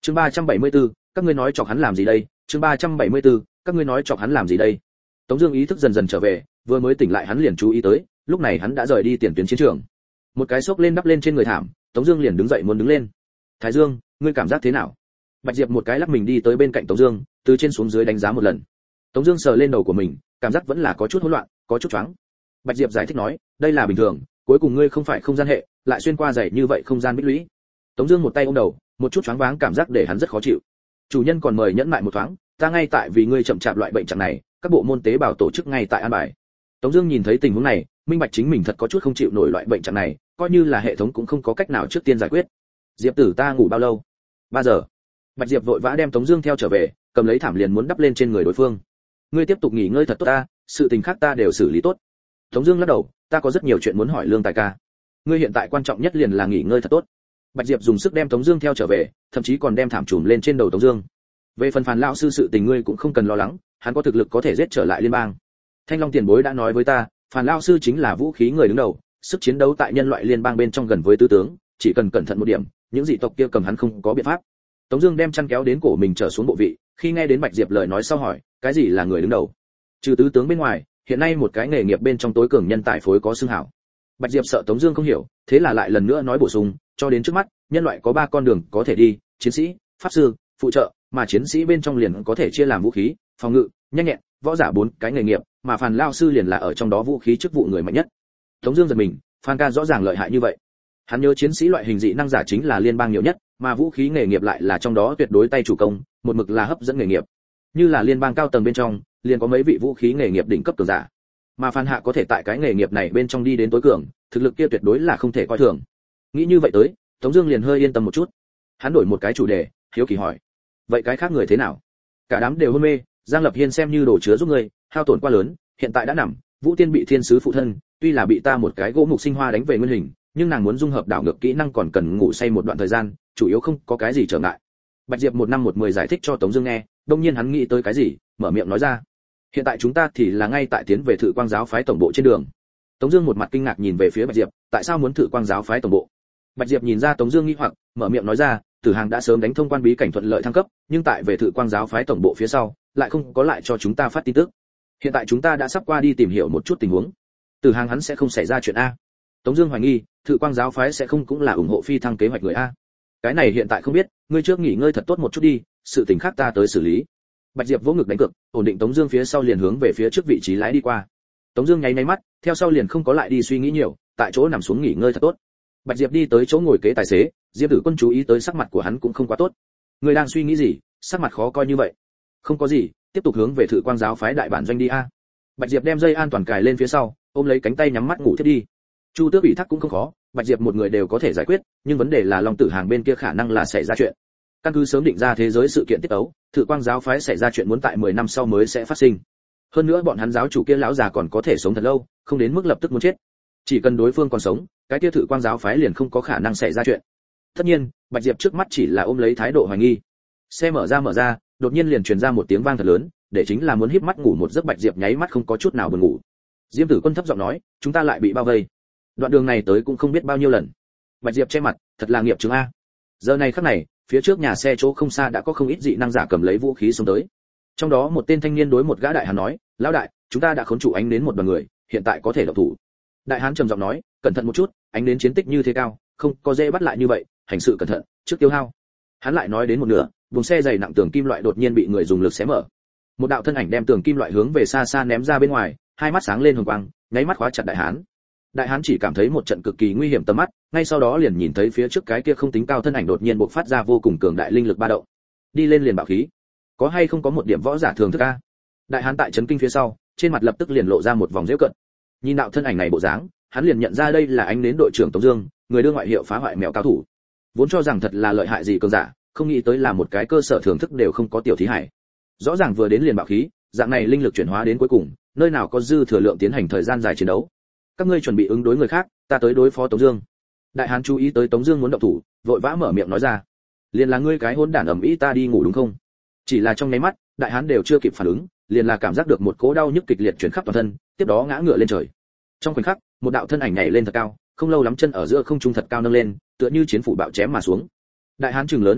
Chương 374, các ngươi nói chọc hắn làm gì đây? Chương 374, các ngươi nói chọc hắn làm gì đây? Tống Dương ý thức dần dần trở về, vừa mới tỉnh lại hắn liền chú ý tới, lúc này hắn đã rời đi tiền tuyến chiến trường. Một cái xốc lên đắp lên trên người thảm, Tống Dương liền đứng dậy muốn đứng lên. Thái Dương, ngươi cảm giác thế nào? Bạch Diệp một cái lắc mình đi tới bên cạnh Tống Dương, từ trên xuống dưới đánh giá một lần. Tống Dương sờ lên đầu của mình, cảm giác vẫn là có chút hỗn loạn, có chút choáng. Bạch Diệp giải thích nói, đây là bình thường, cuối cùng ngươi không phải không gian hệ, lại xuyên qua dày như vậy không gian bích lũy. Tống Dương một tay ôm đầu, một chút choáng váng cảm giác để hắn rất khó chịu. Chủ nhân còn mời nhẫn mại một thoáng, ta ngay tại vì ngươi chậm chạp loại bệnh trạng này, các bộ môn tế bào tổ chức ngay tại an bài. Tống Dương nhìn thấy tình huống này, minh bạch chính mình thật có chút không chịu nổi loại bệnh trạng này, coi như là hệ thống cũng không có cách nào trước tiên giải quyết. Diệp Tử, ta ngủ bao lâu? 3 giờ. Bạch Diệp vội vã đem Tống Dương theo trở về, cầm lấy thảm liền muốn đắp lên trên người đối phương. Ngươi tiếp tục nghỉ ngơi thật tốt ta, sự tình khác ta đều xử lý tốt. Tống Dương lắc đầu, ta có rất nhiều chuyện muốn hỏi Lương Tài ca. Ngươi hiện tại quan trọng nhất liền là nghỉ ngơi thật tốt. Bạch Diệp dùng sức đem Tống Dương theo trở về, thậm chí còn đem thảm trùm lên trên đầu Tống Dương. Về phần Phàn lão sư sự tình ngươi cũng không cần lo lắng, hắn có thực lực có thể giết trở lại liên bang. Thanh Long tiền bối đã nói với ta, Phàn lão sư chính là vũ khí người đứng đầu, sức chiến đấu tại nhân loại liên bang bên trong gần với tứ tướng, chỉ cần cẩn thận một điểm, những dị tộc kia cầm hắn không có biện pháp. Tống Dương đem chăn kéo đến cổ mình trở xuống bộ vị, khi nghe đến Bạch Diệp lời nói sau hỏi, cái gì là người đứng đầu? Trừ tứ tướng bên ngoài, hiện nay một cái nghề nghiệp bên trong tối cường nhân tài phối có xưng hảo. Bạch Diệp sợ Tống Dương không hiểu, thế là lại lần nữa nói bổ sung, cho đến trước mắt, nhân loại có 3 con đường có thể đi, chiến sĩ, pháp sư, phụ trợ, mà chiến sĩ bên trong liền có thể chia làm vũ khí, phòng ngự, nhanh nhẹn, võ giả 4 cái nghề nghiệp, mà Phàn lão sư liền là ở trong đó vũ khí chức vụ người mạnh nhất. Tống Dương giật mình, Phan ca rõ ràng lợi hại như vậy. Hắn nhớ chiến sĩ loại hình dị năng giả chính là liên bang nhiều nhất, mà vũ khí nghề nghiệp lại là trong đó tuyệt đối tay chủ công, một mực là hấp dẫn nghề nghiệp. Như là liên bang cao tầng bên trong, liền có mấy vị vũ khí nghề nghiệp đỉnh cấp cường giả. Mà Phan Hạ có thể tại cái nghề nghiệp này bên trong đi đến tối cường, thực lực kia tuyệt đối là không thể coi thường. Nghĩ như vậy tới, Tống Dương liền hơi yên tâm một chút. Hắn đổi một cái chủ đề, hiếu kỳ hỏi: vậy cái khác người thế nào? Cả đám đều hôn mê, Giang Lập Hiên xem như đồ chứa giúp người, hao tổn quá lớn, hiện tại đã nằm. Vũ Tiên bị thiên sứ phụ thân, tuy là bị ta một cái gỗ mục sinh hoa đánh về nguyên hình, nhưng nàng muốn dung hợp đảo ngược kỹ năng còn cần ngủ say một đoạn thời gian, chủ yếu không có cái gì trở ngại. Bạch Diệp 1 năm 1 10 giải thích cho Tống Dương nghe, đương nhiên hắn nghĩ tới cái gì, mở miệng nói ra: hiện tại chúng ta thì là ngay tại tiến về Thử Quang giáo phái tổng bộ trên đường. Tống Dương một mặt kinh ngạc nhìn về phía Bạch Diệp, tại sao muốn Thử Quang giáo phái tổng bộ? Bạch Diệp nhìn ra Tống Dương nghi hoặc, mở miệng nói ra: Tử Hàng đã sớm đánh thông quan bí cảnh thuận lợi thăng cấp, nhưng tại về Thử Quang giáo phái tổng bộ phía sau, lại không có lại cho chúng ta phát tin tức. Hiện tại chúng ta đã sắp qua đi tìm hiểu một chút tình huống. Tử Hàng hắn sẽ không xảy ra chuyện a? Tống Dương hoài nghi, Thử Quang giáo phái sẽ không cũng là ủng hộ phi thăng kế hoạch người a? Cái này hiện tại không biết, ngươi trước nghỉ ngơi thật tốt một chút đi, sự tình khác ta tới xử lý. Bạch Diệp vỗ ngực đánh cược, ổn định Tống Dương phía sau liền hướng về phía trước vị trí lái đi qua. Tống Dương nháy mắt, theo sau liền không có lại đi suy nghĩ nhiều, tại chỗ nằm xuống nghỉ ngơi thật tốt. Bạch Diệp đi tới chỗ ngồi kế tài xế, Diệp Tử Quân chú ý tới sắc mặt của hắn cũng không quá tốt. Ngươi đang suy nghĩ gì, sắc mặt khó coi như vậy? Không có gì, tiếp tục hướng về Thử Quang giáo phái đại bản doanh đi a. Bạch Diệp đem dây an toàn cài lên phía sau, ôm lấy cánh tay nhắm mắt ngủ thiết đi. Chu Tước ủy thác cũng không khó, Bạch Diệp một người đều có thể giải quyết, nhưng vấn đề là Long Tử Hàng bên kia khả năng là xảy ra chuyện. Căn cứ sớm định ra thế giới sự kiện tiết tấu, Thử Quang giáo phái xảy ra chuyện muốn tại 10 năm sau mới sẽ phát sinh. Hơn nữa bọn hắn giáo chủ kia lão già còn có thể sống thật lâu, không đến mức lập tức muốn chết. Chỉ cần đối phương còn sống, cái kia Thử Quang giáo phái liền không có khả năng xảy ra chuyện. Tất nhiên, Bạch Diệp trước mắt chỉ là ôm lấy thái độ hoài nghi. Xe mở ra, đột nhiên liền truyền ra một tiếng vang thật lớn, để chính là muốn híp mắt ngủ một giấc. Bạch Diệp nháy mắt không có chút nào buồn ngủ. Diêm Tử Quân thấp giọng nói, chúng ta lại bị bao vây. Đoạn đường này tới cũng không biết bao nhiêu lần. Bạch Diệp che mặt, thật là nghiệp chứng a. Giờ này khắc này, phía trước nhà xe chỗ không xa đã có không ít dị năng giả cầm lấy vũ khí xông tới. Trong đó một tên thanh niên đối một gã đại hán nói, lão đại, chúng ta đã khống trụ ánh đến một đoàn người, hiện tại có thể động thủ. Đại hán trầm giọng nói, cẩn thận một chút, ánh đến chiến tích như thế cao, không có dễ bắt lại như vậy, hành sự cẩn thận, trước tiêu hao. Hắn lại nói đến một nửa, buồng xe dày nặng tường kim loại đột nhiên bị người dùng lực xé mở. Một đạo thân ảnh đem tường kim loại hướng về xa xa ném ra bên ngoài, hai mắt sáng lên hồng quang, nháy mắt khóa chặt đại hán. Đại hán chỉ cảm thấy một trận cực kỳ nguy hiểm tầm mắt, ngay sau đó liền nhìn thấy phía trước cái kia không tính cao thân ảnh đột nhiên bộc phát ra vô cùng cường đại linh lực ba động. Đi lên liền bạo khí. Có hay không có một điểm võ giả thường thức a? Đại hán tại chấn kinh phía sau, trên mặt lập tức liền lộ ra một vòng giễu cận. Nhìn đạo thân ảnh này bộ dáng, hắn liền nhận ra đây là ánh đến đội trưởng Tống Dương, người đưa ngoại hiệu phá hoại mèo cao thủ. Vốn cho rằng thật là lợi hại gì cường giả, không nghĩ tới là một cái cơ sở thưởng thức đều không có tiểu thí hải. Rõ ràng vừa đến liền bạo khí, dạng này linh lực chuyển hóa đến cuối cùng, nơi nào có dư thừa lượng tiến hành thời gian dài chiến đấu. Các ngươi chuẩn bị ứng đối người khác, ta tới đối phó Tống Dương. Đại hán chú ý tới Tống Dương muốn động thủ, vội vã mở miệng nói ra. Liền là ngươi cái hỗn đản ẩm ý ta đi ngủ đúng không? Chỉ là trong nháy mắt, đại hán đều chưa kịp phản ứng, liền là cảm giác được một cỗ đau nhức kịch liệt truyền khắp toàn thân, tiếp đó ngã ngửa lên trời. Trong khoảnh khắc, một đạo thân ảnh nhảy lên thật cao, không lâu lắm chân ở giữa không trung thật cao nâng lên, tựa như chiến phủ bạo chém mà xuống. Đại hán trừng lớn hai mắt,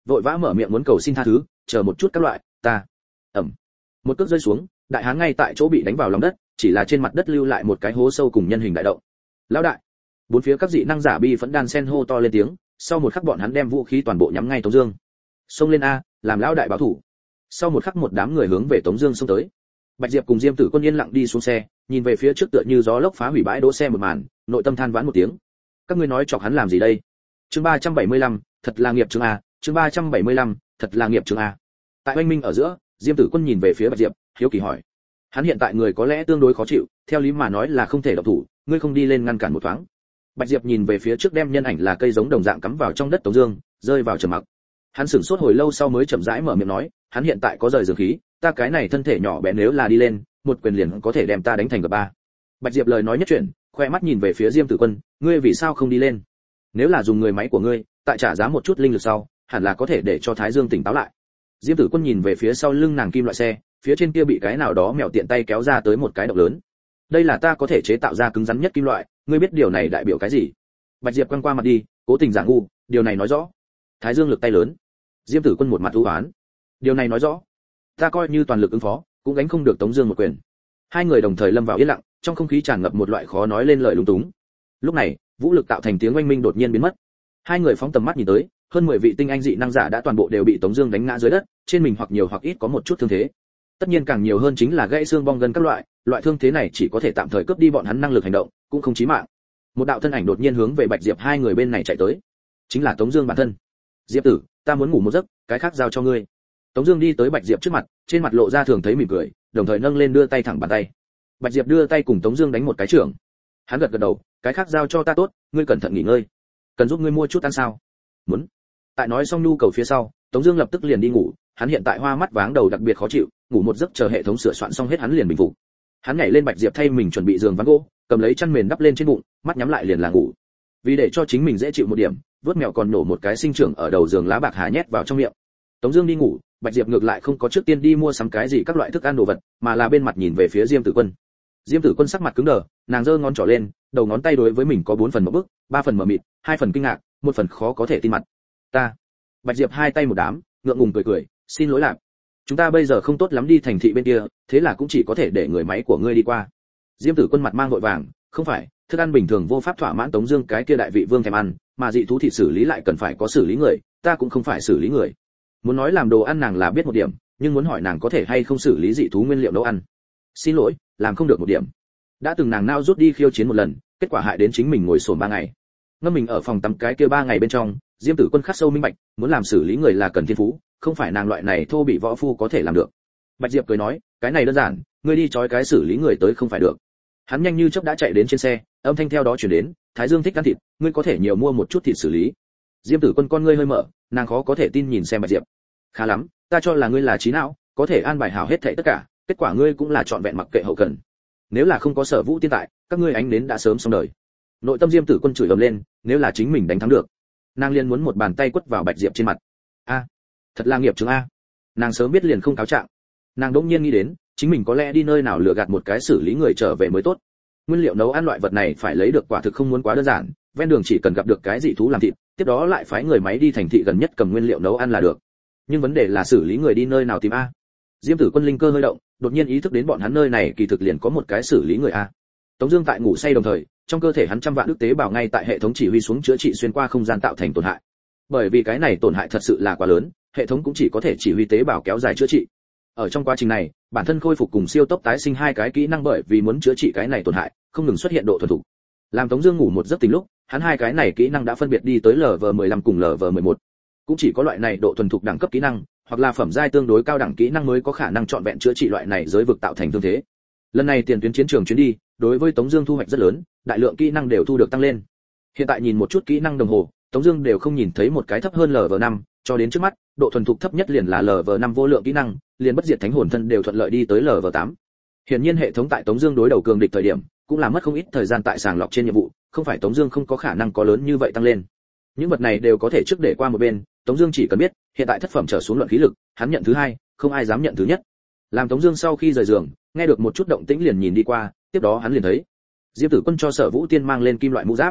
vội vã mở miệng muốn cầu xin tha thứ, chờ một chút các loại, ta. Ẩm. Một cước rơi xuống, đại hán ngay tại chỗ bị đánh vào lòng đất, chỉ là trên mặt đất lưu lại một cái hố sâu cùng nhân hình đại động. Lão đại. Bốn phía các dị năng giả bi phẫn đan sen hô to lên tiếng, sau một khắc bọn hắn đem vũ khí toàn bộ nhắm ngay Tống Dương. Xông lên a, làm lão đại báo thủ. Sau một khắc một đám người hướng về Tống Dương xông tới. Bạch Diệp cùng Diêm Tử Quân yên lặng đi xuống xe, nhìn về phía trước tựa như gió lốc phá hủy bãi đỗ xe một màn, nội tâm than vãn một tiếng. Các ngươi nói chọc hắn làm gì đây? Chương 375, thật là nghiệp chướng a. Chương 375, thật là nghiệp chướng a. Tại oanh minh ở giữa, Diêm Tử Quân nhìn về phía Bạch Diệp, hiếu kỳ hỏi: hắn hiện tại người có lẽ tương đối khó chịu, theo lý mà nói là không thể động thủ, ngươi không đi lên ngăn cản một thoáng. Bạch Diệp nhìn về phía trước đem nhân ảnh là cây giống đồng dạng cắm vào trong đất Tống Dương, rơi vào trầm mặc. Hắn sửng sốt hồi lâu sau mới chậm rãi mở miệng nói: hắn hiện tại có rời dường khí, ta cái này thân thể nhỏ bé nếu là đi lên, một quyền liền có thể đem ta đánh thành gập ba. Bạch Diệp lời nói nhất chuyển, khoe mắt nhìn về phía Diêm Tử Quân, ngươi vì sao không đi lên? Nếu là dùng người máy của ngươi, tại trả giá một chút linh lực sau, hẳn là có thể để cho Thái Dương tỉnh táo lại. Diêm Tử Quân nhìn về phía sau lưng nàng kim loại xe, phía trên kia bị cái nào đó mèo tiện tay kéo ra tới một cái động lớn. Đây là ta có thể chế tạo ra cứng rắn nhất kim loại, ngươi biết điều này đại biểu cái gì? Bạch Diệp quăng qua mặt đi, cố tình giả ngu, điều này nói rõ Thái Dương lực tay lớn. Diêm Tử Quân một mặt u uất. Điều này nói rõ ta coi như toàn lực ứng phó, cũng gánh không được Tống Dương một quyền. Hai người đồng thời lâm vào yên lặng, trong không khí tràn ngập một loại khó nói lên lời lúng túng. Lúc này, vũ lực tạo thành tiếng oanh minh đột nhiên biến mất. Hai người phóng tầm mắt nhìn tới, hơn 10 vị tinh anh dị năng giả đã toàn bộ đều bị Tống Dương đánh ngã dưới đất, trên mình hoặc nhiều hoặc ít có một chút thương thế. Tất nhiên càng nhiều hơn chính là gãy xương bong gân các loại thương thế này chỉ có thể tạm thời cướp đi bọn hắn năng lực hành động, cũng không chí mạng. Một đạo thân ảnh đột nhiên hướng về Bạch Diệp hai người bên này chạy tới, chính là Tống Dương bản thân. Diệp tử, ta muốn ngủ một giấc, cái khác giao cho ngươi. Tống Dương đi tới Bạch Diệp trước mặt, trên mặt lộ ra thường thấy mỉm cười, đồng thời nâng lên đưa tay thẳng bàn tay. Bạch Diệp đưa tay cùng Tống Dương đánh một cái trưởng. Hắn gật gật đầu, cái khác giao cho ta tốt, ngươi cẩn thận nghỉ ngơi. Cần giúp ngươi mua chút ăn sao? Muốn. Tại nói xong nhu cầu phía sau, Tống Dương lập tức liền đi ngủ. Hắn hiện tại hoa mắt váng đầu đặc biệt khó chịu, ngủ một giấc chờ hệ thống sửa soạn xong hết hắn liền bình phục. Hắn nhảy lên Bạch Diệp thay mình chuẩn bị giường ván gỗ, cầm lấy chăn mền đắp lên trên bụng, mắt nhắm lại liền là ngủ. Vì để cho chính mình dễ chịu một điểm, vớt mèo còn nổ một cái sinh trưởng ở đầu giường lá bạc hà nhét vào trong miệng. Tống Dương đi ngủ, Bạch Diệp ngược lại không có trước tiên đi mua sắm cái gì các loại thức ăn đồ vật, mà là bên mặt nhìn về phía Diêm Tử Quân. Diêm Tử Quân sắc mặt cứng đờ, nàng giơ ngón trỏ lên, đầu ngón tay đối với mình có 4 phần mộng bức, 3 phần mờ mịt, 2 phần kinh ngạc, 1 phần khó có thể tin mặt. Ta. Bạch Diệp hai tay một đám, ngượng ngùng cười, xin lỗi lạc. Chúng ta bây giờ không tốt lắm đi thành thị bên kia, thế là cũng chỉ có thể để người máy của ngươi đi qua. Diêm Tử Quân mặt mang vội vàng, không phải, thức ăn bình thường vô pháp thỏa mãn Tống Dương cái kia đại vị vương thèm ăn, mà dị thú thịt xử lý lại cần phải có xử lý người, ta cũng không phải xử lý người. Muốn nói làm đồ ăn nàng là biết một điểm, nhưng muốn hỏi nàng có thể hay không xử lý dị thú nguyên liệu nấu ăn, xin lỗi, làm không được một điểm. Đã từng nàng nao rút đi khiêu chiến một lần, kết quả hại đến chính mình ngồi sồn 3 ngày. Ngâm mình ở phòng tắm cái kia 3 ngày bên trong, Diêm Tử Quân khắc sâu minh bạch, muốn làm xử lý người là cần thiên phú, không phải nàng loại này thô bị võ phu có thể làm được. Bạch Diệp cười nói, cái này đơn giản, ngươi đi trói cái xử lý người tới không phải được. Hắn nhanh như chớp đã chạy đến trên xe, âm thanh theo đó truyền đến, Thái Dương thích ăn thịt, ngươi có thể nhiều mua một chút thịt xử lý. Diêm Tử Quân con ngươi hơi mở, nàng khó có thể tin nhìn xem Bạch Diệp. Khá lắm, ta cho là ngươi là trí não, có thể an bài hảo hết thảy tất cả, kết quả ngươi cũng là chọn vẹn mặc kệ hậu cần. Nếu là không có Sở Vũ tiên tại, các ngươi ánh đến đã sớm xong đời. Nội tâm Diêm Tử Quân chửi ầm lên, nếu là chính mình đánh thắng được, nàng liền muốn một bàn tay quất vào Bạch Diệp trên mặt. A, thật là nghiệp chướng a. Nàng sớm biết liền không cáo trạng. Nàng đỗng nhiên nghĩ đến, chính mình có lẽ đi nơi nào lừa gạt một cái xử lý người trở về mới tốt. Nguyên liệu nấu ăn loại vật này phải lấy được quả thực không muốn quá đơn giản, ven đường chỉ cần gặp được cái dị thú làm thịt, tiếp đó lại phái người máy đi thành thị gần nhất cầm nguyên liệu nấu ăn là được. Nhưng vấn đề là xử lý người đi nơi nào tìm a? Diêm Tử Quân linh cơ hơi động, đột nhiên ý thức đến bọn hắn nơi này kỳ thực liền có một cái xử lý người a. Tống Dương tại ngủ say đồng thời, trong cơ thể hắn trăm vạn ức tế bào ngay tại hệ thống chỉ huy xuống chữa trị xuyên qua không gian tạo thành tổn hại. Bởi vì cái này tổn hại thật sự là quá lớn, hệ thống cũng chỉ có thể chỉ huy tế bào kéo dài chữa trị. Ở trong quá trình này, bản thân khôi phục cùng siêu tốc tái sinh hai cái kỹ năng bởi vì muốn chữa trị cái này tổn hại, không ngừng xuất hiện độ thuần thục. Làm Tống Dương ngủ một giấc tỉnh lúc, hắn hai cái này kỹ năng đã phân biệt đi tới LV15 cùng LV11. Cũng chỉ có loại này độ thuần thục đẳng cấp kỹ năng, hoặc là phẩm giai tương đối cao đẳng kỹ năng mới có khả năng trọn vẹn chữa trị loại này giới vực tạo thành thương thế. Lần này tiền tuyến chiến trường chuyến đi, đối với Tống Dương thu hoạch rất lớn, đại lượng kỹ năng đều thu được tăng lên. Hiện tại nhìn một chút kỹ năng đồng hồ, Tống Dương đều không nhìn thấy một cái thấp hơn LV5, cho đến trước mắt, độ thuần thục thấp nhất liền là LV5 vô lượng kỹ năng, liền bất diệt thánh hồn thân đều thuận lợi đi tới LV8. Hiển nhiên hệ thống tại Tống Dương đối đầu cường địch thời điểm, cũng là mất không ít thời gian tại sàng lọc trên nhiệm vụ, không phải Tống Dương không có khả năng có lớn như vậy tăng lên. Những vật này đều có thể trước để qua một bên, Tống Dương chỉ cần biết, hiện tại thất phẩm trở xuống luận khí lực, hắn nhận thứ hai, không ai dám nhận thứ nhất. Làm Tống Dương sau khi rời giường, nghe được một chút động tĩnh liền nhìn đi qua, tiếp đó hắn liền thấy Diêm Tử Quân cho Sở Vũ Tiên mang lên kim loại mũ giáp.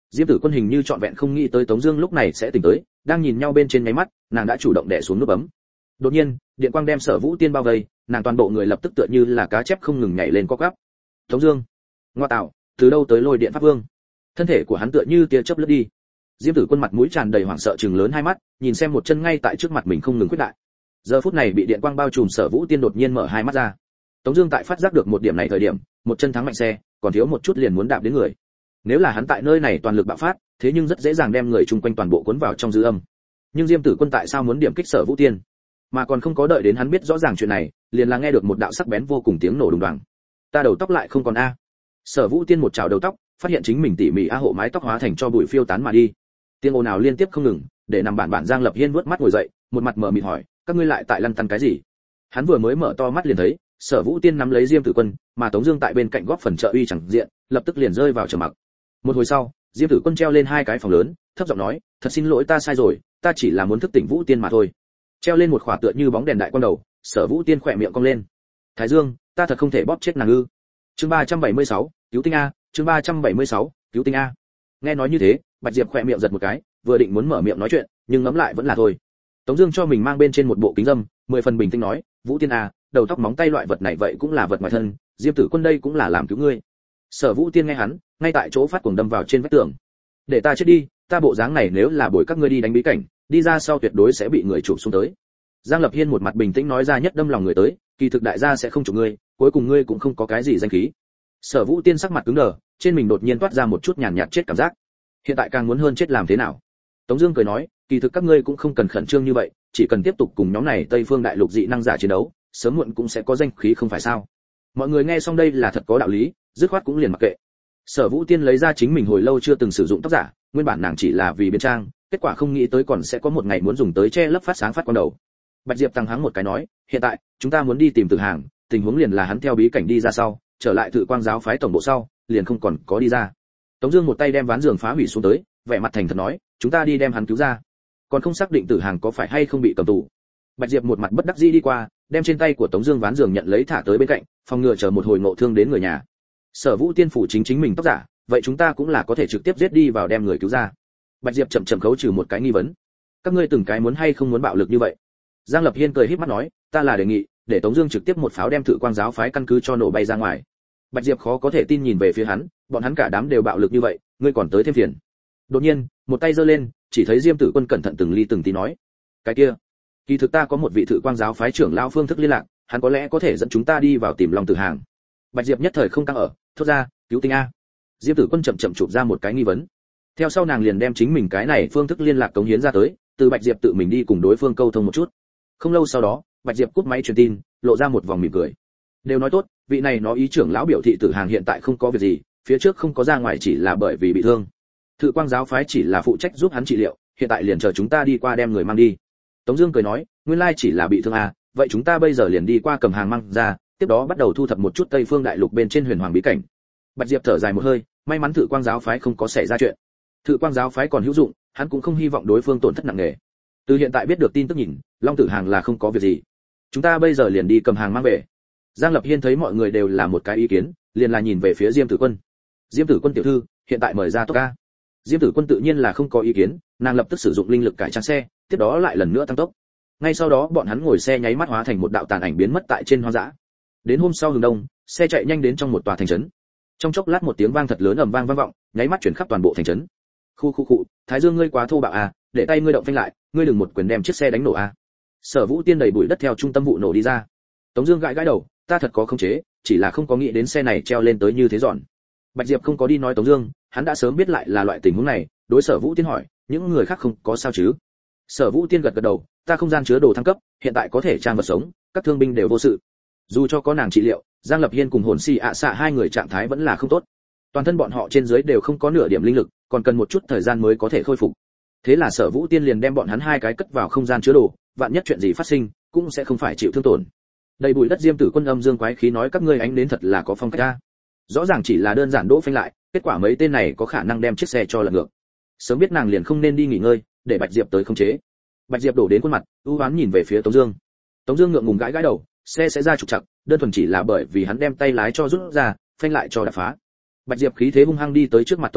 Diêm Tử Quân hình như trọn vẹn không nghĩ tới Tống Dương lúc này sẽ tỉnh tới, đang nhìn nhau bên trên nháy mắt, nàng đã chủ động đè xuống nút bấm. Đột nhiên, điện quang đem Sở Vũ Tiên bao vây, nàng toàn bộ người lập tức tựa như là cá chép không ngừng nhảy lên quắc quắp. Tống Dương, ngoa tạo, từ đâu tới lôi điện pháp vương? Thân thể của hắn tựa như tia chớp lướt đi. Diêm Tử Quân mặt mũi tràn đầy hoảng sợ trừng lớn hai mắt, nhìn xem một chân ngay tại trước mặt mình không ngừng khuyết đại. Giờ phút này bị điện quang bao trùm Sở Vũ Tiên đột nhiên mở hai mắt ra. Tống Dương tại phát giác được một điểm này thời điểm, một chân thắng mạnh xe, còn thiếu một chút liền muốn đạp đến người. Nếu là hắn tại nơi này toàn lực bạo phát, thế nhưng rất dễ dàng đem người chung quanh toàn bộ cuốn vào trong dư âm. Nhưng Diêm Tử Quân tại sao muốn điểm kích Sở Vũ Tiên? Mà còn không có đợi đến hắn biết rõ ràng chuyện này, liền là nghe được một đạo sắc bén vô cùng tiếng nổ đùng đoàng. Ta đầu tóc lại không còn a. Sở Vũ Tiên một chảo đầu tóc, phát hiện chính mình tỉ mỉ a hộ mái tóc hóa thành cho bụi phiêu tán mà đi. Tiếng ồn ào liên tiếp không ngừng, để nằm bản Giang Lập Hiên vuốt mắt ngồi dậy, một mặt mờ mịt hỏi, các ngươi lại tại lăn tăn cái gì? Hắn vừa mới mở to mắt liền thấy, Sở Vũ Tiên nắm lấy Diêm Tử Quân, mà Tống Dương tại bên cạnh góp phần trợ uy chẳng diện, lập tức liền rơi vào trầm mặc. Một hồi sau, Diêm Tử Quân treo lên hai cái phòng lớn, thấp giọng nói, thật xin lỗi ta sai rồi, ta chỉ là muốn thức tỉnh Vũ Tiên mà thôi. Treo lên một khỏa tựa như bóng đèn đại quang đầu, Sở Vũ Tiên khỏe miệng cong lên. Thái Dương, ta thật không thể bóp chết nàng ư? Chương 376, cứu tinh a. Chương 376, cứu tinh a. Nghe nói như thế, Bạch Diệp khỏe miệng giật một cái, vừa định muốn mở miệng nói chuyện, nhưng ngẫm lại vẫn là thôi. Tống Dương cho mình mang bên trên một bộ kính dâm, 10 phần bình tĩnh nói, Vũ Tiên a, đầu tóc móng tay loại vật này vậy cũng là vật ngoài thân, Diêm Tử Quân đây cũng là làm cứu ngươi. Sở Vũ Tiên nghe hắn, ngay tại chỗ phát cuồng đâm vào trên vách tường. Để ta chết đi, ta bộ dáng này nếu là bồi các ngươi đi đánh bí cảnh, đi ra sau tuyệt đối sẽ bị người chụp xuống tới. Giang Lập Hiên một mặt bình tĩnh nói ra nhất đâm lòng người tới, kỳ thực đại gia sẽ không chụp ngươi, cuối cùng ngươi cũng không có cái gì danh khí. Sở Vũ Tiên sắc mặt cứng đờ, trên mình đột nhiên toát ra một chút nhàn nhạt chết cảm giác. Hiện tại càng muốn hơn chết làm thế nào? Tống Dương cười nói, kỳ thực các ngươi cũng không cần khẩn trương như vậy, chỉ cần tiếp tục cùng nhóm này Tây Phương Đại Lục dị năng giả chiến đấu, sớm muộn cũng sẽ có danh khí không phải sao? Mọi người nghe xong đây là thật có đạo lý, dứt khoát cũng liền mặc kệ. Sở Vũ Tiên lấy ra chính mình hồi lâu chưa từng sử dụng tóc giả, nguyên bản nàng chỉ là vì biến trang, kết quả không nghĩ tới còn sẽ có một ngày muốn dùng tới che lấp phát sáng phát quang đầu. Bạch Diệp tăng hắng một cái nói, hiện tại chúng ta muốn đi tìm Tử Hàng, tình huống liền là hắn theo bí cảnh đi ra sau, trở lại Thự Quang giáo phái tổng bộ sau, liền không còn có đi ra. Tống Dương một tay đem ván giường phá hủy xuống tới, vẻ mặt thành thật nói, chúng ta đi đem hắn cứu ra, còn không xác định Tử Hàng có phải hay không bị cầm tù. Bạch Diệp một mặt bất đắc dĩ đi qua, đem trên tay của Tống Dương ván giường nhận lấy thả tới bên cạnh, phòng ngừa chờ một hồi ngộ thương đến người nhà. Sở Vũ Tiên phủ chính mình tóc giả, vậy chúng ta cũng là có thể trực tiếp giết đi vào đem người cứu ra. Bạch Diệp chậm chậm khấu trừ một cái nghi vấn, các ngươi từng cái muốn hay không muốn bạo lực như vậy? Giang Lập Hiên cười híp mắt nói, ta là đề nghị, để Tống Dương trực tiếp một pháo đem Thự Quang giáo phái căn cứ cho nổ bay ra ngoài. Bạch Diệp khó có thể tin nhìn về phía hắn, bọn hắn cả đám đều bạo lực như vậy, ngươi còn tới thêm phiền. Đột nhiên, một tay giơ lên, chỉ thấy Diêm Tử Quân cẩn thận từng ly từng tí nói, cái kia, kỳ thực ta có một vị Thự Quang giáo phái trưởng lão phương thức liên lạc, hắn có lẽ có thể dẫn chúng ta đi vào tìm Long Tử Hàng. Bạch Diệp nhất thời không căng ở, thốt ra, cứu tinh a. Diêm Tử Quân chậm chậm chụp ra một cái nghi vấn. Theo sau nàng liền đem chính mình cái này phương thức liên lạc cống hiến ra tới, từ Bạch Diệp tự mình đi cùng đối phương câu thông một chút. Không lâu sau đó, Bạch Diệp cúp máy truyền tin, lộ ra một vòng mỉm cười. Đều nói tốt, vị này nó ý trưởng lão biểu thị Tử Hàng hiện tại không có việc gì, phía trước không có ra ngoài chỉ là bởi vì bị thương. Thự Quang giáo phái chỉ là phụ trách giúp hắn trị liệu, hiện tại liền chờ chúng ta đi qua đem người mang đi. Tống Dương cười nói, nguyên lai chỉ là bị thương à, vậy chúng ta bây giờ liền đi qua cầm hàng mang ra, tiếp đó bắt đầu thu thập một chút Tây Phương Đại Lục bên trên Huyền Hoàng bí cảnh. Bạch Diệp thở dài một hơi, may mắn Thự Quang giáo phái không có xảy ra chuyện. Thự Quang giáo phái còn hữu dụng, hắn cũng không hy vọng đối phương tổn thất nặng nề. Từ hiện tại biết được tin tức nhìn, Long Tử Hàng là không có việc gì. Chúng ta bây giờ liền đi cầm hàng mang về. Giang Lập Hiên thấy mọi người đều là một cái ý kiến, liền là nhìn về phía Diêm Tử Quân. Diêm Tử Quân tiểu thư, hiện tại mời ra tốc ca. Diêm Tử Quân tự nhiên là không có ý kiến, nàng lập tức sử dụng linh lực cải trang xe, tiếp đó lại lần nữa tăng tốc. Ngay sau đó bọn hắn ngồi xe nháy mắt hóa thành một đạo tàn ảnh biến mất tại trên hoang dã. Đến hôm sau hừng đông, xe chạy nhanh đến trong một tòa thành trấn. Trong chốc lát một tiếng vang thật lớn ầm vang vang vọng, nháy mắt chuyển khắp toàn bộ thành trấn. Khu, Thái Dương ngươi quá thô bạo à, để tay ngươi động phanh lại, ngươi đừng một quyền đem chiếc xe đánh nổ à. Sở Vũ Tiên đẩy bụi đất theo trung tâm vụ nổ đi ra. Tống Dương gãi đầu, ta thật có khống chế, chỉ là không có nghĩ đến xe này treo lên tới như thế giòn. Bạch Diệp không có đi nói Tống Dương, hắn đã sớm biết lại là loại tình huống này, đối Sở Vũ Tiên hỏi, những người khác không có sao chứ? Sở Vũ Tiên gật đầu, ta không gian chứa đồ thăng cấp, hiện tại có thể trang vật sống, các thương binh đều vô sự. Dù cho có nàng trị liệu, Giang Lập Hiên cùng Hồn Si ạ xạ hai người trạng thái vẫn là không tốt. Toàn thân bọn họ trên dưới đều không có nửa điểm linh lực, còn cần một chút thời gian mới có thể khôi phục. Thế là Sở Vũ Tiên liền đem bọn hắn hai cái cất vào không gian chứa đồ, vạn nhất chuyện gì phát sinh, cũng sẽ không phải chịu thương tổn. Đầy bụi đất Diêm Tử Quân âm dương quái khí nói các ngươi ánh đến thật là có phong cách a. Rõ ràng chỉ là đơn giản đỗ phanh lại, kết quả mấy tên này có khả năng đem chiếc xe cho lật ngược. Sớm biết nàng liền không nên đi nghỉ ngơi, để Bạch Diệp tới khống chế. Bạch Diệp đổ đến khuôn mặt, u hoán nhìn về phía Tống Dương. Tống Dương ngượng ngùng gãi đầu, xe sẽ ra trục trặc, đơn thuần chỉ là bởi vì hắn đem tay lái cho rút ra, phanh lại cho đạp phá. Bạch Diệp khí thế hung hăng đi tới trước mặt Tống Dương,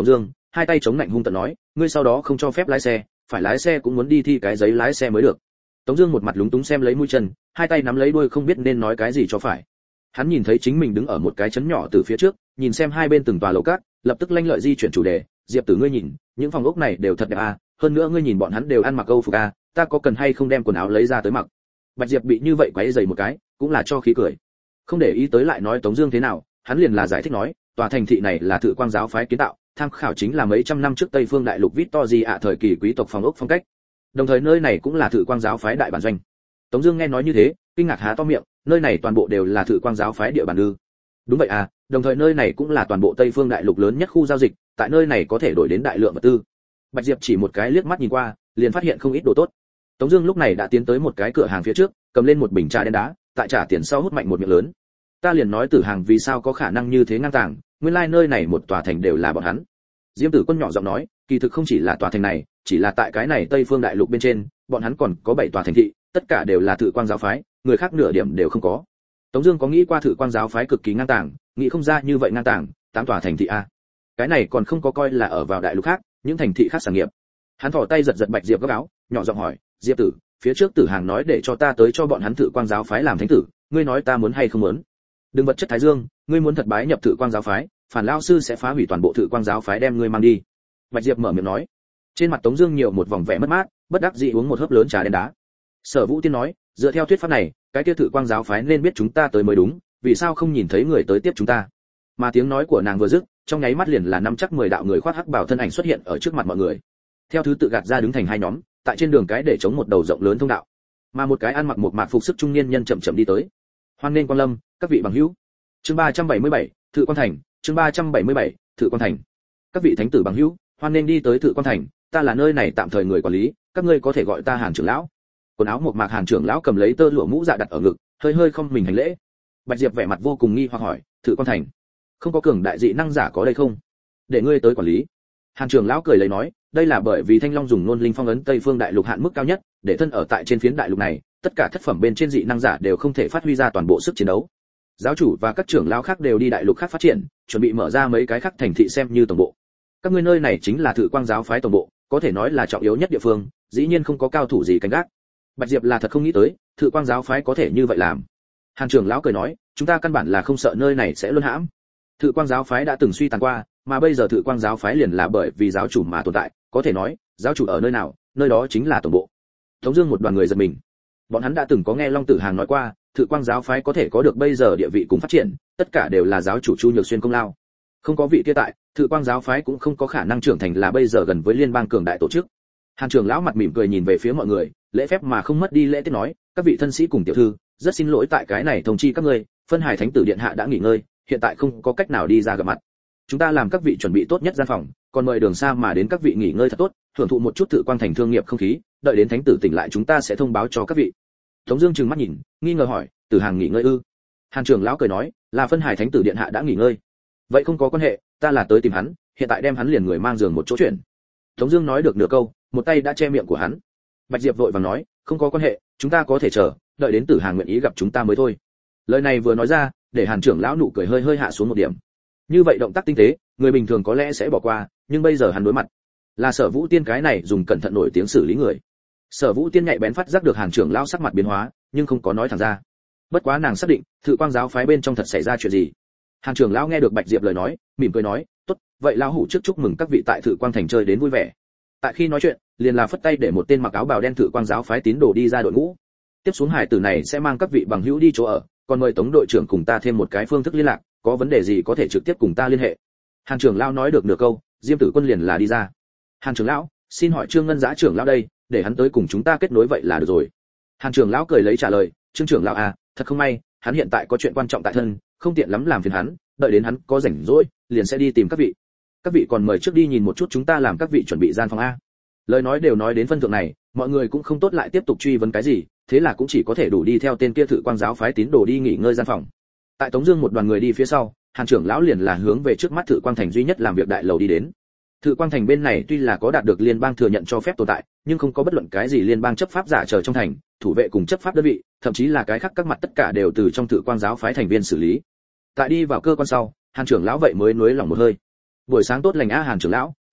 hai tay chống lạnh hung tợn nói, ngươi sau đó không cho phép lái xe, phải lái xe cũng muốn đi thi cái giấy lái xe mới được. Tống Dương một mặt lúng túng xem lấy mũi chân, hai tay nắm lấy đuôi không biết nên nói cái gì cho phải. Hắn nhìn thấy chính mình đứng ở một cái trấn nhỏ từ phía trước, nhìn xem hai bên từng tòa lầu cát, lập tức lanh lợi di chuyển chủ đề. Diệp Tử, ngươi nhìn, những phòng ốc này đều thật đẹp à, hơn nữa ngươi nhìn bọn hắn đều ăn mặc Âu phục à, ta có cần hay không đem quần áo lấy ra tới mặc? Bạch Diệp bị như vậy quấy rầy một cái, cũng là cho khí cười. Không để ý tới lại nói Tống Dương thế nào, hắn liền là giải thích nói, tòa thành thị này là Thự Quang giáo phái kiến tạo, tham khảo chính là mấy trăm năm trước Tây Phương Đại Lục Victory ạ thời kỳ quý tộc phòng ốc phong cách. Đồng thời nơi này cũng là Thự Quang giáo phái đại bản doanh. Tống Dương nghe nói như thế, kinh ngạc há to miệng, nơi này toàn bộ đều là Thự Quang giáo phái địa bàn ư? Đúng vậy à, đồng thời nơi này cũng là toàn bộ Tây Phương Đại Lục lớn nhất khu giao dịch, tại nơi này có thể đổi đến đại lượng vật tư. Bạch Diệp chỉ một cái liếc mắt nhìn qua, liền phát hiện không ít đồ tốt. Tống Dương lúc này đã tiến tới một cái cửa hàng phía trước, cầm lên một bình trà đen đá, tại trả tiền sau hút mạnh một miệng lớn. Ta liền nói Tử Hàng vì sao có khả năng như thế ngang tàng, nguyên lai nơi này một tòa thành đều là bọn hắn. Diêm Tử Quân nhỏ giọng nói, kỳ thực không chỉ là tòa thành này, chỉ là tại cái này Tây Phương Đại Lục bên trên, bọn hắn còn có 7 tòa thành thị, tất cả đều là Thự Quang giáo phái, người khác nửa điểm đều không có. Tống Dương có nghĩ qua Thự Quang giáo phái cực kỳ ngang tàng, nghĩ không ra như vậy ngang tàng, 8 tòa thành thị a. Cái này còn không có coi là ở vào đại lục khác, những thành thị khác sản nghiệp. Hắn thò tay giật giật Bạch Diệp góc áo, nhỏ giọng hỏi, Diệp Tử, phía trước Tử Hàng nói để cho ta tới cho bọn hắn Thự Quang giáo phái làm thánh tử, ngươi nói ta muốn hay không muốn? Đừng vật chất Thái Dương, ngươi muốn thật bái nhập Thự Quang giáo phái, Phản lão sư sẽ phá hủy toàn bộ Thự Quang giáo phái đem ngươi mang đi. Bạch Diệp mở miệng nói. Trên mặt Tống Dương nhiều một vòng vẻ mất mát, bất đắc dĩ uống một hớp lớn trà đen đá. Sở Vũ Tiên nói, dựa theo thuyết pháp này, cái kia Thự Quang giáo phái nên biết chúng ta tới mới đúng, vì sao không nhìn thấy người tới tiếp chúng ta? Mà tiếng nói của nàng vừa dứt, trong nháy mắt liền là năm chắc 10 đạo người khoác hắc bào thân ảnh xuất hiện ở trước mặt mọi người. Theo thứ tự gạt ra đứng thành hai nhóm, tại trên đường cái để chống một đầu rộng lớn thông đạo. Mà một cái ăn mặc một mạc phục sức trung niên nhân chậm chậm đi tới. Hoan nghênh Quang Lâm, các vị bằng hữu. Chương 377, Thự Quang thành, chương 377, Thự Quang thành. Các vị thánh tử bằng hữu, hoan nghênh đi tới Thự Quang thành, ta là nơi này tạm thời người quản lý, các ngươi có thể gọi ta Hàn trưởng lão. Quần áo một mạc Hàn trưởng lão cầm lấy tơ lụa mũ dạ đặt ở ngực, hơi hơi không mình hành lễ. Bạch Diệp vẻ mặt vô cùng nghi hoặc hỏi, Thự Quang thành, không có cường đại dị năng giả có đây không? Để ngươi tới quản lý. Hàn trưởng lão cười lấy nói, đây là bởi vì Thanh Long dùng nôn linh phong ấn Tây Phương Đại Lục hạn mức cao nhất, để thân ở tại trên phiến đại lục này, tất cả thất phẩm bên trên dị năng giả đều không thể phát huy ra toàn bộ sức chiến đấu. Giáo chủ và các trưởng lão khác đều đi đại lục khác phát triển, chuẩn bị mở ra mấy cái khác thành thị xem như tổng bộ. Các ngươi nơi này chính là Thự Quang giáo phái tổng bộ, có thể nói là trọng yếu nhất địa phương, dĩ nhiên không có cao thủ gì canh gác. Bạch Diệp là thật không nghĩ tới, Thự Quang giáo phái có thể như vậy làm. Hàn trưởng lão cười nói, chúng ta căn bản là không sợ nơi này sẽ luân hãm. Thự Quang giáo phái đã từng suy tàn qua, mà bây giờ Thự Quang giáo phái liền là bởi vì giáo chủ mà tồn tại, có thể nói, giáo chủ ở nơi nào, nơi đó chính là tổng bộ. Tống Dương một đoàn người giật mình, bọn hắn đã từng có nghe Long Tử Hàng nói qua, Thự Quang giáo phái có thể có được bây giờ địa vị cùng phát triển, tất cả đều là giáo chủ Chu Nhược Xuyên công lao. Không có vị kia tại, Thự Quang giáo phái cũng không có khả năng trưởng thành là bây giờ gần với liên bang cường đại tổ chức. Hàn trưởng lão mặt mỉm cười nhìn về phía mọi người, lễ phép mà không mất đi lễ tiết nói, các vị thân sĩ cùng tiểu thư, rất xin lỗi tại cái này thông chi các ngươi, Phân Hải Thánh tử điện hạ đã nghỉ ngơi, hiện tại không có cách nào đi ra gặp mặt. Chúng ta làm các vị chuẩn bị tốt nhất gian phòng, còn mời đường xa mà đến các vị nghỉ ngơi thật tốt, hưởng thụ một chút Thự Quang thành thương nghiệp không khí, đợi đến thánh tử tỉnh lại chúng ta sẽ thông báo cho các vị. Tống Dương trừng mắt nhìn, nghi ngờ hỏi, Tử Hàng nghỉ ngơi ư? Hàn trưởng lão cười nói, là Phân Hải Thánh tử điện hạ đã nghỉ ngơi. Vậy không có quan hệ, ta là tới tìm hắn, hiện tại đem hắn liền người mang giường một chỗ chuyển. Tống Dương nói được nửa câu, một tay đã che miệng của hắn. Bạch Diệp vội vàng nói, không có quan hệ, chúng ta có thể chờ, đợi đến Tử Hàng nguyện ý gặp chúng ta mới thôi. Lời này vừa nói ra, để Hàn trưởng lão nụ cười hơi hơi hạ xuống một điểm. Như vậy động tác tinh tế, người bình thường có lẽ sẽ bỏ qua, nhưng bây giờ hắn đối mặt là Sở Vũ Tiên cái này dùng cẩn thận nổi tiếng xử lý người. Sở Vũ Tiên nhạy bén phát giác được Hàn trưởng lão sắc mặt biến hóa, nhưng không có nói thẳng ra. Bất quá nàng xác định, Thự Quang giáo phái bên trong thật xảy ra chuyện gì. Hàn trưởng lão nghe được Bạch Diệp lời nói, mỉm cười nói, tốt, vậy lão hủ trước chúc mừng các vị tại Thự Quang thành chơi đến vui vẻ. Tại khi nói chuyện, liền là phất tay để một tên mặc áo bào đen Thự Quang giáo phái tín đồ đi ra đội ngũ. Tiếp xuống hải tử này sẽ mang các vị bằng hữu đi chỗ ở, còn mời Tống đội trưởng cùng ta thêm một cái phương thức liên lạc, có vấn đề gì có thể trực tiếp cùng ta liên hệ. Hàn trưởng lão nói được nửa câu, Diêm Tử Quân liền là đi ra. Hàn trưởng lão, xin hỏi Trương Ngân Giá trưởng lão đây, để hắn tới cùng chúng ta kết nối vậy là được rồi. Hàn trưởng lão cười lấy trả lời, Trương trưởng lão à, thật không may, hắn hiện tại có chuyện quan trọng tại thân, không tiện lắm làm phiền hắn, đợi đến hắn có rảnh rỗi, liền sẽ đi tìm các vị. Các vị còn mời trước đi nhìn một chút chúng ta làm các vị chuẩn bị gian phòng a. Lời nói đều nói đến phân thượng này, mọi người cũng không tốt lại tiếp tục truy vấn cái gì, thế là cũng chỉ có thể đủ đi theo tên kia Thự Quang giáo phái tín đồ đi nghỉ ngơi gian phòng. Tại Tống Dương một đoàn người đi phía sau, Hàn trưởng lão liền là hướng về trước mắt Thự Quang thành duy nhất làm việc đại lầu đi đến. Thự Quang thành bên này tuy là có đạt được liên bang thừa nhận cho phép tồn tại, nhưng không có bất luận cái gì liên bang chấp pháp giả chờ trong thành, thủ vệ cùng chấp pháp đơn vị, thậm chí là cái khác các mặt tất cả đều từ trong Thự Quang giáo phái thành viên xử lý. Tại đi vào cơ quan sau, Hàn trưởng lão vậy mới nuối lòng một hơi. Buổi sáng tốt lành a Hàn trưởng lão,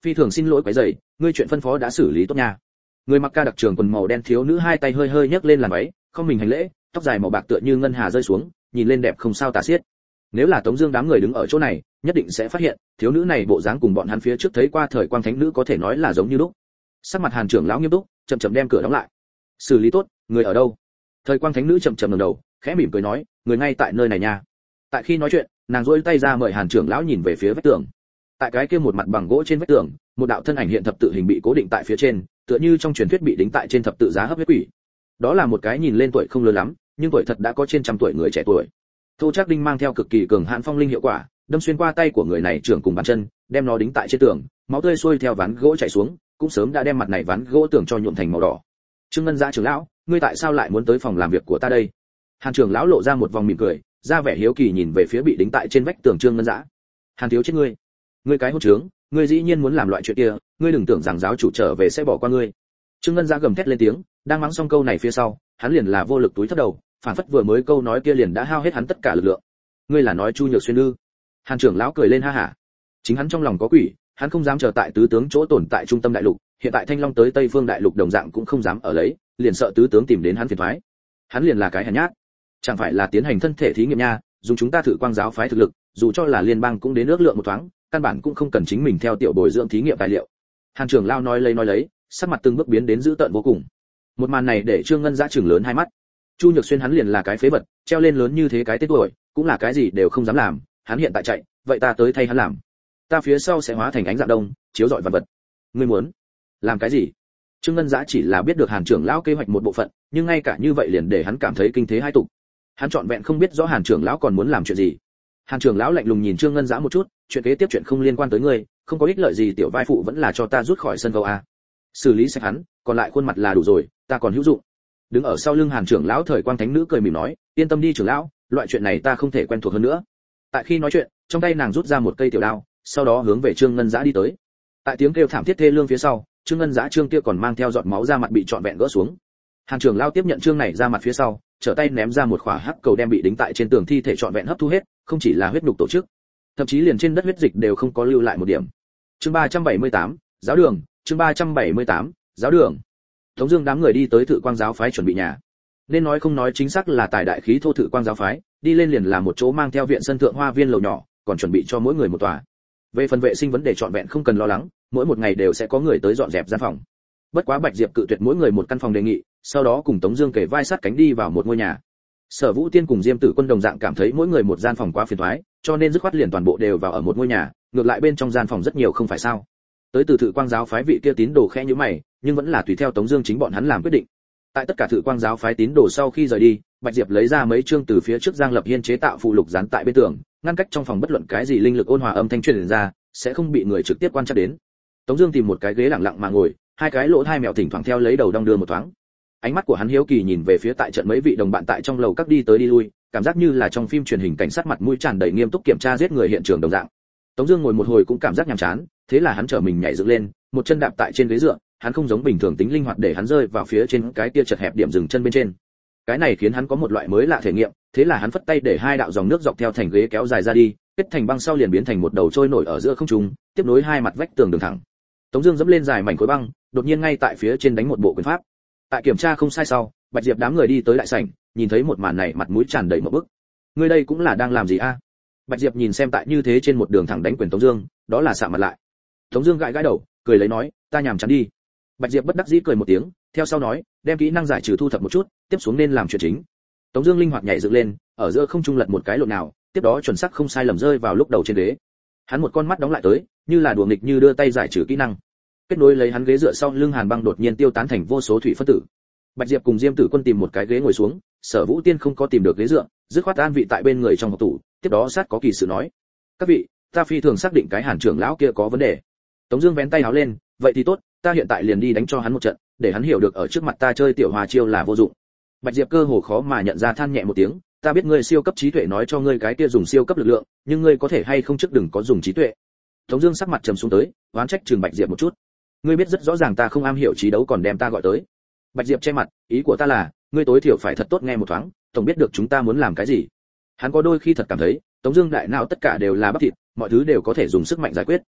phi thường xin lỗi quấy rầy, ngươi chuyện phân phó đã xử lý tốt nha. Người mặc ca đặc trường quần màu đen thiếu nữ hai tay hơi hơi nhấc lên làm váy, không mình hành lễ, tóc dài màu bạc tựa như ngân hà rơi xuống, nhìn lên đẹp không sao tả xiết. Nếu là Tống Dương đám người đứng ở chỗ này, nhất định sẽ phát hiện, thiếu nữ này bộ dáng cùng bọn hắn phía trước thấy qua thời quang thánh nữ có thể nói là giống như lúc. Sắc mặt Hàn trưởng lão nghiêm túc, chậm chậm đem cửa đóng lại. Xử lý tốt, người ở đâu? Thời quang thánh nữ chậm chậm ngẩng đầu, khẽ mỉm cười nói, người ngay tại nơi này nha. Tại khi nói chuyện, nàng duỗi tay ra mời Hàn trưởng lão nhìn về phía vách tường. Tại cái kia một mặt bằng gỗ trên vách tường, một đạo thân ảnh hiện thập tự hình bị cố định tại phía trên, tựa như trong truyền thuyết bị đính tại trên thập tự giá hấp huyết quỷ. Đó là một cái nhìn lên tuổi không lớn lắm, nhưng tuổi thật đã có trên trăm tuổi người trẻ tuổi. Thô Trác Đinh mang theo cực kỳ cường hãn phong linh hiệu quả, đâm xuyên qua tay của người này trưởng cùng bàn chân, đem nó đính tại trên tường, máu tươi xuôi theo ván gỗ chảy xuống, cũng sớm đã đem mặt này ván gỗ tường cho nhuộm thành màu đỏ. Trương Ngân Giã trưởng lão, ngươi tại sao lại muốn tới phòng làm việc của ta đây? Hàn trưởng lão lộ ra một vòng mỉm cười, ra vẻ hiếu kỳ nhìn về phía bị đính tại trên vách tường Trương Ngân Giã. Hàn thiếu chết ngươi, ngươi cái hỗn trướng, ngươi dĩ nhiên muốn làm loại chuyện kia, ngươi đừng tưởng rằng giáo chủ trở về sẽ bỏ qua ngươi. Trương Ngân Giã gầm thét lên tiếng, đang mắng xong câu này phía sau, hắn liền là vô lực túi thấp đầu, phản phất vừa mới câu nói kia liền đã hao hết hắn tất cả lực lượng. Ngươi là nói Chu Nhược Xuyên ư? Hàn trưởng lão cười lên ha hả. Chính hắn trong lòng có quỷ, hắn không dám chờ tại tứ tướng chỗ tồn tại trung tâm đại lục, hiện tại Thanh Long tới Tây Phương đại lục đồng dạng cũng không dám ở lấy, liền sợ tứ tướng tìm đến hắn phiền toái. Hắn liền là cái hèn nhát. Chẳng phải là tiến hành thân thể thí nghiệm nha, dùng chúng ta thử quang giáo phái thực lực, dù cho là liên bang cũng đến ước lượng một thoáng, căn bản cũng không cần chính mình theo tiểu bồi dưỡng thí nghiệm tài liệu. Hàn trưởng lão nói lấy, sắc mặt từng bước biến đến dữ tợn vô cùng. Một màn này để Trương Ngân Giã trừng lớn hai mắt. Chu Nhược Xuyên hắn liền là cái phế vật, treo lên lớn như thế cái tên tuổi, cũng là cái gì đều không dám làm, hắn hiện tại chạy, vậy ta tới thay hắn làm. Ta phía sau sẽ hóa thành ánh dạng đông, chiếu rọi vạn vật. Ngươi muốn làm cái gì? Trương Ngân Giã chỉ là biết được Hàn trưởng lão kế hoạch một bộ phận, nhưng ngay cả như vậy liền để hắn cảm thấy kinh thế hai tục. Hắn trọn vẹn không biết rõ Hàn trưởng lão còn muốn làm chuyện gì. Hàn trưởng lão lạnh lùng nhìn Trương Ngân Giã một chút, chuyện kế tiếp chuyện không liên quan tới ngươi, không có ích lợi gì, tiểu vai phụ vẫn là cho ta rút khỏi sân khấu a. Xử lý sạch hắn, còn lại khuôn mặt là đủ rồi, ta còn hữu dụng. Đứng ở sau lưng Hàn trưởng lão thời quang thánh nữ cười mỉm nói, yên tâm đi trưởng lão, loại chuyện này ta không thể quen thuộc hơn nữa. Tại khi nói chuyện, trong tay nàng rút ra một cây tiểu đao, sau đó hướng về Trương Ngân Giã đi tới. Tại tiếng kêu thảm thiết thê lương phía sau, Trương Ngân Giã trương kia còn mang theo giọt máu ra mặt bị trọn vẹn gỡ xuống. Hàn trưởng lão tiếp nhận trương này ra mặt phía sau, trở tay ném ra một quả hắc cầu đem bị đính tại trên tường thi thể trọn vẹn hấp thu hết, không chỉ là huyết nhục tổ chức, thậm chí liền trên đất huyết dịch đều không có lưu lại một điểm. Chương 378, giáo đường, chương 378, giáo đường. Tống Dương đám người đi tới Thự Quang giáo phái chuẩn bị nhà. Nên nói không nói chính xác là tại đại khí thô Thự Quang giáo phái, đi lên liền là một chỗ mang theo viện sân thượng hoa viên lầu nhỏ, còn chuẩn bị cho mỗi người một tòa. Về phần vệ sinh vấn đề trọn vẹn không cần lo lắng, mỗi một ngày đều sẽ có người tới dọn dẹp gian phòng. Bất quá Bạch Diệp cự tuyệt mỗi người một căn phòng đề nghị, sau đó cùng Tống Dương kề vai sát cánh đi vào một ngôi nhà. Sở Vũ Tiên cùng Diêm Tử Quân đồng dạng cảm thấy mỗi người một gian phòng quá phiền toái, cho nên dứt khoát liền toàn bộ đều vào ở một ngôi nhà, ngược lại bên trong gian phòng rất nhiều không phải sao? Tới từ Thự Quang giáo phái vị kia tín đồ khẽ nhíu mày, nhưng vẫn là tùy theo Tống Dương chính bọn hắn làm quyết định. Tại tất cả Thự Quang giáo phái tín đồ sau khi rời đi, Bạch Diệp lấy ra mấy chương từ phía trước Giang Lập Hiên chế tạo phụ lục dán tại bên tường, ngăn cách trong phòng bất luận cái gì linh lực ôn hòa âm thanh truyền ra, sẽ không bị người trực tiếp quan trắc đến. Tống Dương tìm một cái ghế lặng lặng mà ngồi, hai cái lỗ hai mèo thỉnh thoảng theo lấy đầu đong đưa một thoáng. Ánh mắt của hắn hiếu kỳ nhìn về phía tại trận mấy vị đồng bạn tại trong lầu các đi tới đi lui, cảm giác như là trong phim truyền hình cảnh sát mặt mũi tràn đầy nghiêm túc kiểm tra giết người hiện trường đồng dạng. Tống Dương ngồi một hồi cũng cảm giác nhàm chán, thế là hắn trở mình nhảy dựng lên, một chân đạp tại trên ghế dựa, hắn không giống bình thường tính linh hoạt để hắn rơi vào phía trên cái kia chật hẹp điểm dừng chân bên trên. Cái này khiến hắn có một loại mới lạ thể nghiệm, thế là hắn phất tay để hai đạo dòng nước dọc theo thành ghế kéo dài ra đi, kết thành băng sau liền biến thành một đầu trôi nổi ở giữa không trung, tiếp nối hai mặt vách tường đường thẳng. Tống Dương dẫm lên dài mảnh khối băng, đột nhiên ngay tại phía trên đánh một bộ quyền pháp. Tại kiểm tra không sai sau, Bạch Diệp đám người đi tới đại sảnh, nhìn thấy một màn này mặt mũi tràn đầy một bức. Ngươi đây cũng là đang làm gì a? Bạch Diệp nhìn xem tại như thế trên một đường thẳng đánh quyền Tống Dương, đó là sạm mặt lại. Tống Dương gãi gãi đầu, cười lấy nói, ta nhàm chán đi. Bạch Diệp bất đắc dĩ cười một tiếng, theo sau nói, đem kỹ năng giải trừ thu thập một chút, tiếp xuống nên làm chuyện chính. Tống Dương linh hoạt nhảy dựng lên, ở giữa không trung lật một cái lộn nào, tiếp đó chuẩn xác không sai lầm rơi vào lúc đầu trên ghế. Hắn một con mắt đóng lại tới, như là đùa nghịch như đưa tay giải trừ kỹ năng. Kết nối lấy hắn ghế dựa sau lưng hàn băng đột nhiên tiêu tán thành vô số thủy phân tử. Bạch Diệp cùng Diêm Tử Quân tìm một cái ghế ngồi xuống, Sở Vũ Tiên không có tìm được ghế dựa, dứt khoát an vị tại bên người trong hộp tủ, tiếp đó sát có kỳ sự nói: các vị, ta phi thường xác định cái Hàn trưởng lão kia có vấn đề. Tống Dương vén tay áo lên, vậy thì tốt, ta hiện tại liền đi đánh cho hắn một trận, để hắn hiểu được ở trước mặt ta chơi tiểu hòa chiêu là vô dụng. Bạch Diệp cơ hồ khó mà nhận ra than nhẹ một tiếng, ta biết ngươi siêu cấp trí tuệ nói cho ngươi cái kia dùng siêu cấp lực lượng, nhưng ngươi có thể hay không trước đừng có dùng trí tuệ. Tống Dương sắc mặt trầm xuống tới, oán trách Trường Bạch Diệp một chút. Ngươi biết rất rõ ràng ta không am hiểu trí đấu còn đem ta gọi tới. Bạch Diệp che mặt, ý của ta là, ngươi tối thiểu phải thật tốt nghe một thoáng, tổng biết được chúng ta muốn làm cái gì. Hắn có đôi khi thật cảm thấy, Tống Dương đại não tất cả đều là bắp thịt, mọi thứ đều có thể dùng sức mạnh giải quyết.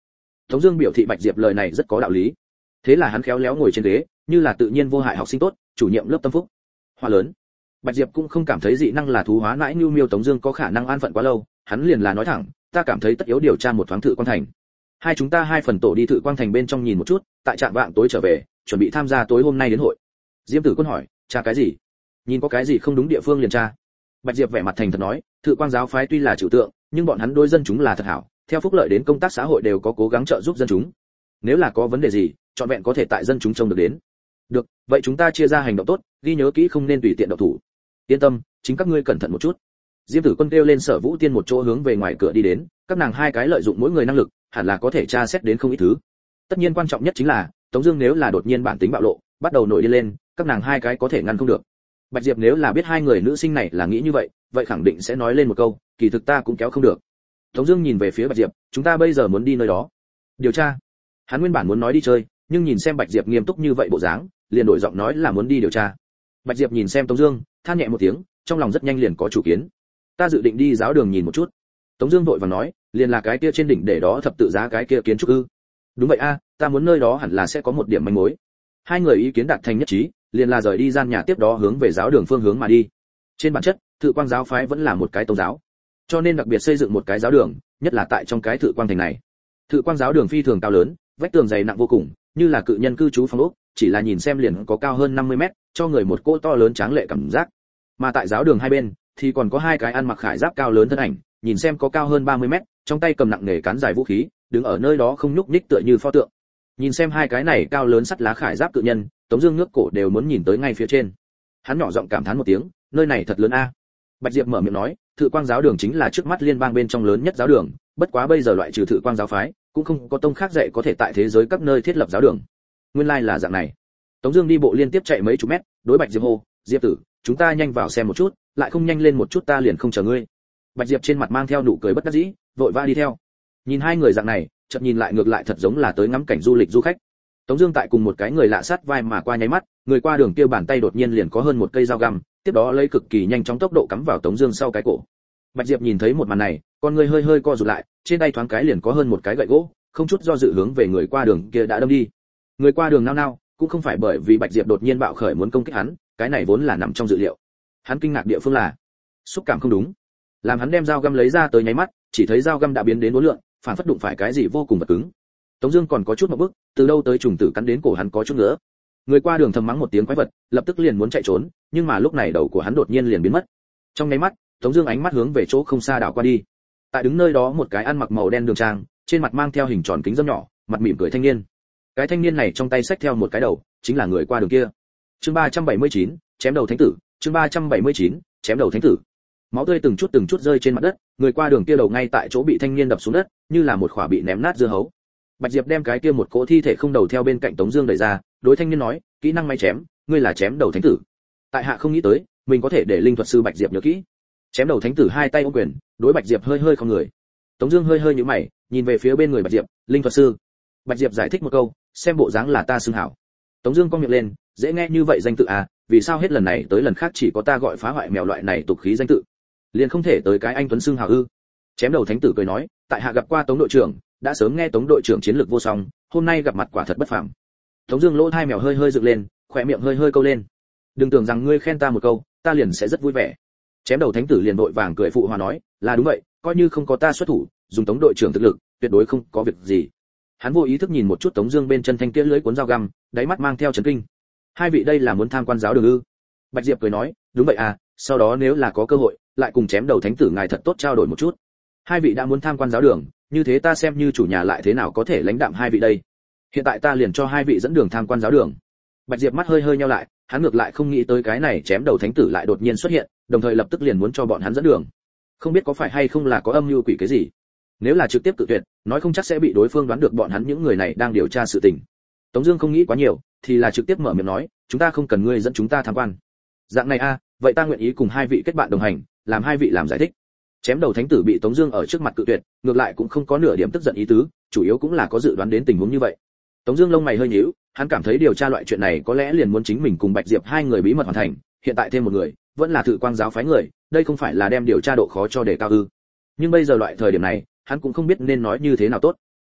Tống Dương biểu thị Bạch Diệp lời này rất có đạo lý. Thế là hắn khéo léo ngồi trên ghế, như là tự nhiên vô hại học sinh tốt, chủ nhiệm lớp tâm phúc. Hoa lớn. Bạch Diệp cũng không cảm thấy dị năng là thú hóa nãi nhu miêu Tống Dương có khả năng an phận quá lâu, hắn liền là nói thẳng, ta cảm thấy tất yếu điều tra một thoáng Thự Quang Thành. Chúng ta hai phần tổ đi Thự Quang Thành bên trong nhìn một chút, tại trạm vạng tối trở về, chuẩn bị tham gia tối hôm nay đến hội. Diêm Tử Quân hỏi, tra cái gì? Nhìn có cái gì không đúng địa phương liền tra. Bạch Diệp vẻ mặt thành thật nói, Thự Quang giáo phái tuy là trừu tượng, nhưng bọn hắn đối dân chúng là thật hảo, theo phúc lợi đến công tác xã hội đều có cố gắng trợ giúp dân chúng. Nếu là có vấn đề gì, chọn vẹn có thể tại dân chúng trông được đến. Được, vậy chúng ta chia ra hành động tốt, ghi nhớ kỹ không nên tùy tiện động thủ. Yên tâm, chính các ngươi cẩn thận một chút. Diêm Tử Quân kêu lên Sở Vũ Tiên một chỗ hướng về ngoài cửa đi đến, các nàng hai cái lợi dụng mỗi người năng lực, hẳn là có thể tra xét đến không ít thứ. Tất nhiên quan trọng nhất chính là, Tống Dương nếu là đột nhiên bản tính bạo lộ, bắt đầu nổi điên lên, các nàng hai cái có thể ngăn không được. Bạch Diệp nếu là biết hai người nữ sinh này là nghĩ như vậy, vậy khẳng định sẽ nói lên một câu, kỳ thực ta cũng kéo không được. Tống Dương nhìn về phía Bạch Diệp, chúng ta bây giờ muốn đi nơi đó điều tra. Hắn nguyên bản muốn nói đi chơi, nhưng nhìn xem Bạch Diệp nghiêm túc như vậy bộ dáng, liền đổi giọng nói là muốn đi điều tra. Bạch Diệp nhìn xem Tống Dương, than nhẹ một tiếng, trong lòng rất nhanh liền có chủ kiến. Ta dự định đi giáo đường nhìn một chút. Tống Dương vội vàng nói, liền là cái kia trên đỉnh để đó thập tự giá cái kia kiến trúc ư? Đúng vậy a, ta muốn nơi đó hẳn là sẽ có một điểm manh mối. Hai người ý kiến đạt thành nhất trí, liền là rời đi gian nhà tiếp đó hướng về giáo đường phương hướng mà đi. Trên bản chất, Thự Quang giáo phái vẫn là một cái tôn giáo, cho nên đặc biệt xây dựng một cái giáo đường, nhất là tại trong cái Thự Quang thành này. Thự Quang giáo đường phi thường cao lớn, vách tường dày nặng vô cùng, như là cự nhân cư trú phong ốc, chỉ là nhìn xem liền có cao hơn 50 mét, cho người một cỗ to lớn tráng lệ cảm giác. Mà tại giáo đường hai bên thì còn có hai cái ăn mặc khải giáp cao lớn thân ảnh, nhìn xem có cao hơn 30 mét, trong tay cầm nặng nề cán dài vũ khí, đứng ở nơi đó không nhúc nhích tựa như pho tượng. Nhìn xem hai cái này cao lớn sắt lá khải giáp cự nhân, Tống Dương ngước cổ đều muốn nhìn tới ngay phía trên. Hắn nhỏ giọng cảm thán một tiếng, nơi này thật lớn a. Bạch Diệp mở miệng nói, Thự Quang giáo đường chính là trước mắt liên bang bên trong lớn nhất giáo đường, bất quá bây giờ loại trừ Thự Quang giáo phái, cũng không có tông khác dạy có thể tại thế giới các nơi thiết lập giáo đường. Nguyên lai là dạng này. Tống Dương đi bộ liên tiếp chạy mấy chục mét, đối Bạch Diệp hô, Diệp tử, chúng ta nhanh vào xem một chút, lại không nhanh lên một chút ta liền không chờ ngươi. Bạch Diệp trên mặt mang theo nụ cười bất đắc dĩ, vội vã đi theo. Nhìn hai người dạng này, chợt nhìn lại ngược lại thật giống là tới ngắm cảnh du lịch du khách. Tống Dương tại cùng một cái người lạ sát vai mà qua nháy mắt, người qua đường kia bàn tay đột nhiên liền có hơn một cây dao găm, tiếp đó lấy cực kỳ nhanh chóng tốc độ cắm vào Tống Dương sau cái cổ. Bạch Diệp nhìn thấy một màn này, con người hơi hơi co rụt lại, trên tay thoáng cái liền có hơn một cái gậy gỗ, không chút do dự hướng về người qua đường kia đã đâm đi. Người qua đường nao nao, cũng không phải bởi vì Bạch Diệp đột nhiên bạo khởi muốn công kích hắn, cái này vốn là nằm trong dự liệu. Hắn kinh ngạc địa phương là xúc cảm không đúng. Làm hắn đem dao găm lấy ra tới nháy mắt, chỉ thấy dao găm đã biến đến uốn lượn, phản phất đụng phải cái gì vô cùng vật cứng. Tống Dương còn có chút một bước, từ đâu tới trùng tử cắn đến cổ hắn có chút nữa. Người qua đường thầm mắng một tiếng quái vật, lập tức liền muốn chạy trốn, nhưng mà lúc này đầu của hắn đột nhiên liền biến mất. Trong nháy mắt, Tống Dương ánh mắt hướng về chỗ không xa đảo qua đi. Tại đứng nơi đó một cái ăn mặc màu đen đường trang, trên mặt mang theo hình tròn kính dâm nhỏ, mặt mỉm cười thanh niên. Cái thanh niên này trong tay xách theo một cái đầu, chính là người qua đường kia. Chương 379, chém đầu thánh tử. Chương 379, chém đầu thánh tử. Máu tươi từng chút rơi trên mặt đất, người qua đường kia đầu ngay tại chỗ bị thanh niên đập xuống đất, như là một quả bị ném nát dưa hấu. Bạch Diệp đem cái kia một cỗ thi thể không đầu theo bên cạnh Tống Dương đẩy ra, đối thanh niên nói, kỹ năng may chém, ngươi là chém đầu thánh tử. Tại hạ không nghĩ tới, mình có thể để linh thuật sư Bạch Diệp nhớ kỹ. Chém đầu thánh tử hai tay ôm quyền, đối Bạch Diệp hơi hơi không người. Tống Dương hơi hơi nhíu mày, nhìn về phía bên người Bạch Diệp, linh thuật sư. Bạch Diệp giải thích một câu, xem bộ dáng là ta xưng hảo. Tống Dương cong miệng lên, dễ nghe như vậy danh tự à, vì sao hết lần này tới lần khác chỉ có ta gọi phá hoại mèo loại này tục khí danh tự, liền không thể tới cái anh tuấn xưng hảo ư? Chém đầu thánh tử cười nói, tại hạ gặp qua Tống đội trưởng, đã sớm nghe Tống đội trưởng chiến lược vô song, hôm nay gặp mặt quả thật bất phàm. Tống Dương lỗ tai mèo hơi hơi dựng lên, khóe miệng hơi hơi câu lên. Đừng tưởng rằng ngươi khen ta một câu, ta liền sẽ rất vui vẻ. Chém đầu thánh tử liền vội vàng cười phụ hòa nói, là đúng vậy, coi như không có ta xuất thủ, dùng Tống đội trưởng thực lực, tuyệt đối không có việc gì. Hắn vô ý thức nhìn một chút Tống Dương bên chân thanh kia lưới cuốn dao găm, đáy mắt mang theo chấn kinh. Hai vị đây là muốn tham quan giáo đường ư? Bạch Diệp cười nói, đúng vậy à, sau đó nếu là có cơ hội, lại cùng chém đầu thánh tử ngài thật tốt trao đổi một chút. Hai vị đã muốn tham quan giáo đường, như thế ta xem như chủ nhà lại thế nào có thể lãnh đạm hai vị đây? Hiện tại ta liền cho hai vị dẫn đường tham quan giáo đường. Bạch Diệp mắt hơi hơi nheo lại, hắn ngược lại không nghĩ tới cái này chém đầu thánh tử lại đột nhiên xuất hiện, đồng thời lập tức liền muốn cho bọn hắn dẫn đường. Không biết có phải hay không là có âm mưu quỷ cái gì? Nếu là trực tiếp cự tuyệt, nói không chắc sẽ bị đối phương đoán được bọn hắn những người này đang điều tra sự tình. Tống Dương không nghĩ quá nhiều, thì là trực tiếp mở miệng nói, chúng ta không cần ngươi dẫn chúng ta tham quan. Dạng này a, vậy ta nguyện ý cùng hai vị kết bạn đồng hành, làm hai vị làm giải thích. Chém đầu thánh tử bị Tống Dương ở trước mặt cự tuyệt, ngược lại cũng không có nửa điểm tức giận ý tứ, chủ yếu cũng là có dự đoán đến tình huống như vậy. Tống Dương lông mày hơi nhíu, hắn cảm thấy điều tra loại chuyện này có lẽ liền muốn chính mình cùng Bạch Diệp hai người bí mật hoàn thành, hiện tại thêm một người, vẫn là Thự Quang giáo phái người, đây không phải là đem điều tra độ khó cho đề cao ư? Nhưng bây giờ loại thời điểm này, hắn cũng không biết nên nói như thế nào tốt.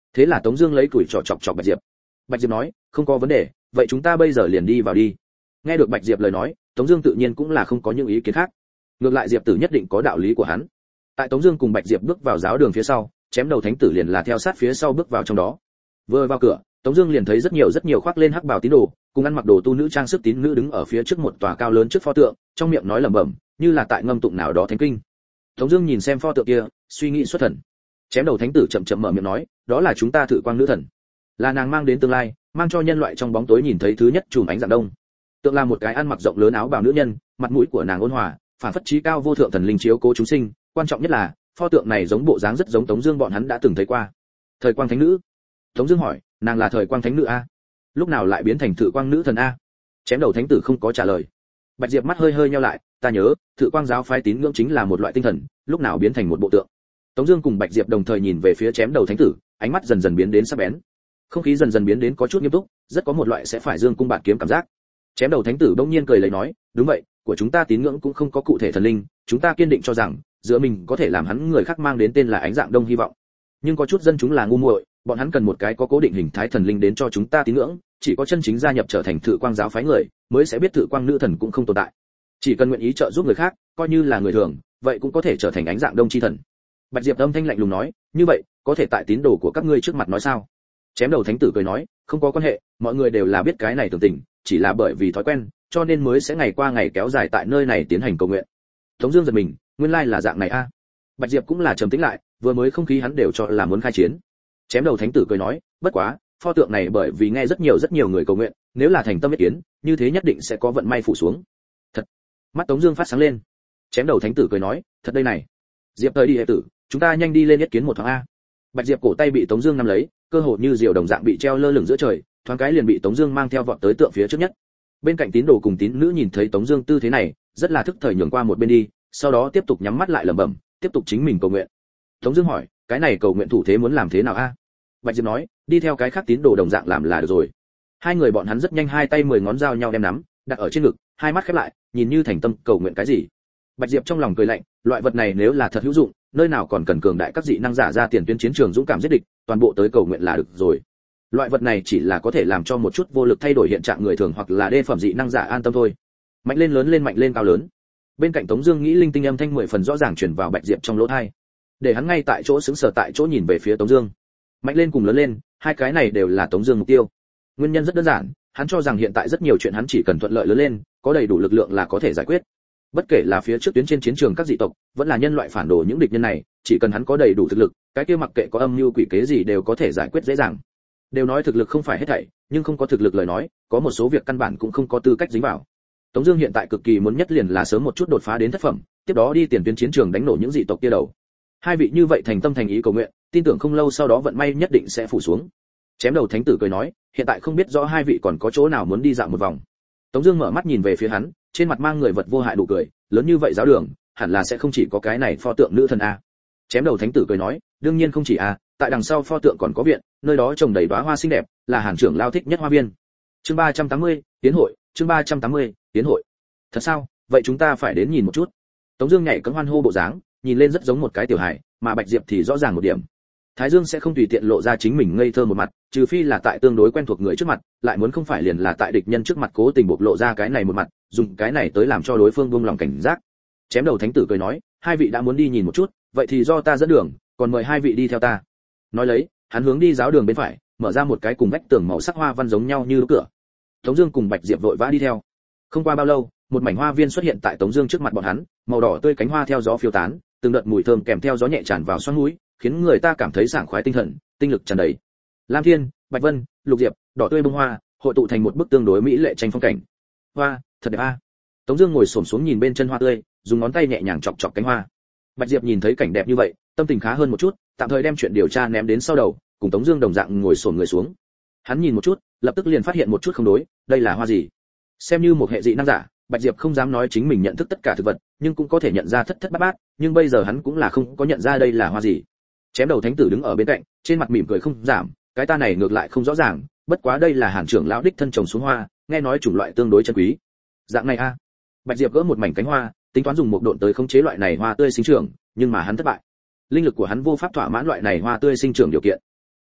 Thế là Tống Dương lấy củi trỏ chọc chọc Bạch Diệp. Bạch Diệp nói, không có vấn đề, vậy chúng ta bây giờ liền đi vào đi. Nghe được Bạch Diệp lời nói, Tống Dương tự nhiên cũng là không có những ý kiến khác. Ngược lại Diệp Tử nhất định có đạo lý của hắn. Tại Tống Dương cùng Bạch Diệp bước vào giáo đường phía sau, chém đầu thánh tử liền là theo sát phía sau bước vào trong đó. Vừa vào cửa, Tống Dương liền thấy rất nhiều khoác lên hắc bào tín đồ, cùng ăn mặc đồ tu nữ trang sức tín nữ đứng ở phía trước một tòa cao lớn trước pho tượng, trong miệng nói lẩm bẩm, như là tại ngâm tụng nào đó thánh kinh. Tống Dương nhìn xem pho tượng kia, suy nghĩ xuất thần. Chém đầu thánh tử chậm chậm mở miệng nói, đó là chúng ta Thử Quang nữ thần, là nàng mang đến tương lai, mang cho nhân loại trong bóng tối nhìn thấy thứ nhất chùm ánh dạng đông. Tượng là một cái ăn mặc rộng lớn áo bào nữ nhân, mặt mũi của nàng ôn hòa, phản phất trí cao vô thượng thần linh chiếu cố chúng sinh. Quan trọng nhất là pho tượng này giống bộ dáng rất giống Tống Dương bọn hắn đã từng thấy qua. Thời Quang Thánh nữ. Tống Dương hỏi, nàng là Thời Quang Thánh nữ a? Lúc nào lại biến thành Thử Quang nữ thần a? Chém đầu thánh tử không có trả lời. Bạch Diệp mắt hơi nheo lại, ta nhớ, Thử Quang giáo phái tín ngưỡng chính là một loại tinh thần, lúc nào biến thành một bộ tượng? Tống Dương cùng Bạch Diệp đồng thời nhìn về phía chém đầu thánh tử, ánh mắt dần dần biến đến sắc bén, không khí dần dần biến đến có chút nghiêm túc, rất có một loại sẽ phải dương cung bạt kiếm cảm giác. Chém đầu thánh tử bỗng nhiên cười lấy nói, đúng vậy, của chúng ta tín ngưỡng cũng không có cụ thể thần linh, chúng ta kiên định cho rằng giữa mình có thể làm hắn người khác mang đến tên là ánh dạng đông hy vọng. Nhưng có chút dân chúng là ngu muội, bọn hắn cần một cái có cố định hình thái thần linh đến cho chúng ta tín ngưỡng, chỉ có chân chính gia nhập trở thành Thử Quang giáo phái người, mới sẽ biết Thử Quang nữ thần cũng không tồn tại. Chỉ cần nguyện ý trợ giúp người khác, coi như là người thường, vậy cũng có thể trở thành ánh dạng đông chi thần. Bạch Diệp âm thanh lạnh lùng nói, như vậy, có thể tại tín đồ của các ngươi trước mặt nói sao? Chém đầu thánh tử cười nói, không có quan hệ, mọi người đều là biết cái này tưởng tình, chỉ là bởi vì thói quen, cho nên mới sẽ ngày qua ngày kéo dài tại nơi này tiến hành cầu nguyện. Tống Dương giật mình, nguyên lai là dạng này a. Bạch Diệp cũng là trầm tĩnh lại, vừa mới không khí hắn đều cho là muốn khai chiến. Chém đầu thánh tử cười nói, bất quá, pho tượng này bởi vì nghe rất nhiều người cầu nguyện, nếu là thành tâm ý kiến, như thế nhất định sẽ có vận may phủ xuống. Thật. Mắt Tống Dương phát sáng lên. Chém đầu thánh tử cười nói, thật đây này. Diệp tới đi hệ tử, chúng ta nhanh đi lên ý kiến một thoáng a. Bạch Diệp cổ tay bị Tống Dương nắm lấy, cơ hồ như diều đồng dạng bị treo lơ lửng giữa trời, thoáng cái liền bị Tống Dương mang theo vọt tới tượng phía trước nhất. Bên cạnh tín đồ cùng tín nữ nhìn thấy Tống Dương tư thế này, rất là thức thời nhường qua một bên đi, sau đó tiếp tục nhắm mắt lại lẩm bẩm, tiếp tục chính mình cầu nguyện. Tống Dương hỏi, cái này cầu nguyện thủ thế muốn làm thế nào a? Bạch Diệp nói, đi theo cái khác tín đồ đồng dạng làm là được rồi. Hai người bọn hắn rất nhanh hai tay 10 ngón giao nhau đem nắm, đặt ở trên ngực, hai mắt khép lại, nhìn như thành tâm cầu nguyện cái gì. Bạch Diệp trong lòng cười lạnh, loại vật này nếu là thật hữu dụng, nơi nào còn cần cường đại các dị năng giả ra tiền tuyến chiến trường dũng cảm giết địch, toàn bộ tới cầu nguyện là được rồi. Loại vật này chỉ là có thể làm cho một chút vô lực thay đổi hiện trạng người thường hoặc là đê phẩm dị năng giả an tâm thôi. Mạnh lên lớn lên mạnh lên cao lớn. Bên cạnh Tống Dương nghĩ linh tinh âm thanh 10 phần rõ ràng truyền vào Bạch Diệp trong lỗ tai, để hắn ngay tại chỗ sững sờ tại chỗ nhìn về phía Tống Dương. Mạnh lên cùng lớn lên, hai cái này đều là Tống Dương mục tiêu. Nguyên nhân rất đơn giản, hắn cho rằng hiện tại rất nhiều chuyện hắn chỉ cần thuận lợi lớn lên, có đầy đủ lực lượng là có thể giải quyết. Bất kể là phía trước tuyến trên chiến trường các dị tộc, vẫn là nhân loại phản đồ những địch nhân này, chỉ cần hắn có đầy đủ thực lực, cái kia mặc kệ có âm mưu quỷ kế gì đều có thể giải quyết dễ dàng. Đều nói thực lực không phải hết thảy, nhưng không có thực lực lời nói, có một số việc căn bản cũng không có tư cách dính vào. Tống Dương hiện tại cực kỳ muốn nhất liền là sớm một chút đột phá đến thất phẩm, tiếp đó đi tiền tuyến chiến trường đánh nổ những dị tộc kia đầu. Hai vị như vậy thành tâm thành ý cầu nguyện, tin tưởng không lâu sau đó vận may nhất định sẽ phủ xuống. Chém đầu thánh tử cười nói, hiện tại không biết rõ hai vị còn có chỗ nào muốn đi dạo một vòng. Tống Dương mở mắt nhìn về phía hắn, trên mặt mang người vật vô hại nụ cười, lớn như vậy giáo đường, hẳn là sẽ không chỉ có cái này pho tượng nữ thần a. Chém đầu thánh tử cười nói, đương nhiên không chỉ a, tại đằng sau pho tượng còn có viện, nơi đó trồng đầy đóa hoa xinh đẹp, là Hàn trưởng lao thích nhất hoa viên. Chương 380, tiến hội, chương 380, tiến hội. Thật sao? Vậy chúng ta phải đến nhìn một chút. Tống Dương nhảy cẫng hoan hô bộ dáng, nhìn lên rất giống một cái tiểu hài, mà Bạch Diệp thì rõ ràng một điểm. Thái Dương sẽ không tùy tiện lộ ra chính mình ngây thơ một mặt, trừ phi là tại tương đối quen thuộc người trước mặt, lại muốn không phải liền là tại địch nhân trước mặt cố tình bộc lộ ra cái này một mặt, dùng cái này tới làm cho đối phương buông lòng cảnh giác. Chém đầu thánh tử cười nói, hai vị đã muốn đi nhìn một chút, vậy thì do ta dẫn đường, còn mời hai vị đi theo ta. Nói lấy, hắn hướng đi giáo đường bên phải, mở ra một cái cùng vách tường màu sắc hoa văn giống nhau như cửa. Tống Dương cùng Bạch Diệp vội vã đi theo. Không qua bao lâu, một mảnh hoa viên xuất hiện tại Tống Dương trước mặt bọn hắn, màu đỏ tươi cánh hoa theo gió phiêu tán, từng đợt mùi thơm kèm theo gió nhẹ tràn vào xoang mũi, khiến người ta cảm thấy sảng khoái tinh thần, tinh lực tràn đầy. Lam Thiên, Bạch Vân, Lục Diệp, đỏ tươi bông hoa, hội tụ thành một bức tương đối mỹ lệ tranh phong cảnh. Hoa, thật đẹp a. Tống Dương ngồi xổm xuống nhìn bên chân hoa tươi, dùng ngón tay nhẹ nhàng chọc chọc cánh hoa. Bạch Diệp nhìn thấy cảnh đẹp như vậy, tâm tình khá hơn một chút, tạm thời đem chuyện điều tra ném đến sau đầu, cùng Tống Dương đồng dạng ngồi xổm người xuống. Hắn nhìn một chút, lập tức liền phát hiện một chút không đối, đây là hoa gì? Xem như một hệ dị năng giả, Bạch Diệp không dám nói chính mình nhận thức tất cả thực vật, nhưng cũng có thể nhận ra thất thất bát bát, nhưng bây giờ hắn cũng là không có nhận ra đây là hoa gì. Chém đầu thánh tử đứng ở bên cạnh, trên mặt mỉm cười không giảm, cái ta này ngược lại không rõ ràng, bất quá đây là Hàn trưởng lão đích thân trồng xuống hoa, nghe nói chủng loại tương đối chân quý. Dạng này a. Bạch Diệp gỡ một mảnh cánh hoa, tính toán dùng một độn tới khống chế loại này hoa tươi sinh trưởng, nhưng mà hắn thất bại. Linh lực của hắn vô pháp thỏa mãn loại này hoa tươi sinh trưởng điều kiện.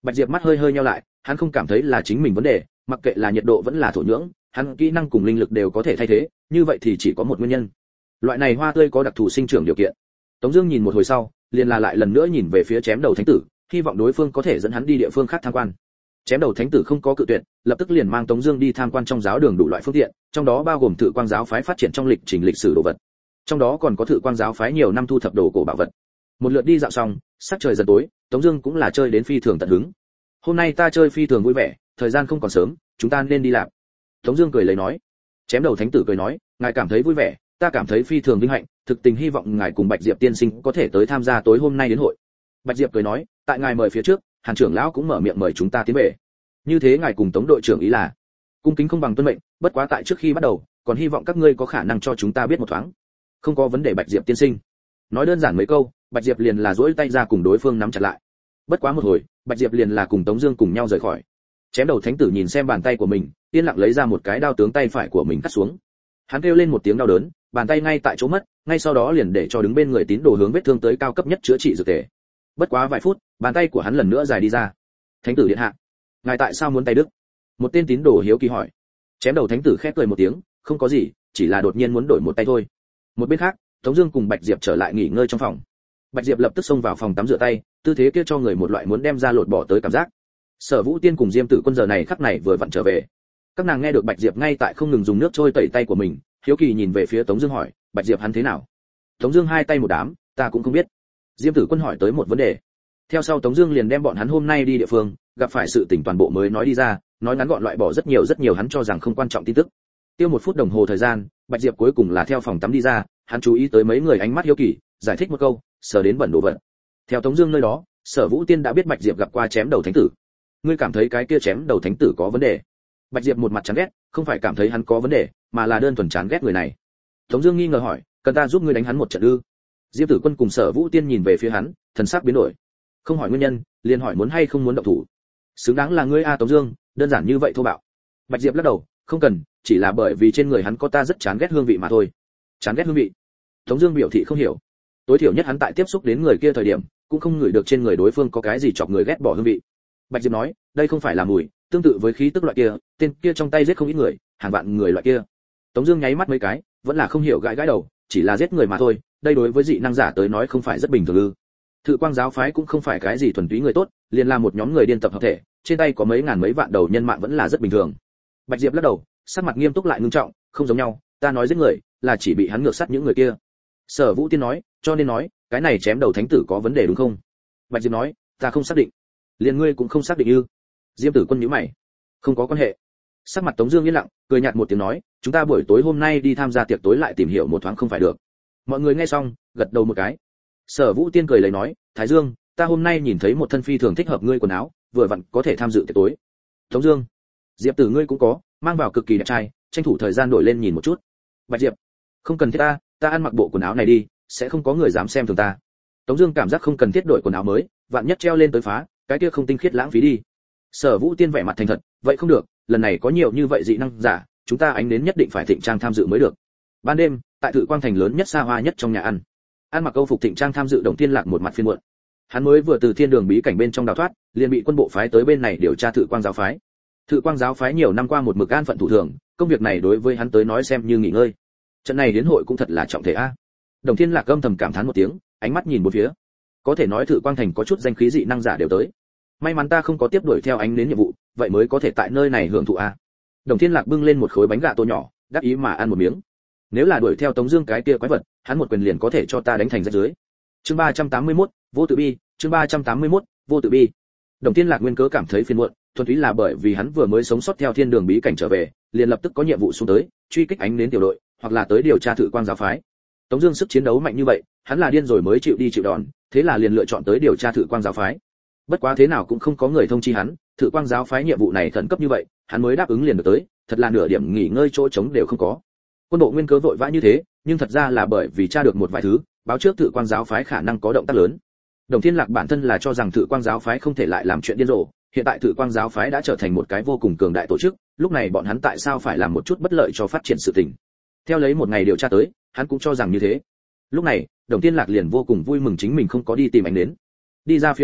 Bạch Diệp mắt hơi hơi nheo lại, hắn không cảm thấy là chính mình vấn đề, mặc kệ là nhiệt độ vẫn là thổ nhưỡng, hắn kỹ năng cùng linh lực đều có thể thay thế, như vậy thì chỉ có một nguyên nhân. Loại này hoa tươi có đặc thù sinh trưởng điều kiện. Tống Dương nhìn một hồi sau, liền là lại lần nữa nhìn về phía chém đầu thánh tử, hy vọng đối phương có thể dẫn hắn đi địa phương khác tham quan. Chém đầu thánh tử không có cự tuyệt, lập tức liền mang Tống Dương đi tham quan trong giáo đường đủ loại phương tiện, trong đó bao gồm Thự Quang giáo phái phát triển trong lịch trình lịch sử đồ vật, trong đó còn có Thự Quang giáo phái nhiều năm thu thập đồ cổ bảo vật. Một lượt đi dạo xong, sắc trời dần tối, Tống Dương cũng là chơi đến phi thường tận hứng. Hôm nay ta chơi phi thường vui vẻ, thời gian không còn sớm, chúng ta nên đi làm. Tống Dương cười lấy nói. Chém đầu thánh tử cười nói, ngài cảm thấy vui vẻ, ta cảm thấy phi thường vinh hạnh, thực tình hy vọng ngài cùng Bạch Diệp tiên sinh có thể tới tham gia tối hôm nay đến hội. Bạch Diệp cười nói, tại ngài mời phía trước, Hàn trưởng lão cũng mở miệng mời chúng ta tiến về. Như thế ngài cùng Tống đội trưởng ý là cung kính không bằng tuân mệnh, bất quá tại trước khi bắt đầu, còn hy vọng các ngươi có khả năng cho chúng ta biết một thoáng. Không có vấn đề Bạch Diệp tiên sinh. Nói đơn giản mấy câu, Bạch Diệp liền là duỗi tay ra cùng đối phương nắm chặt lại. Bất quá một hồi, Bạch Diệp liền là cùng Tống Dương cùng nhau rời khỏi. Chém đầu thánh tử nhìn xem bàn tay của mình, yên lặng lấy ra một cái đao tướng tay phải của mình cắt xuống. Hắn kêu lên một tiếng đau đớn, bàn tay ngay tại chỗ mất, ngay sau đó liền để cho đứng bên người tín đồ hướng vết thương tới cao cấp nhất chữa trị dược tề. Bất quá vài phút, bàn tay của hắn lần nữa dài đi ra. Thánh tử điện hạ, ngài tại sao muốn tay đứt? Một tên tín đồ hiếu kỳ hỏi. Chém đầu thánh tử khép cười một tiếng, không có gì, chỉ là đột nhiên muốn đổi một tay thôi. Một bên khác, Tống Dương cùng Bạch Diệp trở lại nghỉ ngơi trong phòng. Bạch Diệp lập tức xông vào phòng tắm rửa tay, tư thế kia cho người một loại muốn đem ra lột bỏ tới cảm giác. Sở Vũ Tiên cùng Diêm Tử Quân giờ này khắc này vừa vặn trở về. Các nàng nghe được Bạch Diệp ngay tại không ngừng dùng nước trôi tẩy tay của mình, hiếu kỳ nhìn về phía Tống Dương hỏi, Bạch Diệp hắn thế nào? Tống Dương hai tay một đám, ta cũng không biết. Diêm Tử Quân hỏi tới một vấn đề. Theo sau Tống Dương liền đem bọn hắn hôm nay đi địa phương, gặp phải sự tình toàn bộ mới nói đi ra, nói ngắn gọn loại bỏ rất nhiều hắn cho rằng không quan trọng tin tức. Tiêu 1 phút đồng hồ thời gian, Bạch Diệp cuối cùng là theo phòng tắm đi ra, hắn chú ý tới mấy người ánh mắt hiếu kỳ, giải thích một câu, sờ đến bẩn đồ vật. Theo Tống Dương nơi đó, Sở Vũ Tiên đã biết Bạch Diệp gặp qua chém đầu thánh tử. Ngươi cảm thấy cái kia chém đầu thánh tử có vấn đề? Bạch Diệp một mặt chán ghét, không phải cảm thấy hắn có vấn đề, mà là đơn thuần chán ghét người này. Tống Dương nghi ngờ hỏi, cần ta giúp ngươi đánh hắn một trận ư? Diêm Tử Quân cùng Sở Vũ Tiên nhìn về phía hắn, thần sắc biến đổi. Không hỏi nguyên nhân, liền hỏi muốn hay không muốn động thủ. Xứng đáng là ngươi a Tống Dương, đơn giản như vậy thô bạo. Bạch Diệp lắc đầu, không cần, chỉ là bởi vì trên người hắn có ta rất chán ghét hương vị mà thôi. Chán ghét hương vị? Tống Dương biểu thị không hiểu. Tối thiểu nhất hắn tại tiếp xúc đến người kia thời điểm, cũng không ngửi được trên người đối phương có cái gì chọc người ghét bỏ hương vị. Bạch Diệp nói, đây không phải là mùi, tương tự với khí tức loại kia, tên kia trong tay giết không ít người, hàng vạn người loại kia. Tống Dương nháy mắt mấy cái, vẫn là không hiểu, gãi gãi đầu, chỉ là giết người mà thôi, đây đối với dị năng giả tới nói không phải rất bình thường ư? Thự Quang giáo phái cũng không phải cái gì thuần túy người tốt, liền là một nhóm người điên tập hợp thể, trên tay có mấy ngàn mấy vạn đầu nhân mạng vẫn là rất bình thường. Bạch Diệp lắc đầu, sắc mặt nghiêm túc lại ngưng trọng, không giống nhau, ta nói giết người, là chỉ bị hắn ngược sát những người kia. Sở Vũ Tiên nói, cho nên nói, cái này chém đầu thánh tử có vấn đề đúng không? Bạch Diệp nói, ta không xác định. Liền ngươi cũng không xác định ư? Diêm Tử Quân nhíu mày, không có quan hệ. Sắc mặt Tống Dương yên lặng, cười nhạt một tiếng nói, chúng ta buổi tối hôm nay đi tham gia tiệc tối lại tìm hiểu một thoáng không phải được? Mọi người nghe xong, gật đầu một cái. Sở Vũ Tiên cười lấy nói, Thái Dương, ta hôm nay nhìn thấy một thân phi thường thích hợp ngươi quần áo, vừa vặn có thể tham dự tiệc tối. Tống Dương, Diệp Tử ngươi cũng có, mang vào cực kỳ đẹp trai, tranh thủ thời gian đổi lên nhìn một chút. Bạch Diệp, không cần thiết ta ăn mặc bộ quần áo này đi, sẽ không có người dám xem thường ta. Tống Dương cảm giác không cần thiết đổi quần áo mới, vạn nhất treo lên tới phá, cái kia không tinh khiết lãng phí đi. Sở Vũ Tiên vẻ mặt thành thật, vậy không được, lần này có nhiều như vậy dị năng giả, chúng ta ánh đến nhất định phải thịnh trang tham dự mới được. Ban đêm, tại Thự Quang thành lớn nhất xa hoa nhất trong nhà ăn mặc câu phục thịnh trang tham dự Đồng Thiên Lạc một mặt phiền muộn. Hắn mới vừa từ thiên đường bí cảnh bên trong đào thoát, liền bị quân bộ phái tới bên này điều tra Thự Quang giáo phái. Thự Quang giáo phái nhiều năm qua một mực an phận thủ thường, công việc này đối với hắn tới nói xem như nghỉ ngơi. Trận này đến hội cũng thật là trọng thể a. Đồng Thiên Lạc âm thầm cảm thán một tiếng, ánh mắt nhìn bốn phía. Có thể nói Thự Quang thành có chút danh khí dị năng giả đều tới. May mắn ta không có tiếp đuổi theo ánh đến nhiệm vụ, vậy mới có thể tại nơi này hưởng thụ a. Đồng Thiên Lạc bưng lên một khối bánh gà tô nhỏ, đáp ý mà ăn một miếng. Nếu là đuổi theo Tống Dương cái kia quái vật, hắn một quyền liền có thể cho ta đánh thành rách dưới. Chương 381, vô tự bi. Chương 381, vô tự bi. Đồng Thiên Lạc nguyên cớ cảm thấy phiền muộn, thuần túy là bởi vì hắn vừa mới sống sót theo thiên đường bí cảnh trở về, liền lập tức có nhiệm vụ xuống tới, truy kích ánh đến tiểu đội, hoặc là tới điều tra Thự Quang giáo phái. Tống Dương sức chiến đấu mạnh như vậy, hắn là điên rồi mới chịu đi chịu đòn, thế là liền lựa chọn tới điều tra Thự Quang giáo phái. Bất quá thế nào cũng không có người thông chi hắn, Thự Quang giáo phái nhiệm vụ này khẩn cấp như vậy, hắn mới đáp ứng liền được tới, thật là nửa điểm nghỉ ngơi chỗ trống đều không có. Quân bộ nguyên cớ vội vã như thế, nhưng thật ra là bởi vì tra được một vài thứ, báo trước Thự Quang giáo phái khả năng có động tác lớn. Đồng Thiên Lạc bản thân là cho rằng Thự Quang giáo phái không thể lại làm chuyện điên rồ, hiện tại Thự Quang giáo phái đã trở thành một cái vô cùng cường đại tổ chức, lúc này bọn hắn tại sao phải làm một chút bất lợi cho phát triển sự tình? Theo lấy một ngày điều tra tới, hắn cũng cho rằng như thế. Lúc này, Đồng Thiên Lạc liền vô cùng vui mừng chính mình không có đi tìm ánh đến. Đi ra phía sau,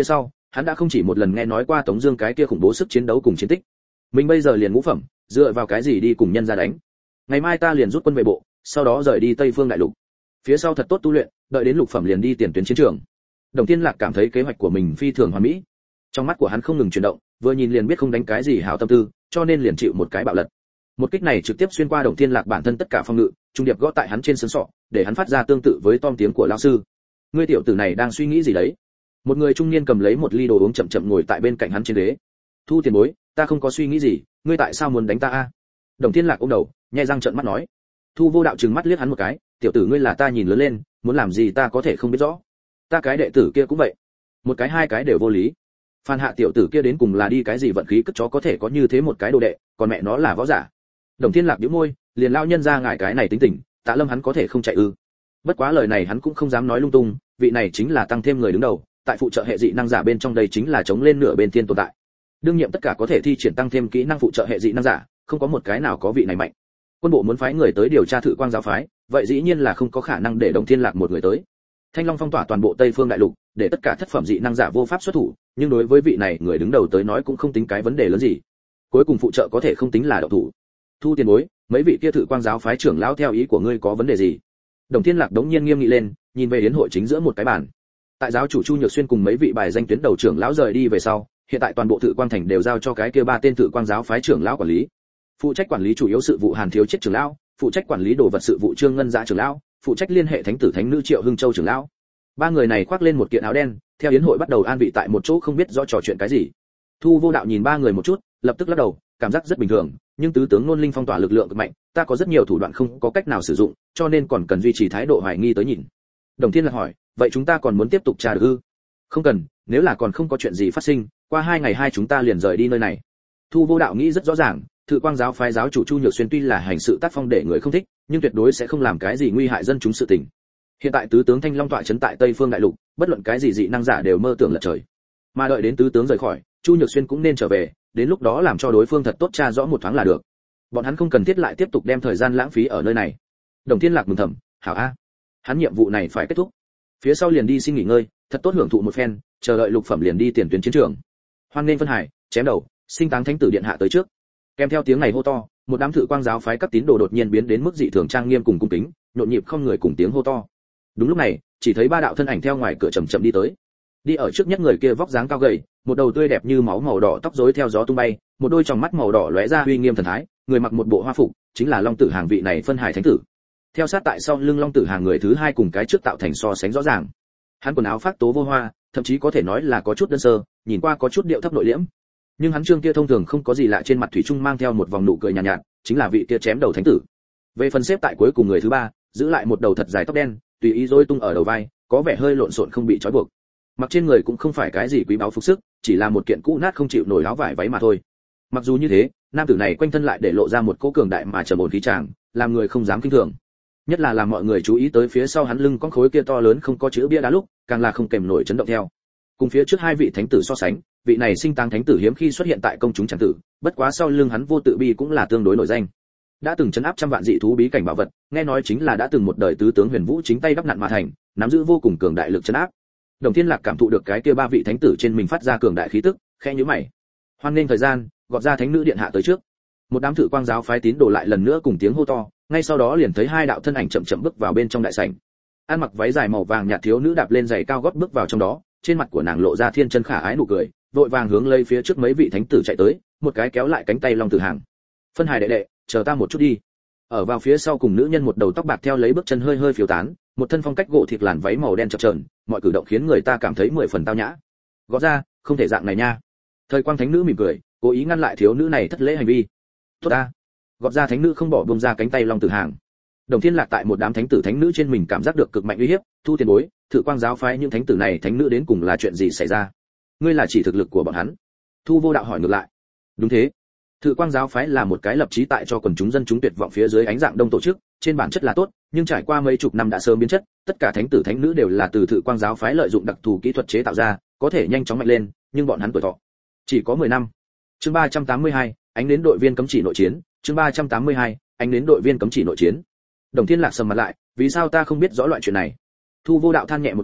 Hắn đã không chỉ một lần nghe nói qua Tống Dương cái kia khủng bố sức chiến đấu cùng chiến tích. Mình bây giờ liền ngũ phẩm, dựa vào cái gì đi cùng nhân gia đánh? Ngày mai ta liền rút quân về bộ, sau đó rời đi Tây Phương Đại Lục. Phía sau thật tốt tu luyện, đợi đến lục phẩm liền đi tiền tuyến chiến trường. Đồng Thiên Lạc cảm thấy kế hoạch của mình phi thường hoàn mỹ. Trong mắt của hắn không ngừng chuyển động, vừa nhìn liền biết không đánh cái gì hảo tâm tư, cho nên liền chịu một cái bạo lật. Một kích này trực tiếp xuyên qua Đồng Thiên Lạc bản thân tất cả phòng ngự, trung điệp gõ tại hắn trên xương sọ, để hắn phát ra tương tự với tom tiếng của lão sư. Ngươi tiểu tử này đang suy nghĩ gì đấy? Một người trung niên cầm lấy một ly đồ uống chậm chậm ngồi tại bên cạnh hắn trên ghế. Thu tiền bối, ta không có suy nghĩ gì, ngươi tại sao muốn đánh ta a? Đồng Thiên Lạc ôm đầu, nhếch răng trợn mắt nói. Thu Vô Đạo trừng mắt liếc hắn một cái, tiểu tử ngươi là ta nhìn lớn lên, muốn làm gì ta có thể không biết rõ. Ta cái đệ tử kia cũng vậy, một cái hai cái đều vô lý. Phan Hạ tiểu tử kia đến cùng là đi cái gì vận khí cất chó có thể có như thế một cái đồ đệ, còn mẹ nó là võ giả. Đồng Thiên Lạc nhíu môi, liền lao nhân ra ngại cái này tính tình, Tạ Lâm hắn có thể không chạy ư? Bất quá lời này hắn cũng không dám nói lung tung, vị này chính là tăng thêm người đứng đầu, tại phụ trợ hệ dị năng giả bên trong đây chính là chống lên nửa bên tiên tồn tại. Đương nhiệm tất cả có thể thi triển tăng thêm kỹ năng phụ trợ hệ dị năng giả, không có một cái nào có vị này mạnh. Quân bộ muốn phái người tới điều tra Thử Quang giáo phái, vậy dĩ nhiên là không có khả năng để Đồng Thiên Lạc một người tới. Thanh Long phong tỏa toàn bộ Tây Phương Đại Lục, để tất cả thất phẩm dị năng giả vô pháp xuất thủ, nhưng đối với vị này người đứng đầu tới nói cũng không tính cái vấn đề lớn gì. Cuối cùng phụ trợ có thể không tính là động thủ. Thu tiền bối, mấy vị kia Thử Quang giáo phái trưởng lão theo ý của ngươi có vấn đề gì? Đồng Thiên Lạc đống nhiên nghiêm nghị lên, nhìn về đến hội chính giữa một cái bàn. Tại giáo chủ Chu Nhược Xuyên cùng mấy vị bài danh tuyến đầu trưởng lão rời đi về sau, hiện tại toàn bộ Thử Quang thành đều giao cho cái kia ba tên Thử Quang giáo phái trưởng lão quản lý. Phụ trách quản lý chủ yếu sự vụ Hàn Thiếu Chết trưởng lão, phụ trách quản lý đồ vật sự vụ Trương Ngân Dạ trưởng lão, phụ trách liên hệ thánh tử thánh nữ Triệu Hưng Châu trưởng lão. Ba người này khoác lên một kiện áo đen, theo yến hội bắt đầu an vị tại một chỗ không biết rõ trò chuyện cái gì. Thu Vô Đạo nhìn ba người một chút, lập tức lắc đầu, cảm giác rất bình thường, nhưng tứ tướng Nôn Linh phong tỏa lực lượng cực mạnh, ta có rất nhiều thủ đoạn không có cách nào sử dụng, cho nên còn cần duy trì thái độ hoài nghi tới nhìn. Đồng Thiên Lạc hỏi, vậy chúng ta còn muốn tiếp tục tra được ư? Không cần, nếu là còn không có chuyện gì phát sinh, qua 2 ngày chúng ta liền rời đi nơi này. Thu Vô Đạo nghĩ rất rõ ràng, Thử Quang giáo phái giáo chủ Chu Nhược Xuyên tuy là hành sự tác phong để người không thích, nhưng tuyệt đối sẽ không làm cái gì nguy hại dân chúng sự tình. Hiện tại tứ tướng Thanh Long tọa trấn tại Tây Phương Đại Lục, bất luận cái gì dị năng giả đều mơ tưởng lật trời. Mà đợi đến tứ tướng rời khỏi, Chu Nhược Xuyên cũng nên trở về, đến lúc đó làm cho đối phương thật tốt tra rõ một thoáng là được. Bọn hắn không cần thiết lại tiếp tục đem thời gian lãng phí ở nơi này. Đồng Thiên Lạc mừng thầm, hảo a, hắn nhiệm vụ này phải kết thúc. Phía sau liền đi xin nghỉ ngơi, thật tốt hưởng thụ một phen, chờ đợi lục phẩm liền đi tiền tuyến chiến trường. Hoan nên phân hải, chém đầu, sinh táng thánh tử điện hạ tới trước. Kèm theo tiếng này hô to, một đám Thử Quang giáo phái các tín đồ đột nhiên biến đến mức dị thường trang nghiêm cùng cung kính, nhộn nhịp không người cùng tiếng hô to. Đúng lúc này, chỉ thấy ba đạo thân ảnh theo ngoài cửa chậm chậm đi tới. Đi ở trước nhất người kia vóc dáng cao gầy, một đầu tươi đẹp như máu màu đỏ tóc rối theo gió tung bay, một đôi tròng mắt màu đỏ lóe ra uy nghiêm thần thái, người mặc một bộ hoa phục, chính là Long Tử Hàng vị này phân hải thánh tử. Theo sát tại sau lưng Long Tử Hàng người thứ hai cùng cái trước tạo thành so sánh rõ ràng. Hắn quần áo phác tố vô hoa, thậm chí có thể nói là có chút đơn sơ, nhìn qua có chút điệu thấp nội liễm. Nhưng hắn trương kia thông thường không có gì lạ trên mặt thủy chung mang theo một vòng nụ cười nhàn nhạt, chính là vị kia chém đầu thánh tử. Về phần xếp tại cuối cùng người thứ ba, giữ lại một đầu thật dài tóc đen, tùy ý rối tung ở đầu vai, có vẻ hơi lộn xộn không bị trói buộc. Mặc trên người cũng không phải cái gì quý báu phục sức, chỉ là một kiện cũ nát không chịu nổi áo vải váy mà thôi. Mặc dù như thế, nam tử này quanh thân lại để lộ ra một cỗ cường đại mà trầm ổn khí tràng, làm người không dám kinh thường. Nhất là làm mọi người chú ý tới phía sau hắn lưng con khối kia to lớn không có chữ bia đá lúc, càng là không kềm nổi chấn động theo. Cùng phía trước hai vị thánh tử so sánh, vị này sinh táng thánh tử hiếm khi xuất hiện tại công chúng chẳng tử, bất quá sau lưng hắn vô tự bi cũng là tương đối nổi danh. Đã từng trấn áp trăm vạn dị thú bí cảnh bảo vật, nghe nói chính là đã từng một đời tứ tướng Huyền Vũ chính tay đắp nặn mà thành, nắm giữ vô cùng cường đại lực trấn áp. Đồng Thiên Lạc cảm thụ được cái kia ba vị thánh tử trên mình phát ra cường đại khí tức, khẽ nhíu mày. Hoan nghênh thời gian, gọt ra thánh nữ điện hạ tới trước. Một đám Thử Quang giáo phái tín đồ lại lần nữa cùng tiếng hô to, ngay sau đó liền thấy hai đạo thân ảnh chậm chậm bước vào bên trong đại sảnh. Ăn mặc váy dài màu vàng nhạt thiếu nữ đạp lên giày cao gót bước vào trong đó, trên mặt của nàng lộ ra thiên chân khả ái nụ cười, vội vàng hướng lấy phía trước mấy vị thánh tử chạy tới, một cái kéo lại cánh tay Long Tử Hàng. Phân Hải đệ đệ, chờ ta một chút đi. Ở vào phía sau cùng nữ nhân một đầu tóc bạc theo lấy bước chân hơi hơi phiêu tán, một thân phong cách gỗ thịt làn váy màu đen chập chờn, mọi cử động khiến người ta cảm thấy 10 phần tao nhã. Gõ ra, không thể dạng này nha. Thời Quang thánh nữ mỉm cười, cố ý ngăn lại thiếu nữ này thất lễ hành vi. Tốt ta. Gọt ra thánh nữ không bỏ buông ra cánh tay Long Tử Hàng. Đồng Thiên Lạc tại một đám thánh tử thánh nữ trên mình cảm giác được cực mạnh uy hiếp, Thu tiền bối, Thử Quang giáo phái những thánh tử này thánh nữ đến cùng là chuyện gì xảy ra? Ngươi là chỉ thực lực của bọn hắn? Thu Vô Đạo hỏi ngược lại. Đúng thế. Thử Quang giáo phái là một cái lập chí tại cho quần chúng dân chúng tuyệt vọng phía dưới ánh dạng đông tổ chức, trên bản chất là tốt, nhưng trải qua mấy chục năm đã sớm biến chất, tất cả thánh tử thánh nữ đều là từ Thử Quang giáo phái lợi dụng đặc thù kỹ thuật chế tạo ra, có thể nhanh chóng mạnh lên, nhưng bọn hắn tuổi thọ chỉ có 10 năm. Chương 382, ánh đến đội viên cấm chỉ nội chiến, chương 382, ánh đến đội viên cấm chỉ nội chiến. Đồng Thiên Lạc sầm mặt lại, vì sao ta không biết rõ loại chuyện này? Thu Vô Đạo than nhẹ một tiếng,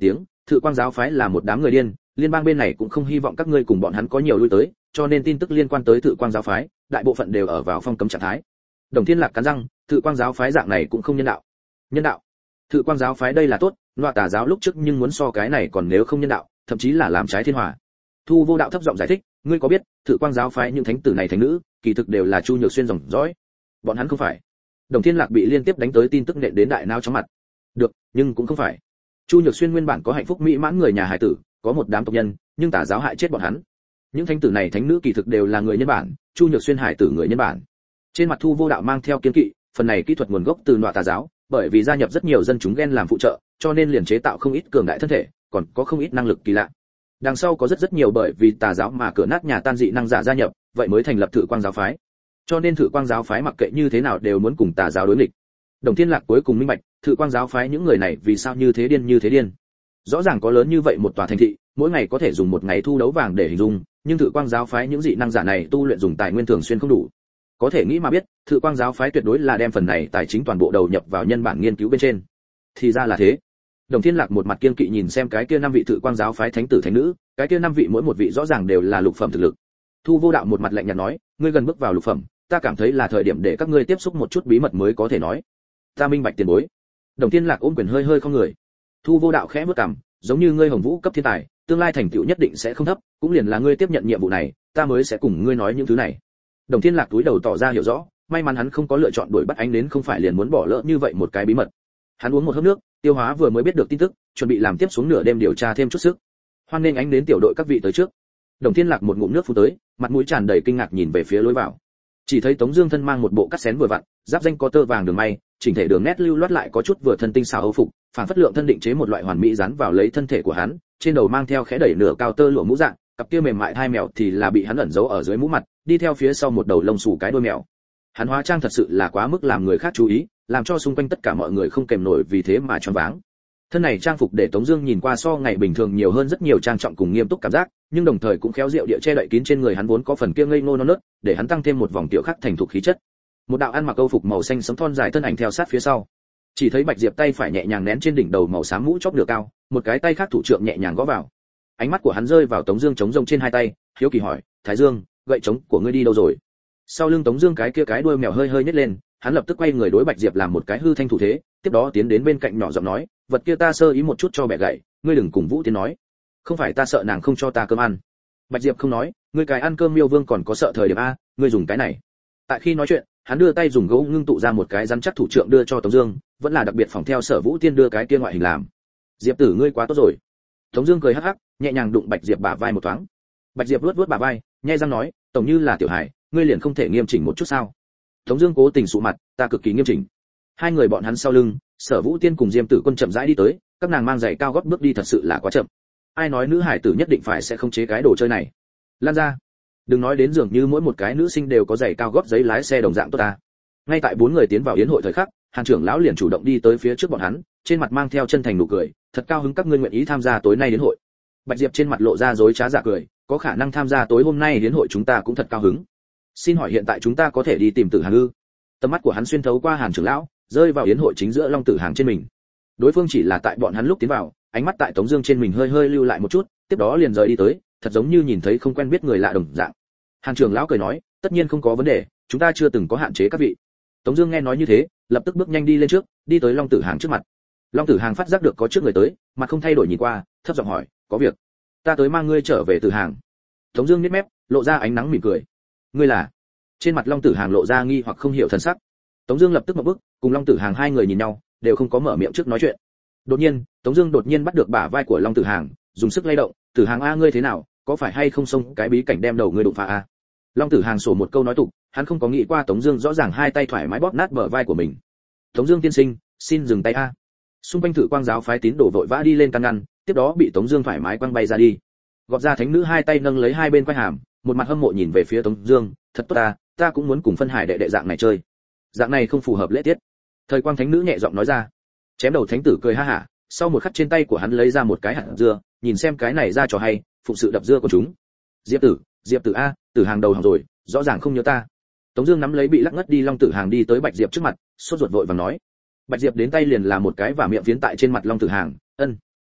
Thự Quang giáo phái là một đám người điên, liên bang bên này cũng không hy vọng các ngươi cùng bọn hắn có nhiều lui tới, cho nên tin tức liên quan tới Thự Quang giáo phái, đại bộ phận đều ở vào phong cấm trạng thái. Đồng Thiên Lạc cắn răng, Thự Quang giáo phái dạng này cũng không nhân đạo. Nhân đạo? Thự Quang giáo phái đây là tốt, Loa Tà giáo lúc trước nhưng muốn so cái này còn nếu không nhân đạo, thậm chí là làm trái thiên hòa. Thu Vô Đạo thấp giọng giải thích, ngươi có biết, Thự Quang giáo phái những thánh tử này thánh nữ, kỳ thực đều là Chu Nhược Xuyên dòng dõi. Bọn hắn không phải. Đồng Thiên Lạc bị liên tiếp đánh tới tin tức nện đến đại não chóng mặt. Được, nhưng cũng không phải. Chu Nhược Xuyên nguyên bản có hạnh phúc mỹ mãn người nhà hải tử, có một đám tộc nhân, nhưng Tà giáo hại chết bọn hắn. Những thánh tử này thánh nữ kỳ thực đều là người nhân bản, Chu Nhược Xuyên hải tử người nhân bản. Trên mặt Thu Vô Đạo mang theo kiên kỵ, phần này kỹ thuật nguồn gốc từ Nọa Tà giáo, bởi vì gia nhập rất nhiều dân chúng ghen làm phụ trợ, cho nên liền chế tạo không ít cường đại thân thể, còn có không ít năng lực kỳ lạ. Đằng sau có rất nhiều bởi vì Tà giáo mà cửa nát nhà tan dị năng giả gia nhập, vậy mới thành lập Thự Quang giáo phái. Cho nên Thự Quang giáo phái mặc kệ như thế nào đều muốn cùng Tà giáo đối nghịch. Đồng Thiên Lạc cuối cùng minh bạch, Thự Quang giáo phái những người này vì sao như thế điên. Rõ ràng có lớn như vậy một tòa thành thị, mỗi ngày có thể dùng một ngày thu đấu vàng để hình dung, nhưng Thự Quang giáo phái những dị năng giả này tu luyện dùng tài nguyên thường xuyên không đủ. Có thể nghĩ mà biết, Thự Quang giáo phái tuyệt đối là đem phần này tài chính toàn bộ đầu nhập vào nhân bản nghiên cứu bên trên. Thì ra là thế. Đồng Thiên Lạc một mặt kiên kỵ nhìn xem cái kia 5 vị Thự Quang giáo phái thánh tử thánh nữ, cái kia 5 vị mỗi một vị rõ ràng đều là lục phẩm thực lực. Thu Vô Đạo một mặt lạnh nhạt nói, ngươi gần bước vào lục phẩm, ta cảm thấy là thời điểm để các ngươi tiếp xúc một chút bí mật mới có thể nói. Ta minh bạch tiền bối. Đồng Thiên Lạc ôm quyền hơi không người. Thu Vô Đạo khẽ bước cằm, giống như ngươi Hồng Vũ cấp thiên tài, tương lai thành tựu nhất định sẽ không thấp, cũng liền là ngươi tiếp nhận nhiệm vụ này, ta mới sẽ cùng ngươi nói những thứ này. Đồng Thiên Lạc túi đầu tỏ ra hiểu rõ, may mắn hắn không có lựa chọn đuổi bắt ánh đến không phải liền muốn bỏ lỡ như vậy một cái bí mật. Hắn uống một hớp nước, tiêu hóa vừa mới biết được tin tức, chuẩn bị làm tiếp xuống nửa đêm điều tra thêm chút sức. Hoan nên ánh đến tiểu đội các vị tới trước. Đồng Thiên Lạc một ngụm nước phun tới, mặt mũi tràn đầy kinh ngạc nhìn về phía lối vào. Chỉ thấy Tống Dương thân mang một bộ cắt xén vừa vặn, giáp danh có tơ vàng đường may, chỉnh thể đường nét lưu loát lại có chút vừa thân tinh xảo âu phục, phản phất lượng thân định chế một loại hoàn mỹ dán vào lấy thân thể của hắn, trên đầu mang theo khẽ đẩy nửa cao tơ lụa mũ dạng, cặp kia mềm mại hai mèo thì là bị hắn ẩn giấu ở dưới mũ mặt, đi theo phía sau một đầu lông xù cái đuôi mèo. Hắn hóa trang thật sự là quá mức làm người khác chú ý, làm cho xung quanh tất cả mọi người không kềm nổi vì thế mà choáng váng. Thân này trang phục để Tống Dương nhìn qua so ngày bình thường nhiều hơn rất nhiều trang trọng cùng nghiêm túc cảm giác, nhưng đồng thời cũng khéo diệu địa che đậy kín trên người hắn vốn có phần kia ngây ngô non nớt, để hắn tăng thêm một vòng tiểu khắc thành thục khí chất. Một đạo ăn mặc câu phục màu xanh sẫm thon dài thân ảnh theo sát phía sau. Chỉ thấy Bạch Diệp tay phải nhẹ nhàng nén trên đỉnh đầu màu xám mũ chóp nửa cao, một cái tay khác thủ trượng nhẹ nhàng gõ vào. Ánh mắt của hắn rơi vào Tống Dương chống rông trên hai tay, hiếu kỳ hỏi: Thái Dương, gậy trống của ngươi đi đâu rồi? Sau lưng Tống Dương cái kia cái đuôi mèo hơi nhếch lên, hắn lập tức quay người đối Bạch Diệp làm một cái hư thanh thủ thế, tiếp đó tiến đến bên cạnh nhỏ giọng nói: vật kia ta sơ ý một chút cho bẻ gậy, ngươi đừng cùng Vũ Tiến nói. Không phải ta sợ nàng không cho ta cơm ăn. Bạch Diệp không nói, ngươi cái ăn cơm miêu vương còn có sợ thời điểm a, ngươi dùng cái này. Tại khi nói chuyện, hắn đưa tay dùng gỗ ngưng tụ ra một cái rắn chắc thủ trượng đưa cho Tống Dương, vẫn là đặc biệt phòng theo Sở Vũ Tiên đưa cái kia ngoại hình làm. Diệp tử ngươi quá tốt rồi. Tống Dương cười hắc hắc, nhẹ nhàng đụng Bạch Diệp bả vai một thoáng. Bạch Diệp luốt bả vai, nhai răng nói, tổng như là tiểu hải, ngươi liền không thể nghiêm chỉnh một chút sao? Tống Dương cố tình sụ mặt, ta cực kỳ nghiêm chỉnh. Hai người bọn hắn sau lưng, Sở Vũ Tiên cùng Diêm Tử Quân chậm rãi đi tới, các nàng mang giày cao gót bước đi thật sự là quá chậm. Ai nói nữ hải tử nhất định phải sẽ không chế cái đồ chơi này? Lan ra. Đừng nói đến dường như mỗi một cái nữ sinh đều có giày cao gót giấy lái xe đồng dạng tốt ta. Ngay tại 4 người tiến vào yến hội thời khắc, Hàn trưởng lão liền chủ động đi tới phía trước bọn hắn, trên mặt mang theo chân thành nụ cười, thật cao hứng các ngươi nguyện ý tham gia tối nay yến hội. Bạch Diệp trên mặt lộ ra dối trá giả cười, có khả năng tham gia tối hôm nay yến hội chúng ta cũng thật cao hứng. Xin hỏi hiện tại chúng ta có thể đi tìm Tử Hàng ư? Tầm mắt của hắn xuyên thấu qua Hàn trưởng lão, rơi vào yến hội chính giữa Long Tử Hàng trên mình. Đối phương chỉ là tại bọn hắn lúc tiến vào, ánh mắt tại Tống Dương trên mình hơi lưu lại một chút, tiếp đó liền rời đi tới, thật giống như nhìn thấy không quen biết người lạ đồng dạng. Hàn trưởng lão cười nói, tất nhiên không có vấn đề, chúng ta chưa từng có hạn chế các vị. Tống Dương nghe nói như thế, lập tức bước nhanh đi lên trước, đi tới Long Tử Hàng trước mặt. Long Tử Hàng phát giác được có trước người tới, mặt không thay đổi nhìn qua, thấp giọng hỏi, có việc? Ta tới mang ngươi trở về Tử Hàng. Tống Dương nhếch mép, lộ ra ánh nắng mỉm cười. Ngươi là? Trên mặt Long Tử Hàng lộ ra nghi hoặc không hiểu thần sắc. Tống Dương lập tức một bước, cùng Long Tử Hàng hai người nhìn nhau, đều không có mở miệng trước nói chuyện. Đột nhiên, Tống Dương đột nhiên bắt được bả vai của Long Tử Hàng, dùng sức lay động. Tử Hàng a, ngươi thế nào? Có phải hay không xông cái bí cảnh đem đầu ngươi đụng phá a? Long Tử Hàng sổ một câu nói tục, hắn không có nghĩ qua Tống Dương rõ ràng hai tay thoải mái bóp nát bờ vai của mình. Tống Dương tiên sinh, xin dừng tay a. Xung quanh Thự Quang giáo phái tín đồ vội vã đi lên can ngăn, tiếp đó bị Tống Dương thoải mái quăng bay ra đi. Gọt ra thánh nữ hai tay nâng lấy hai bên quai hàm, một mặt hâm mộ nhìn về phía Tống Dương, thật tốt ta cũng muốn cùng phân hải đệ đệ dạng này chơi. Dạng này không phù hợp lễ tiết. Thời Quang thánh nữ nhẹ giọng nói ra. Chém đầu thánh tử cười ha hả, sau một khắc trên tay của hắn lấy ra một cái hạt dưa, nhìn xem cái này ra trò hay, phụng sự đập dưa của chúng. Diệp tử a, Tử Hàng đầu hàng rồi, rõ ràng không nhớ ta. Tống Dương nắm lấy bị lắc ngất đi Long Tử Hàng đi tới Bạch Diệp trước mặt, sốt ruột vội vàng nói. Bạch Diệp đến tay liền là một cái và miệng phiến tại trên mặt Long Tử Hàng,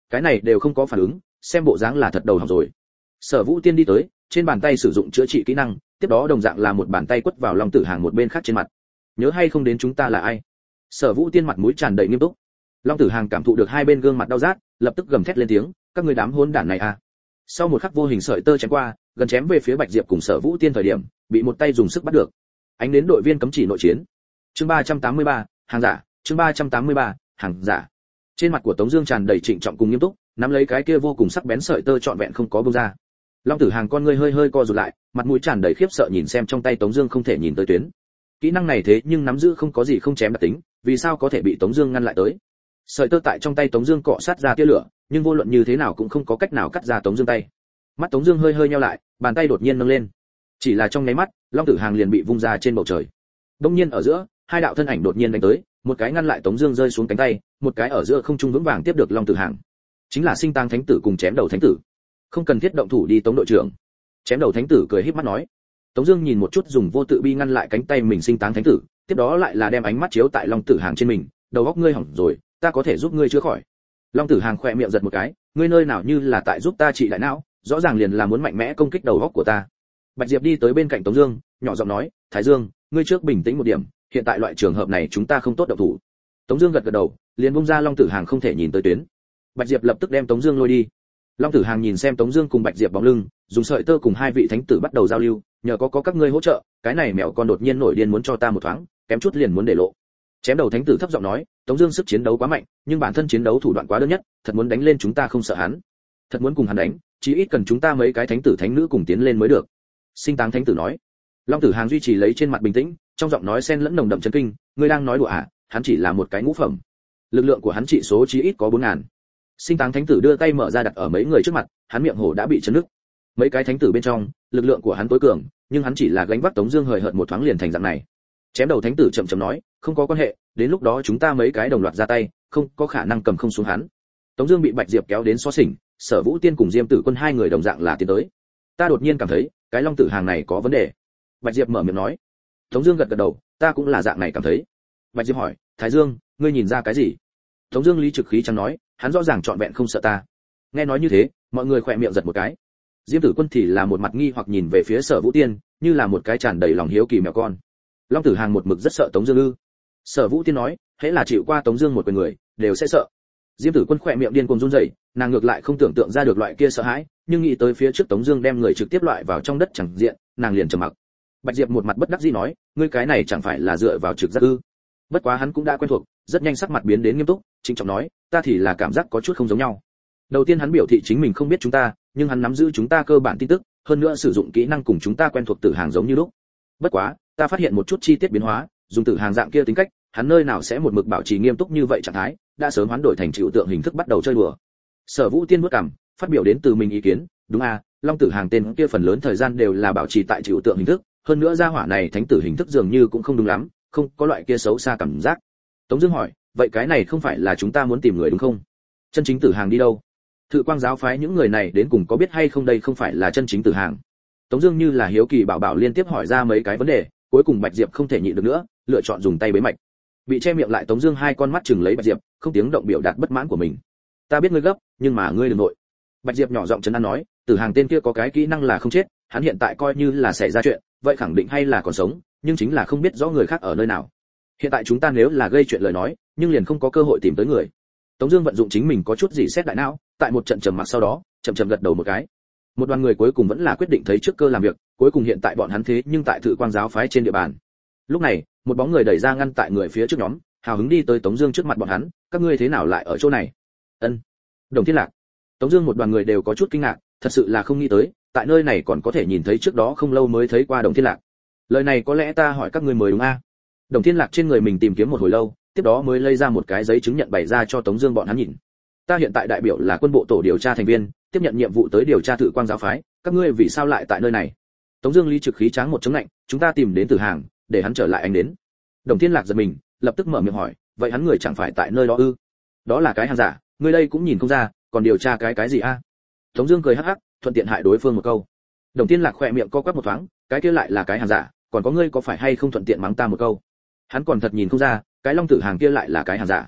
cái này đều không có phản ứng, xem bộ dáng là thật đầu hỏng rồi. Sở Vũ Tiên đi tới, trên bàn tay sử dụng chữa trị kỹ năng, tiếp đó đồng dạng là một bàn tay quất vào Long Tử Hàng một bên khác trên mặt. Nhớ hay không đến chúng ta là ai? Sở Vũ Tiên mặt mũi tràn đầy nghiêm túc. Long Tử Hàng cảm thụ được hai bên gương mặt đau rát, lập tức gầm thét lên tiếng, các ngươi đám hỗn đản này à. Sau một khắc vô hình sợi tơ chém qua, gần chém về phía Bạch Diệp cùng Sở Vũ Tiên thời điểm, bị một tay dùng sức bắt được. Ánh đến đội viên cấm chỉ nội chiến. Chương 383, hàng giả, chương 383, hàng giả. Trên mặt của Tống Dương tràn đầy trịnh trọng cùng nghiêm túc, nắm lấy cái kia vô cùng sắc bén sợi tơ trọn vẹn không có buông ra. Long Tử Hàng con ngươi hơi hơi co rụt lại, mặt mũi tràn đầy khiếp sợ nhìn xem trong tay Tống Dương không thể nhìn tới tuyến. Kỹ năng này thế nhưng nắm giữ không có gì không chém đặc tính, vì sao có thể bị Tống Dương ngăn lại tới? Sợi tơ tại trong tay Tống Dương cọ sát ra tia lửa, nhưng vô luận như thế nào cũng không có cách nào cắt ra Tống Dương tay. Mắt Tống Dương hơi hơi nheo lại, bàn tay đột nhiên nâng lên. Chỉ là trong nháy mắt, Long Tử Hàng liền bị vung ra trên bầu trời. Đông nhiên ở giữa, hai đạo thân ảnh đột nhiên đánh tới, một cái ngăn lại Tống Dương rơi xuống cánh tay, một cái ở giữa không trung vững vàng tiếp được Long Tử Hàng. Chính là Sinh Tang Thánh Tử cùng Chém Đầu Thánh Tử. Không cần thiết động thủ đi, Tống đội trưởng. Chém Đầu Thánh Tử cười híp mắt nói. Tống Dương nhìn một chút dùng vô tự bi ngăn lại cánh tay mình Sinh Tang Thánh Tử, tiếp đó lại là đem ánh mắt chiếu tại Long Tử Hàng trên mình, đầu óc ngươi hỏng rồi, ta có thể giúp ngươi chữa khỏi. Long Tử Hàng khẽ miệng giật một cái, ngươi nơi nào như là tại giúp ta trị đại não, rõ ràng liền là muốn mạnh mẽ công kích đầu óc của ta. Bạch Diệp đi tới bên cạnh Tống Dương, nhỏ giọng nói, Thái Dương, ngươi trước bình tĩnh một điểm, hiện tại loại trường hợp này chúng ta không tốt động thủ. Tống Dương gật gật đầu, liền bung ra Long Tử Hàng không thể nhìn tới tuyến. Bạch Diệp lập tức đem Tống Dương lôi đi. Long Tử Hàng nhìn xem Tống Dương cùng Bạch Diệp bóng lưng, dùng sợi tơ cùng hai vị thánh tử bắt đầu giao lưu, nhờ có các ngươi hỗ trợ, cái này mèo con đột nhiên nổi điên muốn cho ta một thoáng, kém chút liền muốn để lộ. Chém Đầu Thánh Tử thấp giọng nói, Tống Dương sức chiến đấu quá mạnh, nhưng bản thân chiến đấu thủ đoạn quá đơn nhất, thật muốn đánh lên chúng ta không sợ hắn, thật muốn cùng hắn đánh, chí ít cần chúng ta mấy cái thánh tử thánh nữ cùng tiến lên mới được. Sinh Táng Thánh Tử nói. Long Tử Hàng duy trì lấy trên mặt bình tĩnh, trong giọng nói xen lẫn nồng đậm chấn kinh, ngươi đang nói đùa à? Hắn chỉ là một cái ngũ phẩm, lực lượng của hắn trị số chí ít có 4000. Sinh Táng Thánh Tử đưa tay mở ra đặt ở mấy người trước mặt, hắn miệng hổ đã bị chấn nứt. Mấy cái thánh tử bên trong, lực lượng của hắn tối cường, nhưng hắn chỉ là gánh vác Tống Dương hời hợt một thoáng liền thành dạng này. Chém Đầu Thánh Tử chậm chậm nói, không có quan hệ, đến lúc đó chúng ta mấy cái đồng loạt ra tay, không có khả năng cầm không xuống hắn. Tống Dương bị Bạch Diệp kéo đến xó xỉnh, Sở Vũ Tiên cùng Diêm Tử Quân hai người đồng dạng là tiến tới. Ta đột nhiên cảm thấy, cái Long Tử Hàng này có vấn đề. Bạch Diệp mở miệng nói. Tống Dương gật gật đầu, ta cũng là dạng này cảm thấy. Bạch Diệp hỏi, Thái Dương, ngươi nhìn ra cái gì? Tống Dương lý trực khí chẳng nói, hắn rõ ràng trọn vẹn không sợ ta. Nghe nói như thế, mọi người khỏe miệng giật một cái. Diêm Tử Quân thì là một mặt nghi hoặc nhìn về phía Sở Vũ Tiên, như là một cái tràn đầy lòng hiếu kỳ mèo con. Long Tử Hàng một mực rất sợ Tống Dương ư? Sở Vũ Tiên nói, hễ là chịu qua Tống Dương một quyền người, đều sẽ sợ. Diêm Tử Quân khỏe miệng điên cuồng run rẩy, nàng ngược lại không tưởng tượng ra được loại kia sợ hãi, nhưng nghĩ tới phía trước Tống Dương đem người trực tiếp loại vào trong đất chẳng diện, nàng liền trầm mặc. Bạch Diệp một mặt bất đắc dĩ nói, ngươi cái này chẳng phải là dựa vào trực giác ư? Bất quá hắn cũng đã quen thuộc, rất nhanh sắc mặt biến đến nghiêm túc, trịnh trọng nói, ta thì là cảm giác có chút không giống nhau. Đầu tiên hắn biểu thị chính mình không biết chúng ta, nhưng hắn nắm giữ chúng ta cơ bản tin tức, hơn nữa sử dụng kỹ năng cùng chúng ta quen thuộc Tử Hàng giống như lúc. Bất quá, ta phát hiện một chút chi tiết biến hóa, dùng Tử Hàng dạng kia tính cách, hắn nơi nào sẽ một mực bảo trì nghiêm túc như vậy trạng thái, đã sớm hoán đổi thành chịu tượng hình thức bắt đầu chơi đùa. Sở Vũ Tiên bước cằm, phát biểu đến từ mình ý kiến, đúng à, Long Tử Hàng tên kia phần lớn thời gian đều là bảo trì tại chịu tượng hình thức, hơn nữa gia hỏa này thánh tử hình thức dường như cũng không đúng lắm, không có loại kia xấu xa cảm giác. Tống Dương hỏi, vậy cái này không phải là chúng ta muốn tìm người đúng không? Chân chính Tử Hàng đi đâu? Thự Quang giáo phái những người này đến cùng có biết hay không đây không phải là chân chính Tử Hàng? Tống Dương như là hiếu kỳ bảo bảo liên tiếp hỏi ra mấy cái vấn đề, cuối cùng Bạch Diệp không thể nhịn được nữa, lựa chọn dùng tay bế mạch. Bị che miệng lại Tống Dương hai con mắt chừng lấy Bạch Diệp, không tiếng động biểu đạt bất mãn của mình. Ta biết ngươi gấp, nhưng mà ngươi đừng nội. Bạch Diệp nhỏ giọng trấn an nói, Tử Hàng tên kia có cái kỹ năng là không chết, hắn hiện tại coi như là xảy ra chuyện, vậy khẳng định hay là còn sống, nhưng chính là không biết rõ người khác ở nơi nào. Hiện tại chúng ta nếu là gây chuyện lời nói, nhưng liền không có cơ hội tìm tới người. Tống Dương vận dụng chính mình có chút gì xét đại não, tại một trận trầm mặc sau đó, chậm chậm gật đầu một cái. Một đoàn người cuối cùng vẫn là quyết định thấy trước cơ làm việc, cuối cùng hiện tại bọn hắn thế nhưng tại Thự Quang giáo phái trên địa bàn. Lúc này, một bóng người đẩy ra ngăn tại người phía trước nhóm, hào hứng đi tới Tống Dương trước mặt bọn hắn, các ngươi thế nào lại ở chỗ này? Ân, Đồng Thiên Lạc. Tống Dương một đoàn người đều có chút kinh ngạc, thật sự là không nghĩ tới, tại nơi này còn có thể nhìn thấy trước đó không lâu mới thấy qua Đồng Thiên Lạc. Lời này có lẽ ta hỏi các ngươi mới đúng a? Đồng Thiên Lạc trên người mình tìm kiếm một hồi lâu, tiếp đó mới lấy ra một cái giấy chứng nhận bày ra cho Tống Dương bọn hắn nhìn. Ta hiện tại đại biểu là quân bộ tổ điều tra thành viên, tiếp nhận nhiệm vụ tới điều tra Thự Quang giáo phái, các ngươi vì sao lại tại nơi này? Tống Dương lý trực khí tráng một chống lạnh, chúng ta tìm đến Tử Hàng, để hắn trở lại anh đến. Đồng Thiên Lạc giật mình, lập tức mở miệng hỏi, vậy hắn người chẳng phải tại nơi đó ư? Đó là cái hàng giả, ngươi đây cũng nhìn không ra, còn điều tra cái gì a? Tống Dương cười hắc hắc, thuận tiện hại đối phương một câu. Đồng Thiên Lạc khoe miệng co quắp một thoáng, cái kia lại là cái hàng giả, còn có ngươi có phải hay không thuận tiện mắng ta một câu? Hắn còn thật nhìn không ra, cái Long Tử Hàng kia lại là cái hàng giả.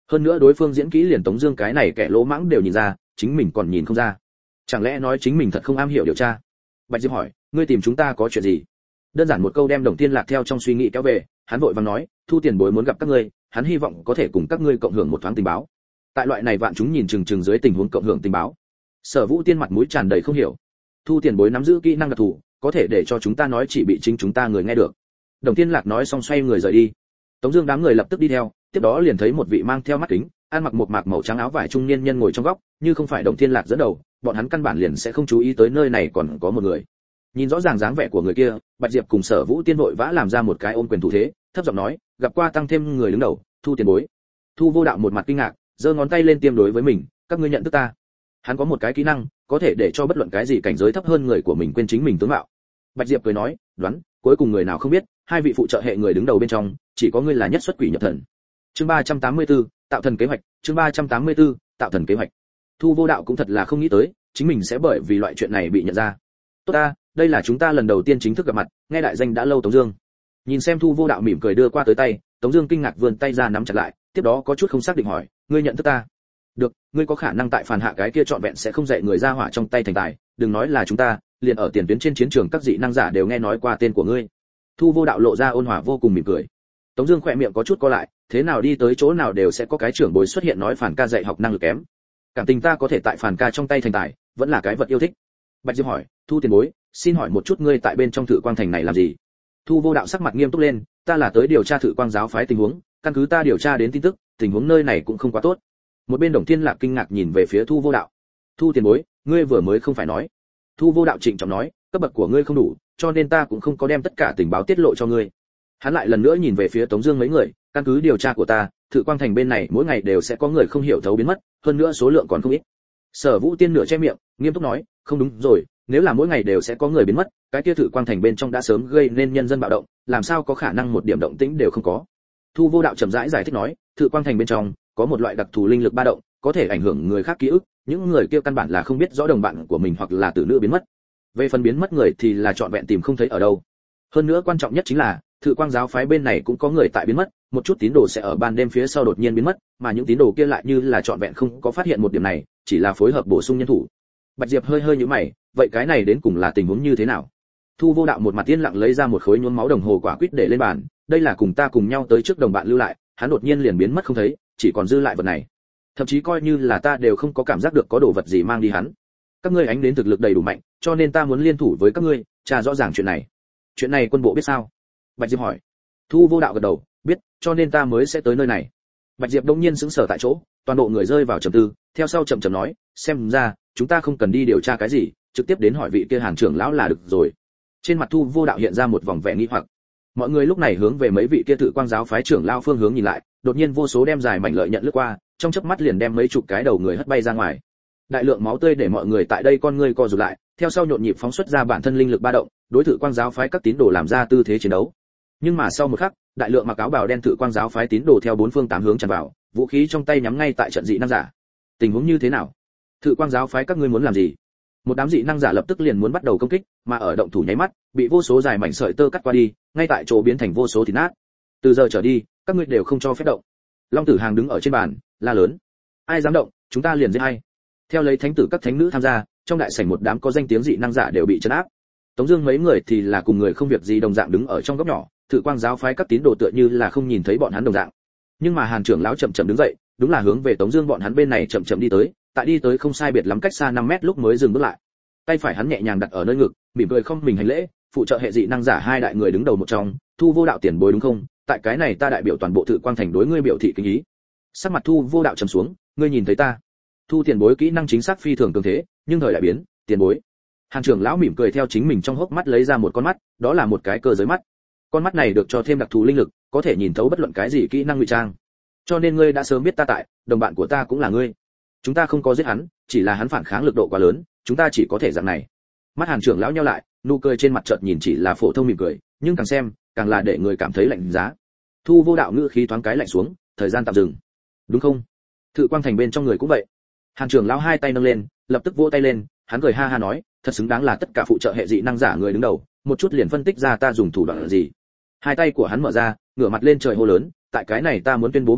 Hơn nữa đối phương diễn kỹ liền Tống Dương cái này kẻ lỗ mãng đều nhìn ra, chính mình còn nhìn không ra. Chẳng lẽ nói chính mình thật không am hiểu điều tra? Bạch Diệp hỏi, ngươi tìm chúng ta có chuyện gì? Đơn giản một câu đem Đồng Thiên Lạc theo trong suy nghĩ kéo về, hắn vội vàng nói, Thu tiền bối muốn gặp các ngươi, hắn hy vọng có thể cùng các ngươi cộng hưởng một thoáng tình báo. Tại loại này vạn chúng nhìn chừng chừng dưới tình huống cộng hưởng tình báo. Sở Vũ Tiên mặt mũi tràn đầy không hiểu. Thu tiền bối nắm giữ kỹ năng đặc thù, có thể để cho chúng ta nói chỉ bị chính chúng ta người nghe được. Đồng Thiên Lạc nói xong xoay người rời đi. Tống Dương đám người lập tức đi theo, tiếp đó liền thấy một vị mang theo mắt kính, ăn mặc một mạc màu trắng áo vải trung niên nhân ngồi trong góc, như không phải Đồng Thiên Lạc dẫn đầu, bọn hắn căn bản liền sẽ không chú ý tới nơi này còn có một người. Nhìn rõ ràng dáng vẻ của người kia, Bạch Diệp cùng Sở Vũ Tiên vội vã làm ra một cái ôm quyền thủ thế, thấp giọng nói, gặp qua tăng thêm người đứng đầu, Thu tiền bối. Thu Vô Đạo một mặt kinh ngạc, giơ ngón tay lên tiêm đối với mình, các ngươi nhận thức ta? Hắn có một cái kỹ năng, có thể để cho bất luận cái gì cảnh giới thấp hơn người của mình quên chính mình tướng mạo. Bạch Diệp cười nói, đoán, cuối cùng người nào không biết, hai vị phụ trợ hệ người đứng đầu bên trong, chỉ có ngươi là nhất xuất quỷ nhập thần. Chương 384, tạo thần kế hoạch, chương 384, tạo thần kế hoạch. Thu Vô Đạo cũng thật là không nghĩ tới, chính mình sẽ bởi vì loại chuyện này bị nhận ra. Tốt ta, đây là chúng ta lần đầu tiên chính thức gặp mặt, nghe đại danh đã lâu Tống Dương. Nhìn xem Thu Vô Đạo mỉm cười đưa qua tới tay, Tống Dương kinh ngạc vươn tay ra nắm chặt lại, tiếp đó có chút không xác định hỏi, ngươi nhận thức ta? Được, ngươi có khả năng tại phản hạ cái kia trọn vẹn sẽ không dạy người ra hỏa trong tay thành tài, đừng nói là chúng ta, liền ở tiền tuyến trên chiến trường các dị năng giả đều nghe nói qua tên của ngươi. Thu Vô Đạo lộ ra ôn hòa vô cùng mỉm cười. Tống Dương khỏe miệng có chút co lại, thế nào đi tới chỗ nào đều sẽ có cái trưởng bối xuất hiện nói phản ca dạy học năng lực kém. Cảm tình ta có thể tại phản ca trong tay thành tài, vẫn là cái vật yêu thích. Bạch Diệp hỏi, Thu tiền bối, xin hỏi một chút ngươi tại bên trong Thử Quang Thành này làm gì? Thu Vô Đạo sắc mặt nghiêm túc lên, ta là tới điều tra Thử Quang giáo phái tình huống, căn cứ ta điều tra đến tin tức, tình huống nơi này cũng không quá tốt. Một bên Đồng Thiên Lạc kinh ngạc nhìn về phía Thu Vô Đạo. Thu tiền bối, ngươi vừa mới không phải nói? Thu Vô Đạo trịnh trọng nói, cấp bậc của ngươi không đủ, cho nên ta cũng không có đem tất cả tình báo tiết lộ cho ngươi. Hắn lại lần nữa nhìn về phía Tống Dương mấy người, căn cứ điều tra của ta, Thử Quang Thành bên này mỗi ngày đều sẽ có người không hiểu thấu biến mất, hơn nữa số lượng còn không ít. Sở Vũ Tiên nửa che miệng, nghiêm túc nói, không đúng rồi, nếu là mỗi ngày đều sẽ có người biến mất, cái kia Thử Quang Thành bên trong đã sớm gây nên nhân dân bạo động, làm sao có khả năng một điểm động tĩnh đều không có. Thu Vô Đạo chậm rãi giải thích nói, Thử Quang Thành bên trong có một loại đặc thù linh lực ba động, có thể ảnh hưởng người khác ký ức, những người kia căn bản là không biết rõ đồng bạn của mình hoặc là tử nữ biến mất. Về phần biến mất người thì là trọn vẹn tìm không thấy ở đâu. Hơn nữa quan trọng nhất chính là, Thử Quang giáo phái bên này cũng có người tại biến mất, một chút tín đồ sẽ ở ban đêm phía sau đột nhiên biến mất, mà những tín đồ kia lại như là trọn vẹn không có phát hiện một điểm này, chỉ là phối hợp bổ sung nhân thủ. Bạch Diệp hơi hơi nhíu mày, vậy cái này đến cùng là tình huống như thế nào? Thu Vô Đạo một mặt yên lặng lấy ra một khối nhuốm máu đồng hồ quả quýt để lên bàn, đây là cùng ta cùng nhau tới trước đồng bạn lưu lại, hắn đột nhiên liền biến mất không thấy, chỉ còn dư lại vật này. Thậm chí coi như là ta đều không có cảm giác được có đồ vật gì mang đi hắn. Các ngươi ánh đến thực lực đầy đủ mạnh, cho nên ta muốn liên thủ với các ngươi, tra rõ ràng chuyện này. Chuyện này quân bộ biết sao? Bạch Diệp hỏi. Thu Vô Đạo gật đầu, biết, cho nên ta mới sẽ tới nơi này. Bạch Diệp đông nhiên sững sờ tại chỗ, toàn bộ người rơi vào trầm tư, theo sau chậm chậm nói, xem ra chúng ta không cần đi điều tra cái gì, trực tiếp đến hỏi vị kia Hàn trưởng lão là được rồi. Trên mặt Thu Vô Đạo hiện ra một vòng vẻ nghi hoặc. Mọi người lúc này hướng về mấy vị kia Thử Quang giáo phái trưởng lão phương hướng nhìn lại, đột nhiên vô số đem dài mảnh lợi nhận lướt qua, trong chớp mắt liền đem mấy chục cái đầu người hất bay ra ngoài. Đại lượng máu tươi để mọi người tại đây con ngươi co rụt lại, theo sau nhộn nhịp phóng xuất ra bản thân linh lực ba động, đối Thử Quang giáo phái các tín đồ làm ra tư thế chiến đấu. Nhưng mà sau một khắc, đại lượng mặc áo bào đen Thử Quang giáo phái tín đồ theo bốn phương tám hướng tràn vào, vũ khí trong tay nhắm ngay tại trận dị năng giả. Tình huống như thế nào? Thử Quang giáo phái các ngươi muốn làm gì? Một đám dị năng giả lập tức liền muốn bắt đầu công kích, mà ở động thủ nháy mắt, bị vô số dài mảnh sợi tơ cắt qua đi, ngay tại chỗ biến thành vô số thịt nát. Từ giờ trở đi, các ngươi đều không cho phép động. Long Tử Hàng đứng ở trên bàn, la lớn: ai dám động, chúng ta liền giết hay. Theo lấy thánh tử các thánh nữ tham gia, trong đại sảnh một đám có danh tiếng dị năng giả đều bị trấn áp. Tống Dương mấy người thì là cùng người không việc gì đồng dạng đứng ở trong góc nhỏ, Thử Quang giáo phái các tín đồ tựa như là không nhìn thấy bọn hắn đồng dạng. Nhưng mà Hàn trưởng lão chậm chậm đứng dậy, đúng là hướng về Tống Dương bọn hắn bên này chậm chậm đi tới, tại đi tới không sai biệt lắm cách xa 5 mét lúc mới dừng bước lại. Tay phải hắn nhẹ nhàng đặt ở nơi ngực, mỉm cười không mình hành lễ, phụ trợ hệ dị năng giả hai đại người đứng đầu một trong, Thu Vô Đạo tiền bối đúng không? Tại cái này ta đại biểu toàn bộ Thử Quang thành đối ngươi biểu thị kính ý. Sắc mặt Thu Vô Đạo trầm xuống, ngươi nhìn thấy ta? Thu tiền bối kỹ năng chính xác phi thường cường thế, nhưng thời đại biến, tiền bối. Hàn trưởng lão mỉm cười theo chính mình trong hốc mắt lấy ra một con mắt, đó là một cái cơ giới mắt. Con mắt này được cho thêm đặc thù linh lực, có thể nhìn thấu bất luận cái gì kỹ năng ngụy trang. Cho nên ngươi đã sớm biết ta tại, đồng bạn của ta cũng là ngươi. Chúng ta không có giết hắn, chỉ là hắn phản kháng lực độ quá lớn, chúng ta chỉ có thể dạng này. Mắt Hàn trưởng lão nheo lại, nụ cười trên mặt chợt nhìn chỉ là phổ thông mỉm cười, nhưng càng xem, càng là để người cảm thấy lạnh giá. Thu Vô Đạo ngữ khí thoáng cái lạnh xuống, thời gian tạm dừng. Đúng không? Thử Quang thành bên trong người cũng vậy. Hàn trưởng lão hai tay nâng lên, lập tức vỗ tay lên, hắn cười ha ha nói, thật xứng đáng là tất cả phụ trợ hệ dị năng giả người đứng đầu, một chút liền phân tích ra ta dùng thủ đoạn gì. Hai tay của hắn mở ra, ngửa mặt lên trời hô lớn, tại cái này ta muốn tuyên bố một việc,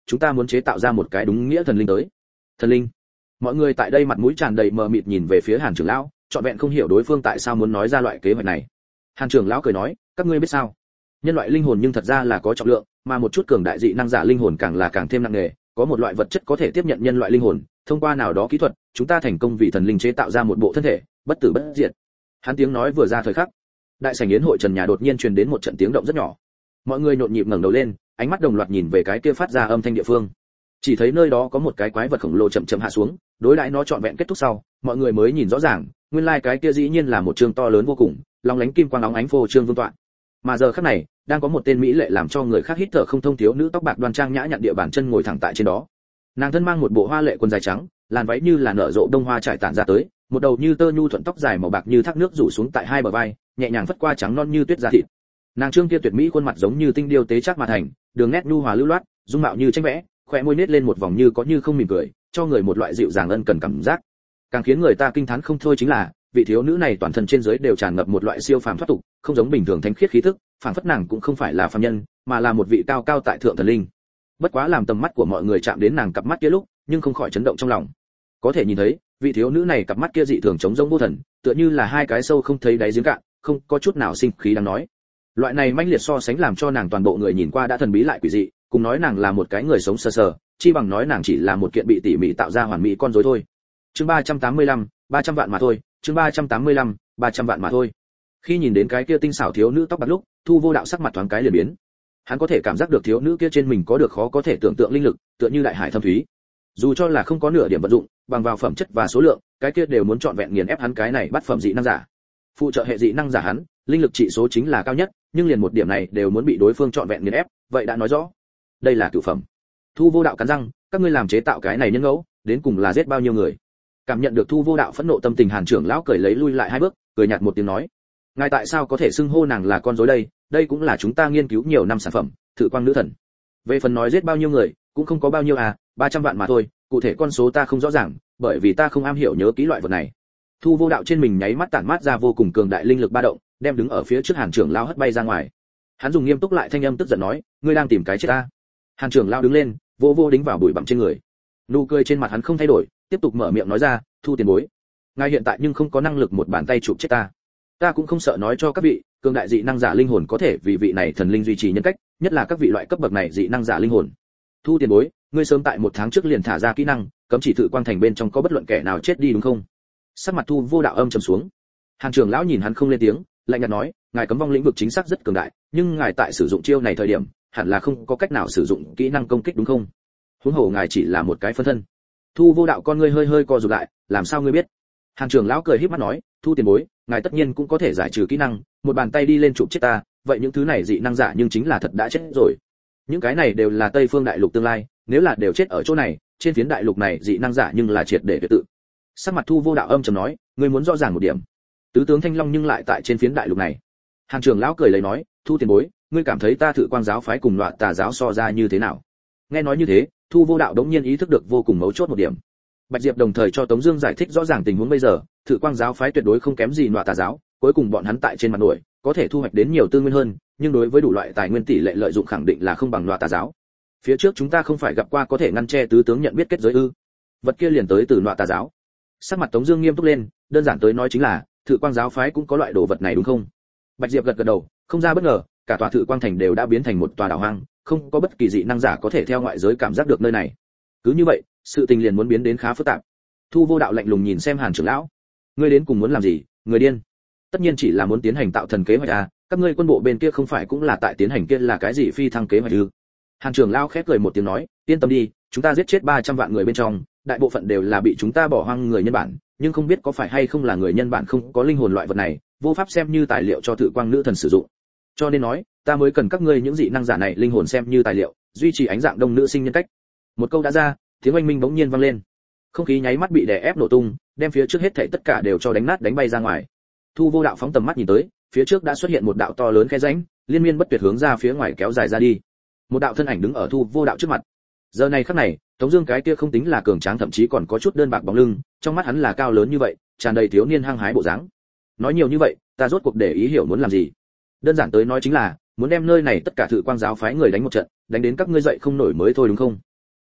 chúng ta muốn chế tạo ra một cái đúng nghĩa thần linh tới. Thần linh? Mọi người tại đây mặt mũi tràn đầy mờ mịt nhìn về phía Hàn trưởng lão, trọn vẹn không hiểu đối phương tại sao muốn nói ra loại kế hoạch này. Hàn trưởng lão cười nói, các ngươi biết sao? Nhân loại linh hồn nhưng thật ra là có trọng lượng, mà một chút cường đại dị năng giả linh hồn càng là càng thêm nặng nề, có một loại vật chất có thể tiếp nhận nhân loại linh hồn, thông qua nào đó kỹ thuật, chúng ta thành công vì thần linh chế tạo ra một bộ thân thể, bất tử bất diệt. Hắn tiếng nói vừa ra thời khắc, đại sảnh yến hội trần nhà đột nhiên truyền đến một trận tiếng động rất nhỏ. Mọi người nhộn nhịp ngẩng đầu lên, ánh mắt đồng loạt nhìn về cái kia phát ra âm thanh địa phương. Chỉ thấy nơi đó có một cái quái vật khổng lồ chậm chậm hạ xuống, đối đãi nó trọn vẹn kết thúc sau, mọi người mới nhìn rõ ràng, nguyên lai cái kia dĩ nhiên là một trường to lớn vô cùng, long lánh kim quang óng ánh phô trương vương tọa. Mà giờ khắc này, đang có một tên mỹ lệ làm cho người khác hít thở không thông thiếu nữ tóc bạc đoan trang nhã nhặn địa bàn chân ngồi thẳng tại trên đó. Nàng thân mang một bộ hoa lệ quần dài trắng, làn váy như là nở rộ đông hoa trải tản ra tới, một đầu như tơ nhu thuận tóc dài màu bạc như thác nước rủ xuống tại hai bờ vai, nhẹ nhàng phất qua trắng non như tuyết da thịt. Nàng trương kia tuyệt mỹ khuôn mặt giống như tinh điêu tế chắc mà thành, đường nét nhu hòa lưu loát, dung mạo như tranh vẽ, khóe môi nết lên một vòng như có như không mỉm cười, cho người một loại dịu dàng ân cần cảm giác. Càng khiến người ta kinh thán không thôi chính là, vị thiếu nữ này toàn thân trên dưới đều tràn ngập một loại siêu phàm thoát tục, không giống bình thường thánh khiết khí tức, phảng phất nàng cũng không phải là phàm nhân, mà là một vị cao cao tại thượng thần linh. Bất quá làm tầm mắt của mọi người chạm đến nàng cặp mắt kia lúc, nhưng không khỏi chấn động trong lòng. Có thể nhìn thấy, vị thiếu nữ này cặp mắt kia dị thường trống rỗng vô thần, tựa như là hai cái sâu không thấy đáy giếng cạn, không có chút nào sinh khí đáng nói. Loại này manh liệt so sánh làm cho nàng toàn bộ người nhìn qua đã thần bí lại quỷ dị, cùng nói nàng là một cái người sống sờ sờ, chi bằng nói nàng chỉ là một kiện bị tỉ mỉ tạo ra hoàn mỹ con rối thôi. Chương 385, 300 vạn mà thôi, chương 385, 300 vạn mà thôi. Khi nhìn đến cái kia tinh xảo thiếu nữ tóc bạc lúc, Thu Vô Đạo sắc mặt thoáng cái liền biến. Hắn có thể cảm giác được thiếu nữ kia trên mình có được khó có thể tưởng tượng linh lực, tựa như đại hải thâm thúy. Dù cho là không có nửa điểm vận dụng, bằng vào phẩm chất và số lượng, cái kia đều muốn trọn vẹn nghiền ép hắn cái này bắt phẩm dị năng giả. Phụ trợ hệ dị năng giả hắn, linh lực trị số chính là cao nhất, nhưng liền một điểm này đều muốn bị đối phương trọn vẹn nghiền ép, vậy đã nói rõ, đây là cửu phẩm. Thu Vô Đạo cắn răng, các ngươi làm chế tạo cái này nhân ngẫu, đến cùng là giết bao nhiêu người? Cảm nhận được Thu Vô Đạo phẫn nộ tâm tình, Hàn trưởng lão cười lấy lui lại hai bước, cười nhạt một tiếng nói, ngài tại sao có thể xưng hô nàng là con rối đây? Đây cũng là chúng ta nghiên cứu nhiều năm sản phẩm, Thử Quang nữ thần. Về phần nói giết bao nhiêu người, cũng không có bao nhiêu 300 vạn mà thôi, cụ thể con số ta không rõ ràng, bởi vì ta không am hiểu nhớ kỹ loại vật này. Thu Vô Đạo trên mình nháy mắt tản mát ra vô cùng cường đại linh lực ba động, đem đứng ở phía trước Hàn trưởng lão hất bay ra ngoài. Hắn dùng nghiêm túc lại thanh âm tức giận nói, ngươi đang tìm cái chết ta? Hàn trưởng lão đứng lên, vô vô đính vào bụi bặm trên người. Nụ cười trên mặt hắn không thay đổi, tiếp tục mở miệng nói ra, Thu tiền bối, ngài hiện tại nhưng không có năng lực một bàn tay chụp chết ta. Ta cũng không sợ nói cho các vị, cường đại dị năng giả linh hồn có thể vì vị này thần linh duy trì nhân cách, nhất là các vị loại cấp bậc này dị năng giả linh hồn. Thu tiền bối, ngươi sớm tại 1 tháng trước liền thả ra kỹ năng, cấm chỉ Thự Quang thành bên trong có bất luận kẻ nào chết đi đúng không? Sắc mặt Thu Vô Đạo âm trầm xuống. Hàn trưởng lão nhìn hắn không lên tiếng, lạnh nhạt nói, ngài cấm vong lĩnh vực chính xác rất cường đại, nhưng ngài tại sử dụng chiêu này thời điểm, hẳn là không có cách nào sử dụng kỹ năng công kích đúng không? Huống hồ ngài chỉ là một cái phân thân. Thu Vô Đạo con ngươi hơi hơi co rụt lại, làm sao ngươi biết? Hàn trưởng lão cười híp mắt nói, Thu tiền bối, ngài tất nhiên cũng có thể giải trừ kỹ năng, một bàn tay đi lên chụp chết ta, vậy những thứ này dị năng giả nhưng chính là thật đã chết rồi. Những cái này đều là Tây Phương đại lục tương lai, nếu là đều chết ở chỗ này, trên phiến đại lục này dị năng giả nhưng là triệt để tuyệt tự. Sắc mặt Thu Vô Đạo âm trầm nói, ngươi muốn rõ ràng một điểm, tứ tướng Thanh Long nhưng lại tại trên phiến đại lục này. Hàn trưởng lão cười lấy nói, Thu tiền bối, ngươi cảm thấy ta Thự Quang giáo phái cùng Loạn Tà giáo so ra như thế nào? Nghe nói như thế, Thu Vô Đạo đống nhiên ý thức được vô cùng mấu chốt một điểm. Bạch Diệp đồng thời cho Tống Dương giải thích rõ ràng tình huống bây giờ, Thự Quang giáo phái tuyệt đối không kém gì Loạn Tà giáo, cuối cùng bọn hắn tại trên mặt nổi có thể thu hoạch đến nhiều tư nguyên hơn, nhưng đối với đủ loại tài nguyên tỷ lệ lợi dụng khẳng định là không bằng Loạn Tà giáo. Phía trước chúng ta không phải gặp qua có thể ngăn che tứ tướng nhận biết kết giới ư? Vật kia liền tới từ Loạn Tà giáo. Sắc mặt Tống Dương nghiêm túc lên, đơn giản tới nói chính là Thự Quang giáo phái cũng có loại đồ vật này đúng không? Bạch Diệp gật gật đầu, không ra bất ngờ, cả tòa Thự Quang thành đều đã biến thành một tòa đảo hoang, không có bất kỳ dị năng giả có thể theo ngoại giới cảm giác được nơi này. Cứ như vậy, sự tình liền muốn biến đến khá phức tạp. Thu Vô Đạo lạnh lùng nhìn xem Hàn trưởng lão, ngươi đến cùng muốn làm gì? Người điên. Tất nhiên chỉ là muốn tiến hành tạo thần kế hoạch các ngươi quân bộ bên kia không phải cũng là tại tiến hành kia là cái gì phi thăng kế hoạch ư? Hàn trưởng lão khép cười một tiếng nói, yên tâm đi, chúng ta giết chết 300 vạn người bên trong, đại bộ phận đều là bị chúng ta bỏ hoang người nhân bản, nhưng không biết có phải hay không là người nhân bản không có linh hồn loại vật này, vô pháp xem như tài liệu cho Thự Quang nữ thần sử dụng. Cho nên nói, ta mới cần các ngươi những dị năng giả này linh hồn xem như tài liệu, duy trì ánh dạng đông nữ sinh nhân cách. Một câu đã ra, tiếng oanh minh bỗng nhiên vang lên. Không khí nháy mắt bị đè ép nổ tung, đem phía trước hết thảy tất cả đều cho đánh nát đánh bay ra ngoài. Thu Vô Đạo phóng tầm mắt nhìn tới, phía trước đã xuất hiện một đạo to lớn khe rãnh, liên miên bất tuyệt hướng ra phía ngoài kéo dài ra đi. Một đạo thân ảnh đứng ở Thu Vô Đạo trước mặt. Giờ này khắc này, Tống Dương cái kia không tính là cường tráng, thậm chí còn có chút đơn bạc bóng lưng, trong mắt hắn là cao lớn như vậy, tràn đầy thiếu niên hăng hái bộ dáng. Nói nhiều như vậy, ta rốt cuộc để ý hiểu muốn làm gì? Đơn giản tới nói chính là muốn đem nơi này tất cả Thự Quang giáo phái người đánh một trận, đánh đến các ngươi dậy không nổi mới thôi đúng không?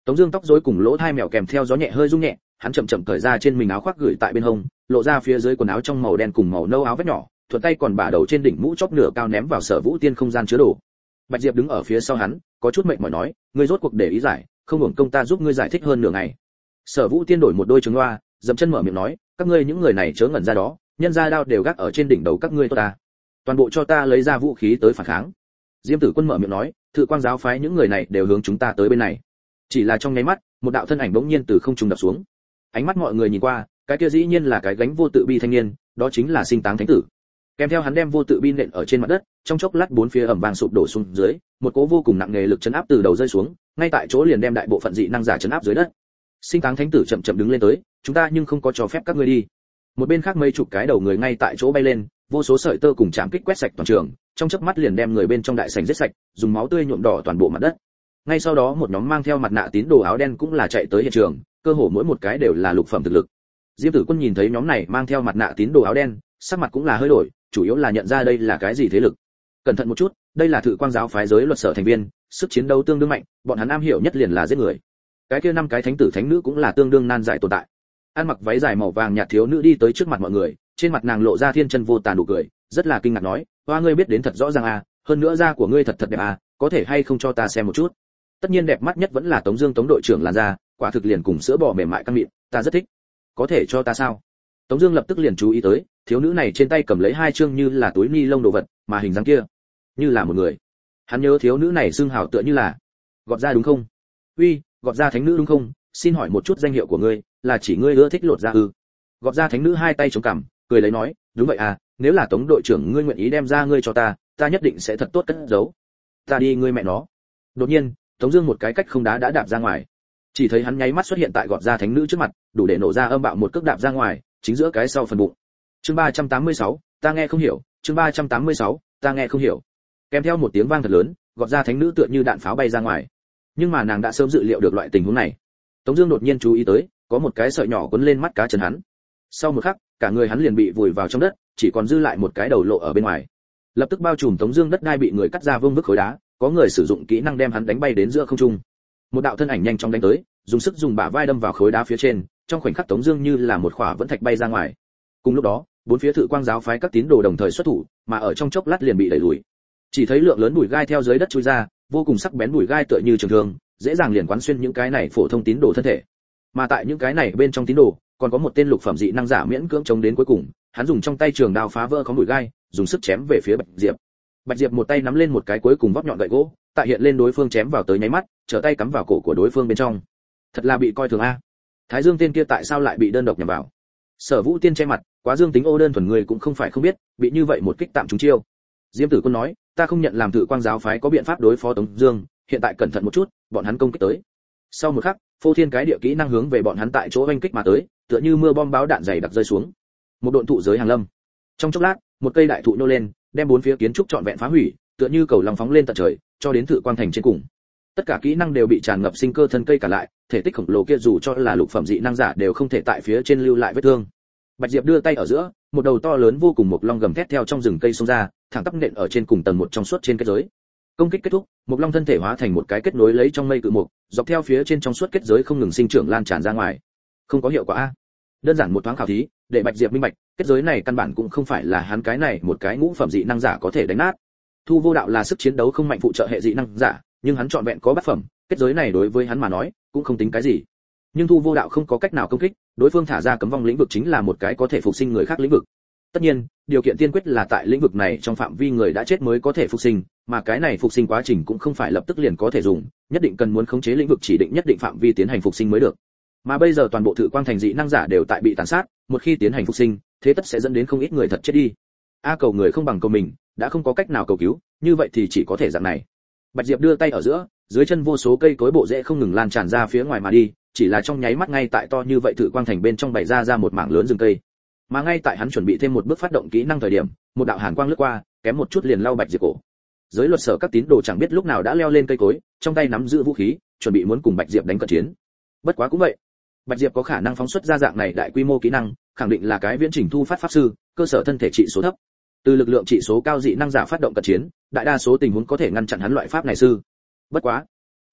Tống Dương tóc rối cùng lỗ thai mèo kèm theo gió nhẹ hơi rung nhẹ, hắn chậm chậm cởi ra trên mình áo khoác gửi tại bên hông, lộ ra phía dưới quần áo trong màu đen cùng màu nâu áo vest nhỏ, thuận tay còn bả đầu trên đỉnh mũ chóp nửa cao ném vào Sở Vũ Tiên không gian chứa đồ. Bạch Diệp đứng ở phía sau hắn, có chút mệt mỏi nói, ngươi rốt cuộc để ý giải, không hưởng công ta giúp ngươi giải thích hơn nửa ngày. Sở Vũ Tiên đổi một đôi trứng loa, dậm chân mở miệng nói, các ngươi những người này chớ ngẩn ra đó, nhân gia đao đều gác ở trên đỉnh đầu các ngươi tốt ta, toàn bộ cho ta lấy ra vũ khí tới phản kháng. Diêm Tử Quân mở miệng nói, Thự Quang giáo phái những người này đều hướng chúng ta tới bên này. Chỉ là trong nháy mắt, một đạo thân ảnh bỗng nhiên từ không trung đập xuống. Ánh mắt mọi người nhìn qua, cái kia dĩ nhiên là cái gánh vô tự bi thanh niên, đó chính là Sinh Táng Thánh Tử. Kèm theo hắn đem vô tự bi nện ở trên mặt đất, trong chốc lát bốn phía ầm vang sụp đổ xuống dưới, một cỗ vô cùng nặng nề lực chấn áp từ đầu rơi xuống, ngay tại chỗ liền đem đại bộ phận dị năng giả chấn áp dưới đất. Sinh Táng Thánh Tử chậm chậm đứng lên tới, chúng ta nhưng không có cho phép các ngươi đi. Một bên khác mấy chục cái đầu người ngay tại chỗ bay lên, vô số sợi tơ cùng chạm kích quét sạch toàn trường, trong chớp mắt liền đem người bên trong đại sảnh giết sạch, dùng máu tươi nhuộm đỏ toàn bộ mặt đất. Ngay sau đó một nhóm mang theo mặt nạ tín đồ áo đen cũng là chạy tới hiện trường, cơ hồ mỗi một cái đều là lục phẩm thực lực. Diêm Tử Quân nhìn thấy nhóm này mang theo mặt nạ tín đồ áo đen, sắc mặt cũng là hơi đổi, chủ yếu là nhận ra đây là cái gì thế lực. Cẩn thận một chút, đây là Thự Quang giáo phái giới luật sở thành viên, sức chiến đấu tương đương mạnh, bọn hắn am hiểu nhất liền là giết người. Cái kia 5 cái thánh tử thánh nữ cũng là tương đương nan giải tồn tại. Ăn mặc váy dài màu vàng nhạt thiếu nữ đi tới trước mặt mọi người, trên mặt nàng lộ ra thiên chân vô tà nụ cười, rất là kinh ngạc nói, "Hoa ngươi biết đến thật rõ ràng à, hơn nữa da của ngươi thật thật đẹp à, có thể hay không cho ta xem một chút?" Tất nhiên đẹp mắt nhất vẫn là Tống Dương Tống đội trưởng làn da, quả thực liền cùng sữa bò mềm mại căng mịn, ta rất thích. Có thể cho ta sao? Tống Dương lập tức liền chú ý tới, thiếu nữ này trên tay cầm lấy 2 chương như là túi ni lông đồ vật, mà hình dáng kia như là một người. Hắn nhớ thiếu nữ này xương hào tựa như là Gọt Da đúng không? Uy, Gọt Da thánh nữ đúng không? Xin hỏi một chút danh hiệu của ngươi, là chỉ ngươi ưa thích lột da ư? Gọt Da thánh nữ hai tay chống cằm, cười lấy nói, đúng vậy à, nếu là Tống đội trưởng ngươi nguyện ý đem ra ngươi cho ta, ta nhất định sẽ thật tốt cất giấu. Ta đi ngươi mẹ nó. Đột nhiên, Tống Dương một cái cách không đá đã đạp ra ngoài, chỉ thấy hắn nháy mắt xuất hiện tại Gọt Da thánh nữ trước mặt, đủ để nổ ra âm bạo một cước đạp ra ngoài, chính giữa cái sau phần bụng. Chương 386, ta nghe không hiểu. Chương 386, ta nghe không hiểu. Kèm theo một tiếng vang thật lớn, Gọt Da thánh nữ tựa như đạn pháo bay ra ngoài. Nhưng mà nàng đã sớm dự liệu được loại tình huống này. Tống Dương đột nhiên chú ý tới, có một cái sợi nhỏ quấn lên mắt cá chân hắn. Sau một khắc, cả người hắn liền bị vùi vào trong đất, chỉ còn dư lại một cái đầu lộ ở bên ngoài. Lập tức bao trùm Tống Dương đất đai bị người cắt ra vương vức khối đá, có người sử dụng kỹ năng đem hắn đánh bay đến giữa không trung. Một đạo thân ảnh nhanh chóng đánh tới, dùng sức dùng bả vai đâm vào khối đá phía trên, trong khoảnh khắc Tống Dương như là một khỏa vẫn thạch bay ra ngoài. Cùng lúc đó, bốn phía Thự Quang giáo phái các tín đồ đồng thời xuất thủ, mà ở trong chốc lát liền bị đẩy lùi. Chỉ thấy lượng lớn bụi gai theo dưới đất chui ra, vô cùng sắc bén bụi gai tựa như trường thương, dễ dàng liền quán xuyên những cái này phổ thông tín đồ thân thể. Mà tại những cái này bên trong tín đồ, còn có một tên lục phẩm dị năng giả miễn cưỡng chống đến cuối cùng, hắn dùng trong tay trường đao phá vỡ khóm bụi gai, dùng sức chém về phía Bạch Diệp. Bạch Diệp một tay nắm lên một cái cuối cùng vót nhọn gậy gỗ, tại hiện lên đối phương chém vào tới nháy mắt, trở tay cắm vào cổ của đối phương bên trong. Thật là bị coi thường a. Thái Dương tên kia tại sao lại bị đơn độc nhằm vào? Sở Vũ Tiên che mặt, quá dương tính ô đơn thuần người cũng không phải không biết, bị như vậy một kích tạm trúng chiêu. Diêm Tử Quân nói, ta không nhận làm Thự Quang giáo phái có biện pháp đối phó Tống Dương, hiện tại cẩn thận một chút, bọn hắn công kích tới. Sau một khắc, phô thiên cái địa kỹ năng hướng về bọn hắn tại chỗ oanh kích mà tới, tựa như mưa bom báo đạn dày đặc rơi xuống. Một độn thụ giới hàng lâm. Trong chốc lát, một cây đại thụ nô lên, đem bốn phía kiến trúc trọn vẹn phá hủy, tựa như cầu long phóng lên tận trời, cho đến Thự Quang thành trên cùng. Tất cả kỹ năng đều bị tràn ngập sinh cơ thân cây cả lại, thể tích khổng lồ kia dù cho là lục phẩm dị năng giả đều không thể tại phía trên lưu lại vết thương. Bạch Diệp đưa tay ở giữa, một đầu to lớn vô cùng mộc long gầm thét theo trong rừng cây xông ra, thẳng tắp nện ở trên cùng tầng một trong suốt trên kết giới. Công kích kết thúc, mộc long thân thể hóa thành một cái kết nối lấy trong mây cự mục, dọc theo phía trên trong suốt kết giới không ngừng sinh trưởng lan tràn ra ngoài. Không có hiệu quả a. Đơn giản một thoáng khảo thí, để Bạch Diệp minh bạch, kết giới này căn bản cũng không phải là hắn cái này một cái ngũ phẩm dị năng giả có thể đánh nát. Thu Vô Đạo là sức chiến đấu không mạnh phụ trợ hệ dị năng giả, nhưng hắn chọn vẹn có bát phẩm, kết giới này đối với hắn mà nói cũng không tính cái gì. Nhưng Thu Vô Đạo không có cách nào công kích, đối phương thả ra cấm vong lĩnh vực chính là một cái có thể phục sinh người khác lĩnh vực. Tất nhiên, điều kiện tiên quyết là tại lĩnh vực này trong phạm vi người đã chết mới có thể phục sinh, mà cái này phục sinh quá trình cũng không phải lập tức liền có thể dùng, nhất định cần muốn khống chế lĩnh vực chỉ định nhất định phạm vi tiến hành phục sinh mới được. Mà bây giờ toàn bộ Thự Quang thành dị năng giả đều tại bị tàn sát, một khi tiến hành phục sinh, thế tất sẽ dẫn đến không ít người thật chết đi. A cầu người không bằng cầu mình, đã không có cách nào cầu cứu, như vậy thì chỉ có thể dạng này. Bạch Diệp đưa tay ở giữa, dưới chân vô số cây cối bộ rễ không ngừng lan tràn ra phía ngoài mà đi, chỉ là trong nháy mắt ngay tại to như vậy Thự Quang thành bên trong bày ra một mảng lớn rừng cây. Mà ngay tại hắn chuẩn bị thêm một bước phát động kỹ năng thời điểm, một đạo hàn quang lướt qua, kém một chút liền lau Bạch Diệp cổ. Giới luật sở các tín đồ chẳng biết lúc nào đã leo lên cây cối, trong tay nắm giữ vũ khí, chuẩn bị muốn cùng Bạch Diệp đánh cận chiến. Bất quá cũng vậy, Bạch Diệp có khả năng phóng xuất ra dạng này đại quy mô kỹ năng, khẳng định là cái viễn trình thu phát pháp sư, cơ sở thân thể trị số thấp. Từ lực lượng trị số cao dị năng giả phát động cận chiến, đại đa số tình huống có thể ngăn chặn hắn loại pháp này sư. Bất quá,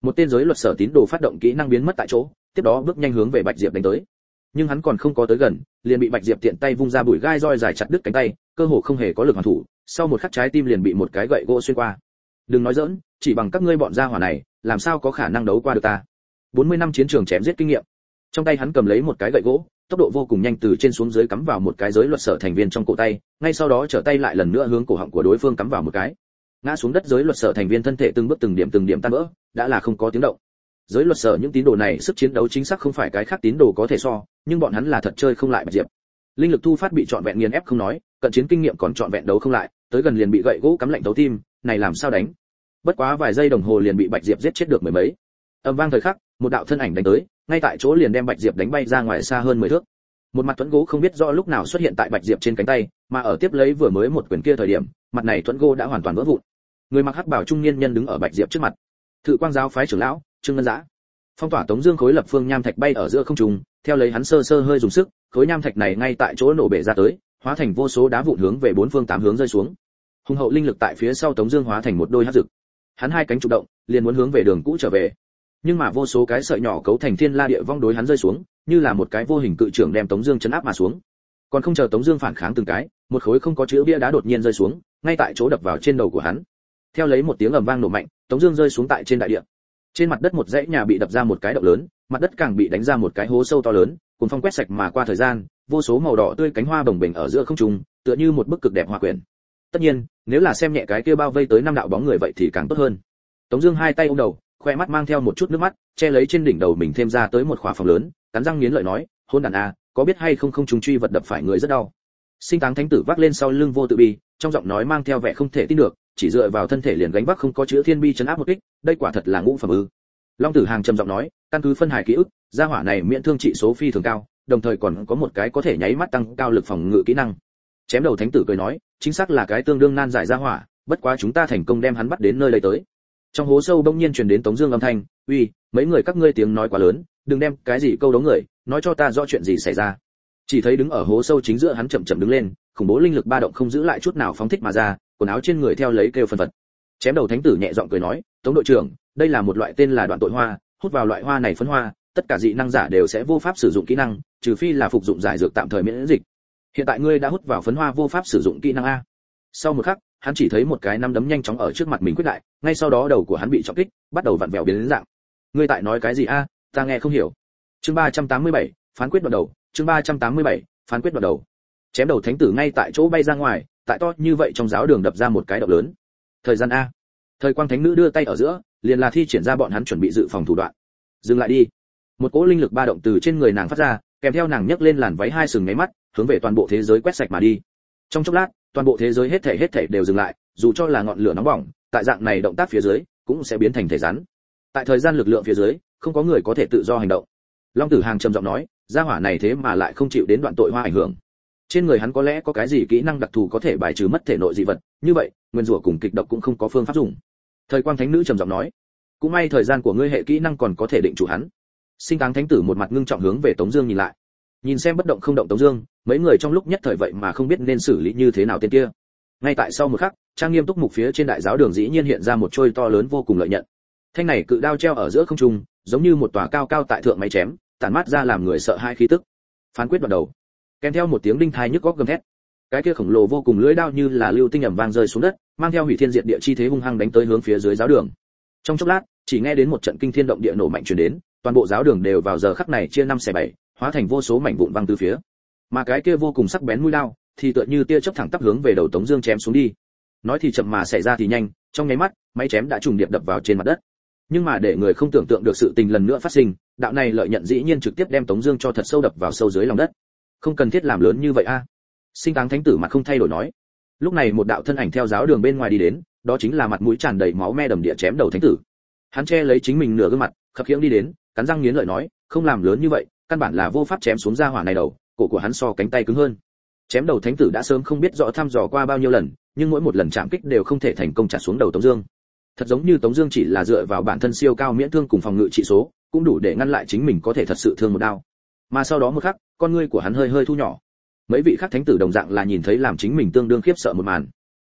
Một tên giới luật sở tín đồ phát động kỹ năng biến mất tại chỗ, tiếp đó bước nhanh hướng về Bạch Diệp đánh tới. Nhưng hắn còn không có tới gần, liền bị Bạch Diệp tiện tay vung ra bụi gai roi dài chặt đứt cánh tay, cơ hồ không hề có lực hoàn thủ, sau một khắc trái tim liền bị một cái gậy gỗ xuyên qua. Đừng nói giỡn, chỉ bằng các ngươi bọn gia hỏa này, làm sao có khả năng đấu qua được ta? 40 năm chiến trường chém giết kinh nghiệm. Trong tay hắn cầm lấy một cái gậy gỗ, tốc độ vô cùng nhanh từ trên xuống dưới cắm vào một cái giới luật sở thành viên trong cổ tay, ngay sau đó trở tay lại lần nữa hướng cổ họng của đối phương cắm vào một cái. Ngã xuống đất giới luật sở thành viên thân thể từng bước từng điểm tan vỡ, đã là không có tiếng động. Giới luật sở những tín đồ này sức chiến đấu chính xác không phải cái khác tín đồ có thể so, nhưng bọn hắn là thật chơi không lại Bạch Diệp. Linh lực thu phát bị trọn vẹn nghiền ép không nói, cận chiến kinh nghiệm còn trọn vẹn đấu không lại, tới gần liền bị gậy gỗ cắm lạnh tấu tim, này làm sao đánh? Bất quá vài giây đồng hồ liền bị Bạch Diệp giết chết được mười mấy. Âm vang thời khắc, một đạo thân ảnh đánh tới, ngay tại chỗ liền đem Bạch Diệp đánh bay ra ngoài xa hơn 10 thước. Một mặt thuẫn gỗ không biết rõ lúc nào xuất hiện tại Bạch Diệp trên cánh tay, mà ở tiếp lấy vừa mới một quyền kia thời điểm, mặt này thuẫn gỗ đã hoàn toàn vỡ vụn. Người mặc hắc bào trung niên nhân đứng ở Bạch Diệp trước mặt. Thự Quang giáo phái trưởng lão, Trương Ngân Dã. Phong tỏa Tống Dương khối lập phương nham thạch bay ở giữa không trung, theo lấy hắn sơ sơ hơi dùng sức, khối nham thạch này ngay tại chỗ nổ bể ra tới, hóa thành vô số đá vụn hướng về bốn phương tám hướng rơi xuống. Hùng hậu linh lực tại phía sau Tống Dương hóa thành một đôi hắc dực. Hắn hai cánh chủ động, liền muốn hướng về đường cũ trở về. Nhưng mà vô số cái sợi nhỏ cấu thành thiên la địa vong đối hắn rơi xuống, như là một cái vô hình cự trưởng đem Tống Dương chấn áp mà xuống. Còn không chờ Tống Dương phản kháng từng cái, một khối không có chữ bia đá đột nhiên rơi xuống, ngay tại chỗ đập vào trên đầu của hắn. Theo lấy một tiếng ầm vang nổ mạnh, Tống Dương rơi xuống tại trên đại địa. Trên mặt đất một dãy nhà bị đập ra một cái động lớn, mặt đất càng bị đánh ra một cái hố sâu to lớn, cuồng phong quét sạch mà qua thời gian, vô số màu đỏ tươi cánh hoa bồng bềnh ở giữa không trung, tựa như một bức cực đẹp hoa quyển. Tất nhiên, nếu là xem nhẹ cái kia bao vây tới năm đạo bóng người vậy thì càng tốt hơn. Tống Dương hai tay ôm đầu, khoe mắt mang theo một chút nước mắt, che lấy trên đỉnh đầu mình thêm ra tới một khỏa phòng lớn, cắn răng nghiến lợi nói, hôn đàn a, có biết hay không không trùng truy vật đập phải người rất đau. Sinh Táng Thánh Tử vác lên sau lưng Vô Tự Bi, trong giọng nói mang theo vẻ không thể tin được, chỉ dựa vào thân thể liền gánh vác không có chữ thiên bi chấn áp một kích, đây quả thật là ngũ phẩm ư? Long Tử Hàng trầm giọng nói, căn cứ phân hài ký ức, gia hỏa này miễn thương trị số phi thường cao, đồng thời còn có một cái có thể nháy mắt tăng cao lực phòng ngự kỹ năng. Chém đầu Thánh Tử cười nói, chính xác là cái tương đương nan giải gia hỏa, bất quá chúng ta thành công đem hắn bắt đến nơi đây tới. Trong hố sâu bỗng nhiên truyền đến Tống Dương âm thanh, uy, mấy người các ngươi tiếng nói quá lớn, đừng đem cái gì câu đấu người, nói cho ta rõ chuyện gì xảy ra. Chỉ thấy đứng ở hố sâu chính giữa hắn chậm chậm đứng lên, khủng bố linh lực ba động không giữ lại chút nào phóng thích mà ra, quần áo trên người theo lấy kêu phân phật. Chém đầu Thánh Tử nhẹ giọng cười nói, Tống đội trưởng, đây là một loại tên là đoạn tội hoa, hút vào loại hoa này phấn hoa, tất cả dị năng giả đều sẽ vô pháp sử dụng kỹ năng, trừ phi là phục dụng giải dược tạm thời miễn dịch. Hiện tại ngươi đã hút vào phấn hoa vô pháp sử dụng kỹ năng a. Sau một khắc, hắn chỉ thấy một cái nắm đấm nhanh chóng ở trước mặt mình quyết lại, ngay sau đó đầu của hắn bị trọng kích, bắt đầu vặn vẹo biến đến dạng. Ngươi tại nói cái gì a? Ta nghe không hiểu. Chương 387, phán quyết đoạn đầu. Chương 387, phán quyết đoạn đầu. Chém đầu Thánh Tử ngay tại chỗ bay ra ngoài, tại to như vậy trong giáo đường đập ra một cái động lớn. Thời gian a. Thời Quang Thánh Nữ đưa tay ở giữa, liền là thi triển ra bọn hắn chuẩn bị dự phòng thủ đoạn. Dừng lại đi. Một cỗ linh lực ba động từ trên người nàng phát ra, kèm theo nàng nhấc lên làn váy hai sừng nháy mắt, hướng về toàn bộ thế giới quét sạch mà đi. Trong chốc lát, toàn bộ thế giới hết thảy đều dừng lại, dù cho là ngọn lửa nóng bỏng, tại dạng này động tác phía dưới cũng sẽ biến thành thể rắn. Tại thời gian lực lượng phía dưới, không có người có thể tự do hành động. Long Tử Hàng trầm giọng nói, gia hỏa này thế mà lại không chịu đến đoạn tội hoa ảnh hưởng. Trên người hắn có lẽ có cái gì kỹ năng đặc thù có thể bài trừ mất thể nội dị vật, như vậy, nguyên rủa cùng kịch độc cũng không có phương pháp dùng. Thời Quang Thánh Nữ trầm giọng nói, cũng may thời gian của ngươi hệ kỹ năng còn có thể định chủ hắn. Sinh Táng Thánh Tử một mặt ngưng trọng hướng về Tống Dương nhìn lại, nhìn xem bất động không động Tống Dương, mấy người trong lúc nhất thời vậy mà không biết nên xử lý như thế nào tên kia. Ngay tại sau một khắc, trang nghiêm túc mục phía trên đại giáo đường dĩ nhiên hiện ra một trôi to lớn vô cùng lợi nhận. Thanh này cự đao treo ở giữa không trung, giống như một tòa cao cao tại thượng máy chém, tản mát ra làm người sợ hãi khí tức. Phán quyết bắt đầu. Kèm theo một tiếng đinh tai nhức óc gầm thét, cái kia khổng lồ vô cùng lưỡi đao như là lưu tinh ầm vang rơi xuống đất, mang theo hủy thiên diệt địa chi thế hung hăng đánh tới hướng phía dưới giáo đường. Trong chốc lát, chỉ nghe đến một trận kinh thiên động địa nổ mạnh truyền đến, toàn bộ giáo đường đều vào giờ khắc này chia năm xẻ bảy, hóa thành vô số mảnh vụn văng từ phía. Mà cái kia vô cùng sắc bén mũi đao, thì tựa như tia chớp thẳng tắp hướng về đầu Tống Dương chém xuống đi. Nói thì chậm mà xảy ra thì nhanh, trong nháy mắt, máy chém đã trùng điệp đập vào trên mặt đất. Nhưng mà để người không tưởng tượng được sự tình lần nữa phát sinh, đạo này lợi nhận dĩ nhiên trực tiếp đem Tống Dương cho thật sâu đập vào sâu dưới lòng đất. Không cần thiết làm lớn như vậy a. Sinh Táng Thánh Tử mặt không thay đổi nói. Lúc này một đạo thân ảnh theo giáo đường bên ngoài đi đến, đó chính là mặt mũi tràn đầy máu me đầm địa chém đầu Thánh Tử. Hắn che lấy chính mình nửa gương mặt, khập khiễng đi đến, cắn răng nghiến lợi nói, không làm lớn như vậy, căn bản là vô pháp chém xuống gia hỏa này đầu, cổ của hắn so cánh tay cứng hơn. Chém đầu Thánh Tử đã sớm không biết rõ thăm dò qua bao nhiêu lần, nhưng mỗi một lần chạm kích đều không thể thành công chặt xuống đầu Tống Dương. Thật giống như Tống Dương chỉ là dựa vào bản thân siêu cao miễn thương cùng phòng ngự trị số, cũng đủ để ngăn lại chính mình có thể thật sự thương một đao. Mà sau đó một khắc, con ngươi của hắn hơi hơi thu nhỏ. Mấy vị khác thánh tử đồng dạng là nhìn thấy làm chính mình tương đương khiếp sợ một màn.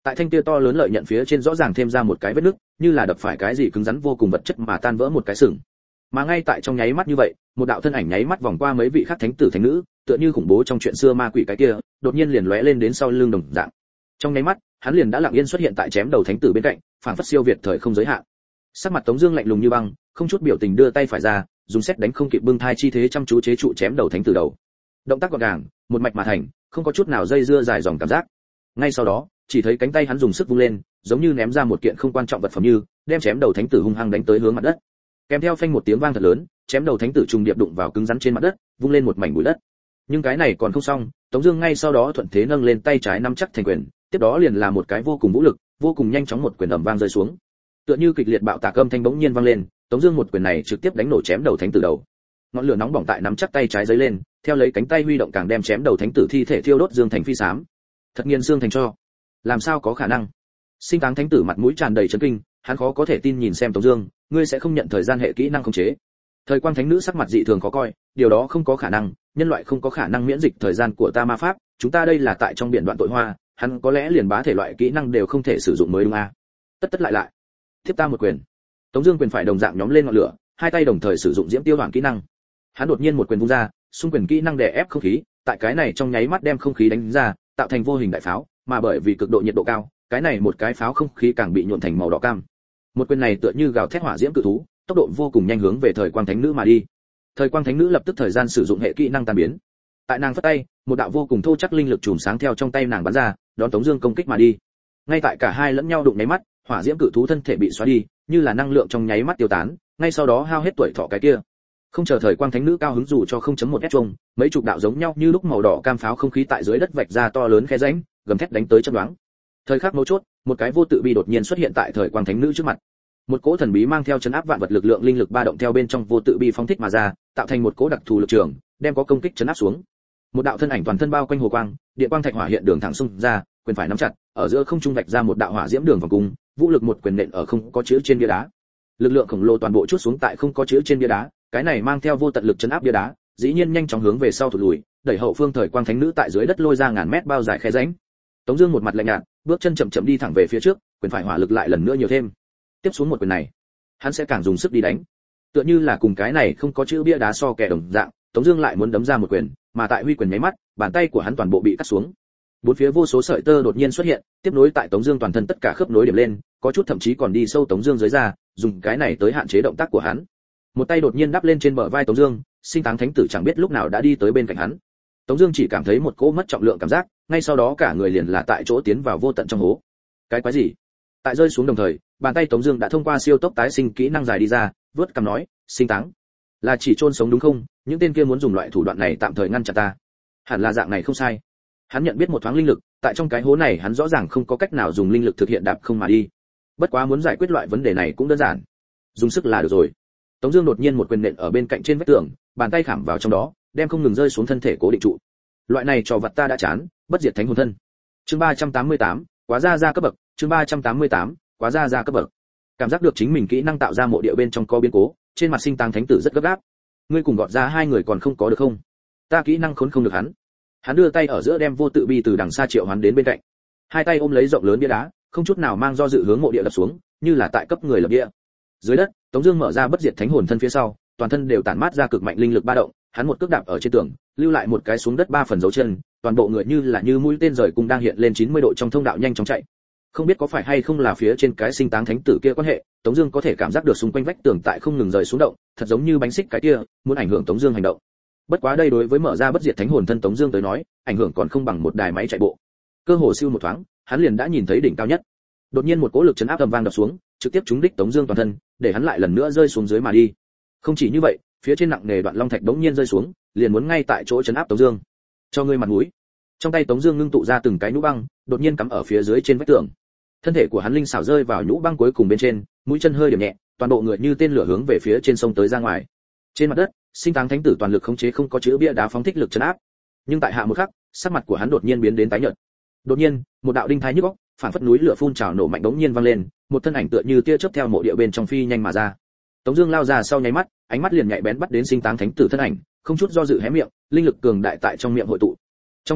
Tại thanh kia to lớn lợi nhận phía trên rõ ràng thêm ra một cái vết nứt, như là đập phải cái gì cứng rắn vô cùng vật chất mà tan vỡ một cái sừng. Mà ngay tại trong nháy mắt như vậy, một đạo thân ảnh nháy mắt vòng qua mấy vị khác thánh tử thánh nữ, tựa như khủng bố trong chuyện xưa ma quỷ cái kia, đột nhiên liền lóe lên đến sau lưng đồng dạng. Trong nháy mắt, hắn liền đã lặng yên xuất hiện tại chém đầu thánh tử bên cạnh, phảng phất siêu việt thời không giới hạn. Sắc mặt Tống Dương lạnh lùng như băng, không chút biểu tình đưa tay phải ra, dùng xét đánh không kịp bưng thai chi thế chăm chú chế trụ chém đầu thánh tử đầu. Động tác gọn gàng, một mạch mà thành, không có chút nào dây dưa dài dòng cảm giác. Ngay sau đó, chỉ thấy cánh tay hắn dùng sức vung lên, giống như ném ra một kiện không quan trọng vật phẩm như, đem chém đầu thánh tử hung hăng đánh tới hướng mặt đất. Kèm theo phanh một tiếng vang thật lớn, chém đầu thánh tử trùng điệp đụng vào cứng rắn trên mặt đất, vung lên một mảnh bụi đất. Nhưng cái này còn không xong, Tống Dương ngay sau đó thuận thế nâng lên tay trái nắm chắc thành quyền, tiếp đó liền là một cái vô cùng vũ lực, vô cùng nhanh chóng một quyền ầm vang rơi xuống. Tựa như kịch liệt bạo tạc âm thanh bỗng nhiên vang lên, Tống Dương một quyền này trực tiếp đánh nổ chém đầu thánh tử đầu. Ngọn lửa nóng bỏng tại nắm chắc tay trái giấy lên, theo lấy cánh tay huy động càng đem chém đầu thánh tử thi thể thiêu đốt dương thành phi sám. Thật nghiền xương thành tro. Làm sao có khả năng? Sinh táng thánh tử mặt mũi tràn đầy chấn kinh, hắn khó có thể tin nhìn xem Tống Dương, ngươi sẽ không nhận thời gian hệ kỹ năng khống chế? Thời quang thánh nữ sắc mặt dị thường khó coi, điều đó không có khả năng, nhân loại không có khả năng miễn dịch thời gian của ta ma pháp, chúng ta đây là tại trong biển đoạn tội hoa, hắn có lẽ liền bá thể loại kỹ năng đều không thể sử dụng mới đúng a? Tất lại. Tiếp ta một quyền. Tống Dương quyền phải đồng dạng nhóm lên ngọn lửa, hai tay đồng thời sử dụng diễm tiêu hoàn kỹ năng. Hắn đột nhiên một quyền vung ra, xung quyền kỹ năng đè ép không khí, tại cái này trong nháy mắt đem không khí đánh ra, tạo thành vô hình đại pháo, mà bởi vì cực độ nhiệt độ cao, cái này một cái pháo không khí càng bị nhuộn thành màu đỏ cam. Một quyền này tựa như gào thét hỏa diễm cự thú, tốc độ vô cùng nhanh hướng về thời quang thánh nữ mà đi. Thời quang thánh nữ lập tức thời gian sử dụng hệ kỹ năng tan biến. Tại nàng phất tay, một đạo vô cùng thô chắc linh lực chùm sáng theo trong tay nàng bắn ra, đón Tống Dương công kích mà đi. Ngay tại cả hai lẫn nhau đụng nháy mắt, hỏa diễm cự thú thân thể bị xóa đi, như là năng lượng trong nháy mắt tiêu tán, ngay sau đó hao hết tuổi thọ cái kia. Không chờ thời quang thánh nữ cao hứng dù cho 0.1 s chung, mấy chục đạo giống nhau như lúc màu đỏ cam pháo không khí tại dưới đất vạch ra to lớn khe rãnh, gầm thét đánh tới chớp nhoáng. Thời khắc mấu chốt, một cái vô tự bi đột nhiên xuất hiện tại thời quang thánh nữ trước mặt. Một cỗ thần bí mang theo chấn áp vạn vật lực lượng linh lực ba động theo bên trong vô tự bi phóng thích mà ra, tạo thành một cỗ đặc thù lực trường, đem có công kích chấn áp xuống. Một đạo thân ảnh toàn thân bao quanh hồ quang, điện quang thạch hỏa hiện đường thẳng xung ra, quyền phải nắm chặt, ở giữa không trung vạch ra một đạo hỏa diễm đường vòng cung, vũ lực một quyền nện ở không có chữ trên bia đá. Lực lượng khổng lồ toàn bộ chút xuống tại không có chữ trên bia đá, cái này mang theo vô tận lực chấn áp bia đá, dĩ nhiên nhanh chóng hướng về sau thụt lùi, đẩy hậu phương thời quang thánh nữ tại dưới đất lôi ra ngàn mét bao dài khe rãnh. Tống Dương một mặt lạnh nhạt, bước chân chậm chậm đi thẳng về phía trước, quyền phải hỏa lực lại lần nữa nhiều thêm. Tiếp xuống một quyền này, hắn sẽ càng dùng sức đi đánh. Tựa như là cùng cái này không có chữ bia đá so kẻ đồng dạng, Tống Dương lại muốn đấm ra một quyền, mà tại huy quyền nháy mắt, bàn tay của hắn toàn bộ bị cắt xuống. Bốn phía vô số sợi tơ đột nhiên xuất hiện, tiếp nối tại Tống Dương toàn thân tất cả khớp nối điểm lên, có chút thậm chí còn đi sâu Tống Dương dưới da, dùng cái này tới hạn chế động tác của hắn. Một tay đột nhiên đắp lên trên bờ vai Tống Dương, sinh táng thánh tử chẳng biết lúc nào đã đi tới bên cạnh hắn. Tống Dương chỉ cảm thấy một cỗ mất trọng lượng cảm giác, ngay sau đó cả người liền là tại chỗ tiến vào vô tận trong hố. Cái quái gì? Tại rơi xuống đồng thời, bàn tay Tống Dương đã thông qua siêu tốc tái sinh kỹ năng dài đi ra, vớt cằm nói, sinh táng là chỉ chôn sống đúng không? Những tên kia muốn dùng loại thủ đoạn này tạm thời ngăn chặn ta. Hẳn là dạng này không sai. Hắn nhận biết một thoáng linh lực, tại trong cái hố này hắn rõ ràng không có cách nào dùng linh lực thực hiện đạp không mà đi. Bất quá muốn giải quyết loại vấn đề này cũng đơn giản, dùng sức là được rồi. Tống Dương đột nhiên một quyền nện ở bên cạnh trên vách tường, bàn tay khảm vào trong đó, đem không ngừng rơi xuống thân thể cố định trụ. Loại này trò vặt ta đã chán, bất diệt thánh hồn thân. Chương 388, quá ra cấp bậc. Chương 388, quá ra cấp bậc. Cảm giác được chính mình kỹ năng tạo ra mộ địa bên trong có biến cố, trên mặt sinh táng thánh tử rất gấp gáp. Ngươi cùng gọt ra hai người còn không có được không? Ta kỹ năng khốn không được hắn. Hắn đưa tay ở giữa đem vô tự bi từ đằng xa triệu hoán đến bên cạnh. Hai tay ôm lấy rộng lớn bia đá, không chút nào mang do dự hướng mộ địa đập xuống, như là tại cấp người lập địa. Dưới đất, Tống Dương mở ra bất diệt thánh hồn thân phía sau, toàn thân đều tản mát ra cực mạnh linh lực ba động, hắn một cước đạp ở trên tường, lưu lại một cái xuống đất 3 phần dấu chân, toàn bộ người như là như mũi tên rời cung đang hiện lên 90 độ trong thông đạo nhanh chóng chạy. Không biết có phải hay không là phía trên cái sinh táng thánh tử kia quan hệ, Tống Dương có thể cảm giác được xung quanh vách tường tại không ngừng rời xuống động, thật giống như bánh xích cái kia muốn ảnh hưởng Tống Dương hành động. Bất quá đây đối với mở ra bất diệt thánh hồn thân Tống Dương tới nói, ảnh hưởng còn không bằng một đài máy chạy bộ. Cơ hồ siêu một thoáng, hắn liền đã nhìn thấy đỉnh cao nhất. Đột nhiên một cỗ lực chấn áp ầm vang đập xuống, trực tiếp trúng đích Tống Dương toàn thân, để hắn lại lần nữa rơi xuống dưới mà đi. Không chỉ như vậy, phía trên nặng nề đoạn long thạch đống nhiên rơi xuống, liền muốn ngay tại chỗ chấn áp Tống Dương. Cho ngươi mặt mũi. Trong tay Tống Dương ngưng tụ ra từng cái nhũ băng, đột nhiên cắm ở phía dưới trên vách tường. Thân thể của hắn linh xảo rơi vào nhũ băng cuối cùng bên trên, mũi chân hơi điểm nhẹ, toàn bộ người như tên lửa hướng về phía trên sông tới ra ngoài. Trên mặt đất, sinh táng thánh tử toàn lực khống chế không có chữ bia đá phóng thích lực chấn áp. Nhưng tại hạ một khắc, sắc mặt của hắn đột nhiên biến đến tái nhợt. Đột nhiên, một đạo đinh thái nhức óc, phản phất núi lửa phun trào nổ mạnh đống nhiên vang lên, một thân ảnh tựa như tia chớp theo mộ địa bên trong phi nhanh mà ra. Tống Dương lao ra sau nháy mắt, ánh mắt liền nhạy bén bắt đến sinh táng thánh tử thân ảnh, không chút do dự hé miệng, linh lực cường đại tại trong miệng hội tụ. Trong chốc lát,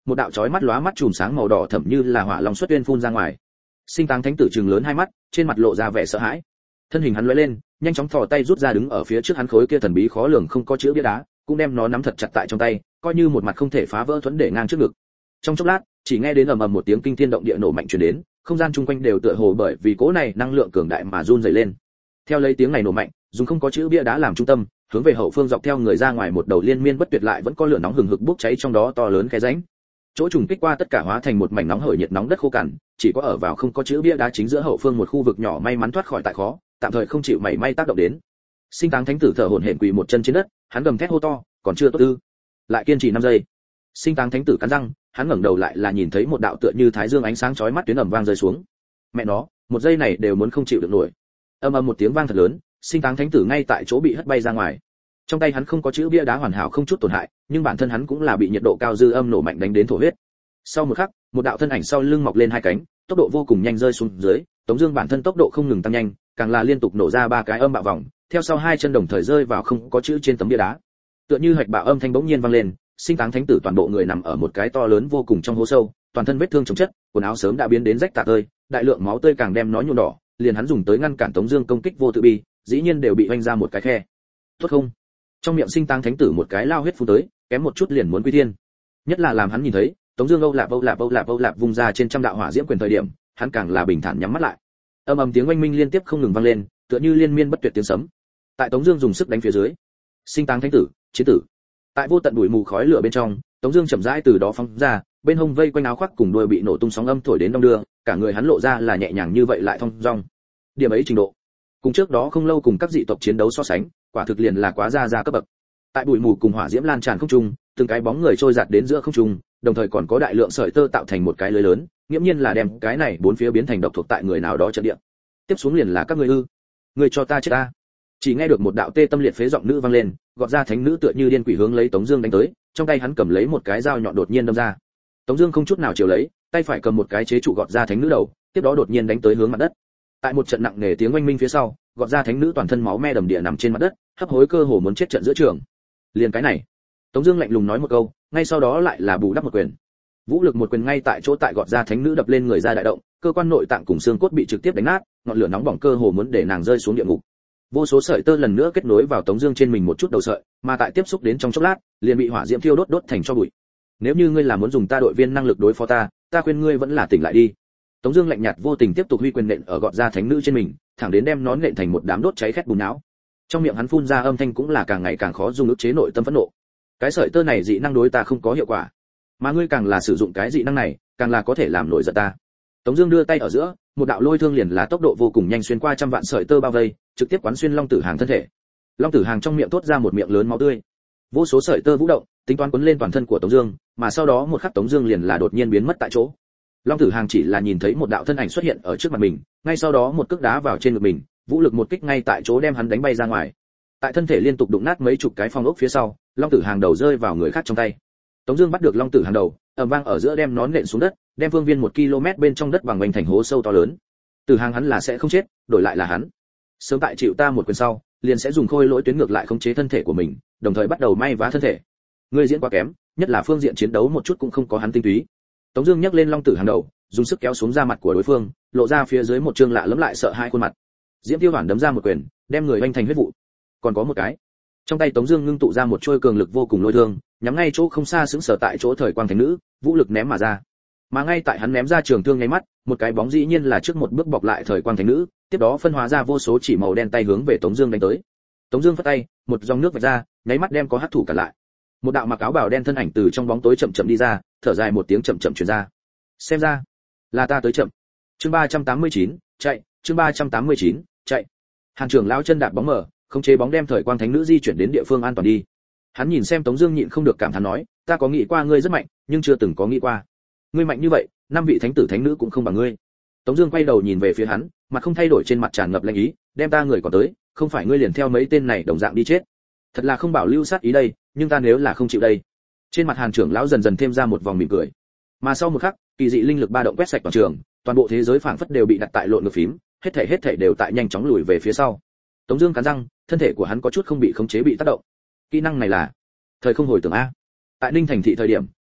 một đạo chói mắt lóa mắt chùm sáng màu đỏ thẫm như là hỏa long xuất uyên phun ra ngoài. Sinh Táng Thánh Tử trừng lớn hai mắt, trên mặt lộ ra vẻ sợ hãi. Thân hình hắn lóe lên, nhanh chóng thò tay rút ra đứng ở phía trước hắn khối kia thần bí khó lường không có chữ bia đá, cũng đem nó nắm thật chặt tại trong tay, coi như một mặt không thể phá vỡ thuẫn để ngang trước ngực. Trong chốc lát, chỉ nghe đến ầm ầm một tiếng kinh thiên động địa nổ mạnh truyền đến, không gian chung quanh đều tựa hồ bởi vì cỗ này năng lượng cường đại mà run rẩy lên. Theo lấy tiếng này nổ mạnh, dùng không có chữ bia đá làm trung tâm, hướng về hậu phương dọc theo người ra ngoài một đầu liên miên bất tuyệt lại vẫn có lửa nóng hừng hực bốc cháy trong đó to lớn cái rãnh. Chỗ trùng kích qua tất cả hóa thành một mảnh nóng hởi nhiệt nóng đất khô cằn, chỉ có ở vào không có chữ bia đá chính giữa hậu phương một khu vực nhỏ may mắn thoát khỏi tại khó, tạm thời không chịu mảy may tác động đến. Sinh Táng Thánh Tử thở hổn hển quỳ một chân trên đất, hắn gầm thét hô to, còn chưa tốt ư? Lại kiên trì 5 giây. Sinh Táng Thánh Tử cắn răng, hắn ngẩng đầu lại là nhìn thấy một đạo tựa như thái dương ánh sáng chói mắt tuyến ầm vang rơi xuống. Mẹ nó, một giây này đều muốn không chịu được nổi. Ầm ầm một tiếng vang thật lớn, Sinh Táng Thánh Tử ngay tại chỗ bị hất bay ra ngoài. Trong tay hắn không có chữ bia đá hoàn hảo không chút tổn hại, nhưng bản thân hắn cũng là bị nhiệt độ cao dư âm nổ mạnh đánh đến thổ huyết. Sau một khắc, một đạo thân ảnh sau lưng mọc lên hai cánh, tốc độ vô cùng nhanh rơi xuống dưới, Tống Dương bản thân tốc độ không ngừng tăng nhanh, càng là liên tục nổ ra 3 cái âm bạo vòng, theo sau hai chân đồng thời rơi vào không có chữ trên tấm bia đá. Tựa như hạch bạo âm thanh bỗng nhiên vang lên, Sinh Táng Thánh Tử toàn bộ người nằm ở một cái to lớn vô cùng trong hố sâu, toàn thân vết thương chồng chất, quần áo sớm đã biến đến rách tả tơi, đại lượng máu tươi càng đem nó nhuộm đỏ, liền hắn dùng tới ngăn cản Tống Dương công kích vô tự bi, dĩ nhiên đều bị vênh ra một cái khe. Tốt không? Trong miệng Sinh Táng Thánh Tử một cái lao huyết phun tới, kém một chút liền muốn quy thiên. Nhất là làm hắn nhìn thấy Tống Dương âu lạp vung ra trên trăm đạo hỏa diễm quyền thời điểm, hắn càng là bình thản nhắm mắt lại. Âm ầm tiếng oanh minh liên tiếp không ngừng vang lên, tựa như liên miên bất tuyệt tiếng sấm. Tại Tống Dương dùng sức đánh phía dưới, Sinh Táng Thánh Tử, chiến tử. Tại vô tận bụi mù khói lửa bên trong, Tống Dương chậm rãi từ đó phóng ra, bên hông vây quanh áo khoác cùng đuôi bị nổ tung sóng âm thổi đến đông đưa, cả người hắn lộ ra là nhẹ nhàng như vậy lại thong dong. Điểm ấy trình độ, cùng trước đó không lâu cùng các dị tộc chiến đấu so sánh, quả thực liền là quá ra cấp bậc. Tại bụi mù cùng hỏa diễm lan tràn không trung, từng cái bóng người trôi giạt đến giữa không trung, đồng thời còn có đại lượng sợi tơ tạo thành một cái lưới lớn, nghiễm nhiên là đem cái này bốn phía biến thành độc thuộc tại người nào đó trận địa. Tiếp xuống liền là các ngươi ư? Ngươi cho ta chết ta! Chỉ nghe được một đạo tê tâm liệt phế giọng nữ vang lên, gọt ra thánh nữ tựa như điên quỷ hướng lấy Tống Dương đánh tới, trong tay hắn cầm lấy một cái dao nhọn đột nhiên đâm ra. Tống Dương không chút nào chiều lấy, tay phải cầm một cái chế trụ gọt ra thánh nữ đầu, tiếp đó đột nhiên đánh tới hướng mặt đất. Tại một trận nặng nề tiếng oanh minh phía sau, gọt ra thánh nữ toàn thân máu me đầm địa nằm trên mặt đất, hấp hối cơ hồ muốn chết trận giữa trường. Liền cái này, Tống Dương lạnh lùng nói một câu, ngay sau đó lại là bù đắp một quyền. Vũ lực một quyền ngay tại chỗ tại gọt ra thánh nữ đập lên người ra đại động, cơ quan nội tạng cùng xương cốt bị trực tiếp đánh nát, ngọn lửa nóng bỏng cơ hồ muốn để nàng rơi xuống địa ngục. Vô số sợi tơ lần nữa kết nối vào Tống Dương trên mình một chút đầu sợi, mà tại tiếp xúc đến trong chốc lát, liền bị hỏa diễm thiêu đốt thành tro bụi. Nếu như ngươi là muốn dùng ta đội viên năng lực đối phó ta, ta khuyên ngươi vẫn là tỉnh lại đi. Tống Dương lạnh nhạt vô tình tiếp tục huy quyền nện ở gọt ra thánh nữ trên mình, thẳng đến đem nó nện thành một đám đốt cháy khét bùn não. Trong miệng hắn phun ra âm thanh cũng là càng ngày càng khó dùng ức chế nội tâm phẫn nộ. Cái sợi tơ này dị năng đối ta không có hiệu quả, mà ngươi càng là sử dụng cái dị năng này, càng là có thể làm nổi giận ta. Tống Dương đưa tay ở giữa, một đạo lôi thương liền là tốc độ vô cùng nhanh xuyên qua trăm vạn sợi tơ bao vây, trực tiếp quán xuyên Long Tử Hàng thân thể. Long Tử Hàng trong miệng thốt ra một miệng lớn máu tươi. Vô số sợi tơ vũ động, tính toán quấn lên toàn thân của Tống Dương, mà sau đó một khắc Tống Dương liền là đột nhiên biến mất tại chỗ. Long Tử Hàng chỉ là nhìn thấy một đạo thân ảnh xuất hiện ở trước mặt mình, ngay sau đó một cước đá vào trên ngực mình, vũ lực một kích ngay tại chỗ đem hắn đánh bay ra ngoài. Tại thân thể liên tục đụng nát mấy chục cái phong ốc phía sau, Long Tử Hàng đầu rơi vào người khác trong tay. Tống Dương bắt được Long Tử Hàng đầu, ầm vang ở giữa đem nó nện xuống đất, đem phương viên 1 km bên trong đất bằng vành thành hố sâu to lớn. Tử Hàng hắn là sẽ không chết, đổi lại là hắn sớm tại chịu ta một quyền sau, liền sẽ dùng khôi lỗi tuyến ngược lại khống chế thân thể của mình, đồng thời bắt đầu may vá thân thể. Ngươi diễn quá kém, nhất là phương diện chiến đấu một chút cũng không có hắn tinh túy. Tống Dương nhấc lên Long Tử Hàng đầu, dùng sức kéo xuống da mặt của đối phương, lộ ra phía dưới một trương lạ lẫm lại sợ hai khuôn mặt. Diễm Tiêu Hoàn đấm ra một quyền, đem người vành thành huyết vụ. Còn có một cái, trong tay Tống Dương ngưng tụ ra một trôi cường lực vô cùng lôi thương, nhắm ngay chỗ không xa sững sờ tại chỗ thời quang thánh nữ, vũ lực ném mà ra. Mà ngay tại hắn ném ra trường thương ngay mắt, một cái bóng dĩ nhiên là trước một bước bọc lại thời quang thánh nữ, tiếp đó phân hóa ra vô số chỉ màu đen tay hướng về Tống Dương đánh tới. Tống Dương phất tay, một dòng nước vạch ra, nháy mắt đem có hắc thủ cản lại. Một đạo mặc áo bào đen thân ảnh từ trong bóng tối chậm chậm đi ra, thở dài một tiếng chậm chậm truyền ra. Xem ra là ta tới chậm. Chương 389, chạy. Chương 389, chạy. Hàn trưởng lão chân đạp bóng mờ, khống chế bóng đem thời quang thánh nữ di chuyển đến địa phương an toàn đi. Hắn nhìn xem Tống Dương nhịn không được cảm thán nói, ta có nghĩ qua ngươi rất mạnh, nhưng chưa từng có nghĩ qua ngươi mạnh như vậy, 5 vị thánh tử thánh nữ cũng không bằng ngươi. Tống Dương quay đầu nhìn về phía hắn, mặt không thay đổi trên mặt tràn ngập lạnh ý, đem ta người còn tới, không phải ngươi liền theo mấy tên này đồng dạng đi chết. Thật là không bảo lưu sát ý đây, nhưng ta nếu là không chịu đây. Trên mặt Hàn trưởng lão dần dần thêm ra một vòng mỉm cười. Mà sau một khắc, kỳ dị linh lực ba động quét sạch toàn trường, toàn bộ thế giới phảng phất đều bị đặt tại lộn ngược phím, hết thảy đều tại nhanh chóng lùi về phía sau. Tống Dương cắn răng, thân thể của hắn có chút không bị khống chế bị tác động. Kỹ năng này là thời không hồi tưởng a. Tại Ninh Thành thị thời điểm,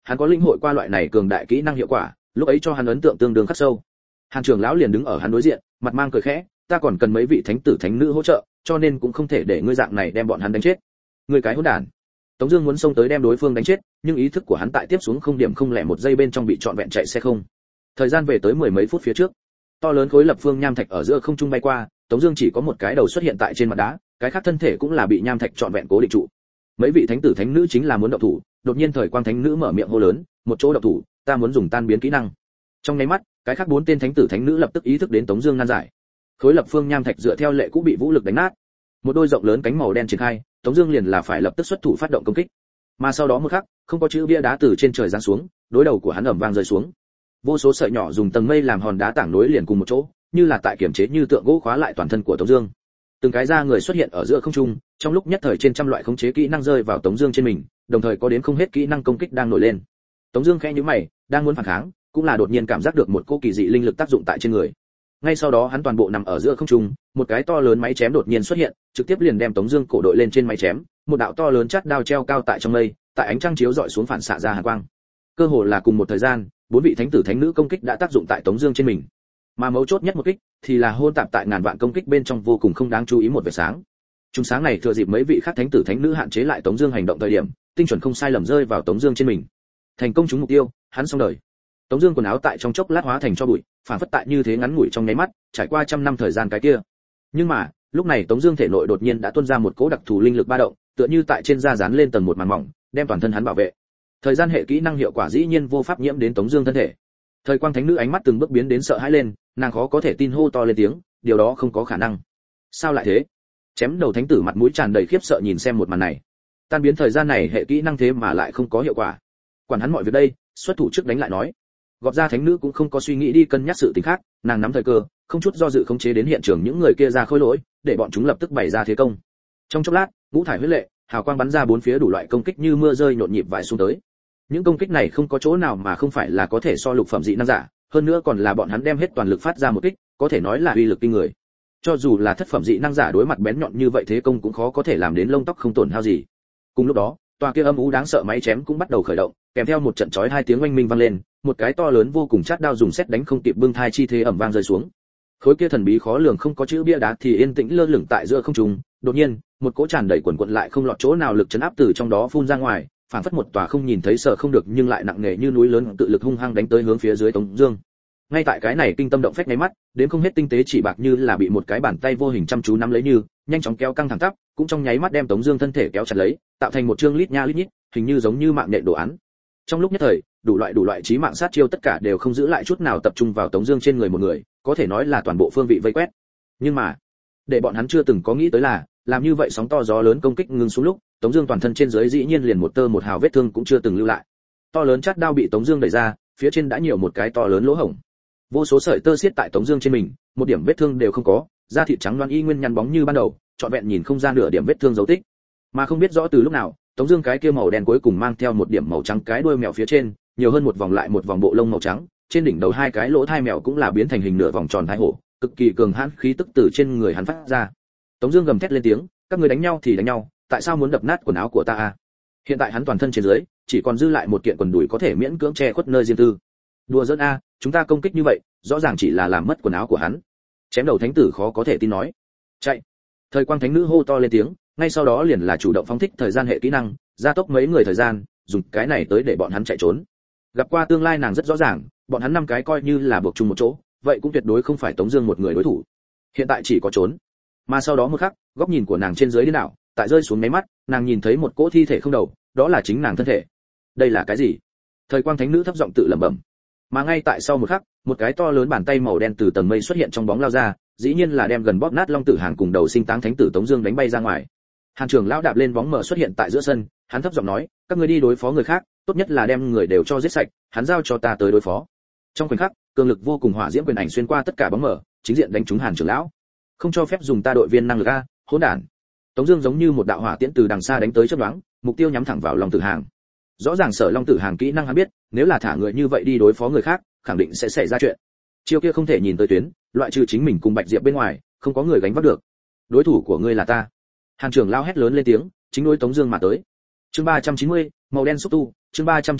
hắn có linh hội qua loại này cường đại kỹ năng hiệu quả, lúc ấy cho hắn ấn tượng tương đương khắc sâu. Hàn trưởng lão liền đứng ở hắn đối diện, mặt mang cười khẽ, ta còn cần mấy vị thánh tử thánh nữ hỗ trợ, cho nên cũng không thể để ngươi dạng này đem bọn hắn đánh chết. Ngươi cái hỗn đản. Tống Dương muốn xông tới đem đối phương đánh chết, nhưng ý thức của hắn tại tiếp xuống không điểm không lẻ một giây bên trong bị trọn vẹn chạy xe không. Thời gian về tới mười mấy phút phía trước, to lớn khối lập phương nham thạch ở giữa không trung bay qua, Tống Dương chỉ có một cái đầu xuất hiện tại trên mặt đá, cái khác thân thể cũng là bị nham thạch trọn vẹn cố định trụ. Mấy vị thánh tử thánh nữ chính là muốn động thủ, đột nhiên thời quang thánh nữ mở miệng hô lớn, một chỗ động thủ, ta muốn dùng tan biến kỹ năng. Trong nháy mắt, cái khác 4 tên thánh tử thánh nữ lập tức ý thức đến Tống Dương nan giải. Khối lập phương nham thạch dựa theo lệ cũ bị vũ lực đánh nát, một đôi rộng lớn cánh màu đen triển khai, Tống Dương liền là phải lập tức xuất thủ phát động công kích. Mà sau đó một khắc, không có chữ bia đá từ trên trời giáng xuống, đối đầu của hắn ầm vang rơi xuống. Vô số sợi nhỏ dùng tầng mây làm hòn đá tảng nối liền cùng một chỗ, như là tại kiểm chế như tượng gỗ khóa lại toàn thân của Tống Dương. Từng cái da người xuất hiện ở giữa không trung, trong lúc nhất thời trên trăm loại khống chế kỹ năng rơi vào Tống Dương trên mình, đồng thời có đến không hết kỹ năng công kích đang nổi lên. Tống Dương khẽ nhíu mày, đang muốn phản kháng, cũng là đột nhiên cảm giác được một cô kỳ dị linh lực tác dụng tại trên người. Ngay sau đó hắn toàn bộ nằm ở giữa không trung, một cái to lớn máy chém đột nhiên xuất hiện, trực tiếp liền đem Tống Dương cổ đội lên trên máy chém, một đạo to lớn chát đao treo cao tại trong mây, tại ánh trăng chiếu dọi xuống phản xạ ra hàn quang. Cơ hồ là cùng một thời gian, 4 vị thánh tử thánh nữ công kích đã tác dụng tại Tống Dương trên mình. Mà mấu chốt nhất một kích thì là hôn tạp tại ngàn vạn công kích bên trong vô cùng không đáng chú ý một vệt sáng. Chúng sáng này thừa dịp mấy vị khác thánh tử thánh nữ hạn chế lại Tống Dương hành động thời điểm, tinh chuẩn không sai lầm rơi vào Tống Dương trên mình. Thành công trúng mục tiêu, hắn xong đời. Tống Dương quần áo tại trong chốc lát hóa thành cho bụi, phản phất tại như thế ngắn ngủi trong nháy mắt, trải qua trăm năm thời gian cái kia. Nhưng mà lúc này Tống Dương thể nội đột nhiên đã tuôn ra một cỗ đặc thù linh lực ba động, tựa như tại trên da dán lên tầng một màn mỏng, đem toàn thân hắn bảo vệ. Thời gian hệ kỹ năng hiệu quả dĩ nhiên vô pháp nhiễm đến Tống Dương thân thể. Thời quang thánh nữ ánh mắt từng bước biến đến sợ hãi lên, nàng khó có thể tin hô to lên tiếng, điều đó không có khả năng. Sao lại thế? Chém đầu thánh tử mặt mũi tràn đầy khiếp sợ nhìn xem một màn này. Tan biến thời gian này hệ kỹ năng thế mà lại không có hiệu quả. Quản hắn mọi việc đây, xuất thủ trước đánh lại nói. Gọt ra thánh nữ cũng không có suy nghĩ đi cân nhắc sự tình khác, nàng nắm thời cơ, không chút do dự khống chế đến hiện trường những người kia ra khôi lỗi, để bọn chúng lập tức bày ra thế công. Trong chốc lát, ngũ thải huyết lệ, hào quang bắn ra bốn phía đủ loại công kích như mưa rơi nhộn nhịp vãi xuống tới. Những công kích này không có chỗ nào mà không phải là có thể so lục phẩm dị năng giả, hơn nữa còn là bọn hắn đem hết toàn lực phát ra một kích, có thể nói là uy lực kinh người. Cho dù là thất phẩm dị năng giả đối mặt bén nhọn như vậy thế công cũng khó có thể làm đến lông tóc không tổn hao gì. Cùng lúc đó, tòa kia âm u đáng sợ máy chém cũng bắt đầu khởi động, kèm theo một trận chói hai tiếng oanh minh vang lên, một cái to lớn vô cùng chát đao dùng sét đánh không kịp bưng thai chi thế ầm vang rơi xuống. Khối kia thần bí khó lường không có chữ bia đá thì yên tĩnh lơ lửng tại giữa không trung, đột nhiên, một cỗ tràn đầy quần quật lại không lọt chỗ nào lực chấn áp từ trong đó phun ra ngoài, phản phất một tòa không nhìn thấy sợ không được nhưng lại nặng nề như núi lớn tự lực hung hăng đánh tới hướng phía dưới Tống Dương. Ngay tại cái này kinh tâm động phách nháy mắt, đến không hết tinh tế chỉ bạc như là bị một cái bàn tay vô hình chăm chú nắm lấy như, nhanh chóng kéo căng thẳng tắp, cũng trong nháy mắt đem Tống Dương thân thể kéo chặt lấy, tạo thành một chương lít nha lít nhít, hình như giống như mạng nhện đồ án. Trong lúc nhất thời, đủ loại chí mạng sát chiêu tất cả đều không giữ lại chút nào tập trung vào Tống Dương trên người một người, có thể nói là toàn bộ phương vị vây quét. Nhưng mà, để bọn hắn chưa từng có nghĩ tới là, làm như vậy sóng to gió lớn công kích ngừng xuống lúc, Tống Dương toàn thân trên dưới dĩ nhiên liền một tơ một hào vết thương cũng chưa từng lưu lại. To lớn chát đao bị Tống Dương đẩy ra, phía trên đã nhiều một cái to lớn lỗ hổng. Vô số sợi tơ xiết tại Tống Dương trên mình, một điểm vết thương đều không có, da thịt trắng loáng y nguyên nhăn bóng như ban đầu, trọn vẹn nhìn không ra nửa điểm vết thương dấu tích. Mà không biết rõ từ lúc nào, Tống Dương cái kia màu đen cuối cùng mang theo một điểm màu trắng cái đuôi mèo phía trên, nhiều hơn một vòng lại một vòng bộ lông màu trắng, trên đỉnh đầu hai cái lỗ thai mèo cũng là biến thành hình nửa vòng tròn thai hổ, cực kỳ cường hãn khí tức từ trên người hắn phát ra. Tống Dương gầm thét lên tiếng, các ngươi đánh nhau thì đánh nhau, tại sao muốn đập nát quần áo của ta à? Hiện tại hắn toàn thân trên dưới chỉ còn dư lại một kiện quần đùi có thể miễn cưỡng che khuất nơi riêng tư. Đùa giỡn a, chúng ta công kích như vậy, rõ ràng chỉ là làm mất quần áo của hắn. Chém đầu thánh tử khó có thể tin nói. Chạy! Thời quang thánh nữ hô to lên tiếng, ngay sau đó liền là chủ động phóng thích thời gian hệ kỹ năng, gia tốc mấy người thời gian, dùng cái này tới để bọn hắn chạy trốn. Gặp qua tương lai nàng rất rõ ràng, bọn hắn 5 cái coi như là buộc chung một chỗ, vậy cũng tuyệt đối không phải Tống Dương một người đối thủ. Hiện tại chỉ có trốn. Mà sau đó một khắc, góc nhìn của nàng trên dưới đi đảo, tại rơi xuống mấy mắt, nàng nhìn thấy một cỗ thi thể không đầu, đó là chính nàng thân thể. Đây là cái gì? Thời quang thánh nữ thấp giọng tự lẩm bẩm. Mà ngay tại sau một khắc, một cái to lớn bàn tay màu đen từ tầng mây xuất hiện trong bóng lao ra, dĩ nhiên là đem gần bóp nát Long Tử Hàng cùng đầu sinh táng thánh tử Tống Dương đánh bay ra ngoài. Hàn Trường lão đạp lên bóng mờ xuất hiện tại giữa sân, hắn thấp giọng nói, các ngươi đi đối phó người khác, tốt nhất là đem người đều cho giết sạch, hắn giao cho ta tới đối phó. Trong khoảnh khắc, cường lực vô cùng hỏa diễm quyền ảnh xuyên qua tất cả bóng mờ, chính diện đánh trúng Hàn Trường lão. Không cho phép dùng ta đội viên năng lực a, hỗn đản. Tống Dương giống như một đạo hỏa tiễn từ đằng xa đánh tới chớp nhoáng, mục tiêu nhắm thẳng vào Long Tử Hàng. Rõ ràng Sở Long Tử Hàng kỹ năng hắn biết, nếu là thả người như vậy đi đối phó người khác, khẳng định sẽ xảy ra chuyện. Chiêu kia không thể nhìn tới tuyến, loại trừ chính mình cùng Bạch Diệp bên ngoài, không có người gánh vác được. Đối thủ của ngươi là ta. Hàn Trường lao hét lớn lên tiếng, chính đối Tống Dương mà tới. Chương 390, màu đen xúc tu. Chương 390,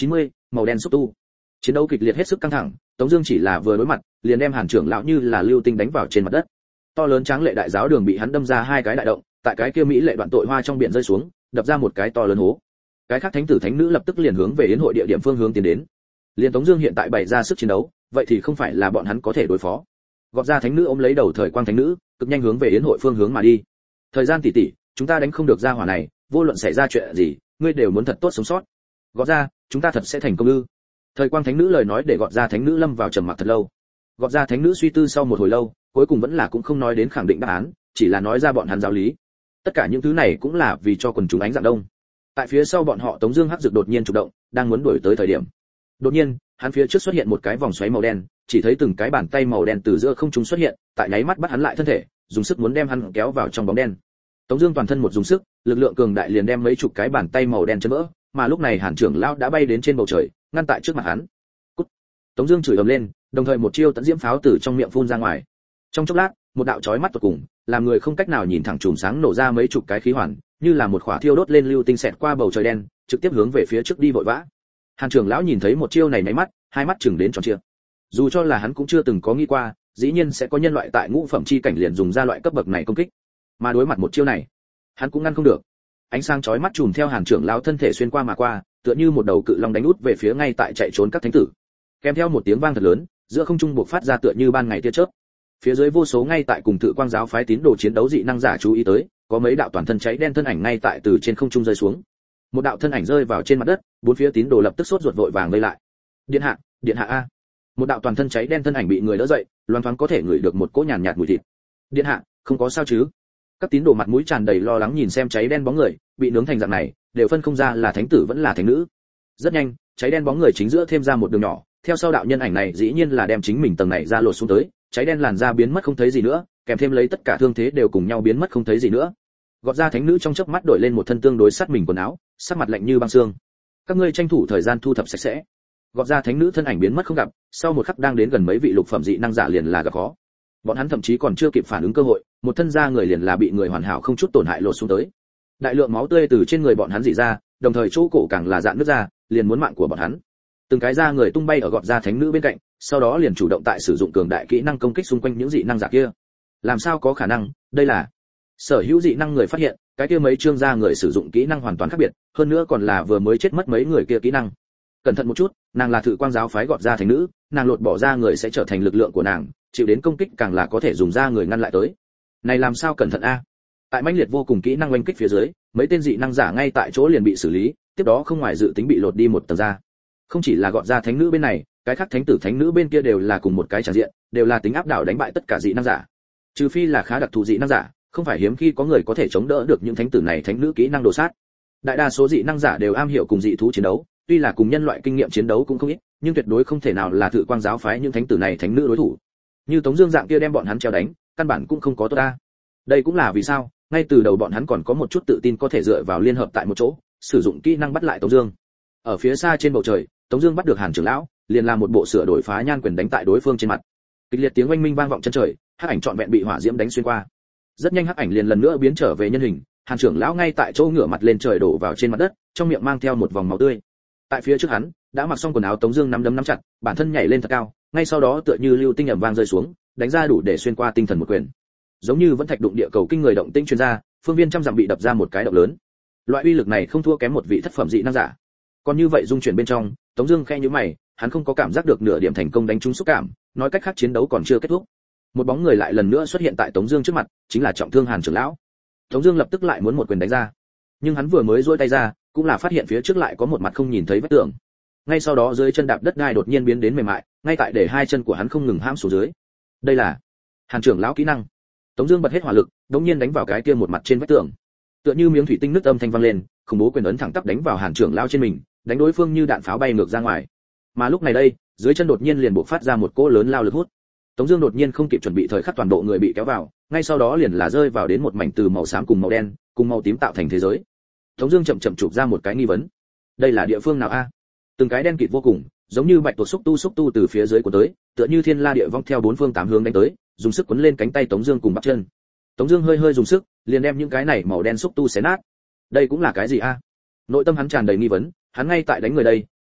màu đen xúc tu. Chiến đấu kịch liệt hết sức căng thẳng, Tống Dương chỉ là vừa đối mặt, liền đem Hàn trưởng lão như là lưu tinh đánh vào trên mặt đất. To lớn tráng lệ đại giáo đường bị hắn đâm ra hai cái đại động, tại cái kia mỹ lệ đoạn tội hoa trong biển rơi xuống, đập ra một cái to lớn hố. Cái khác thánh tử thánh nữ lập tức liền hướng về yến hội địa điểm phương hướng tiến đến. Liên Tống Dương hiện tại bày ra sức chiến đấu, vậy thì không phải là bọn hắn có thể đối phó. Gọt ra thánh nữ ôm lấy đầu thời quang thánh nữ, cực nhanh hướng về yến hội phương hướng mà đi. Thời gian tỷ tỷ, chúng ta đánh không được ra hỏa này, vô luận xảy ra chuyện gì, ngươi đều muốn thật tốt sống sót. Gọt ra, chúng ta thật sẽ thành công ư? Thời quang thánh nữ lời nói để gọt ra thánh nữ lâm vào trầm mặc thật lâu. Gọt ra thánh nữ suy tư sau một hồi lâu, cuối cùng vẫn là cũng không nói đến khẳng định đáp án, chỉ là nói ra bọn hắn giáo lý. Tất cả những thứ này cũng là vì cho quần chúng ánh dạng đông. Tại phía sau bọn họ Tống Dương hắc dược đột nhiên chủ động, đang muốn đuổi tới thời điểm, đột nhiên hắn phía trước xuất hiện một cái vòng xoáy màu đen, chỉ thấy từng cái bàn tay màu đen từ giữa không trung xuất hiện, tại nháy mắt bắt hắn lại thân thể, dùng sức muốn đem hắn kéo vào trong bóng đen. Tống Dương toàn thân một dùng sức, lực lượng cường đại liền đem mấy chục cái bàn tay màu đen chấn vỡ, mà lúc này Hàn trưởng lão đã bay đến trên bầu trời, ngăn tại trước mặt hắn. Cút! Tống Dương chửi ầm lên, đồng thời một chiêu tận diễm pháo từ trong miệng phun ra ngoài. Trong chốc lát, một đạo chói mắt tột cùng, làm người không cách nào nhìn thẳng chùm sáng nổ ra mấy chục cái khí hoàn, như là một khỏa thiêu đốt lên lưu tinh xẹt qua bầu trời đen, trực tiếp hướng về phía trước đi vội vã. Hàn trưởng lão nhìn thấy một chiêu này nháy mắt, hai mắt chừng đến tròn trịa. Dù cho là hắn cũng chưa từng có nghĩ qua, dĩ nhiên sẽ có nhân loại tại ngũ phẩm chi cảnh liền dùng ra loại cấp bậc này công kích. Mà đối mặt một chiêu này, hắn cũng ngăn không được. Ánh sáng chói mắt chùm theo Hàn trưởng lão thân thể xuyên qua mà qua, tựa như một đầu cự long đánh út về phía ngay tại chạy trốn các thánh tử. Kèm theo một tiếng vang thật lớn, giữa không trung bộc phát ra tựa như ban ngày tia chớp. Phía dưới vô số ngay tại cùng Tự Quang giáo phái tín đồ chiến đấu dị năng giả chú ý tới, có mấy đạo toàn thân cháy đen thân ảnh ngay tại từ trên không trung rơi xuống. Một đạo thân ảnh rơi vào trên mặt đất, bốn phía tín đồ lập tức sốt ruột vội vàng vây lại. Điện hạ a! Một đạo toàn thân cháy đen thân ảnh bị người đỡ dậy, loáng thoáng có thể ngửi được một cỗ nhàn nhạt mùi thịt. Điện hạ, không có sao chứ? Các tín đồ mặt mũi tràn đầy lo lắng nhìn xem cháy đen bóng người, bị nướng thành dạng này, đều phân không ra là thánh tử vẫn là thánh nữ. Rất nhanh, cháy đen bóng người chính giữa thêm ra một đường nhỏ, theo sau đạo nhân ảnh này dĩ nhiên là đem chính mình tầng này ra lột xuống tới, cháy đen làn da biến mất không thấy gì nữa, kèm thêm lấy tất cả thương thế đều cùng nhau biến mất không thấy gì nữa. Gọt ra thánh nữ trong chớp mắt đổi lên một thân tương đối sát mình quần áo, sắc mặt lạnh như băng xương. Các ngươi tranh thủ thời gian thu thập sạch sẽ. Gọt ra thánh nữ thân ảnh biến mất không gặp, sau một khắc đang đến gần mấy vị lục phẩm dị năng giả liền là gặp khó. Bọn hắn thậm chí còn chưa kịp phản ứng cơ hội, một thân da người liền là bị người hoàn hảo không chút tổn hại lột xuống tới. Đại lượng máu tươi từ trên người bọn hắn rỉ ra, đồng thời chỗ cổ càng là dạn nứt ra, liền muốn mạng của bọn hắn. Từng cái da người tung bay ở gọt ra thánh nữ bên cạnh, sau đó liền chủ động tại sử dụng cường đại kỹ năng công kích xung quanh những dị năng giả kia. Làm sao có khả năng, đây là sở hữu dị năng người phát hiện, cái kia mấy trương da người sử dụng kỹ năng hoàn toàn khác biệt, hơn nữa còn là vừa mới chết mất mấy người kia kỹ năng. Cẩn thận một chút, nàng là Tự Quang giáo phái gọt ra thánh nữ, nàng lột bỏ da người sẽ trở thành lực lượng của nàng, chịu đến công kích càng là có thể dùng da người ngăn lại tới. Này làm sao cẩn thận a? Tại mãnh liệt vô cùng kỹ năng oanh kích phía dưới, mấy tên dị năng giả ngay tại chỗ liền bị xử lý, tiếp đó không ngoài dự tính bị lột đi một tầng da. Không chỉ là gọt ra thánh nữ bên này, cái khác thánh tử thánh nữ bên kia đều là cùng một cái tràn diện, đều là tính áp đảo đánh bại tất cả dị năng giả. Trừ phi là khá đặc thù dị năng giả, không phải hiếm khi có người có thể chống đỡ được những thánh tử này thánh nữ kỹ năng đồ sát. Đại đa số dị năng giả đều am hiểu cùng dị thú chiến đấu, tuy là cùng nhân loại kinh nghiệm chiến đấu cũng không ít, nhưng tuyệt đối không thể nào là Tự Quang giáo phái những thánh tử này thánh nữ đối thủ. Như Tống Dương dạng kia đem bọn hắn treo đánh, căn bản cũng không có tốt ta. Đây cũng là vì sao, ngay từ đầu bọn hắn còn có một chút tự tin có thể dựa vào liên hợp tại một chỗ, sử dụng kỹ năng bắt lại Tống Dương. Ở phía xa trên bầu trời, Tống Dương bắt được Hàn trưởng lão, liền làm một bộ sửa đổi phá nhan quyền đánh tại đối phương trên mặt. Kịch liệt tiếng oanh minh vang vọng chân trời, hắc ảnh trọn vẹn bị hỏa diễm đánh xuyên qua. Rất nhanh hắc ảnh liền lần nữa biến trở về nhân hình, Hàn trưởng lão ngay tại chỗ ngửa mặt lên trời đổ vào trên mặt đất, trong miệng mang theo một vòng máu tươi. Tại phía trước hắn, đã mặc xong quần áo Tống Dương nắm đấm nắm chặt, bản thân nhảy lên thật cao, ngay sau đó tựa như lưu tinh ầm vang rơi xuống, đánh ra đủ để xuyên qua tinh thần một quyền. Giống như vẫn thạch đụng địa cầu kinh người động tĩnh truyền ra, phương viên trăm dặm bị đập ra một cái động lớn. Loại uy lực này không thua kém một vị thất phẩm dị năng giả. Còn như vậy dung chuyển bên trong, Tống Dương khẽ nhíu mày, hắn không có cảm giác được nửa điểm thành công đánh trúng xúc cảm, nói cách khác chiến đấu còn chưa kết thúc. Một bóng người lại lần nữa xuất hiện tại Tống Dương trước mặt, chính là trọng thương Hàn trưởng lão. Tống Dương lập tức lại muốn một quyền đánh ra, nhưng hắn vừa mới duỗi tay ra, cũng là phát hiện phía trước lại có một mặt không nhìn thấy vách tường. Ngay sau đó dưới chân đạp đất đai đột nhiên biến đến mềm mại, ngay tại để hai chân của hắn không ngừng hãm xuống dưới. Đây là Hàn trưởng lão kỹ năng. Tống Dương bật hết hỏa lực, đống nhiên đánh vào cái kia một mặt trên vách tường, tựa như miếng thủy tinh nứt âm thanh vang lên, khủng bố quyền ấn thẳng tắp đánh vào Hàn trưởng lão trên mình, đánh đối phương như đạn pháo bay ngược ra ngoài. Mà lúc này đây, dưới chân đột nhiên liền bộc phát ra một cỗ lớn lao lực hút. Tống Dương đột nhiên không kịp chuẩn bị thời khắc toàn bộ người bị kéo vào, ngay sau đó liền là rơi vào đến một mảnh từ màu xám cùng màu đen, cùng màu tím tạo thành thế giới. Tống Dương chậm chậm chụp ra một cái nghi vấn, đây là địa phương nào a? Từng cái đen kịt vô cùng, giống như bạch tuộc xúc tu từ phía dưới của tới, tựa như thiên la địa vong theo bốn phương tám hướng đánh tới, dùng sức quấn lên cánh tay Tống Dương cùng bắp chân. Tống Dương hơi dùng sức, liền đem những cái này màu đen xúc tu xé nát. Đây cũng là cái gì a? Nội tâm hắn tràn đầy nghi vấn, hắn ngay tại đánh người đây,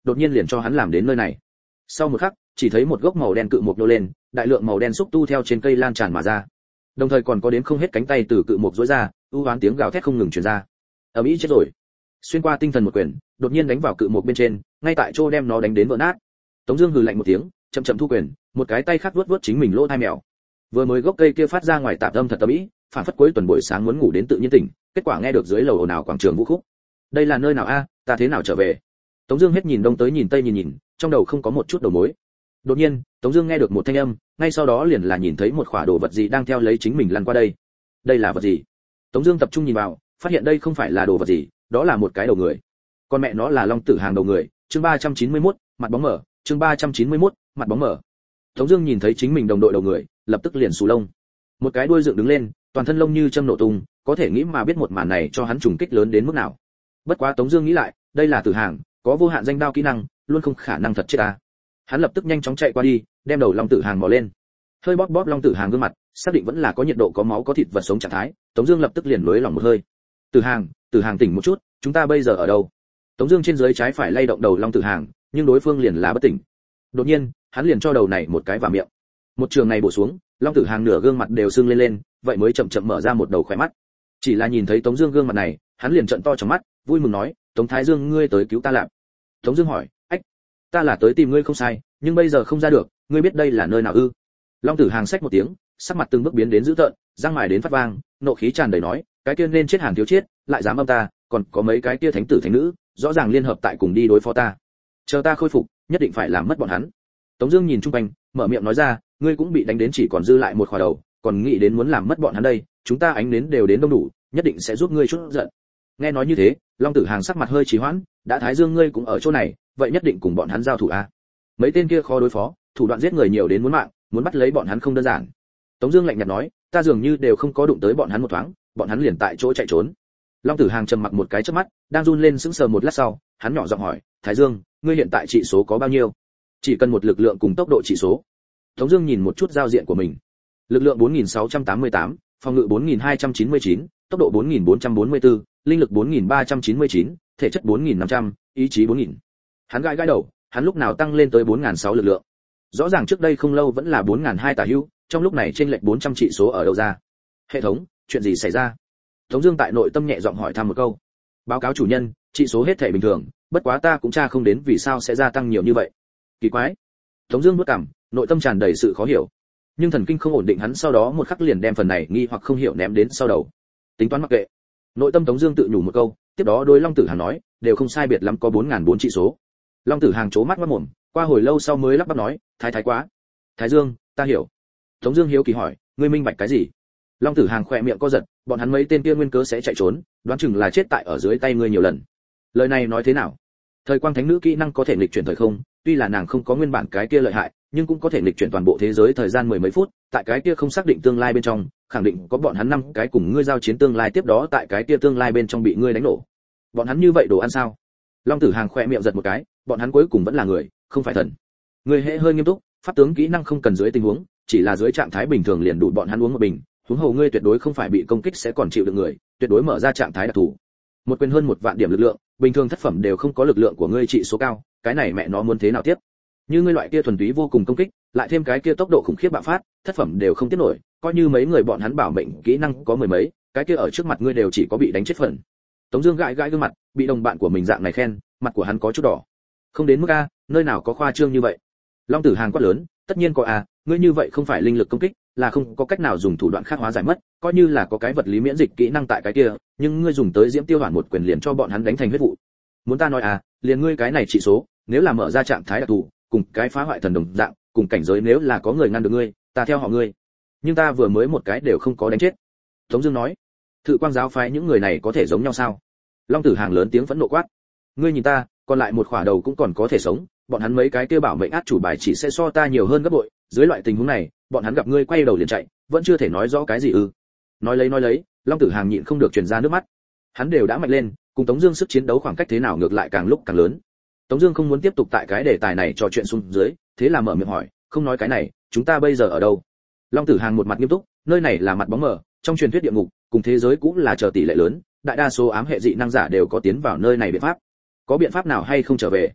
đột nhiên liền cho hắn làm đến nơi này. Sau một khắc, chỉ thấy một gốc màu đen cự mục nô lên, đại lượng màu đen xúc tu theo trên cây lan tràn mà ra. Đồng thời còn có đến không hết cánh tay từ cự mục rũa ra, u hoán tiếng gào thét không ngừng truyền ra. Ầm ĩ chết rồi. Xuyên qua tinh thần một quyền, đột nhiên đánh vào cự mục bên trên, ngay tại chỗ đem nó đánh đến vỡ nát. Tống Dương hừ lạnh một tiếng, chậm chậm thu quyền, một cái tay khác vuốt vuốt chính mình lỗ tai mèo. Vừa mới gốc cây kia phát ra ngoài tạp âm thật ầm ĩ, phản phất cuối tuần buổi sáng muốn ngủ đến tự nhiên tỉnh, kết quả nghe được dưới lầu ồn ào quảng trường vũ khúc. Đây là nơi nào a? Ta thế nào trở về? Tống Dương hết nhìn đông tới nhìn tây nhìn, trong đầu không có một chút đầu mối. Đột nhiên, Tống Dương nghe được một thanh âm, ngay sau đó liền là nhìn thấy một khỏa đồ vật gì đang theo lấy chính mình lăn qua đây. Đây là vật gì? Tống Dương tập trung nhìn vào, phát hiện đây không phải là đồ vật gì, đó là một cái đầu người. Con mẹ nó là Long Tử Hàng đầu người. Chương 391, mặt bóng mở. Chương 391, mặt bóng mở. Tống Dương nhìn thấy chính mình đồng đội đầu người, lập tức liền sù lông. Một cái đuôi dựng đứng lên, toàn thân lông như châm nổ tung, có thể nghĩ mà biết một màn này cho hắn trùng kích lớn đến mức nào. Bất quá Tống Dương nghĩ lại, đây là Tử Hàng, có vô hạn danh đao kỹ năng, luôn không khả năng thật chết ta. Hắn lập tức nhanh chóng chạy qua đi, đem đầu Long Tử Hàng mò lên, hơi bóp bóp Long Tử Hàng gương mặt, xác định vẫn là có nhiệt độ, có máu, có thịt vật sống trạng thái. Tống Dương lập tức liền lưới lòng một hơi. Tử Hàng tỉnh một chút, chúng ta bây giờ ở đâu? Tống Dương trên dưới trái phải lay động đầu Long Tử Hàng, nhưng đối phương liền là bất tỉnh. Đột nhiên, hắn liền cho đầu này một cái vào miệng. Một trường này bổ xuống, Long Tử Hàng nửa gương mặt đều sưng lên, vậy mới chậm chậm mở ra một đầu khỏe mắt. Chỉ là nhìn thấy Tống Dương gương mặt này, hắn liền trợn to trong mắt, vui mừng nói: Tống Thái Dương, ngươi tới cứu ta lạp. Tống Dương hỏi: ách, ta là tới tìm ngươi không sai, nhưng bây giờ không ra được, ngươi biết đây là nơi nào ư? Long Tử Hàng xách một tiếng, sắc mặt từng bước biến đến dữ tợn, răng mài đến phát vang, nộ khí tràn đầy nói: cái kia nên chết Hàn Thiếu Chiết, lại dám âm ta, còn có mấy cái kia thánh tử thánh nữ, rõ ràng liên hợp tại cùng đi đối phó ta. Chờ ta khôi phục, nhất định phải làm mất bọn hắn. Tống Dương nhìn chung quanh, mở miệng nói ra: ngươi cũng bị đánh đến chỉ còn dư lại một khỏa đầu, còn nghĩ đến muốn làm mất bọn hắn đây, chúng ta ánh đến đều đến đông đủ, nhất định sẽ giúp ngươi chút giận. Nghe nói như thế, Long Tử Hàng sắc mặt hơi trì hoãn, đã Thái Dương ngươi cũng ở chỗ này, vậy nhất định cùng bọn hắn giao thủ a. Mấy tên kia khó đối phó, thủ đoạn giết người nhiều đến muốn mạng, muốn bắt lấy bọn hắn không đơn giản. Tống Dương lạnh nhạt nói: ta dường như đều không có đụng tới bọn hắn một thoáng, bọn hắn liền tại chỗ chạy trốn. Long Tử Hàng trầm mặc một cái chớp mắt, đang run lên sững sờ một lát sau, hắn nhỏ giọng hỏi: Thái Dương, ngươi hiện tại trị số có bao nhiêu? Chỉ cần một lực lượng cùng tốc độ trị số. Tống Dương nhìn một chút giao diện của mình, lực lượng 4688, phòng ngự 4299, tốc độ 4444, linh lực 4399, thể chất 4500, ý chí 4000. Hắn gãi gãi đầu, hắn lúc nào tăng lên tới 4006 lực lượng? Rõ ràng trước đây không lâu vẫn là 4002 tả hữu, trong lúc này trên lệch 400 trị số ở đâu ra? Hệ thống, chuyện gì xảy ra? Tống Dương tại nội tâm nhẹ giọng hỏi thăm một câu. Báo cáo chủ nhân, trị số hết thể bình thường, bất quá ta cũng tra không đến vì sao sẽ gia tăng nhiều như vậy. Kỳ quái. Tống Dương nuốt cằm, nội tâm tràn đầy sự khó hiểu. Nhưng thần kinh không ổn định, hắn sau đó một khắc liền đem phần này nghi hoặc không hiểu ném đến sau đầu. Tính toán mặc kệ. Nội tâm Tống Dương tự nhủ một câu, tiếp đó đối Long Tử Hàng nói, đều không sai biệt lắm có 4004 trị số. Long Tử Hàng chố mắt mắt mồm, qua hồi lâu sau mới lắp bắp nói, thái quá. Thái Dương, ta hiểu. Tống Dương hiếu kỳ hỏi, ngươi minh bạch cái gì? Long Tử Hàng khỏe miệng co giật, bọn hắn mấy tên kia nguyên cớ sẽ chạy trốn, đoán chừng là chết tại ở dưới tay ngươi nhiều lần. Lời này nói thế nào? Thời quang thánh nữ kỹ năng có thể nghịch chuyển thời không, tuy là nàng không có nguyên bản cái kia lợi hại, nhưng cũng có thể nghịch chuyển toàn bộ thế giới thời gian mười mấy phút, tại cái kia không xác định tương lai bên trong, khẳng định có bọn hắn 5 cái cùng ngươi giao chiến tương lai, tiếp đó tại cái kia tương lai bên trong bị ngươi đánh nổ. Bọn hắn như vậy đồ ăn sao? Long Tử Hàng khỏe miệng giật một cái, bọn hắn cuối cùng vẫn là người, không phải thần. Ngươi hễ hơi nghiêm túc, pháp tướng kỹ năng không cần dưới tình huống, chỉ là dưới trạng thái bình thường liền đủ bọn hắn uống một bình, huống hồ ngươi tuyệt đối không phải bị công kích sẽ còn chịu được người, tuyệt đối mở ra trạng thái đặc thù. Một quyền hơn 1 vạn điểm lực lượng, bình thường thất phẩm đều không có lực lượng của ngươi trị số cao, cái này mẹ nó muốn thế nào tiếp? Như ngươi loại kia thuần túy vô cùng công kích, lại thêm cái kia tốc độ khủng khiếp bạo phát, thất phẩm đều không tiếp nổi, coi như mấy người bọn hắn bảo mệnh kỹ năng có mười mấy, cái kia ở trước mặt ngươi đều chỉ có bị đánh chết phần. Tống Dương gãi gãi gương mặt, bị đồng bạn của mình dạng này khen, mặt của hắn có chút đỏ. Không đến mức a, nơi nào có khoa trương như vậy? Long Tử Hàng quát lớn, tất nhiên có a, ngươi như vậy không phải linh lực công kích, là không có cách nào dùng thủ đoạn khác hóa giải mất, coi như là có cái vật lý miễn dịch kỹ năng tại cái kia, nhưng ngươi dùng tới diễm tiêu hoàn một quyền liền cho bọn hắn đánh thành huyết vụ. Muốn ta nói à, liền ngươi cái này trị số, nếu là mở ra trạng thái đặc thù, cùng cái phá hoại thần đồng dạng, cùng cảnh giới nếu là có người ngăn được ngươi, ta theo họ ngươi. Nhưng ta vừa mới một cái đều không có đánh chết. Tống Dương nói, Thự Quang giáo phái những người này có thể giống nhau sao? Long Tử Hàng lớn tiếng phẫn nộ quát, ngươi nhìn ta, còn lại một khỏa đầu cũng còn có thể sống, bọn hắn mấy cái kia bảo mệnh át chủ bài chỉ sẽ so ta nhiều hơn gấp bội. Dưới loại tình huống này, bọn hắn gặp ngươi quay đầu liền chạy, vẫn chưa thể nói rõ cái gì ư? Nói lấy, Long Tử Hàng nhịn không được truyền ra nước mắt. Hắn đều đã mạnh lên, cùng Tống Dương sức chiến đấu khoảng cách thế nào ngược lại càng lúc càng lớn. Tống Dương không muốn tiếp tục tại cái đề tài này trò chuyện xuống dưới, thế là mở miệng hỏi, không nói cái này, chúng ta bây giờ ở đâu? Long Tử Hàng một mặt nghiêm túc, nơi này là mặt bóng mờ, trong truyền thuyết địa ngục, cùng thế giới cũng là chờ tỷ lệ lớn, đại đa số ám hệ dị năng giả đều có tiến vào nơi này biện pháp. Có biện pháp nào hay không trở về?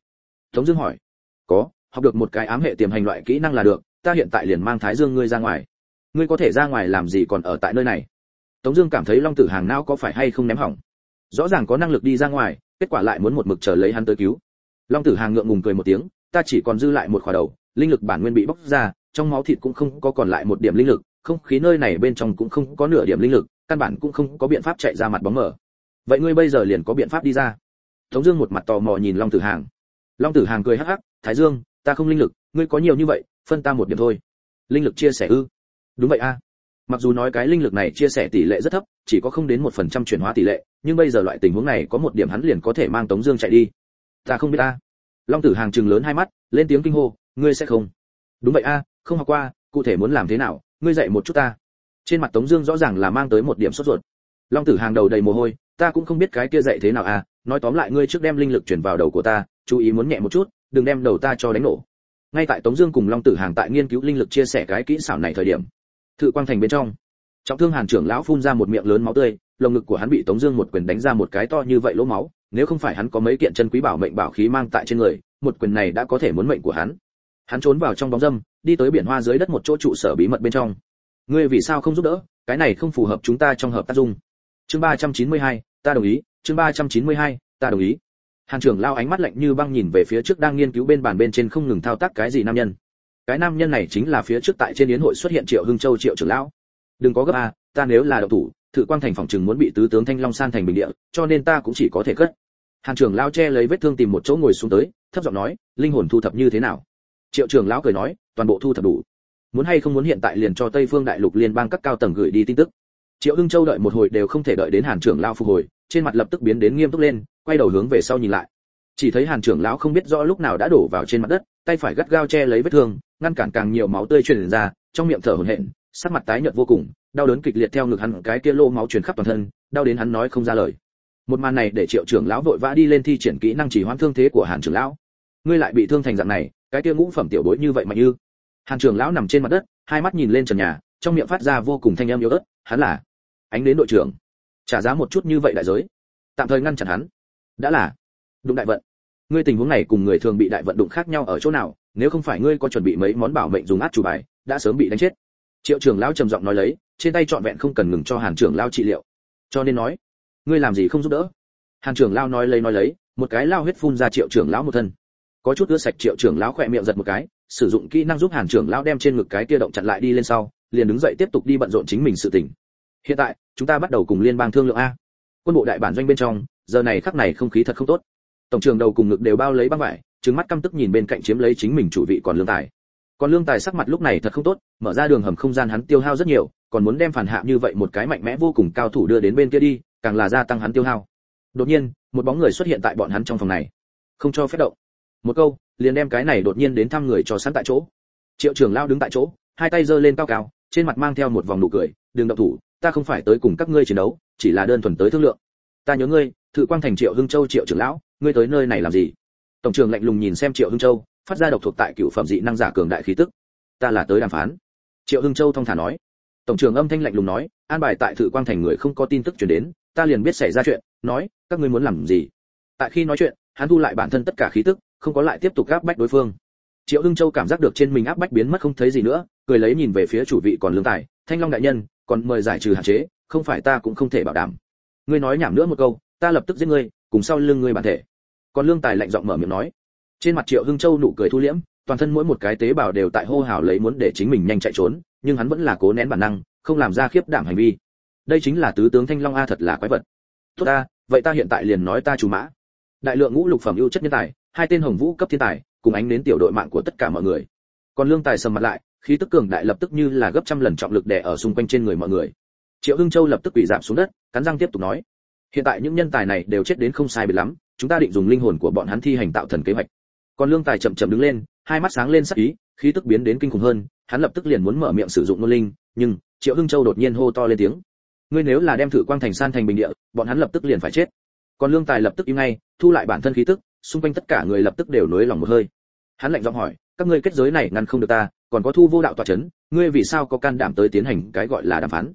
Tống Dương hỏi. Có, học được một cái ám hệ tiềm hành loại kỹ năng là được. Ta hiện tại liền mang Thái Dương ngươi ra ngoài. Ngươi có thể ra ngoài làm gì còn ở tại nơi này? Tống Dương cảm thấy Long Tử Hàng não có phải hay không ném hỏng. Rõ ràng có năng lực đi ra ngoài, kết quả lại muốn một mực chờ lấy hắn tới cứu. Long Tử Hàng ngượng ngùng cười một tiếng, ta chỉ còn dư lại một khỏa đầu, linh lực bản nguyên bị bóc ra, trong máu thịt cũng không có còn lại một điểm linh lực, không khí nơi này bên trong cũng không có nửa điểm linh lực, căn bản cũng không có biện pháp chạy ra mặt bóng mở. Vậy ngươi bây giờ liền có biện pháp đi ra? Tống Dương một mặt tò mò nhìn Long Tử Hàng. Long Tử Hàng cười hắc hắc, Thái Dương, ta không linh lực, ngươi có nhiều như vậy, phân ta một điểm thôi. Linh lực chia sẻ ư? Đúng vậy a. Mặc dù nói cái linh lực này chia sẻ tỷ lệ rất thấp, chỉ có không đến 1% chuyển hóa tỷ lệ, nhưng bây giờ loại tình huống này có một điểm hắn liền có thể mang Tống Dương chạy đi. Ta không biết a. Long Tử Hàng trừng lớn hai mắt, lên tiếng kinh hô, ngươi sẽ không? Đúng vậy a, không học qua, cụ thể muốn làm thế nào, ngươi dạy một chút ta. Trên mặt Tống Dương rõ ràng là mang tới một điểm sốt ruột. Long Tử Hàng đầu đầy mồ hôi, ta cũng không biết cái kia dạy thế nào a. Nói tóm lại ngươi trước đem linh lực chuyển vào đầu của ta, chú ý muốn nhẹ một chút, đừng đem đầu ta cho đánh nổ. Ngay tại Tống Dương cùng Long Tử Hàng tại nghiên cứu linh lực chia sẻ cái kỹ xảo này thời điểm, Thự Quang Thành bên trong, trọng thương Hàn trưởng lão phun ra một miệng lớn máu tươi, lồng ngực của hắn bị Tống Dương một quyền đánh ra một cái to như vậy lỗ máu. Nếu không phải hắn có mấy kiện chân quý bảo mệnh bảo khí mang tại trên người, một quyền này đã có thể muốn mệnh của hắn. Hắn trốn vào trong bóng râm, đi tới biển hoa dưới đất một chỗ trụ sở bí mật bên trong. Ngươi vì sao không giúp đỡ? Cái này không phù hợp chúng ta trong hợp tác dung. Chương 392, ta đồng ý. Chương 392, ta đồng ý. Hàn trưởng lao ánh mắt lạnh như băng nhìn về phía trước đang nghiên cứu bên bàn bên trên không ngừng thao tác cái gì nam nhân. Cái nam nhân này chính là phía trước tại trên yến hội xuất hiện Triệu Hưng Châu Triệu trưởng lão. Đừng có gấp a, ta nếu là độc thủ, Thự Quang Thành phòng trừng muốn bị tứ tướng Thanh Long san thành bình địa, cho nên ta cũng chỉ có thể cất. Hàn trưởng lão che lấy vết thương tìm một chỗ ngồi xuống tới, thấp giọng nói, linh hồn thu thập như thế nào? Triệu trưởng lão cười nói, toàn bộ thu thập đủ. Muốn hay không muốn hiện tại liền cho Tây Phương Đại Lục liên bang các cao tầng gửi đi tin tức. Triệu Hưng Châu đợi một hồi đều không thể đợi đến Hàn trưởng lão phục hồi, trên mặt lập tức biến đến nghiêm túc lên, quay đầu hướng về sau nhìn lại. Chỉ thấy Hàn trưởng lão không biết rõ lúc nào đã đổ vào trên mặt đất, tay phải gắt gao che lấy vết thương, ngăn cản càng nhiều máu tươi truyền ra, trong miệng thở hổn hển, sắc mặt tái nhợt vô cùng, đau đớn kịch liệt theo ngực hắn cái kia lô máu truyền khắp toàn thân, đau đến hắn nói không ra lời. Một màn này để Triệu trưởng lão vội vã đi lên thi triển kỹ năng chỉ hoãn thương thế của Hàn trưởng lão. Ngươi lại bị thương thành dạng này, cái kia ngũ phẩm tiểu bối như vậy mạnh như? Hàn trưởng lão nằm trên mặt đất, hai mắt nhìn lên trần nhà, trong miệng phát ra vô cùng thanh âm yếu ớt, hắn là Ánh Đến đội trưởng, trả giá một chút như vậy đại giới, tạm thời ngăn chặn hắn. Đã là đụng đại vận. Ngươi tình huống này cùng người thường bị đại vận đụng khác nhau ở chỗ nào? Nếu không phải ngươi có chuẩn bị mấy món bảo mệnh dùng át chủ bài, đã sớm bị đánh chết. Triệu trưởng lão trầm giọng nói lấy, trên tay trọn vẹn không cần ngừng cho Hàn trưởng lão trị liệu. Cho nên nói, ngươi làm gì không giúp đỡ? Hàn trưởng lão nói lấy, một cái lao huyết phun ra Triệu trưởng lão một thân. Có chút ướt sạch, Triệu trưởng lão khỏe miệng giật một cái, sử dụng kỹ năng giúp Hàn trưởng lão đem trên ngực cái kia động chặn lại đi lên sau, liền đứng dậy tiếp tục đi bận rộn chính mình sự tình. Hiện tại, chúng ta bắt đầu cùng liên bang thương lượng a. Quân bộ đại bản doanh bên trong, giờ này khắc này không khí thật không tốt. Tổng trưởng đầu cùng ngực đều bao lấy băng vải, trừng mắt căm tức nhìn bên cạnh chiếm lấy chính mình chủ vị còn Lương Tài. Còn Lương Tài sắc mặt lúc này thật không tốt, mở ra đường hầm không gian hắn tiêu hao rất nhiều, còn muốn đem phản hạ như vậy một cái mạnh mẽ vô cùng cao thủ đưa đến bên kia đi, càng là gia tăng hắn tiêu hao. Đột nhiên, một bóng người xuất hiện tại bọn hắn trong phòng này. Không cho phép động. Một câu, liền đem cái này đột nhiên đến thăm người cho sẵn tại chỗ. Triệu trưởng lão đứng tại chỗ, hai tay giơ lên cao cao, trên mặt mang theo một vòng nụ cười, "Đừng động thủ, ta không phải tới cùng các ngươi chiến đấu, chỉ là đơn thuần tới thương lượng. Ta nhớ ngươi, Thự Quang Thành Triệu Hưng Châu Triệu trưởng lão, ngươi tới nơi này làm gì?" Tổng trưởng lạnh lùng nhìn xem Triệu Hưng Châu, phát ra độc thuộc tại cựu phẩm dị năng giả cường đại khí tức. "Ta là tới đàm phán." Triệu Hưng Châu thong thả nói. Tổng trưởng âm thanh lạnh lùng nói, "An bài tại Thự Quang Thành người không có tin tức truyền đến, ta liền biết xảy ra chuyện, nói, các ngươi muốn làm gì?" Tại khi nói chuyện, hắn thu lại bản thân tất cả khí tức, không có lại tiếp tục áp bách đối phương. Triệu Hưng Châu cảm giác được trên mình áp bách biến mất không thấy gì nữa, cười lấy nhìn về phía chủ vị còn Lương Tài, "Thanh Long đại nhân, còn mời giải trừ hạn chế, không phải ta cũng không thể bảo đảm. Ngươi nói nhảm nữa một câu, ta lập tức giết ngươi, cùng sau lưng ngươi bản thể." Còn Lương Tài lạnh giọng mở miệng nói. Trên mặt Triệu Hưng Châu nụ cười thu liễm, toàn thân mỗi một cái tế bào đều tại hô hào lấy muốn để chính mình nhanh chạy trốn, nhưng hắn vẫn là cố nén bản năng, không làm ra khiếp đảm hành vi. Đây chính là tứ tướng Thanh Long a, thật là quái vật. Tốt ta, vậy ta hiện tại liền nói ta chủ mã. Đại lượng ngũ lục phẩm ưu chất nhân tài, hai tên hồng vũ cấp thiên tài, cùng Ánh Đến tiểu đội mạng của tất cả mọi người. Còn Lương Tài sầm mặt lại, khí tức cường đại lập tức như là gấp trăm lần trọng lực đè ở xung quanh trên người mọi người. Triệu Hưng Châu lập tức quỳ rạp xuống đất, cắn răng tiếp tục nói: "Hiện tại những nhân tài này đều chết đến không sai biệt lắm, chúng ta định dùng linh hồn của bọn hắn thi hành tạo thần kế hoạch." Còn Lương Tài chậm chậm đứng lên, hai mắt sáng lên sắc ý, khí tức biến đến kinh khủng hơn, hắn lập tức liền muốn mở miệng sử dụng ngôn linh, nhưng Triệu Hưng Châu đột nhiên hô to lên tiếng: "Ngươi nếu là đem Thự Quang Thành san thành bình địa, bọn hắn lập tức liền phải chết." Còn Lương Tài lập tức im ngay, thu lại bản thân khí tức, xung quanh tất cả người lập tức đều nới lòng một hơi. Hắn lạnh giọng hỏi: "Các ngươi kết giới này ngăn không được ta, còn có Thu Vô Đạo tọa chấn, ngươi vì sao có can đảm tới tiến hành cái gọi là đàm phán?"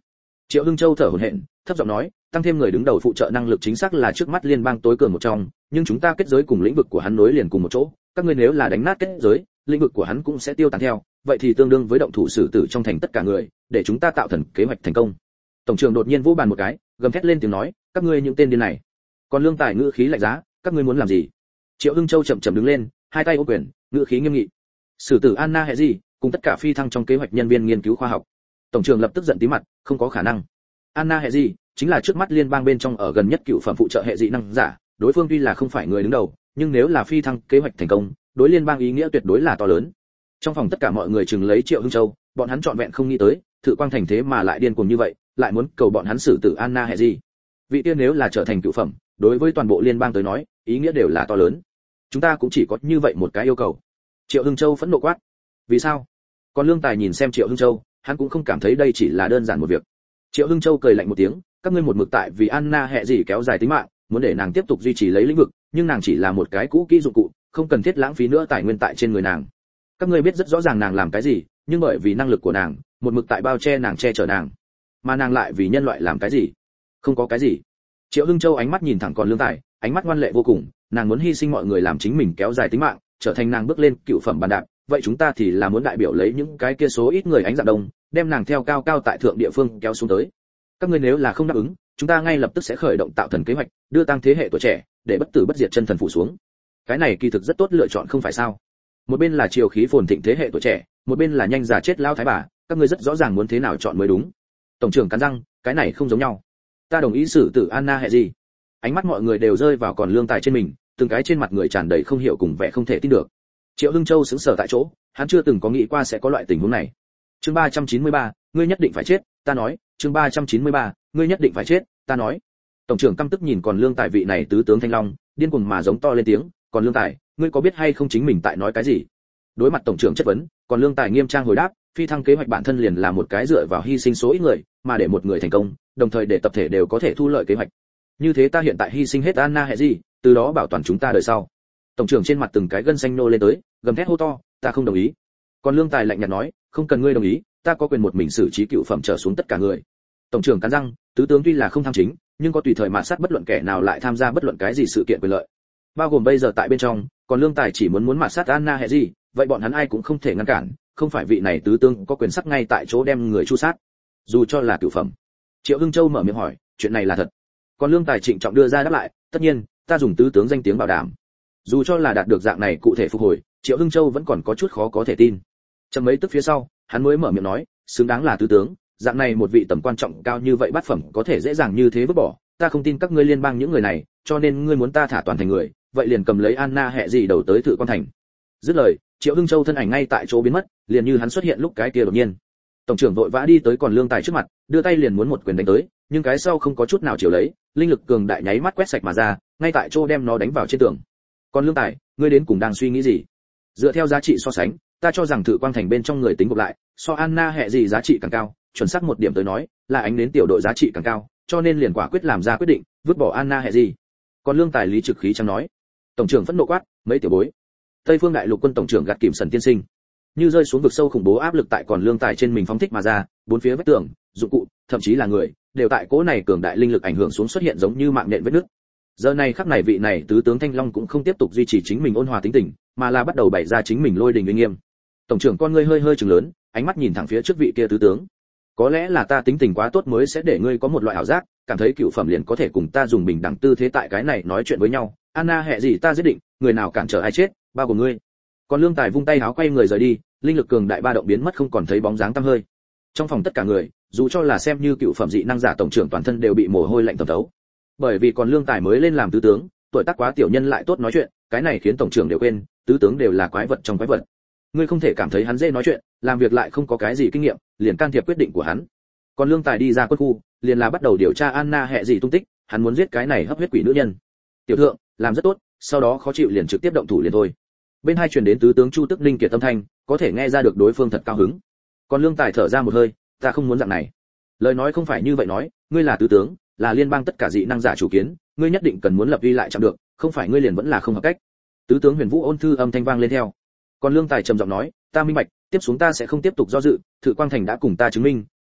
Triệu Hưng Châu thở hổn hển, thấp giọng nói, tăng thêm người đứng đầu phụ trợ năng lực chính xác là trước mắt liên bang tối cường một trong, nhưng chúng ta kết giới cùng lĩnh vực của hắn nối liền cùng một chỗ, các ngươi nếu là đánh nát kết giới, lĩnh vực của hắn cũng sẽ tiêu tán theo, vậy thì tương đương với động thủ xử tử trong thành tất cả người, để chúng ta tạo thần kế hoạch thành công. Tổng trưởng đột nhiên vỗ bàn một cái, gầm thét lên tiếng nói, các ngươi những tên điên này. Còn Lương Tài ngữ khí lạnh giá, các ngươi muốn làm gì? Triệu Hưng Châu chậm chậm đứng lên, hai tay ôm quyền, ngữ khí nghiêm nghị. Xử tử Anna hệ gì, cùng tất cả phi thăng trong kế hoạch nhân viên nghiên cứu khoa học. Tổng trưởng lập tức giận tí mặt, không có khả năng. Anna hệ gì, chính là trước mắt liên bang bên trong ở gần nhất cựu phẩm phụ trợ hệ dị năng giả, đối phương tuy là không phải người đứng đầu, nhưng nếu là phi thăng kế hoạch thành công, đối liên bang ý nghĩa tuyệt đối là to lớn. Trong phòng tất cả mọi người chừng lấy Triệu Hưng Châu, bọn hắn trọn vẹn không nghĩ tới, Thự Quang Thành thế mà lại điên cuồng như vậy, lại muốn cầu bọn hắn xử tử Anna hệ gì. Vị tiên nếu là trở thành cựu phẩm, đối với toàn bộ liên bang tới nói, ý nghĩa đều là to lớn. Chúng ta cũng chỉ có như vậy một cái yêu cầu. Triệu Hưng Châu phẫn nộ quát. Vì sao? Còn Lương Tài nhìn xem Triệu Hưng Châu, hắn cũng không cảm thấy đây chỉ là đơn giản một việc. Triệu Hưng Châu cười lạnh một tiếng, các ngươi một mực tại vì Anna hệ gì kéo dài tính mạng, muốn để nàng tiếp tục duy trì lấy lĩnh vực, nhưng nàng chỉ là một cái cũ kỹ dụng cụ, không cần thiết lãng phí nữa tài nguyên tại trên người nàng. Các ngươi biết rất rõ ràng nàng làm cái gì, nhưng bởi vì năng lực của nàng, một mực tại bao che nàng che chở nàng. Mà nàng lại vì nhân loại làm cái gì? Không có cái gì. Triệu Hưng Châu ánh mắt nhìn thẳng Còn Lương Tài, ánh mắt ngoan lệ vô cùng, nàng muốn hy sinh mọi người làm chính mình kéo dài tính mạng, trở thành nàng bước lên cựu phẩm bàn đạp, vậy chúng ta thì là muốn đại biểu lấy những cái kia số ít người ánh dạng đông, đem nàng theo cao cao tại thượng địa phương kéo xuống tới. Các ngươi nếu là không đáp ứng, chúng ta ngay lập tức sẽ khởi động tạo thần kế hoạch, đưa tăng thế hệ tuổi trẻ, để bất tử bất diệt chân thần phủ xuống. Cái này kỳ thực rất tốt lựa chọn không phải sao? Một bên là triều khí phồn thịnh thế hệ tuổi trẻ, một bên là nhanh già chết lao thái bà, các ngươi rất rõ ràng muốn thế nào chọn mới đúng. Tổng trưởng cắn răng, cái này không giống nhau. Ta đồng ý xử tử Anna hệ gì. Ánh mắt mọi người đều rơi vào Còn Lương Tài trên mình, từng cái trên mặt người tràn đầy không hiểu cùng vẻ không thể tin được. Triệu Hưng Châu sững sờ tại chỗ, hắn chưa từng có nghĩ qua sẽ có loại tình huống này. Chương 393, ngươi nhất định phải chết, ta nói, chương 393, ngươi nhất định phải chết, ta nói. Tổng trưởng căm tức nhìn Còn Lương Tài vị này tứ tướng Thanh Long, điên cuồng mà giống to lên tiếng, "Còn Lương Tài, ngươi có biết hay không chính mình tại nói cái gì?" Đối mặt tổng trưởng chất vấn, Còn Lương Tài nghiêm trang hồi đáp, phi thăng kế hoạch bản thân liền là một cái dựa vào hy sinh số ít người, mà để một người thành công, đồng thời để tập thể đều có thể thu lợi kế hoạch. Như thế ta hiện tại hy sinh hết Anna hệ gì, từ đó bảo toàn chúng ta đời sau. Tổng trưởng trên mặt từng cái gân xanh nô lên tới, gầm thét hô to, ta không đồng ý. Còn Lương Tài lạnh nhạt nói, không cần ngươi đồng ý, ta có quyền một mình xử trí cựu phẩm trở xuống tất cả người. Tổng trưởng cắn răng, tứ tướng tuy là không tham chính, nhưng có tùy thời mạt sát bất luận kẻ nào lại tham gia bất luận cái gì sự kiện quyền lợi. Bao gồm bây giờ tại bên trong, còn Lương Tài chỉ muốn mạt sát Anna hệ gì, vậy bọn hắn ai cũng không thể ngăn cản, không phải vị này tứ tướng có quyền sắc ngay tại chỗ đem người chu sát. Dù cho là cựu phẩm. Triệu Hưng Châu mở miệng hỏi, chuyện này là thật? Còn Lương Tài trịnh trọng đưa ra đáp lại, tất nhiên, ta dùng tứ tướng danh tiếng bảo đảm. Dù cho là đạt được dạng này cụ thể phục hồi, Triệu Hưng Châu vẫn còn có chút khó có thể tin. Chậm mấy tức phía sau, hắn mới mở miệng nói, xứng đáng là tứ tướng, dạng này một vị tầm quan trọng cao như vậy bát phẩm có thể dễ dàng như thế vứt bỏ, ta không tin các ngươi liên bang những người này, cho nên ngươi muốn ta thả toàn thành người, vậy liền cầm lấy Anna hệ gì đầu tới Thự Quan Thành. Dứt lời, Triệu Hưng Châu thân ảnh ngay tại chỗ biến mất, liền như hắn xuất hiện lúc cái kia đột nhiên. Tổng trưởng vội vã đi tới Còn Lương Tài trước mặt, đưa tay liền muốn một quyền đánh tới, nhưng cái sau không có chút nào chịu lấy, linh lực cường đại nháy mắt quét sạch mà ra, ngay tại chỗ đem nó đánh vào trên tường. Còn Lương Tài, ngươi đến cùng đang suy nghĩ gì? Dựa theo giá trị so sánh, ta cho rằng Thự Quang Thành bên trong người tính gộp lại, so Anna hệ gì giá trị càng cao, chuẩn xác một điểm tới nói, là ánh đến tiểu đội giá trị càng cao, cho nên liền quả quyết làm ra quyết định, vứt bỏ Anna hệ gì. Còn Lương Tài lý trực khí chẳng nói. Tổng trưởng phẫn nộ quát, mấy tiểu bối. Tây Phương Đại Lục quân tổng trưởng gạt kìm sần tiên sinh, như rơi xuống vực sâu khủng bố áp lực tại Còn Lương Tài trên mình phóng thích mà ra, bốn phía vách tường, dụng cụ, thậm chí là người, đều tại cỗ này cường đại linh lực ảnh hưởng xuống xuất hiện giống như mạng nhện vết nứt. Giờ này khắc này vị này tứ tướng Thanh Long cũng không tiếp tục duy trì chính mình ôn hòa tính tình, mà là bắt đầu bày ra chính mình lôi đình uy nghiêm. Tổng trưởng con ngươi hơi hơi trừng lớn, ánh mắt nhìn thẳng phía trước vị kia tứ tướng. Có lẽ là ta tính tình quá tốt mới sẽ để ngươi có một loại ảo giác, cảm thấy cựu phẩm liền có thể cùng ta dùng bình đẳng tư thế tại cái này nói chuyện với nhau. Anna hệ gì ta giết định, người nào cản trở ai chết, bao gồm ngươi. Còn Lương Tài vung tay áo quay người rời đi, linh lực cường đại ba động biến mất không còn thấy bóng dáng tăm hơi. Trong phòng tất cả người, dù cho là xem như cựu phẩm dị năng giả tổng trưởng toàn thân đều bị mồ hôi lạnh thấm thấu. Bởi vì Còn Lương Tài mới lên làm tứ tướng, tuổi tác quá tiểu nhân lại tốt nói chuyện, cái này khiến tổng trưởng đều quên, tứ tướng đều là quái vật trong quái vật. Ngươi không thể cảm thấy hắn dễ nói chuyện, làm việc lại không có cái gì kinh nghiệm, liền can thiệp quyết định của hắn. Còn Lương Tài đi ra quân khu, liền là bắt đầu điều tra Anna hệ gì tung tích, hắn muốn giết cái này hấp huyết quỷ nữ nhân. Tiểu thượng, làm rất tốt, sau đó khó chịu liền trực tiếp động thủ liền thôi. Bên hai truyền đến tứ tướng Chu Tức Ninh kiệt tâm thanh, có thể nghe ra được đối phương thật cao hứng. Còn Lương Tài thở ra một hơi, ta không muốn dạng này. Lời nói không phải như vậy nói, ngươi là tứ tướng, là liên bang tất cả dị năng giả chủ kiến, ngươi nhất định cần muốn lập uy lại chạm được, không phải ngươi liền vẫn là không hợp cách. Tứ tướng Huyền Vũ ôn thư âm thanh vang lên theo. Còn Lương Tài trầm giọng nói, ta minh bạch, tiếp xuống ta sẽ không tiếp tục do dự, Thự Quang Thành đã cùng ta chứng minh,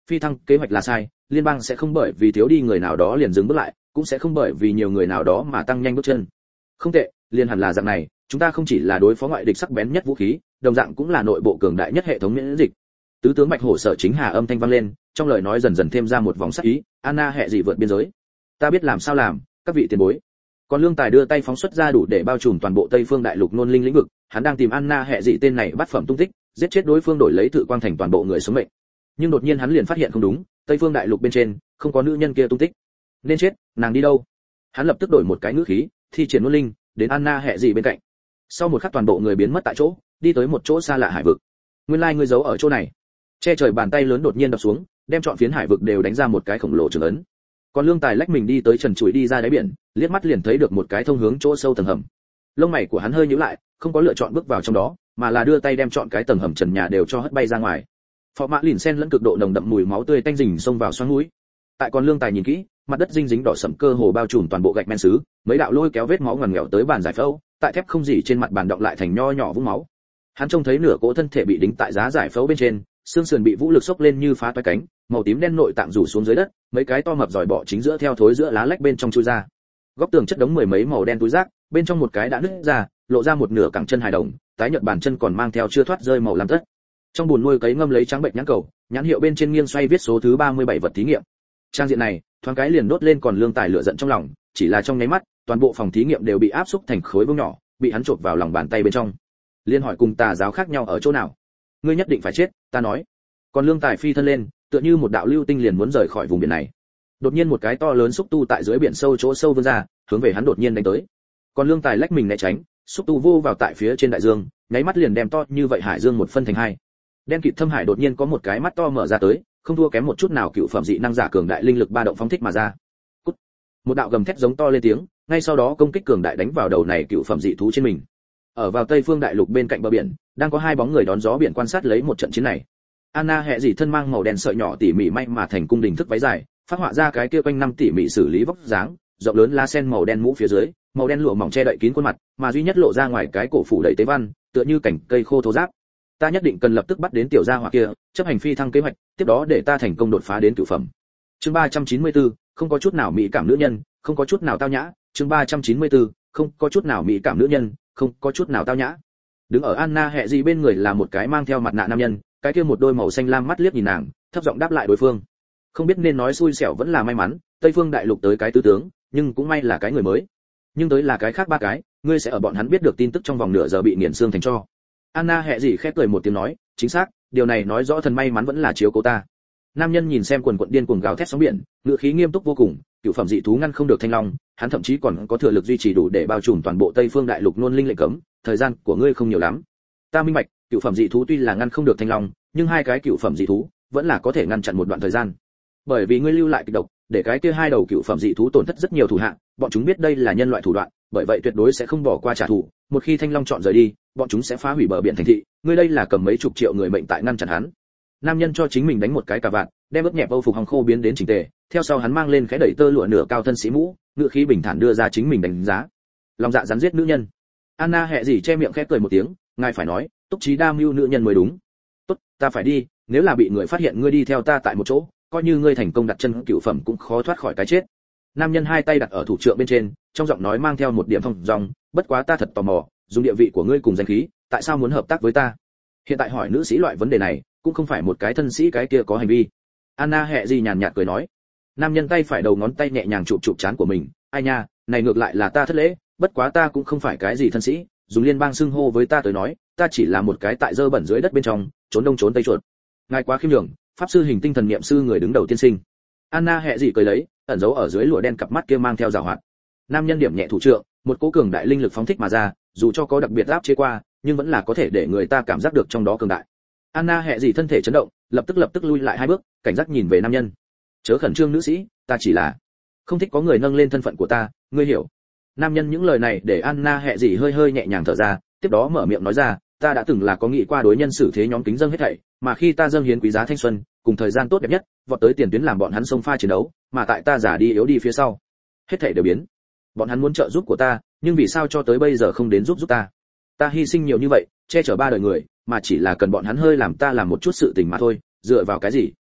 phi thăng kế hoạch là sai, liên bang sẽ không bởi vì thiếu đi người nào đó liền dừng bước lại, cũng sẽ không bởi vì nhiều người nào đó mà tăng nhanh bước chân. Không tệ, liên hẳn là dạng này, chúng ta không chỉ là đối phó ngoại địch sắc bén nhất vũ khí, đồng dạng cũng là nội bộ cường đại nhất hệ thống miễn dịch. Tứ tướng Bạch Hổ Sở Chính Hà âm thanh vang lên, trong lời nói dần dần thêm ra một vòng sắc ý. Anna hệ gì vượt biên giới, ta biết làm sao làm, các vị tiền bối. Còn Lương Tài đưa tay phóng xuất ra đủ để bao trùm toàn bộ Tây Phương Đại Lục nôn linh lĩnh vực, hắn đang tìm Anna hệ gì tên này bắt phẩm tung tích, giết chết đối phương đổi lấy tự quang thành toàn bộ người sống mệnh. Nhưng đột nhiên hắn liền phát hiện không đúng, Tây Phương Đại Lục bên trên không có nữ nhân kia tung tích. Nên chết, nàng đi đâu? Hắn lập tức đổi một cái ngữ khí, thi triển nôn linh, đến Anna hệ gì bên cạnh. Sau một khắc toàn bộ người biến mất tại chỗ, đi tới một chỗ xa lạ hải vực. Nguyên lai ngươi giấu ở chỗ này. Che trời bàn tay lớn đột nhiên đập xuống, đem trọn phiến hải vực đều đánh ra một cái khổng lồ trường ấn. Còn Lương Tài lách mình đi tới trần trụi đi ra đáy biển, liếc mắt liền thấy được một cái thông hướng chỗ sâu tầng hầm. Lông mày của hắn hơi nhíu lại, không có lựa chọn bước vào trong đó, mà là đưa tay đem trọn cái tầng hầm trần nhà đều cho hất bay ra ngoài. Phó mã lìn sen lẫn cực độ nồng đậm mùi máu tươi tanh rình xông vào xoắn mũi. Tại Còn Lương Tài nhìn kỹ, mặt đất dinh dính đỏ sẫm cơ hồ bao trùm toàn bộ gạch men sứ, mấy đạo lôi kéo vết máu ngoằn nghèo tới bàn giải phẫu, tại thép không gì trên mặt bàn động lại thành nho nhỏ vũng máu. Hắn trông thấy nửa cỗ thân thể bị đính tại giá giải phẫu bên trên, xương sườn bị vũ lực xốc lên như phá toái cánh, màu tím đen nội tạng rủ xuống dưới đất, mấy cái to mập giỏi bọ chính giữa theo thối giữa lá lách bên trong chui ra. Góc tường chất đống mười mấy màu đen túi rác, bên trong một cái đã nứt ra, lộ ra một nửa cẳng chân hài đồng, tái nhợt bàn chân còn mang theo chưa thoát rơi màu lam tất. Trong bùn nuôi cấy ngâm lấy trắng bệnh nhãn cầu, nhãn hiệu bên trên nghiêng xoay viết số thứ 37 vật thí nghiệm. Trang diện này, thoáng cái liền đốt lên Còn Lương Tài lửa giận trong lòng, chỉ là trong nháy mắt, toàn bộ phòng thí nghiệm đều bị áp xúc thành khối vuông nhỏ, bị hắn chộp vào lòng bàn tay bên trong. Liên hỏi cùng tà giáo khác nhau ở chỗ nào? Ngươi nhất định phải chết, ta nói. Còn Lương Tài phi thân lên, tựa như một đạo lưu tinh liền muốn rời khỏi vùng biển này. Đột nhiên một cái to lớn xúc tu tại dưới biển sâu chỗ sâu vươn ra, hướng về hắn đột nhiên đánh tới. Còn Lương Tài lách mình né tránh, xúc tu vô vào tại phía trên đại dương, nháy mắt liền đem to như vậy hải dương một phân thành hai. Đen kịt thâm hải đột nhiên có một cái mắt to mở ra tới, không thua kém một chút nào cựu phẩm dị năng giả cường đại linh lực ba động phóng thích mà ra. Cút. Một đạo gầm thét giống to lên tiếng, ngay sau đó công kích cường đại đánh vào đầu này cựu phẩm dị thú trên mình. Ở vào Tây Phương Đại Lục bên cạnh bờ biển, đang có hai bóng người đón gió biển quan sát lấy một trận chiến này. Anna hệ dị thân mang màu đen sợi nhỏ tỉ mỉ may mà thành cung đình thức váy dài, phát họa ra cái kia quanh năm tỉ mỉ xử lý vóc dáng, rộng lớn lá sen màu đen mũ phía dưới, màu đen lụa mỏng che đậy kín khuôn mặt, mà duy nhất lộ ra ngoài cái cổ phủ đầy tế văn, tựa như cảnh cây khô thô ráp. Ta nhất định cần lập tức bắt đến tiểu gia hỏa kia, chấp hành phi thăng kế hoạch, tiếp đó để ta thành công đột phá đến cửu phẩm. Chương 394, không có chút nào mỹ cảm nữ nhân, không có chút nào tao nhã. Chương 394, không có chút nào mỹ cảm nữ nhân, không có chút nào tao nhã. Đứng ở Anna hệ gì bên người là một cái mang theo mặt nạ nam nhân, cái kia một đôi màu xanh lam mắt liếc nhìn nàng, thấp giọng đáp lại đối phương. Không biết nên nói xui xẻo vẫn là may mắn, Tây Phương Đại Lục tới cái tứ tướng, nhưng cũng may là cái người mới. Nhưng tới là cái khác ba cái, ngươi sẽ ở bọn hắn biết được tin tức trong vòng nửa giờ bị nghiền xương thành tro. Anna hệ gì khép cười một tiếng nói, chính xác, điều này nói rõ thần may mắn vẫn là chiếu cố ta. Nam nhân nhìn xem quần quần điên cuồng gào thét sóng biển, ngữ khí nghiêm túc vô cùng, cửu phẩm dị thú ngăn không được thanh long, hắn thậm chí còn có thừa lực duy trì đủ để bao trùm toàn bộ Tây Phương Đại Lục nôn linh lệnh cấm, thời gian của ngươi không nhiều lắm. Ta minh bạch, cửu phẩm dị thú tuy là ngăn không được thanh long, nhưng hai cái cửu phẩm dị thú vẫn là có thể ngăn chặn một đoạn thời gian. Bởi vì ngươi lưu lại kịch độc, để cái kia hai đầu cửu phẩm dị thú tổn thất rất nhiều thủ hạ, bọn chúng biết đây là nhân loại thủ đoạn, bởi vậy tuyệt đối sẽ không bỏ qua trả thù. Một khi thanh long chọn rời đi, bọn chúng sẽ phá hủy bờ biển thành thị, ngươi đây là cầm mấy chục triệu người mệnh tại ngăn chặn hắn. Nam nhân cho chính mình đánh một cái cà vạt, đem ướt nhẹp âu phục hòng khô biến đến chỉnh tề, theo sau hắn mang lên cái đẩy tơ lụa nửa cao thân sĩ mũ, ngựa khí bình thản đưa ra chính mình đánh giá. Lòng dạ rắn giết nữ nhân. Anna hệ gì che miệng khẽ cười một tiếng, ngài phải nói, túc trí đa mưu nữ nhân mới đúng. Tốt, ta phải đi, nếu là bị người phát hiện ngươi đi theo ta tại một chỗ, coi như ngươi thành công đặt chân cửu phẩm cũng khó thoát khỏi cái chết. Nam nhân hai tay đặt ở thủ trượng bên trên, trong giọng nói mang theo một điểm thong dong, bất quá ta thật tò mò, dùng địa vị của ngươi cùng danh khí, tại sao muốn hợp tác với ta? Hiện tại hỏi nữ sĩ loại vấn đề này, cũng không phải một cái thân sĩ cái kia có hành vi. Anna hệ gì nhàn nhạt cười nói. Nam nhân tay phải đầu ngón tay nhẹ nhàng chụp chụp trán của mình, ai nha, này ngược lại là ta thất lễ, bất quá ta cũng không phải cái gì thân sĩ, dùng liên bang xưng hô với ta tới nói, ta chỉ là một cái tại dơ bẩn dưới đất bên trong, trốn đông trốn tây chuột. Ngài quá khiêm nhường, pháp sư hình tinh thần niệm sư người đứng đầu tiên sinh. Anna hệ gì cười lấy, ẩn giấu ở dưới lụa đen cặp mắt kia mang theo giảo hoạt. Nam nhân điểm nhẹ thủ trượng, một cỗ cường đại linh lực phóng thích mà ra, dù cho có đặc biệt áp chế qua, nhưng vẫn là có thể để người ta cảm giác được trong đó cường đại. Anna hệ gì thân thể chấn động, lập tức lui lại hai bước, cảnh giác nhìn về nam nhân. Chớ khẩn trương nữ sĩ, ta chỉ là không thích có người nâng lên thân phận của ta, ngươi hiểu. Nam nhân những lời này để Anna hệ gì hơi nhẹ nhàng thở ra, tiếp đó mở miệng nói ra, ta đã từng là có nghĩ qua đối nhân xử thế nhóm kính dâng hết thảy, mà khi ta dâng hiến quý giá thanh xuân, cùng thời gian tốt đẹp nhất, vọt tới tiền tuyến làm bọn hắn xông pha chiến đấu, mà tại ta giả đi yếu đi phía sau, hết thảy đều biến. Bọn hắn muốn trợ giúp của ta, nhưng vì sao cho tới bây giờ không đến giúp ta? Ta hy sinh nhiều như vậy, che chở ba đời người, mà chỉ là cần bọn hắn hơi làm ta làm một chút sự tình mà thôi, dựa vào cái gì?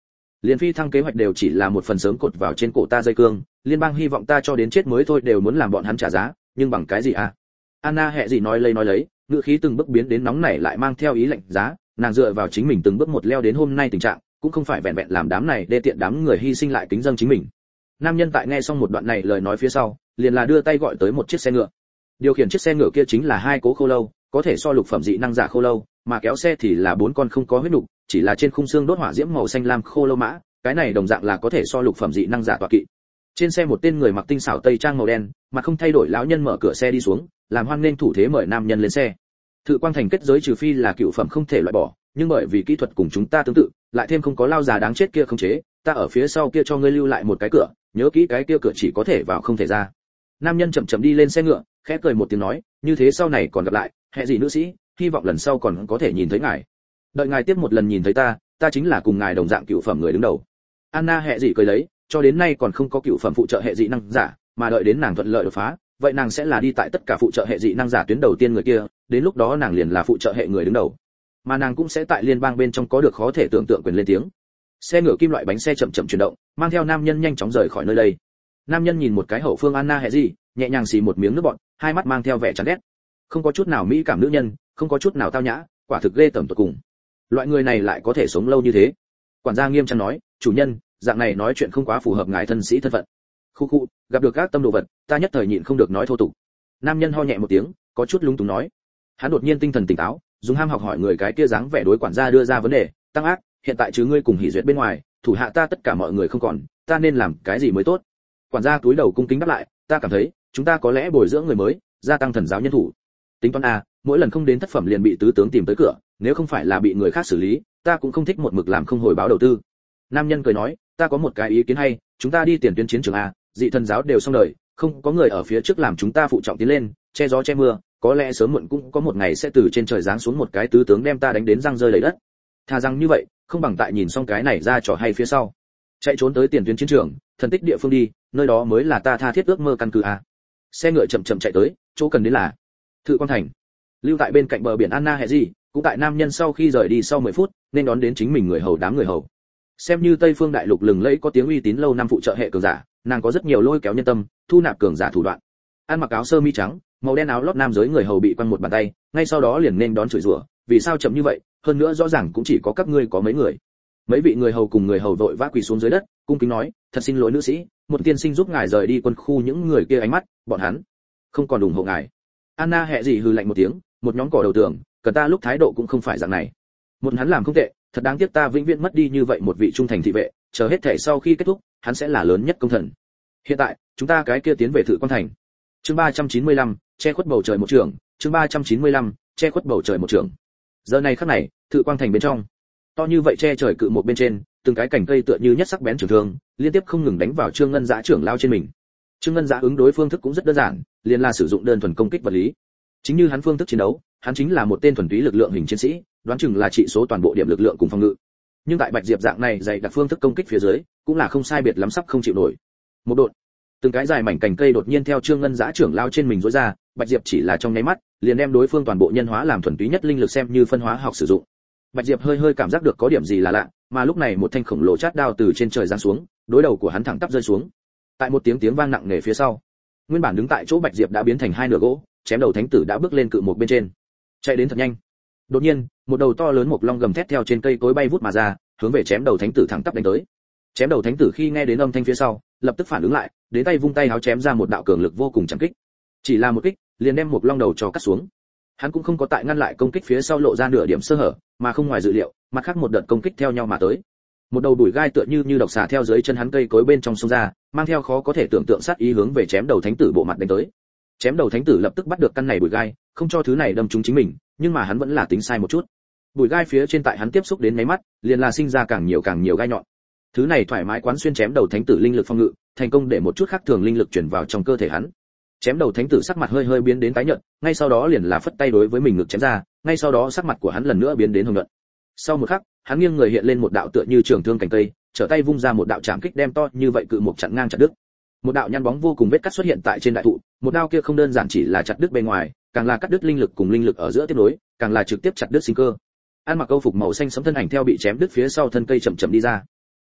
Liên phi thăng kế hoạch đều chỉ là một phần sớm cột vào trên cổ ta dây cương, liên bang hy vọng ta cho đến chết mới thôi đều muốn làm bọn hắn trả giá, nhưng bằng cái gì à? Anna hẹ gì nói lấy, ngữ khí từng bước biến đến nóng nảy lại mang theo ý lạnh giá, nàng dựa vào chính mình từng bước một leo đến hôm nay tình trạng, cũng không phải vẹn vẹn làm đám này đê tiện đám người hy sinh lại kính dâng chính mình. Nam nhân tại nghe xong một đoạn này lời nói phía sau, liền là đưa tay gọi tới một chiếc xe ngựa. Điều khiển chiếc xe ngựa kia chính là hai cố khô lâu, có thể so lục phẩm dị năng giả khô lâu, mà kéo xe thì là bốn con không có huyết nục, chỉ là trên khung xương đốt hỏa diễm màu xanh lam khô lâu mã, cái này đồng dạng là có thể so lục phẩm dị năng giả tọa kỵ. Trên xe một tên người mặc tinh xảo tây trang màu đen, mà không thay đổi lão nhân mở cửa xe đi xuống, làm hoan nghênh thủ thế mời nam nhân lên xe. Thự Quang Thành kết giới trừ phi là cựu phẩm không thể loại bỏ, nhưng bởi vì kỹ thuật cùng chúng ta tương tự, lại thêm không có lao già đáng chết kia không chế, ta ở phía sau kia cho ngươi lưu lại một cái cửa, nhớ kỹ cái kia cửa chỉ có thể vào không thể ra. Nam nhân chậm chậm đi lên xe ngựa, khẽ cười một tiếng nói, như thế sau này còn gặp lại, hệ gì nữ sĩ, hy vọng lần sau còn có thể nhìn thấy ngài. Đợi ngài tiếp một lần nhìn thấy ta chính là cùng ngài đồng dạng cựu phẩm người đứng đầu. Anna hệ gì cười lấy, cho đến nay còn không có cựu phẩm phụ trợ hệ dị năng giả, mà đợi đến nàng thuận lợi đột phá, vậy nàng sẽ là đi tại tất cả phụ trợ hệ dị năng giả tuyến đầu tiên người kia, đến lúc đó nàng liền là phụ trợ hệ người đứng đầu, mà nàng cũng sẽ tại liên bang bên trong có được khó thể tưởng tượng quyền lên tiếng. Xe ngựa kim loại bánh xe chậm chậm chuyển động, mang theo nam nhân nhanh chóng rời khỏi nơi đây. Nam nhân nhìn một cái hậu phương Anna hệ gì, nhẹ nhàng xì một miếng nước bọt, hai mắt mang theo vẻ chán ghét. Không có chút nào mỹ cảm nữ nhân, không có chút nào tao nhã, quả thực ghê tởm tột cùng. Loại người này lại có thể sống lâu như thế. Quản gia nghiêm trang nói, chủ nhân, dạng này nói chuyện không quá phù hợp ngài thân sĩ thân phận. Khu khu, gặp được các tâm đồ vật, ta nhất thời nhịn không được nói thô tục. Nam nhân ho nhẹ một tiếng, có chút lúng túng nói. Hắn đột nhiên tinh thần tỉnh táo, dùng ham học hỏi người cái kia dáng vẻ đối quản gia đưa ra vấn đề, tăng ác, hiện tại chứ ngươi cùng hỉ duyệt bên ngoài, thủ hạ ta tất cả mọi người không còn, ta nên làm cái gì mới tốt? Quản gia túi đầu cung kính đáp lại, ta cảm thấy, chúng ta có lẽ bồi dưỡng người mới, gia tăng thần giáo nhân thủ. Tính toán a, mỗi lần không đến thất phẩm liền bị tứ tướng tìm tới cửa, nếu không phải là bị người khác xử lý, ta cũng không thích một mực làm không hồi báo đầu tư. Nam nhân cười nói, ta có một cái ý kiến hay, chúng ta đi tiền tuyến chiến trường a, dị thần giáo đều xong đời, không có người ở phía trước làm chúng ta phụ trọng tiến lên, che gió che mưa, có lẽ sớm muộn cũng có một ngày sẽ từ trên trời giáng xuống một cái tứ tướng đem ta đánh đến răng rơi đầy đất. Thà rằng như vậy, không bằng tại nhìn xong cái này ra trò hay phía sau, chạy trốn tới tiền tuyến chiến trường, thần tích địa phương đi, nơi đó mới là ta tha thiết ước mơ căn cứ a. Xe ngựa chậm chậm chạy tới, chỗ cần đến là Thự Quang Thành. Lưu tại bên cạnh bờ biển Anna hệ gì, cũng tại nam nhân sau khi rời đi sau 10 phút, nên đón đến chính mình người hầu đám người hầu. Xem như Tây Phương Đại Lục lừng lẫy có tiếng uy tín lâu năm phụ trợ hệ cường giả, nàng có rất nhiều lôi kéo nhân tâm, thu nạp cường giả thủ đoạn. Ăn mặc áo sơ mi trắng, màu đen áo lót nam giới người hầu bị quăng một bàn tay, ngay sau đó liền nên đón chửi rủa, vì sao chậm như vậy, hơn nữa rõ ràng cũng chỉ có các ngươi có mấy người. Mấy vị người hầu cùng người hầu vội vã quỳ xuống dưới đất, cung kính nói, thật xin lỗi nữ sĩ, một tiên sinh giúp ngài rời đi quân khu những người kia ánh mắt, bọn hắn không còn ủng hộ ngài. Anna hẹ gì hừ lạnh một tiếng, một nhóm cỏ đầu tường, cần ta lúc thái độ cũng không phải dạng này. Một hắn làm không tệ, thật đáng tiếc ta vĩnh viễn mất đi như vậy một vị trung thành thị vệ, chờ hết thể sau khi kết thúc, hắn sẽ là lớn nhất công thần. Hiện tại, chúng ta cái kia tiến về Thự Quang Thành. Chương 395, che khuất bầu trời một trường, chương 395, che khuất bầu trời một trường. Giờ này khắc này, Thự Quang Thành bên trong, to như vậy che trời cự một bên trên, từng cái cành cây tựa như nhất sắc bén trường thương, liên tiếp không ngừng đánh vào Trương Ngân Dã trưởng lao trên mình. Trương Ngân Dã ứng đối phương thức cũng rất đơn giản, liền là sử dụng đơn thuần công kích vật lý. Chính như hắn phương thức chiến đấu, hắn chính là một tên thuần túy lực lượng hình chiến sĩ, đoán chừng là trị số toàn bộ điểm lực lượng cùng phòng ngự. Nhưng tại Bạch Diệp dạng này dày đặc phương thức công kích phía dưới, cũng là không sai biệt lắm sắp không chịu nổi. Một đột, từng cái dài mảnh cành cây đột nhiên theo Trương Ngân Dã trưởng lao trên mình rối ra, Bạch Diệp chỉ là trong nháy mắt, liền đem đối phương toàn bộ nhân hóa làm thuần túy nhất linh lực xem như phân hóa học sử dụng. Bạch Diệp hơi hơi cảm giác được có điểm gì là lạ, mà lúc này một thanh khổng lồ chát đao từ trên trời giáng xuống, đối đầu của hắn thẳng tắp rơi xuống. Tại một tiếng vang nặng nề phía sau, nguyên bản đứng tại chỗ Bạch Diệp đã biến thành hai nửa gỗ, chém đầu thánh tử đã bước lên cự một bên trên, chạy đến thật nhanh. Đột nhiên, một đầu to lớn mộc long gầm thét theo trên cây cối bay vút mà ra, hướng về chém đầu thánh tử thẳng tắp đánh tới. Chém đầu thánh tử khi nghe đến âm thanh phía sau, lập tức phản ứng lại, đến tay vung tay háo chém ra một đạo cường lực vô cùng chẳng kích. Chỉ là một kích, liền đem mộc long đầu cho cắt xuống. Hắn cũng không có tại ngăn lại công kích phía sau lộ ra nửa điểm sơ hở, mà không ngoài dự liệu, mặt khác một đợt công kích theo nhau mà tới. Một đầu bụi gai tựa như độc xà theo dưới chân hắn cây cối bên trong sông ra, mang theo khó có thể tưởng tượng sát ý hướng về chém đầu thánh tử bộ mặt đánh tới. Chém đầu thánh tử lập tức bắt được căn này bụi gai, không cho thứ này đâm trúng chính mình, nhưng mà hắn vẫn là tính sai một chút. Bụi gai phía trên tại hắn tiếp xúc đến mấy mắt, liền là sinh ra càng nhiều gai nhọn. Thứ này thoải mái quán xuyên chém đầu thánh tử linh lực phòng ngự, thành công để một chút khác thường linh lực chuyển vào trong cơ thể hắn. Chém đầu thánh tử sắc mặt hơi biến đến tái nhợt, ngay sau đó liền là phất tay đối với mình ngực chém ra, ngay sau đó sắc mặt của hắn lần nữa biến đến hồng nhuận. Sau một khắc, hắn nghiêng người hiện lên một đạo tựa như trường thương cành cây, trở tay vung ra một đạo chạm kích đem to như vậy cự mục chặn ngang chặt đứt. Một đạo nhăn bóng vô cùng vết cắt xuất hiện tại trên đại thụ, một đao kia không đơn giản chỉ là chặt đứt bên ngoài, càng là cắt đứt linh lực cùng linh lực ở giữa tiếp nối, càng là trực tiếp chặt đứt sinh cơ. An mặc câu phục màu xanh sẫm thân ảnh theo bị chém đứt phía sau thân cây chậm chậm đi ra.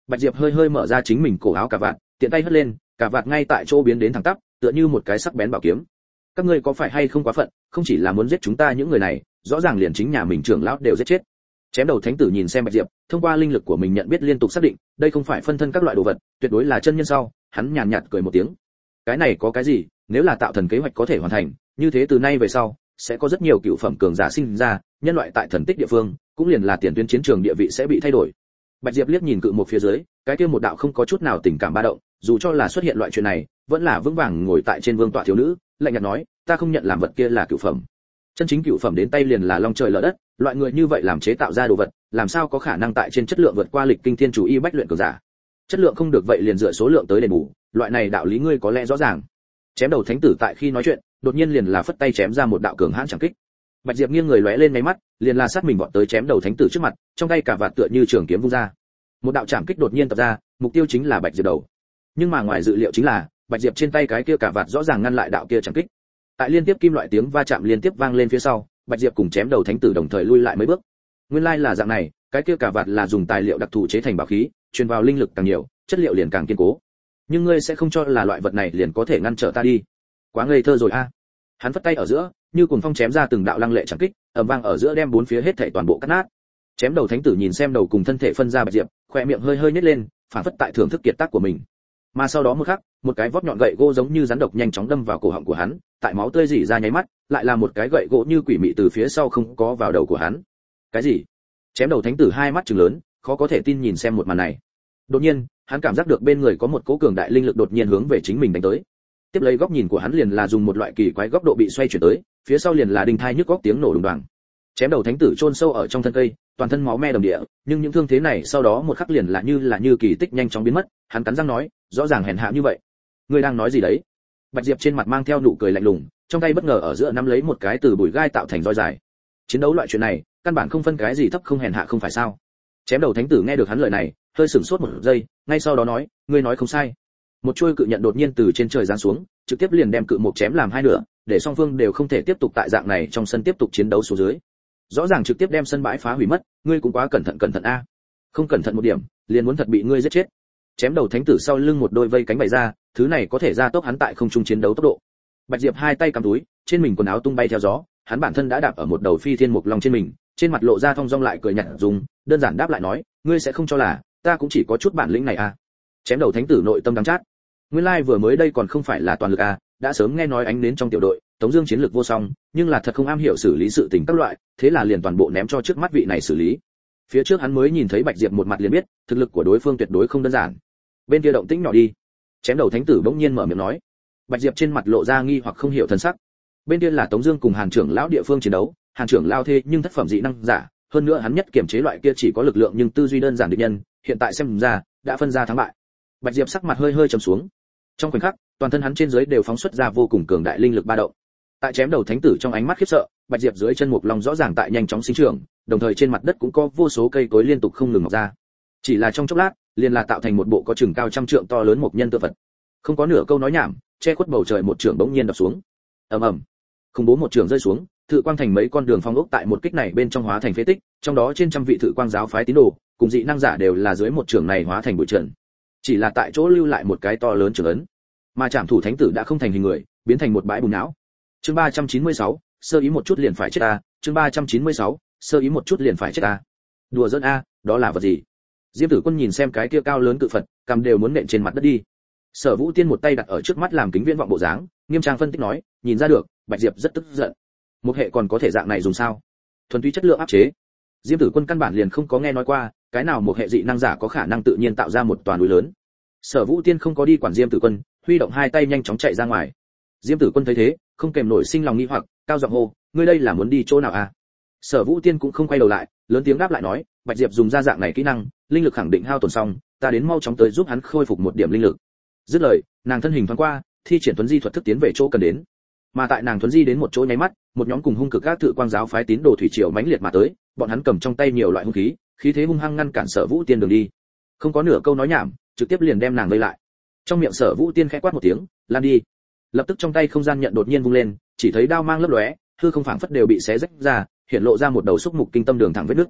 Bạch Diệp hơi hơi mở ra chính mình cổ áo cà vạt, tiện tay hất lên, cà vạt ngay tại chỗ biến đến thẳng tắp, tựa như một cái sắc bén bảo kiếm. Các ngươi có phải hay không quá phận, không chỉ là muốn giết chúng ta những người này, rõ ràng liền chính nhà mình trưởng lão đều giết chết. Chém đầu thánh tử nhìn xem Bạch Diệp, thông qua linh lực của mình nhận biết liên tục xác định, đây không phải phân thân các loại đồ vật, tuyệt đối là chân nhân sau, hắn nhàn nhạt cười một tiếng. Cái này có cái gì, nếu là tạo thần kế hoạch có thể hoàn thành, như thế từ nay về sau, sẽ có rất nhiều cựu phẩm cường giả sinh ra, nhân loại tại thần tích địa phương, cũng liền là tiền tuyến chiến trường địa vị sẽ bị thay đổi. Bạch Diệp liếc nhìn cự một phía dưới, cái kia một đạo không có chút nào tình cảm ba động, dù cho là xuất hiện loại chuyện này, vẫn là vững vàng ngồi tại trên vương tọa thiếu nữ, lạnh nhạt nói, ta không nhận làm vật kia là cựu phẩm. Chân chính cựu phẩm đến tay liền là long trời lở đất, loại người như vậy làm chế tạo ra đồ vật, làm sao có khả năng tại trên chất lượng vượt qua lịch kinh thiên chủ y bách luyện cường giả. Chất lượng không được vậy liền dựa số lượng tới đền bù, loại này đạo lý ngươi có lẽ rõ ràng. Chém đầu thánh tử tại khi nói chuyện, đột nhiên liền là phất tay chém ra một đạo cường hãn chẳng kích. Bạch Diệp nghiêng người lóe lên mấy mắt, liền là sát mình vọt tới chém đầu thánh tử trước mặt, trong tay cả vạt tựa như trường kiếm vung ra. Một đạo chạm kích đột nhiên tập ra, mục tiêu chính là Bạch Diệp đầu. Nhưng mà ngoài dự liệu chính là, Bạch Diệp trên tay cái kia cả vạt rõ ràng ngăn lại đạo kia chạm kích. Tại liên tiếp kim loại tiếng va chạm liên tiếp vang lên phía sau, Bạch Diệp cùng chém đầu thánh tử đồng thời lui lại mấy bước. Nguyên lai là dạng này, cái kia cả vạt là dùng tài liệu đặc thù chế thành bảo khí, truyền vào linh lực càng nhiều, chất liệu liền càng kiên cố. Nhưng ngươi sẽ không cho là loại vật này liền có thể ngăn trở ta đi. Quá ngây thơ rồi a. Hắn phất tay ở giữa, như cuồng phong chém ra từng đạo lăng lệ chẳng kích, ầm vang ở giữa đem bốn phía hết thảy toàn bộ cắt nát. Chém đầu thánh tử nhìn xem đầu cùng thân thể phân ra Bạch Diệp, khóe miệng hơi hơi nhếch lên, phản phất tại thưởng thức kiệt tác của mình. Mà sau đó một khắc, một cái vót nhọn gậy gỗ giống như rắn độc nhanh chóng đâm vào cổ họng của hắn, tại máu tươi rỉ ra nháy mắt, lại là một cái gậy gỗ như quỷ mị từ phía sau không có vào đầu của hắn. Cái gì? Chém đầu thánh tử hai mắt trừng lớn, khó có thể tin nhìn xem một màn này. Đột nhiên, hắn cảm giác được bên người có một cỗ cường đại linh lực đột nhiên hướng về chính mình đánh tới. Tiếp lấy góc nhìn của hắn liền là dùng một loại kỳ quái góc độ bị xoay chuyển tới, phía sau liền là đinh thai nhức góc tiếng nổ đùng đoàng. Chém đầu thánh tử chôn sâu ở trong thân cây, toàn thân máu me đầm địa, nhưng những thương thế này sau đó một khắc liền là như kỳ tích nhanh chóng biến mất, hắn cắn răng nói, rõ ràng hèn hạ như vậy. Ngươi đang nói gì đấy? Bạch Diệp trên mặt mang theo nụ cười lạnh lùng, trong tay bất ngờ ở giữa nắm lấy một cái từ bụi gai tạo thành roi dài. Chiến đấu loại chuyện này, căn bản không phân cái gì thấp không hèn hạ không phải sao? Chém đầu thánh tử nghe được hắn lời này, hơi sửng sốt một giây, ngay sau đó nói, ngươi nói không sai. Một chuôi cự nhận đột nhiên từ trên trời giáng xuống, trực tiếp liền đem cự mục chém làm hai nửa, để song phương đều không thể tiếp tục tại dạng này trong sân tiếp tục chiến đấu xuống dưới. Rõ ràng trực tiếp đem sân bãi phá hủy mất, ngươi cũng quá cẩn thận a. Không cẩn thận một điểm, liền muốn thật bị ngươi giết chết. Chém đầu thánh tử sau lưng một đôi vây cánh bày ra, thứ này có thể gia tốc hắn tại không trung chiến đấu tốc độ. Bạch Diệp hai tay cầm túi, trên mình quần áo tung bay theo gió, hắn bản thân đã đạp ở một đầu phi thiên mục long trên mình, trên mặt lộ ra thong dong lại cười nhạt dùng, đơn giản đáp lại nói, ngươi sẽ không cho là ta cũng chỉ có chút bản lĩnh này a. Chém đầu thánh tử nội tâm đắng chát. Nguyên lai vừa mới đây còn không phải là toàn lực a, đã sớm nghe nói ánh đến trong tiểu đội, Tống Dương chiến lược vô song, nhưng là thật không am hiểu xử lý sự tình các loại, thế là liền toàn bộ ném cho trước mắt vị này xử lý. Phía trước hắn mới nhìn thấy Bạch Diệp một mặt liền biết, thực lực của đối phương tuyệt đối không đơn giản. Bên kia động tĩnh nhỏ đi. Chém đầu thánh tử bỗng nhiên mở miệng nói. Bạch Diệp trên mặt lộ ra nghi hoặc không hiểu thần sắc. Bên kia là Tống Dương cùng Hàn trưởng lão địa phương chiến đấu, Hàn trưởng lão thế nhưng thất phẩm dị năng giả, hơn nữa hắn nhất kiểm chế loại kia chỉ có lực lượng nhưng tư duy đơn giản địch nhân, hiện tại xem ra đã phân ra thắng bại. Bạch Diệp sắc mặt hơi hơi trầm xuống. Trong khoảnh khắc, toàn thân hắn trên dưới đều phóng xuất ra vô cùng cường đại linh lực ba động. Tại chém đầu thánh tử trong ánh mắt khiếp sợ, Bạch Diệp dưới chân mục long rõ ràng tại nhanh chóng sinh trưởng, đồng thời trên mặt đất cũng có vô số cây cối liên tục không ngừng mọc ra. Chỉ là trong chốc lát, liền là tạo thành một bộ có chừng cao trăm trượng to lớn mục nhân tự vật. Không có nửa câu nói nhảm, che khuất bầu trời một trường bỗng nhiên đập xuống. Ầm ầm. Khủng bố một trường rơi xuống, thự quang thành mấy con đường phong ốc tại một kích này bên trong hóa thành phế tích, trong đó trên trăm vị thự quang giáo phái tín đồ, cùng dị năng giả đều là dưới một trường này hóa thành bụi trần. Chỉ là tại chỗ lưu lại một cái to lớn trường ấn. Mà Trảm Thủ Thánh tử đã không thành hình người, biến thành một bãi bùn não. Chương 396, sơ ý một chút liền phải chết ta, chương 396, sơ ý một chút liền phải chết ta. Đùa giỡn a, đó là vật gì? Diêm Tử Quân nhìn xem cái kia cao lớn cự Phật, cầm đều muốn nện trên mặt đất đi. Sở Vũ Tiên một tay đặt ở trước mắt làm kính viễn vọng bộ dáng, nghiêm trang phân tích nói, nhìn ra được, Bạch Diệp rất tức giận. Một hệ còn có thể dạng này dùng sao? Thuần túy chất lượng áp chế. Diêm Tử Quân căn bản liền không có nghe nói qua, cái nào một hệ dị năng giả có khả năng tự nhiên tạo ra một toàn núi lớn. Sở Vũ Tiên không có đi quản Diêm Tử Quân, huy động hai tay nhanh chóng chạy ra ngoài. Diêm Tử Quân thấy thế, không kèm nổi sinh lòng nghi hoặc, cao giọng hô, ngươi đây là muốn đi chỗ nào à? Sở Vũ Tiên cũng không quay đầu lại, lớn tiếng đáp lại nói, Bạch Diệp dùng ra dạng này kỹ năng, linh lực khẳng định hao tổn xong, ta đến mau chóng tới giúp hắn khôi phục một điểm linh lực. Dứt lời, nàng thân hình thoáng qua, thi triển tuấn di thuật thức tiến về chỗ cần đến. Mà tại nàng tuấn di đến một chỗ nháy mắt, một nhóm cùng hung cực các thự quang giáo phái tín đồ thủy triều mãnh liệt mà tới, bọn hắn cầm trong tay nhiều loại hung khí, khí thế hung hăng ngăn cản Sở Vũ Tiên đường đi. Không có nửa câu nói nhảm, trực tiếp liền đem nàng vây lại. Trong miệng Sở Vũ Tiên khẽ quát một tiếng, lan đi. Lập tức trong tay không gian nhận đột nhiên vung lên, chỉ thấy đao mang lấp lóe, hư không phảng phất đều bị xé rách ra, hiện lộ ra một đầu xúc mục kinh tâm đường thẳng vết nứt.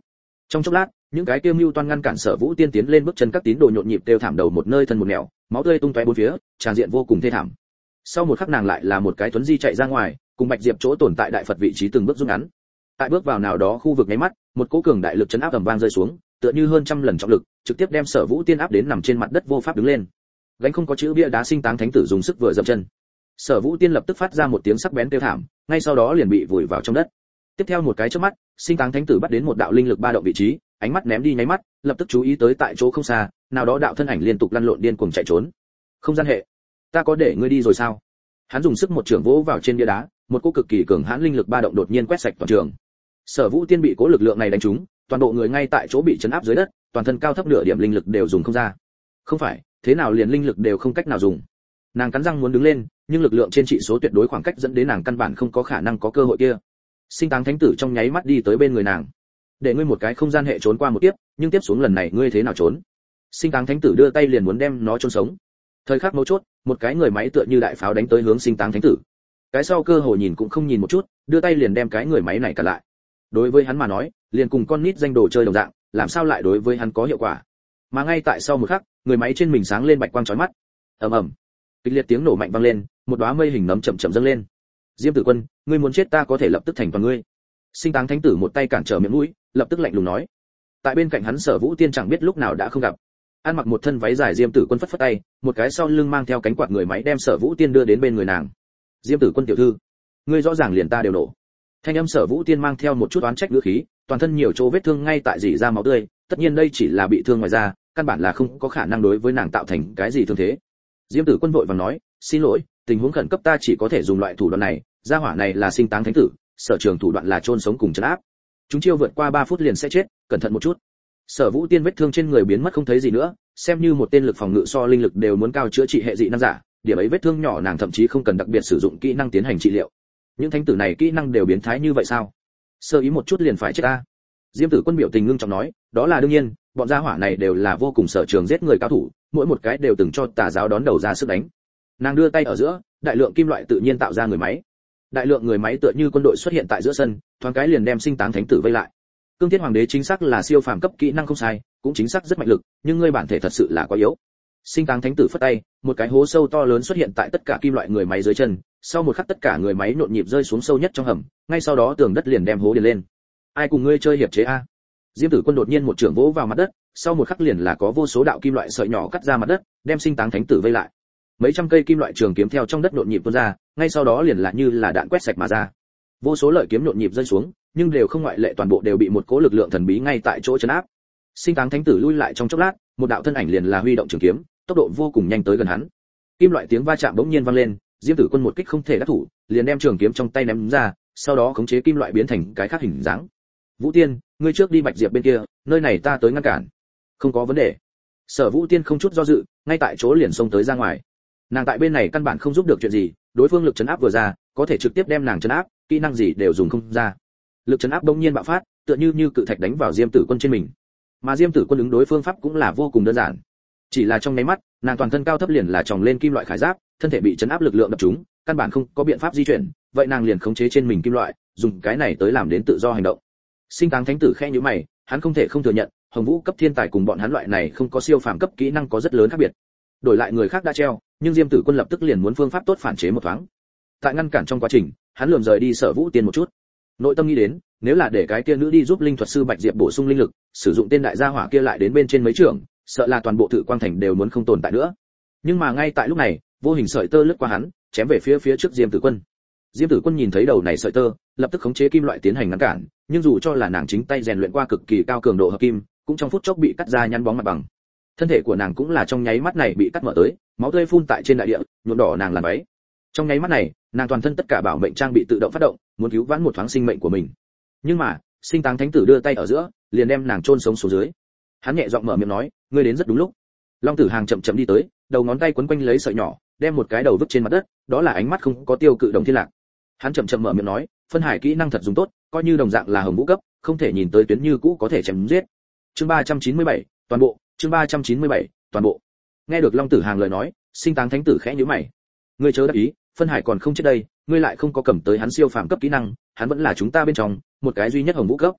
Trong chốc lát, những cái tiêu mưu toan ngăn cản Sở Vũ Tiên tiến lên bước chân các tín đồ nhộn nhịp kêu thảm đầu một nơi thân một nẻo, máu tươi tung tóe bốn phía, tràn diện vô cùng thê thảm. Sau một khắc nàng lại là một cái tuấn di chạy ra ngoài, cùng Bạch Diệp chỗ tồn tại đại Phật vị trí từng bước rút ngắn. Tại bước vào nào đó khu vực nháy mắt, một cỗ cường đại lực chấn áp ầm vang rơi xuống, tựa như hơn trăm lần trọng lực, trực tiếp đem Sở Vũ Tiên áp đến nằm trên mặt đất vô pháp đứng lên. Gánh không có chữ bia đá sinh táng thánh tử dùng sức vừa dậm chân. Sở Vũ Tiên lập tức phát ra một tiếng sắc bén kêu thảm, ngay sau đó liền bị vùi vào trong đất. Tiếp theo một cái chớp mắt, sinh táng thánh tử bắt đến một đạo linh lực ba động vị trí, ánh mắt ném đi nháy mắt, lập tức chú ý tới tại chỗ không xa, nào đó đạo thân ảnh liên tục lăn lộn điên cuồng chạy trốn. Không gian hệ, ta có để ngươi đi rồi sao? Hắn dùng sức một trường vỗ vào trên bia đá, một cỗ cực kỳ cường hãn linh lực ba động đột nhiên quét sạch toàn trường. Sở Vũ Tiên bị cỗ lực lượng này đánh trúng, toàn bộ người ngay tại chỗ bị chấn áp dưới đất, toàn thân cao thấp nửa điểm linh lực đều dùng không ra. Không phải, thế nào liền linh lực đều không cách nào dùng. Nàng cắn răng muốn đứng lên, nhưng lực lượng trên trị số tuyệt đối khoảng cách dẫn đến nàng căn bản không có khả năng có cơ hội kia. Sinh táng thánh tử trong nháy mắt đi tới bên người nàng. Để ngươi một cái không gian hệ trốn qua một tiếp, nhưng tiếp xuống lần này ngươi thế nào trốn? Sinh táng thánh tử đưa tay liền muốn đem nó chôn sống. Thời khắc mấu chốt, một cái người máy tựa như đại pháo đánh tới hướng sinh táng thánh tử. Cái sau cơ hồ nhìn cũng không nhìn một chút, đưa tay liền đem cái người máy này cản lại. Đối với hắn mà nói, liền cùng con nít danh đồ chơi đồng dạng, làm sao lại đối với hắn có hiệu quả? Mà ngay tại sau một khắc, người máy trên mình sáng lên bạch quang chói mắt. Ầm ầm. Kịch liệt tiếng nổ mạnh vang lên, một đóa mây hình nấm chậm chậm dâng lên. Diêm Tử Quân, ngươi muốn chết ta có thể lập tức thành toàn ngươi. Sinh táng thánh tử một tay cản trở miệng mũi, lập tức lạnh lùng nói. Tại bên cạnh hắn Sở Vũ Tiên chẳng biết lúc nào đã không gặp. Ăn mặc một thân váy dài Diêm Tử Quân phất phất tay, một cái sau lưng mang theo cánh quạt người máy đem Sở Vũ Tiên đưa đến bên người nàng. Diêm Tử Quân tiểu thư, ngươi rõ ràng liền ta đều nổ. Thanh âm Sở Vũ Tiên mang theo một chút oán trách ngữ khí, toàn thân nhiều chỗ vết thương ngay tại rỉ ra máu tươi, tất nhiên đây chỉ là bị thương ngoài da, căn bản là không có khả năng đối với nàng tạo thành cái gì thương thế. Diêm Tử Quân vội vàng nói, xin lỗi, tình huống khẩn cấp ta chỉ có thể dùng loại thủ đoạn này, gia hỏa này là sinh táng thánh tử, sở trường thủ đoạn là chôn sống cùng trấn áp. Chúng chiêu vượt qua 3 phút liền sẽ chết, cẩn thận một chút. Sở Vũ Tiên vết thương trên người biến mất không thấy gì nữa, xem như một tên lực phòng ngự so linh lực đều muốn cao chữa trị hệ dị năng giả, điểm ấy vết thương nhỏ nàng thậm chí không cần đặc biệt sử dụng kỹ năng tiến hành trị liệu. Những thánh tử này kỹ năng đều biến thái như vậy sao? Sơ ý một chút liền phải chết ta. Diêm Tử Quân biểu tình ngưng trọng nói, đó là đương nhiên, bọn gia hỏa này đều là vô cùng sở trường giết người cao thủ, mỗi một cái đều từng cho tà giáo đón đầu ra sức đánh. Nàng đưa tay ở giữa, đại lượng kim loại tự nhiên tạo ra người máy. Đại lượng người máy tựa như quân đội xuất hiện tại giữa sân, thoáng cái liền đem sinh táng thánh tử vây lại. Cương Thiết Hoàng đế chính xác là siêu phàm cấp kỹ năng không sai, cũng chính xác rất mạnh lực, nhưng ngươi bản thể thật sự là quá yếu. Sinh táng thánh tử phất tay, một cái hố sâu to lớn xuất hiện tại tất cả kim loại người máy dưới chân, sau một khắc tất cả người máy nhộn nhịp rơi xuống sâu nhất trong hầm, ngay sau đó tường đất liền đem hố điền lên. Ai cùng ngươi chơi hiệp chế a? Diêm Tử Quân đột nhiên một trường vỗ vào mặt đất, sau một khắc liền là có vô số đạo kim loại sợi nhỏ cắt ra mặt đất, đem sinh táng thánh tử vây lại. Mấy trăm cây kim loại trường kiếm theo trong đất nhộn nhịp tuôn ra, ngay sau đó liền là như là đạn quét sạch mà ra. Vô số lợi kiếm nhộn nhịp rơi xuống, nhưng đều không ngoại lệ toàn bộ đều bị một cỗ lực lượng thần bí ngay tại chỗ trấn áp. Sinh táng thánh tử lui lại trong chốc lát, một đạo thân ảnh liền là huy động trường kiếm, tốc độ vô cùng nhanh tới gần hắn. Kim loại tiếng va chạm bỗng nhiên vang lên, Diêm Tử Quân một kích không thể đắc thủ, liền đem trường kiếm trong tay ném ra, sau đó khống chế kim loại biến thành cái khác hình dáng. Vũ Tiên, ngươi trước đi Bạch Diệp bên kia, nơi này ta tới ngăn cản. Không có vấn đề. Sở Vũ Tiên không chút do dự, ngay tại chỗ liền xông tới ra ngoài. Nàng tại bên này căn bản không giúp được chuyện gì, đối phương lực chấn áp vừa ra, có thể trực tiếp đem nàng chấn áp, kỹ năng gì đều dùng không ra. Lực chấn áp bỗng nhiên bạo phát, tựa như cự thạch đánh vào Diêm Tử Quân trên mình. Mà Diêm Tử Quân ứng đối phương pháp cũng là vô cùng đơn giản. Chỉ là trong nháy mắt, nàng toàn thân cao thấp liền là tròng lên kim loại khải giáp, thân thể bị chấn áp lực lượng đập trúng, căn bản không có biện pháp di chuyển, vậy nàng liền khống chế trên mình kim loại, dùng cái này tới làm đến tự do hành động. Sinh táng thánh tử khẽ nhíu mày, hắn không thể không thừa nhận, Hồng Vũ cấp thiên tài cùng bọn hắn loại này không có siêu phàm cấp kỹ năng có rất lớn khác biệt. Đổi lại người khác đã treo, nhưng Diêm Tử Quân lập tức liền muốn phương pháp tốt phản chế một thoáng. Tại ngăn cản trong quá trình, hắn lườm rời đi Sở Vũ Tiên một chút. Nội tâm nghĩ đến, nếu là để cái kia nữ đi giúp linh thuật sư Bạch Diệp bổ sung linh lực, sử dụng tên đại gia hỏa kia lại đến bên trên mấy trưởng, sợ là toàn bộ Thự Quang Thành đều muốn không tồn tại nữa. Nhưng mà ngay tại lúc này, vô hình sợi tơ lướt qua hắn, chém về phía trước Diêm Tử Quân. Diêm Tử Quân nhìn thấy đầu này sợi tơ, lập tức khống chế kim loại tiến hành ngăn cản, nhưng dù cho là nàng chính tay rèn luyện qua cực kỳ cao cường độ hợp kim, cũng trong phút chốc bị cắt ra nhăn bóng mặt bằng. Thân thể của nàng cũng là trong nháy mắt này bị cắt mở tới, máu tươi phun tại trên đại địa, nhuộm đỏ nàng làn váy. Trong nháy mắt này, nàng toàn thân tất cả bảo mệnh trang bị tự động phát động, muốn cứu vãn một thoáng sinh mệnh của mình. Nhưng mà, sinh táng thánh tử đưa tay ở giữa, liền đem nàng chôn sống xuống dưới. Hắn nhẹ giọng mở miệng nói, ngươi đến rất đúng lúc. Long Tử Hàng chậm chậm đi tới, đầu ngón tay quấn quanh lấy sợi nhỏ, đem một cái đầu vứt trên mặt đất, đó là ánh mắt không có tiêu cự đồng thiên lạc. Hắn chậm chậm mở miệng nói, phân hải kỹ năng thật dùng tốt, coi như đồng dạng là Hồng Vũ cấp, không thể nhìn tới tuyến như cũ có thể chém giết. Chương 397, toàn bộ, chương 397, toàn bộ. Nghe được Long Tử Hàng lời nói, sinh táng thánh tử khẽ nhíu mày. Ngươi chớ đắc ý, phân hải còn không chết đây, ngươi lại không có cầm tới hắn siêu phàm cấp kỹ năng, hắn vẫn là chúng ta bên trong một cái duy nhất Hồng Vũ cấp.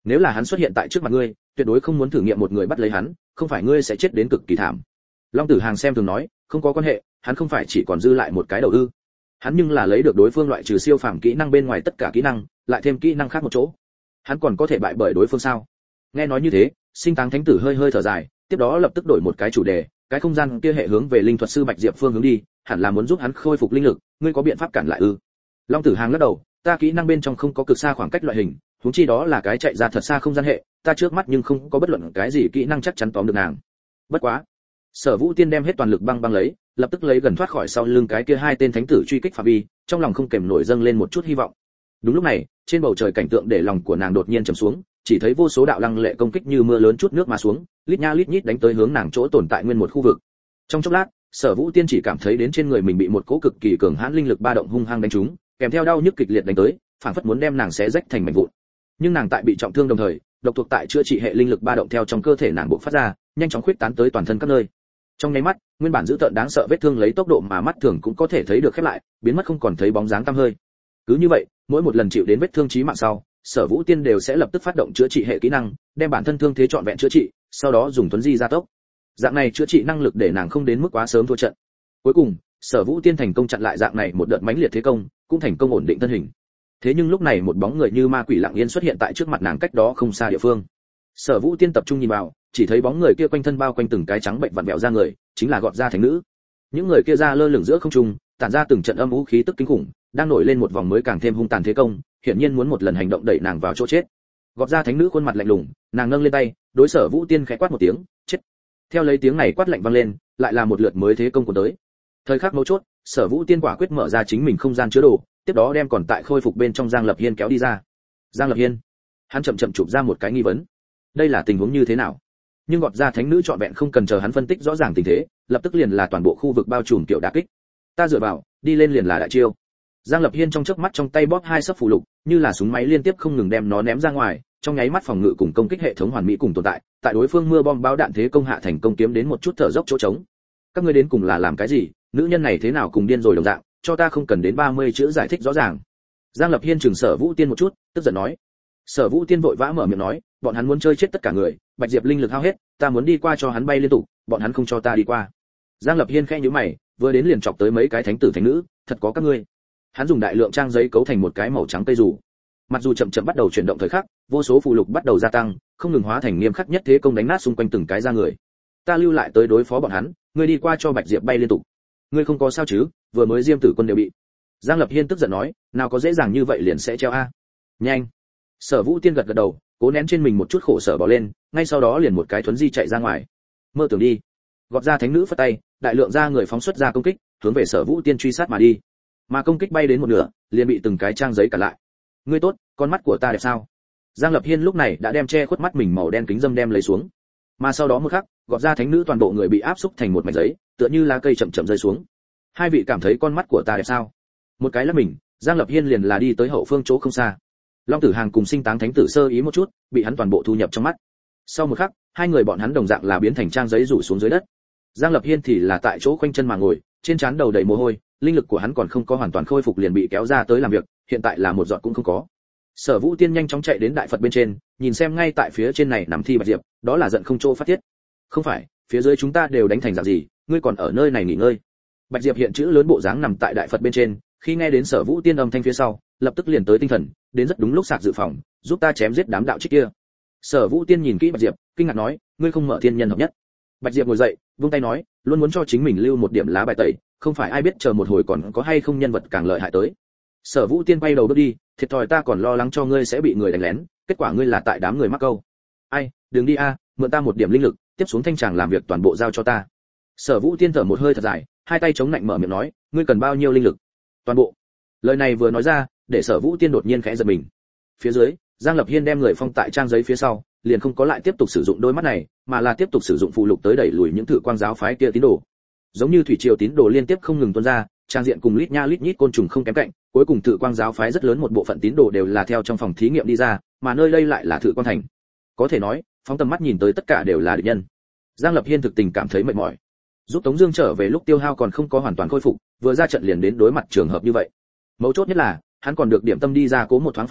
Nếu là hắn xuất hiện tại trước mặt ngươi, tuyệt đối không muốn thử nghiệm một người bắt lấy hắn, không phải ngươi sẽ chết đến cực kỳ thảm. Long Tử Hàng xem thường nói, không có quan hệ, hắn không phải chỉ còn dư lại một cái đầu ư? Hắn nhưng là lấy được đối phương loại trừ siêu phàm kỹ năng bên ngoài tất cả kỹ năng, lại thêm kỹ năng khác một chỗ. Hắn còn có thể bại bởi đối phương sao? Nghe nói như thế, Sinh Táng Thánh Tử hơi hơi thở dài, tiếp đó lập tức đổi một cái chủ đề, cái không gian kia hệ hướng về linh thuật sư Bạch Diệp phương hướng đi, hẳn là muốn giúp hắn khôi phục linh lực, ngươi có biện pháp cản lại ư? Long Tử Hàng lắc đầu, ta kỹ năng bên trong không có cực xa khoảng cách loại hình, huống chi đó là cái chạy ra thật xa không gian hệ, ta trước mắt nhưng không có bất luận cái gì kỹ năng chắc chắn tóm được nàng. Bất quá, Sở Vũ Tiên đem hết toàn lực băng băng lấy, lập tức lấy gần thoát khỏi sau lưng cái kia hai tên thánh tử truy kích phạm vi, trong lòng không kềm nổi dâng lên một chút hy vọng. Đúng lúc này, trên bầu trời cảnh tượng để lòng của nàng đột nhiên trầm xuống, chỉ thấy vô số đạo lăng lệ công kích như mưa lớn chút nước mà xuống, lít nha lít nhít đánh tới hướng nàng chỗ tồn tại nguyên một khu vực. Trong chốc lát, Sở Vũ Tiên chỉ cảm thấy đến trên người mình bị một cỗ cực kỳ cường hãn linh lực ba động hung hăng đánh trúng, kèm theo đau nhức kịch liệt đánh tới, phảng phất muốn đem nàng xé rách thành mảnh vụn. Nhưng nàng tại bị trọng thương đồng thời, độc thuộc tại chữa trị hệ linh lực ba động theo trong cơ thể nàng bộc phát ra, nhanh chóng khuyết tán tới toàn thân các nơi. Trong nháy mắt, nguyên bản dữ tợn đáng sợ vết thương lấy tốc độ mà mắt thường cũng có thể thấy được khép lại, biến mất không còn thấy bóng dáng tăm hơi. Cứ như vậy, mỗi một lần chịu đến vết thương chí mạng sau, Sở Vũ Tiên đều sẽ lập tức phát động chữa trị hệ kỹ năng, đem bản thân thương thế trọn vẹn chữa trị, sau đó dùng tuấn di gia tốc. Dạng này chữa trị năng lực để nàng không đến mức quá sớm thua trận. Cuối cùng, Sở Vũ Tiên thành công chặn lại dạng này một đợt mãnh liệt thế công, cũng thành công ổn định thân hình. Thế nhưng lúc này một bóng người như ma quỷ lặng yên xuất hiện tại trước mặt nàng cách đó không xa địa phương. Sở Vũ Tiên tập trung nhìn vào, chỉ thấy bóng người kia quanh thân bao quanh từng cái trắng bệnh vặn vẹo ra người, chính là Gọt Gia Thánh Nữ. Những người kia ra lơ lửng giữa không trung, tản ra từng trận âm u khí tức kinh khủng, đang nổi lên một vòng mới càng thêm hung tàn thế công, hiển nhiên muốn một lần hành động đẩy nàng vào chỗ chết. Gọt Gia Thánh Nữ khuôn mặt lạnh lùng, nàng nâng lên tay, đối Sở Vũ Tiên khẽ quát một tiếng, chết. Theo lấy tiếng này quát lạnh vang lên, lại là một lượt mới thế công của tới. Thời khắc mấu chốt, Sở Vũ Tiên quả quyết mở ra chính mình không gian chứa đồ, tiếp đó đem còn tại khôi phục bên trong Giang Lập Hiên kéo đi ra. Giang Lập Hiên, hắn chậm chậm chụp ra một cái nghi vấn. Đây là tình huống như thế nào? Nhưng Gọt Gia Thánh Nữ trọn vẹn không cần chờ hắn phân tích rõ ràng tình thế, lập tức liền là toàn bộ khu vực bao trùm kiểu đả kích. Ta dựa vào, đi lên liền là đại chiêu. Giang Lập Hiên trong chớp mắt trong tay bóp hai sấp phù lục, như là súng máy liên tiếp không ngừng đem nó ném ra ngoài, trong nháy mắt phòng ngự cùng công kích hệ thống hoàn mỹ cùng tồn tại, tại đối phương mưa bom báo đạn thế công hạ thành công kiếm đến một chút thở dốc chỗ trống. Các ngươi đến cùng là làm cái gì? Nữ nhân này thế nào cùng điên rồi đồng dạng, cho ta không cần đến 30 chữ giải thích rõ ràng. Giang Lập Hiên trừng Sở Vũ Tiên một chút, tức giận nói. Sở Vũ Tiên vội vã mở miệng nói, bọn hắn muốn chơi chết tất cả người, Bạch Diệp linh lực hao hết, ta muốn đi qua cho hắn bay liên tục, bọn hắn không cho ta đi qua. Giang Lập Hiên khẽ nhíu mày, vừa đến liền chọc tới mấy cái thánh tử thánh nữ, thật có các ngươi. Hắn dùng đại lượng trang giấy cấu thành một cái màu trắng cây dù. Mặc dù chậm chậm bắt đầu chuyển động thời khắc, vô số phù lục bắt đầu gia tăng, không ngừng hóa thành nghiêm khắc nhất thế công đánh nát xung quanh từng cái ra người. Ta lưu lại tới đối phó bọn hắn, ngươi đi qua cho Bạch Diệp bay liên tục. Ngươi không có sao chứ? Vừa mới Diêm Tử Quân đều bị. Giang Lập Hiên tức giận nói, nào có dễ dàng như vậy liền sẽ treo a. Nhanh. Sở Vũ Tiên gật gật đầu, cố nén trên mình một chút khổ sở bỏ lên, ngay sau đó liền một cái thuấn di chạy ra ngoài. Mơ tưởng đi. Gọt Gia Thánh Nữ phất tay, đại lượng ra người phóng xuất ra công kích, hướng về Sở Vũ Tiên truy sát mà đi. Mà công kích bay đến một nửa, liền bị từng cái trang giấy cản lại. Ngươi tốt, con mắt của ta đẹp sao? Giang Lập Hiên lúc này đã đem che khuất mắt mình màu đen kính dâm đem lấy xuống. Mà sau đó một khắc, Gọt Gia Thánh Nữ toàn bộ người bị áp xúc thành một mảnh giấy, tựa như lá cây chậm chậm rơi xuống. Hai vị cảm thấy con mắt của ta đẹp sao? Một cái là mình, Giang Lập Hiên liền là đi tới hậu phương chỗ không xa. Long Tử Hàng cùng Sinh Táng Thánh Tử sơ ý một chút, bị hắn toàn bộ thu nhập trong mắt. Sau một khắc, hai người bọn hắn đồng dạng là biến thành trang giấy rủ xuống dưới đất. Giang Lập Hiên thì là tại chỗ khoanh chân mà ngồi, trên trán đầu đầy mồ hôi, linh lực của hắn còn không có hoàn toàn khôi phục liền bị kéo ra tới làm việc, hiện tại là một giọt cũng không có. Sở Vũ Tiên nhanh chóng chạy đến đại Phật bên trên, nhìn xem ngay tại phía trên này nằm thi Bạch Diệp, đó là giận không chỗ phát tiết. Không phải, phía dưới chúng ta đều đánh thành dạng gì, ngươi còn ở nơi này nghỉ ngơi. Bạch Diệp hiện chữ lớn bộ dáng nằm tại đại Phật bên trên, khi nghe đến Sở Vũ Tiên âm thanh phía sau, lập tức liền tới tinh thần, đến rất đúng lúc sạc dự phòng, giúp ta chém giết đám đạo trích kia. Sở Vũ Tiên nhìn kỹ Bạch Diệp, kinh ngạc nói, ngươi không mở thiên nhân hợp nhất. Bạch Diệp ngồi dậy, vung tay nói, luôn muốn cho chính mình lưu một điểm lá bài tẩy, không phải ai biết chờ một hồi còn có hay không nhân vật càng lợi hại tới. Sở Vũ Tiên quay đầu bước đi, thiệt thòi ta còn lo lắng cho ngươi sẽ bị người đánh lén, kết quả ngươi là tại đám người mắc câu. Ai, đừng đi a, mượn ta một điểm linh lực, tiếp xuống thanh tràng làm việc toàn bộ giao cho ta. Sở Vũ Tiên thở một hơi thật dài, hai tay chống lạnh mở miệng nói, ngươi cần bao nhiêu linh lực? Toàn bộ. Lời này vừa nói ra, để Sở Vũ Tiên đột nhiên khẽ giật mình. Phía dưới, Giang Lập Hiên đem người phong tại trang giấy phía sau, liền không có lại tiếp tục sử dụng đôi mắt này, mà là tiếp tục sử dụng phù lục tới đẩy lùi những thử quang giáo phái kia tín đồ. Giống như thủy triều tín đồ liên tiếp không ngừng tuôn ra, trang diện cùng lít nha lít nhít côn trùng không kém cạnh, cuối cùng thử quang giáo phái rất lớn một bộ phận tín đồ đều là theo trong phòng thí nghiệm đi ra, mà nơi đây lại là thử quang thành. Có thể nói, phóng tầm mắt nhìn tới tất cả đều là địch nhân. Giang Lập Hiên thực tình cảm thấy mệt mỏi. Giúp Tống Dương trở về lúc tiêu hao còn không có hoàn toàn khôi phục, vừa ra trận liền đến đối mặt trường hợp như vậy. Mấu chốt nhất là, hắn còn được điểm tâm đi ra cố một thoáng phong ấn,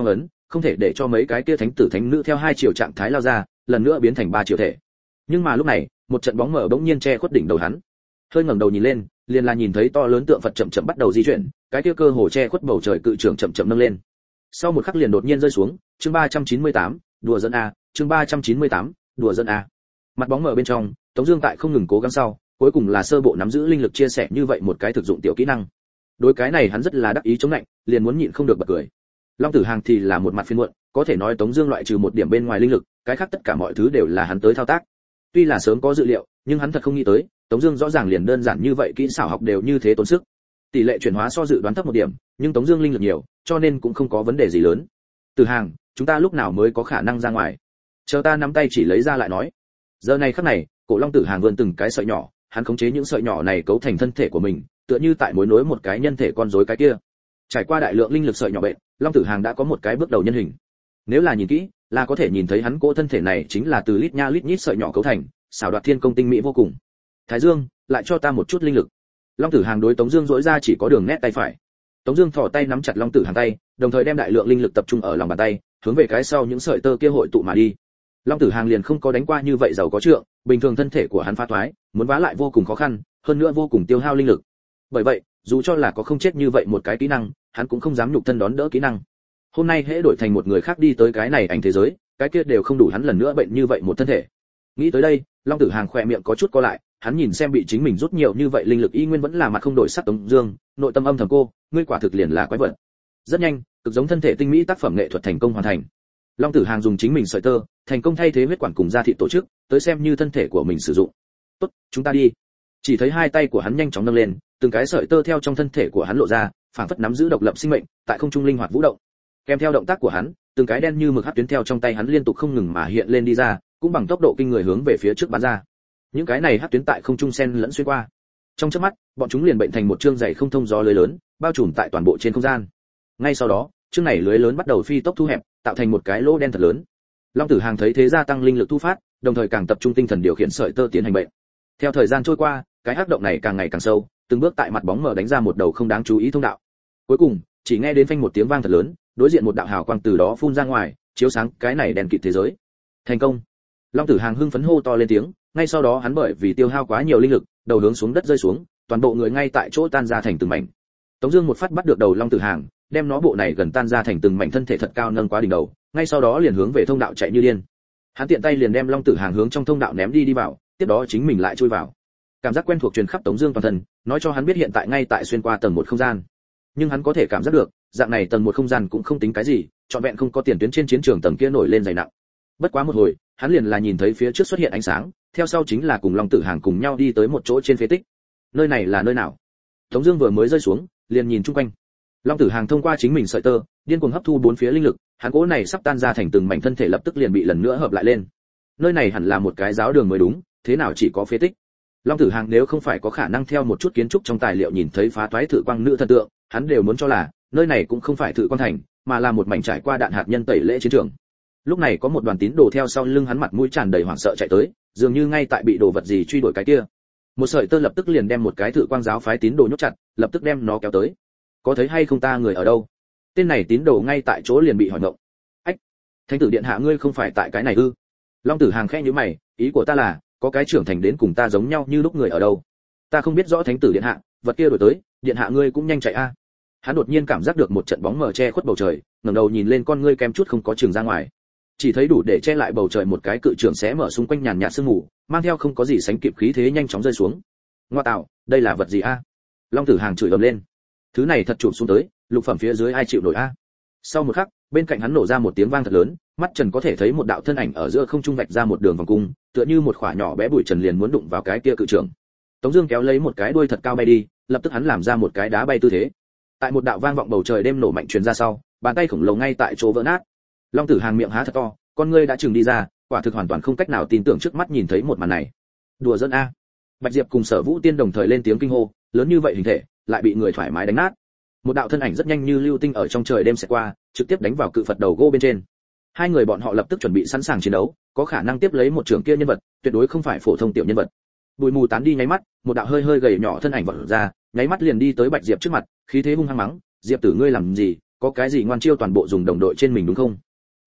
không thể để cho mấy cái kia thánh tử thánh nữ theo 2 chiều trạng thái lao ra, lần nữa biến thành 3 chiều thể. Nhưng mà lúc này, một trận bóng mờ bỗng nhiên che khuất đỉnh đầu hắn. Hơi ngẩng đầu nhìn lên, liền là nhìn thấy to lớn tượng Phật chậm chậm bắt đầu di chuyển, cái kia cơ hồ che khuất bầu trời cự trường chậm chậm nâng lên. Sau một khắc liền đột nhiên rơi xuống, chương 398, đùa giỡn a, chương 398, đùa giỡn a. Mặt bóng mờ bên trong, Tống Dương tại không ngừng cố gắng sau, cuối cùng là sơ bộ nắm giữ linh lực chia sẻ như vậy một cái thực dụng tiểu kỹ năng. Đối cái này hắn rất là đắc ý chống lạnh, liền muốn nhịn không được bật cười. Long Tử Hàng thì là một mặt phiền muộn, có thể nói Tống Dương loại trừ một điểm bên ngoài linh lực, cái khác tất cả mọi thứ đều là hắn tới thao tác. Tuy là sớm có dự liệu, nhưng hắn thật không nghĩ tới, Tống Dương rõ ràng liền đơn giản như vậy kỹ xảo học đều như thế tốn sức. Tỷ lệ chuyển hóa so dự đoán thấp một điểm, nhưng Tống Dương linh lực nhiều, cho nên cũng không có vấn đề gì lớn. Tử Hàng, chúng ta lúc nào mới có khả năng ra ngoài? Chờ ta nắm tay chỉ lấy ra lại nói. Giờ này khắc này, cổ Long Tử Hàng vươn từng cái sợi nhỏ, hắn khống chế những sợi nhỏ này cấu thành thân thể của mình, tựa như tại mối nối một cái nhân thể con rối cái kia. Trải qua đại lượng linh lực sợi nhỏ bệnh, Long Tử Hàng đã có một cái bước đầu nhân hình. Nếu là nhìn kỹ, là có thể nhìn thấy hắn cỗ thân thể này chính là từ lít nha lít nhít sợi nhỏ cấu thành, xảo đoạt thiên công tinh mỹ vô cùng. Thái Dương, lại cho ta một chút linh lực. Long Tử Hàng đối Tống Dương dỗi ra chỉ có đường nét tay phải. Tống Dương thò tay nắm chặt Long Tử Hàng tay, đồng thời đem đại lượng linh lực tập trung ở lòng bàn tay, hướng về cái sau những sợi tơ kia hội tụ mà đi. Long Tử Hàng liền không có đánh qua như vậy giàu có trượng, bình thường thân thể của hắn phá toái, muốn vá lại vô cùng khó khăn, hơn nữa vô cùng tiêu hao linh lực. Bởi vậy, dù cho là có không chết như vậy một cái kỹ năng, hắn cũng không dám nhục thân đón đỡ kỹ năng. Hôm nay hễ đổi thành một người khác đi tới cái này ảnh thế giới, cái kia đều không đủ hắn lần nữa bệnh như vậy một thân thể. Nghĩ tới đây, Long Tử Hàng khỏe miệng có chút co lại, hắn nhìn xem bị chính mình rút nhiều như vậy linh lực y nguyên vẫn là mặt không đổi sắc Tống Dương, nội tâm âm thầm cô, ngươi quả thực liền là quái vật. Rất nhanh, cực giống thân thể tinh mỹ tác phẩm nghệ thuật thành công hoàn thành. Long Tử Hàng dùng chính mình sợi tơ, thành công thay thế huyết quản cùng da thịt tổ chức, tới xem như thân thể của mình sử dụng. Tốt, chúng ta đi. Chỉ thấy hai tay của hắn nhanh chóng nâng lên, từng cái sợi tơ theo trong thân thể của hắn lộ ra, phảng phất nắm giữ độc lập sinh mệnh, tại không trung linh hoạt vũ động. Kèm theo động tác của hắn, từng cái đen như mực hắc tuyến theo trong tay hắn liên tục không ngừng mà hiện lên đi ra, cũng bằng tốc độ kinh người hướng về phía trước bắn ra. Những cái này hắc tuyến tại không trung xen lẫn xuyên qua. Trong chớp mắt, bọn chúng liền bệnh thành một chương dày không thông gió lưới lớn, bao trùm tại toàn bộ trên không gian. Ngay sau đó, chương này lưới lớn bắt đầu phi tốc thu hẹp, tạo thành một cái lỗ đen thật lớn. Long Tử Hàng thấy thế gia tăng linh lực thu phát, đồng thời càng tập trung tinh thần điều khiển sợi tơ tiến hành bệnh. Theo thời gian trôi qua, cái hắc động này càng ngày càng sâu, từng bước tại mặt bóng mờ đánh ra một đầu không đáng chú ý thông đạo. Cuối cùng, chỉ nghe đến phanh một tiếng vang thật lớn, đối diện một đạo hào quang từ đó phun ra ngoài, chiếu sáng cái này đèn kịt thế giới. Thành công! Long Tử Hàng hưng phấn hô to lên tiếng, ngay sau đó hắn bởi vì tiêu hao quá nhiều linh lực, đầu hướng xuống đất rơi xuống, toàn bộ người ngay tại chỗ tan ra thành từng mảnh. Tống Dương một phát bắt được đầu Long Tử Hàng, đem nó bộ này gần tan ra thành từng mảnh thân thể thật cao nâng quá đỉnh đầu, ngay sau đó liền hướng về thông đạo chạy như điên. Hắn tiện tay liền đem Long Tử Hàng hướng trong thông đạo ném đi vào, tiếp đó chính mình lại chui vào. Cảm giác quen thuộc truyền khắp Tống Dương toàn thân, nói cho hắn biết hiện tại ngay tại xuyên qua tầng một không gian. Nhưng hắn có thể cảm giác được, dạng này tầng một không gian cũng không tính cái gì, trọn vẹn không có tiền tuyến trên chiến trường tầng kia nổi lên dày nặng. Bất quá một hồi, hắn liền là nhìn thấy phía trước xuất hiện ánh sáng, theo sau chính là cùng Long Tử Hàng cùng nhau đi tới một chỗ trên phế tích. Nơi này là nơi nào? Tống Dương vừa mới rơi xuống, liền nhìn chung quanh. Long Tử Hàng thông qua chính mình sợi tơ, điên cuồng hấp thu bốn phía linh lực, hắn cỗ này sắp tan ra thành từng mảnh thân thể lập tức liền bị lần nữa hợp lại lên. Nơi này hẳn là một cái giáo đường mới đúng, thế nào chỉ có phế tích? Long Tử Hàng nếu không phải có khả năng theo một chút kiến trúc trong tài liệu nhìn thấy phá toái thử quang nữ thần tượng, hắn đều muốn cho là nơi này cũng không phải thử quang thành, mà là một mảnh trải qua đạn hạt nhân tẩy lễ chiến trường. Lúc này có một đoàn tín đồ theo sau lưng hắn mặt mũi tràn đầy hoảng sợ chạy tới, dường như ngay tại bị đồ vật gì truy đuổi cái kia. Một sợi tơ lập tức liền đem một cái thử quang giáo phái tín đồ nhốt chặt, lập tức đem nó kéo tới. Có thấy hay không ta người ở đâu? Tên này tín đồ ngay tại chỗ liền bị hỏi ngộng. Ách, thánh tử điện hạ ngươi không phải tại cái này ư? Long Tử Hàng khẽ nhíu mày, ý của ta là có cái trưởng thành đến cùng ta giống nhau như lúc người ở đâu? Ta không biết rõ thánh tử điện hạ, vật kia đổi tới, điện hạ ngươi cũng nhanh chạy a. Hắn đột nhiên cảm giác được một trận bóng mờ che khuất bầu trời, ngẩng đầu nhìn lên con ngươi kem chút không có trường ra ngoài. Chỉ thấy đủ để che lại bầu trời một cái cự trường xé mở xung quanh nhàn nhạt sương mù, mang theo không có gì sánh kịp khí thế nhanh chóng rơi xuống. Ngoa tạo, đây là vật gì a? Long Tử Hàng chửi ầm lên. Thứ này thật chụp xuống tới, lục phẩm phía dưới ai chịu nổi a? Sau một khắc, bên cạnh hắn nổ ra một tiếng vang thật lớn, mắt Trần có thể thấy một đạo thân ảnh ở giữa không trung vạch ra một đường vòng cung, tựa như một khỏa nhỏ bé bụi trần liền muốn đụng vào cái kia cự trường. Tống Dương kéo lấy một cái đuôi thật cao bay đi, lập tức hắn làm ra một cái đá bay tư thế. Tại một đạo vang vọng bầu trời đêm nổ mạnh truyền ra sau, bàn tay khổng lồ ngay tại chỗ vỡ nát. Long Tử Hàng miệng há thật to, con ngươi đã chừng đi ra, quả thực hoàn toàn không cách nào tin tưởng trước mắt nhìn thấy một màn này. Đùa giỡn a! Bạch Diệp cùng Sở Vũ Tiên đồng thời lên tiếng kinh hô, lớn như vậy hình thể, lại bị người thoải mái đánh nát. Một đạo thân ảnh rất nhanh như lưu tinh ở trong trời đêm sẽ qua, trực tiếp đánh vào cự Phật đầu gỗ bên trên. Hai người bọn họ lập tức chuẩn bị sẵn sàng chiến đấu, có khả năng tiếp lấy một trưởng kia nhân vật, tuyệt đối không phải phổ thông tiểu nhân vật. Bụi mù tán đi nháy mắt, một đạo hơi hơi gầy nhỏ thân ảnh vọt ra, nháy mắt liền đi tới Bạch Diệp trước mặt, khí thế hung hăng mắng, "Diệp tử ngươi làm gì, có cái gì ngoan chiêu toàn bộ dùng đồng đội trên mình đúng không?"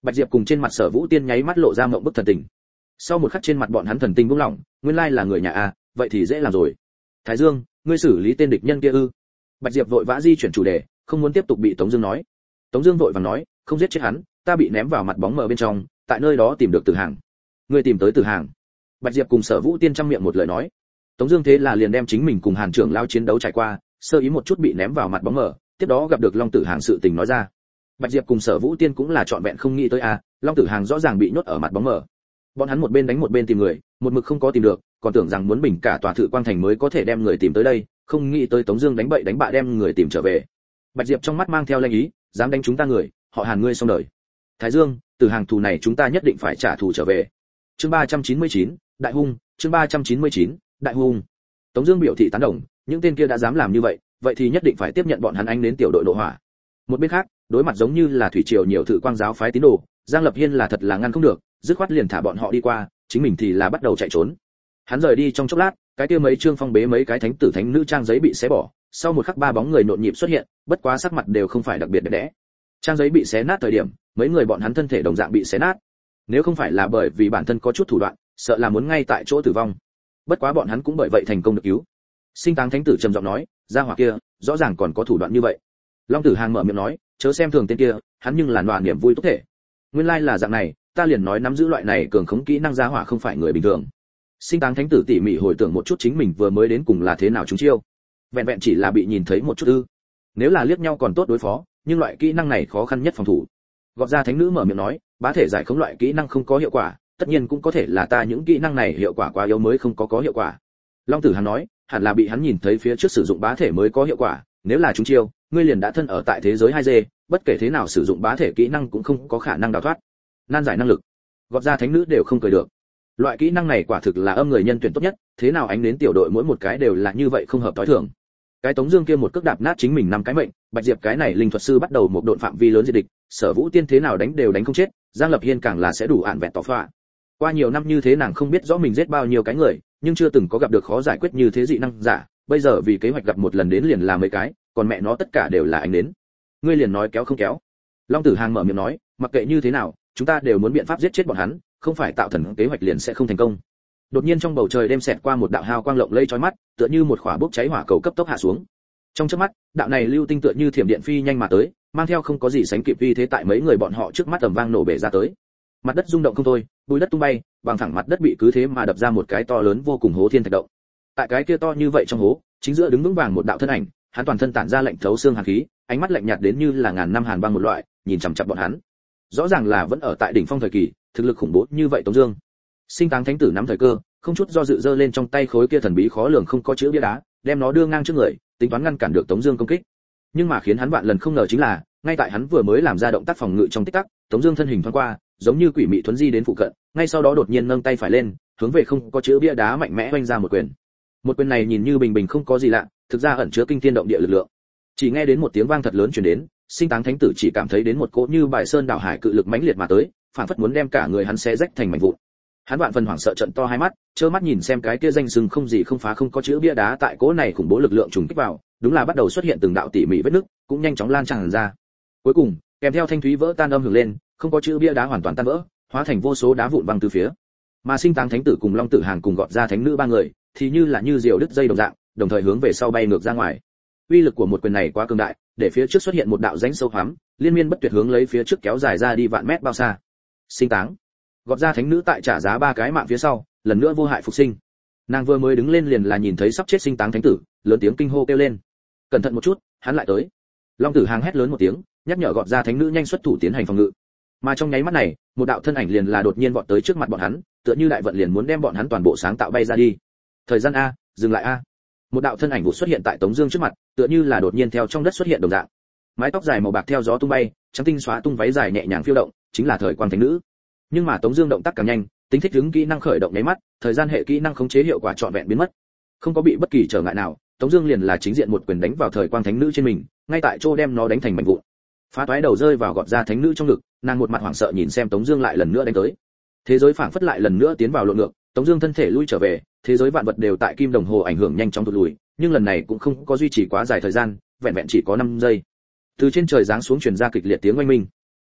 Bạch Diệp cùng trên mặt Sở Vũ Tiên nháy mắt lộ ra ngượng bức thần tình. Sau một khắc trên mặt bọn hắn thần tình buông lỏng, nguyên lai là người nhà a, vậy thì dễ làm rồi. Thái Dương, ngươi xử lý tên địch nhân kia ư? Bạch Diệp vội vã di chuyển chủ đề, không muốn tiếp tục bị Tống Dương nói. Tống Dương vội vàng nói, không giết chết hắn, ta bị ném vào mặt bóng mờ bên trong, tại nơi đó tìm được Tử Hàng. Ngươi tìm tới Tử Hàng? Bạch Diệp cùng Sở Vũ Tiên trăm miệng một lời nói. Tống Dương thế là liền đem chính mình cùng Hàn trưởng lao chiến đấu trải qua, sơ ý một chút bị ném vào mặt bóng mờ, tiếp đó gặp được Long Tử Hàng sự tình nói ra. Bạch Diệp cùng Sở Vũ Tiên cũng là trọn vẹn không nghĩ tới a, Long Tử Hàng rõ ràng bị nhốt ở mặt bóng mờ. Bọn hắn một bên đánh một bên tìm người, một mực không có tìm được, còn tưởng rằng muốn bình cả tòa Thự Quang Thành mới có thể đem người tìm tới đây, không nghĩ tới Tống Dương đánh bậy đánh bạ đem người tìm trở về. Bạch Diệp trong mắt mang theo lanh ý, dám đánh chúng ta người, họ Hàn ngươi xong đời. Thái Dương, Tử Hàng thù này chúng ta nhất định phải trả thù trở về. Chương 399, Đại hung, chương 399, Đại hung. Tống Dương biểu thị tán đồng, những tên kia đã dám làm như vậy, vậy thì nhất định phải tiếp nhận bọn hắn anh đến tiểu đội nội hỏa. Một bên khác, đối mặt giống như là thủy triều nhiều Thự Quang giáo phái tín đồ, Giang Lập Hiên là thật là ngăn không được, dứt khoát liền thả bọn họ đi qua, chính mình thì là bắt đầu chạy trốn. Hắn rời đi trong chốc lát, cái kia mấy trương phong bế mấy cái thánh tử thánh nữ trang giấy bị xé bỏ, sau một khắc ba bóng người nhộn nhịp xuất hiện, bất quá sắc mặt đều không phải đặc biệt đẹp đẽ. Trang giấy bị xé nát thời điểm, mấy người bọn hắn thân thể đồng dạng bị xé nát. Nếu không phải là bởi vì bản thân có chút thủ đoạn, sợ là muốn ngay tại chỗ tử vong. Bất quá bọn hắn cũng bởi vậy thành công được cứu. Sinh Táng thánh tử trầm giọng nói, gia hỏa kia, rõ ràng còn có thủ đoạn như vậy. Long Tử Hàng mở miệng nói, chớ xem thường tên kia, hắn nhưng là loạn niềm vui tốt thể. Nguyên lai là dạng này, ta liền nói nắm giữ loại này cường khống kỹ năng gia hỏa không phải người bình thường. Sinh Táng thánh tử tỉ mỉ hồi tưởng một chút chính mình vừa mới đến cùng là thế nào chúng chiêu. Vẹn vẹn chỉ là bị nhìn thấy một chút ư? Nếu là liếc nhau còn tốt đối phó, nhưng loại kỹ năng này khó khăn nhất phòng thủ. Gọt ra thánh nữ mở miệng nói, bá thể giải khống loại kỹ năng không có hiệu quả, tất nhiên cũng có thể là ta những kỹ năng này hiệu quả quá yếu mới không có hiệu quả. Long Tử Hàn nói, hẳn là bị hắn nhìn thấy phía trước sử dụng bá thể mới có hiệu quả, nếu là chúng chiêu, ngươi liền đã thân ở tại thế giới 2D, bất kể thế nào sử dụng bá thể kỹ năng cũng không có khả năng đào thoát. Nan giải năng lực. Gọt ra thánh nữ đều không cười được. Loại kỹ năng này quả thực là âm người nhân tuyển tốt nhất, thế nào ánh đến tiểu đội mỗi một cái đều là như vậy không hợp tối thường. Cái Tống Dương kia một cước đạp nát chính mình 5 cái mệnh, Bạch Diệp cái này linh thuật sư bắt đầu một độn phạm vi lớn diệt địch, Sở Vũ Tiên thế nào đánh đều đánh không chết, Giang Lập Hiên càng là sẽ đủ ản vẹn tỏ phạ. Qua nhiều năm như thế nàng không biết rõ mình giết bao nhiêu cái người, nhưng chưa từng có gặp được khó giải quyết như thế dị năng giả, bây giờ vì kế hoạch gặp một lần đến liền là mấy cái, còn mẹ nó tất cả đều là ánh đến. Ngươi liền nói kéo không kéo. Long Tử Hàng mở miệng nói, mặc kệ như thế nào, chúng ta đều muốn biện pháp giết chết bọn hắn, không phải tạo thần kế hoạch liền sẽ không thành công. Đột nhiên trong bầu trời đêm xẹt qua một đạo hào quang lộng lẫy chói mắt, tựa như một quả bốc cháy hỏa cầu cấp tốc hạ xuống. Trong chớp mắt, đạo này lưu tinh tựa như thiểm điện phi nhanh mà tới, mang theo không có gì sánh kịp uy thế tại mấy người bọn họ trước mắt ầm vang nổ bể ra tới. Mặt đất rung động không thôi, bụi đất tung bay, bằng thẳng mặt đất bị cứ thế mà đập ra một cái to lớn vô cùng hố thiên thạch động. Tại cái kia to như vậy trong hố, chính giữa đứng vững vàng một đạo thân ảnh, hắn toàn thân tản ra lạnh thấu xương hàn khí, ánh mắt lạnh nhạt đến như là ngàn năm hàn băng một loại, nhìn chằm chằm bọn hắn. Rõ ràng là vẫn ở tại đỉnh phong thời kỳ, thực lực khủng bố như vậy Tống Dương. Sinh Táng thánh tử nắm thời cơ, không chút do dự giơ lên trong tay khối kia thần bí khó lường không có chữ bia đá, đem nó đưa ngang trước người, tính toán ngăn cản được Tống Dương công kích. Nhưng mà khiến hắn vạn lần không ngờ chính là, ngay tại hắn vừa mới làm ra động tác phòng ngự trong tích tắc, Tống Dương thân hình thoáng qua, giống như quỷ mị thuấn di đến phụ cận, ngay sau đó đột nhiên nâng tay phải lên, hướng về không có chữ bia đá mạnh mẽ oanh ra một quyền. Một quyền này nhìn như bình bình không có gì lạ, thực ra ẩn chứa kinh thiên động địa lực lượng. Chỉ nghe đến một tiếng vang thật lớn truyền đến, Sinh Táng thánh tử chỉ cảm thấy đến một cỗ như bài sơn đảo hải cự lực mãnh liệt mà tới, phản phất muốn đem cả người hắn xé rách thành mảnh vụn. Hắn vạn phần hoảng sợ trợn to hai mắt, trơ mắt nhìn xem cái kia danh sừng không gì không phá không có chữ bia đá tại cỗ này khủng bố lực lượng trùng kích vào, đúng là bắt đầu xuất hiện từng đạo tỉ mỉ vết nứt, cũng nhanh chóng lan tràn ra. Cuối cùng, kèm theo thanh thúy vỡ tan âm hưởng lên, không có chữ bia đá hoàn toàn tan vỡ, hóa thành vô số đá vụn văng từ phía. Mà Sinh Táng thánh tử cùng Long Tử Hàng cùng Gọt ra thánh nữ ba người, thì như là như diều đứt dây đồng dạng, đồng thời hướng về sau bay ngược ra ngoài. Uy lực của một quyền này quá cường đại, để phía trước xuất hiện một đạo rãnh sâu hoắm, liên miên bất tuyệt hướng lấy phía trước kéo dài ra đi vạn mét bao xa. Sinh Táng, Gọt ra thánh nữ tại trả giá 3 cái mạng phía sau, lần nữa vô hại phục sinh. Nàng vừa mới đứng lên liền là nhìn thấy sắp chết Sinh Táng thánh tử, lớn tiếng kinh hô kêu lên. Cẩn thận một chút, hắn lại tới. Long Tử Hàng hét lớn một tiếng, nhắc nhở Gọt ra thánh nữ nhanh xuất thủ tiến hành phòng ngự. Mà trong nháy mắt này, một đạo thân ảnh liền là đột nhiên vọt tới trước mặt bọn hắn, tựa như đại vận liền muốn đem bọn hắn toàn bộ sáng tạo bay ra đi. Thời gian a, dừng lại a. Một đạo thân ảnh vụt xuất hiện tại Tống Dương trước mặt, tựa như là đột nhiên theo trong đất xuất hiện đồng dạng. Mái tóc dài màu bạc theo gió tung bay, trắng tinh xóa tung váy dài nhẹ nhàng phiêu động, chính là thời quang thánh nữ. Nhưng mà Tống Dương động tác càng nhanh, tính thích ứng kỹ năng khởi động nháy mắt, thời gian hệ kỹ năng khống chế hiệu quả trọn vẹn biến mất, không có bị bất kỳ trở ngại nào. Tống Dương liền là chính diện một quyền đánh vào thời quang thánh nữ trên mình, ngay tại chỗ đem nó đánh thành mảnh vụn. Phá toái đầu rơi vào Gọt ra thánh nữ trong ngực, nàng một mặt hoảng sợ nhìn xem Tống Dương lại lần nữa đánh tới. Thế giới phảng phất lại lần nữa tiến vào lộn ngược, Tống Dương thân thể lui trở về, thế giới vạn vật đều tại kim đồng hồ ảnh hưởng nhanh chóng tụt lùi, nhưng lần này cũng không có duy trì quá dài thời gian, vẹn vẹn chỉ có 5 giây. Từ trên trời giáng xuống truyền ra kịch liệt tiếng oanh minh.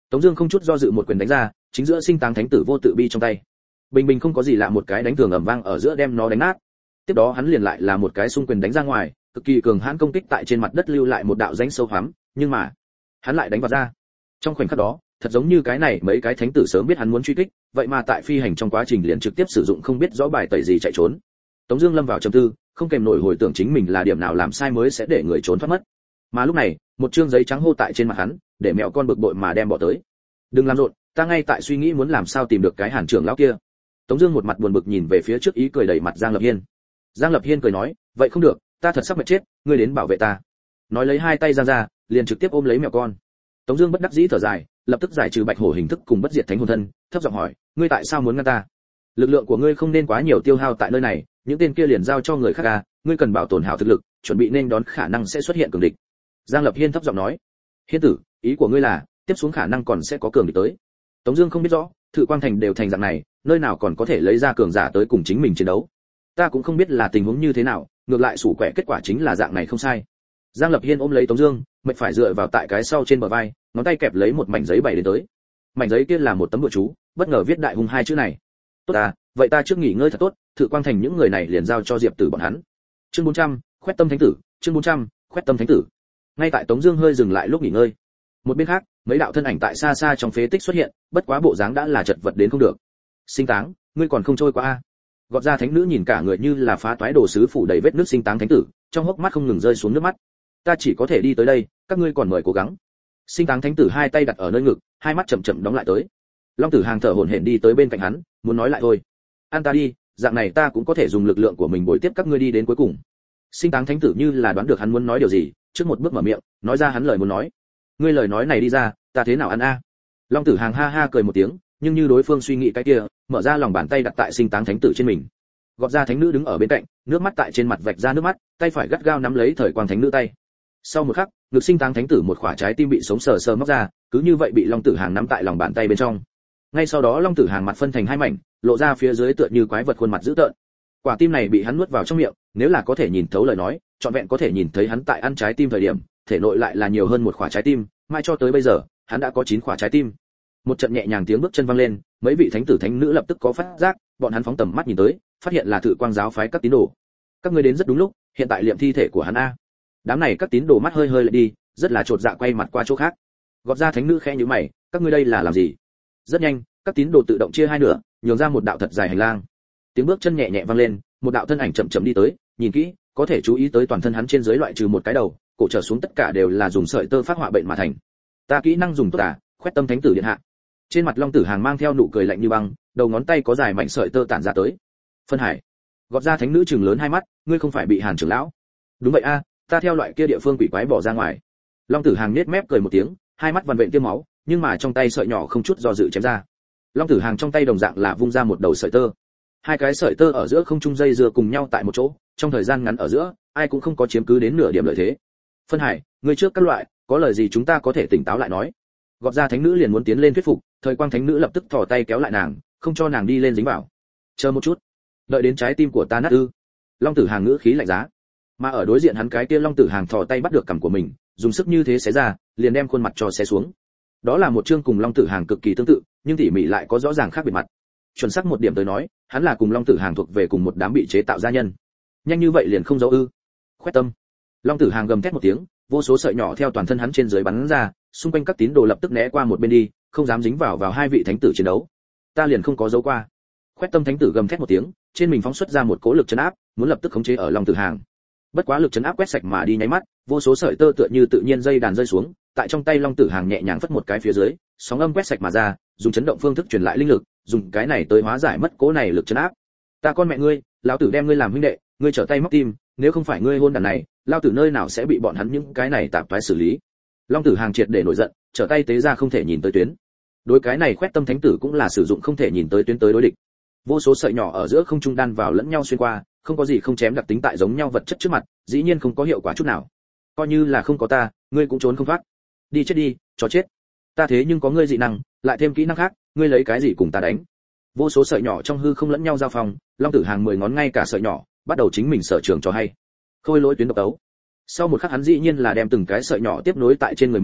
Tống Dương không chút do dự một quyền đánh ra, chính giữa sinh táng thánh tử vô tự bi trong tay. Bình bình không có gì lạ một cái đánh thường ầm vang ở giữa đem nó đánh nát. Tiếp đó hắn liền lại là một cái xung quyền đánh ra ngoài, cực kỳ cường hãn công kích tại trên mặt đất lưu lại một đạo rãnh sâu hoắm, nhưng mà hắn lại đánh vào ra. Trong khoảnh khắc đó, thật giống như cái này mấy cái thánh tử sớm biết hắn muốn truy kích, vậy mà tại phi hành trong quá trình liền trực tiếp sử dụng không biết rõ bài tẩy gì chạy trốn. Tống Dương lâm vào trầm tư, không kèm nổi hồi tưởng chính mình là điểm nào làm sai mới sẽ để người trốn thoát mất. Mà lúc này, một trương giấy trắng hô tại trên mặt hắn, để mẹo con bực bội mà đem bỏ tới. Đừng làm rộn, ta ngay tại suy nghĩ muốn làm sao tìm được cái Hàn trưởng lão kia. Tống Dương một mặt buồn bực nhìn về phía trước, ý cười đầy mặt Giang Lập Hiên. Giang Lập Hiên cười nói, vậy không được, ta thật sắp mệt chết, ngươi đến bảo vệ ta. Nói lấy hai tay giang ra, liền trực tiếp ôm lấy mèo con. Tống Dương bất đắc dĩ thở dài, lập tức giải trừ bạch hổ hình thức cùng bất diệt thánh hồn thân, thấp giọng hỏi, ngươi tại sao muốn ngăn ta? Lực lượng của ngươi không nên quá nhiều tiêu hao tại nơi này, những tên kia liền giao cho người khác à? Ngươi cần bảo tồn hảo thực lực, chuẩn bị nên đón khả năng sẽ xuất hiện cường địch. Giang Lập Hiên thấp giọng nói, Hiên tử, ý của ngươi là tiếp xuống khả năng còn sẽ có cường địch tới. Tống Dương không biết rõ, Thự Quang Thành đều thành dạng này, nơi nào còn có thể lấy ra cường giả tới cùng chính mình chiến đấu? Ta cũng không biết là tình huống như thế nào, ngược lại sủ quẻ kết quả chính là dạng này không sai. Giang Lập Hiên ôm lấy Tống Dương, mệt phải dựa vào tại cái sau trên bờ vai, ngón tay kẹp lấy một mảnh giấy bày đến tới. Mảnh giấy kia là một tấm bùa chú, bất ngờ viết đại hung hai chữ này. Tốt à, vậy ta trước nghỉ ngơi thật tốt, Thự Quang Thành những người này liền giao cho Diệp Tử bọn hắn. Chương 400, khoét tâm thánh tử. Chương 400, khoét tâm thánh tử. Ngay tại Tống Dương hơi dừng lại lúc nghỉ ngơi, một bên khác, mấy đạo thân ảnh tại xa xa trong phế tích xuất hiện, bất quá bộ dáng đã là chật vật đến không được. Sinh táng, ngươi còn không trôi qua a? Gọt ra thánh nữ nhìn cả người như là phá toái đồ sứ phủ đầy vết nước sinh táng thánh tử, trong hốc mắt không ngừng rơi xuống nước mắt. Ta chỉ có thể đi tới đây, các ngươi còn mời cố gắng. Sinh táng thánh tử hai tay đặt ở nơi ngực, hai mắt chậm chậm đóng lại tới. Long Tử Hàng thở hổn hển đi tới bên cạnh hắn, muốn nói lại thôi. An ta đi, dạng này ta cũng có thể dùng lực lượng của mình bồi tiếp các ngươi đi đến cuối cùng. Sinh táng thánh tử như là đoán được hắn muốn nói điều gì, trước một bước mở miệng, nói ra hắn lời muốn nói. Ngươi lời nói này đi ra, ta thế nào ăn a? Long Tử Hàng ha ha cười một tiếng, nhưng như đối phương suy nghĩ cái kia, mở ra lòng bàn tay đặt tại sinh táng thánh tử trên mình. Gọt ra thánh nữ đứng ở bên cạnh, nước mắt tại trên mặt vạch ra nước mắt, tay phải gắt gao nắm lấy thời quang thánh nữ tay. Sau một khắc, ngực sinh táng thánh tử một quả trái tim bị sống sờ sờ móc ra, cứ như vậy bị Long Tử Hàng nắm tại lòng bàn tay bên trong. Ngay sau đó Long Tử Hàng mặt phân thành hai mảnh, lộ ra phía dưới tựa như quái vật khuôn mặt dữ tợn. Quả tim này bị hắn nuốt vào trong miệng, nếu là có thể nhìn thấu lời nói, trọn vẹn có thể nhìn thấy hắn tại ăn trái tim thời điểm, thể nội lại là nhiều hơn một quả trái tim, mai cho tới bây giờ, hắn đã có 9 quả trái tim. Một trận nhẹ nhàng tiếng bước chân vang lên, mấy vị thánh tử thánh nữ lập tức có phát giác, bọn hắn phóng tầm mắt nhìn tới, phát hiện là Thự Quang giáo phái các tín đồ. Các ngươi đến rất đúng lúc, hiện tại liệm thi thể của hắn a. Đám này các tín đồ mắt hơi hơi lại đi, rất là chột dạ quay mặt qua chỗ khác. Gọt ra thánh nữ khẽ nhíu mày, các ngươi đây là làm gì? Rất nhanh, các tín đồ tự động chia hai nửa, nhường ra một đạo thật dài hành lang. Tiếng bước chân nhẹ nhẹ vang lên, một đạo thân ảnh chậm chậm đi tới, nhìn kỹ, có thể chú ý tới toàn thân hắn trên dưới loại trừ một cái đầu, cổ trở xuống tất cả đều là dùng sợi tơ phát họa bệnh mà thành. Ta kỹ năng dùng tốt à, khoét tâm thánh tử điện hạ. Trên mặt Long Tử Hàng mang theo nụ cười lạnh như băng, đầu ngón tay có dài mảnh sợi tơ tản ra tới. Phân Hải, gọt ra thánh nữ trừng lớn hai mắt, ngươi không phải bị Hàn trưởng lão? Đúng vậy a, ta theo loại kia địa phương quỷ quái bỏ ra ngoài. Long Tử Hàng nhếch mép cười một tiếng, hai mắt vằn vện tiêm máu, nhưng mà trong tay sợi nhỏ không chút do dự chém ra. Long Tử Hàng trong tay đồng dạng là vung ra một đầu sợi tơ. Hai cái sợi tơ ở giữa không trung dây dưa cùng nhau tại một chỗ, trong thời gian ngắn ở giữa, ai cũng không có chiếm cứ đến nửa điểm lợi thế. Phân Hải, ngươi trước các loại, có lời gì chúng ta có thể tỉnh táo lại nói. Gọt ra thánh nữ liền muốn tiến lên thuyết phục, thời quang thánh nữ lập tức thò tay kéo lại nàng, không cho nàng đi lên dính vào. Chờ một chút, đợi đến trái tim của ta nát ư? Long Tử Hàng ngữ khí lạnh giá. Mà ở đối diện hắn cái kia Long Tử Hàng thò tay bắt được cằm của mình, dùng sức như thế xé ra, liền đem khuôn mặt cho xé xuống. Đó là một chương cùng Long Tử Hàng cực kỳ tương tự, nhưng tỉ mỉ lại có rõ ràng khác biệt mặt. Chuẩn xác một điểm tới nói, hắn là cùng Long Tử Hàng thuộc về cùng một đám bị chế tạo gia nhân. Nhanh như vậy liền không giấu ư? Khoét tâm. Long Tử Hàng gầm thét một tiếng, vô số sợi nhỏ theo toàn thân hắn trên dưới bắn ra, xung quanh các tín đồ lập tức né qua một bên đi, không dám dính vào hai vị thánh tử chiến đấu. Ta liền không có giấu qua. Khoét tâm thánh tử gầm thét một tiếng, trên mình phóng xuất ra một cỗ lực trấn áp, muốn lập tức khống chế ở Long Tử Hàng. Bất quá lực trấn áp quét sạch mà đi nháy mắt, vô số sợi tơ tựa như tự nhiên dây đàn rơi xuống, tại trong tay Long Tử Hàng nhẹ nhàng phất một cái phía dưới, sóng âm quét sạch mà ra, dùng chấn động phương thức truyền lại linh lực, dùng cái này tới hóa giải mất cỗ này lực trấn áp. Ta con mẹ ngươi, lão tử đem ngươi làm huynh đệ, ngươi trở tay móc tim, nếu không phải ngươi hôn đàn này, lão tử nơi nào sẽ bị bọn hắn những cái này tạp toái xử lý. Long Tử Hàng triệt để nổi giận, trở tay tế ra không thể nhìn tới tuyến. Đối cái này khoét tâm thánh tử cũng là sử dụng không thể nhìn tới tuyến tới đối địch. Vô số sợi nhỏ ở giữa không trung đan vào lẫn nhau xuyên qua, không có gì không chém đặc tính tại giống nhau vật chất trước mặt, dĩ nhiên không có hiệu quả chút nào. Coi như là không có ta, ngươi cũng trốn không thoát. Đi chết đi, chó chết. Ta thế nhưng có ngươi dị năng, lại thêm kỹ năng khác, ngươi lấy cái gì cùng ta đánh? Vô số sợi nhỏ trong hư không lẫn nhau giao phòng, Long Tử Hàng 10 ngón ngay cả sợi nhỏ, bắt đầu chính mình sở trường cho hay. Khôi lỗi tuyến độc tấu. Sau một khắc hắn dĩ nhiên là đem từng cái sợi nhỏ tiếp nối tại trên người mình,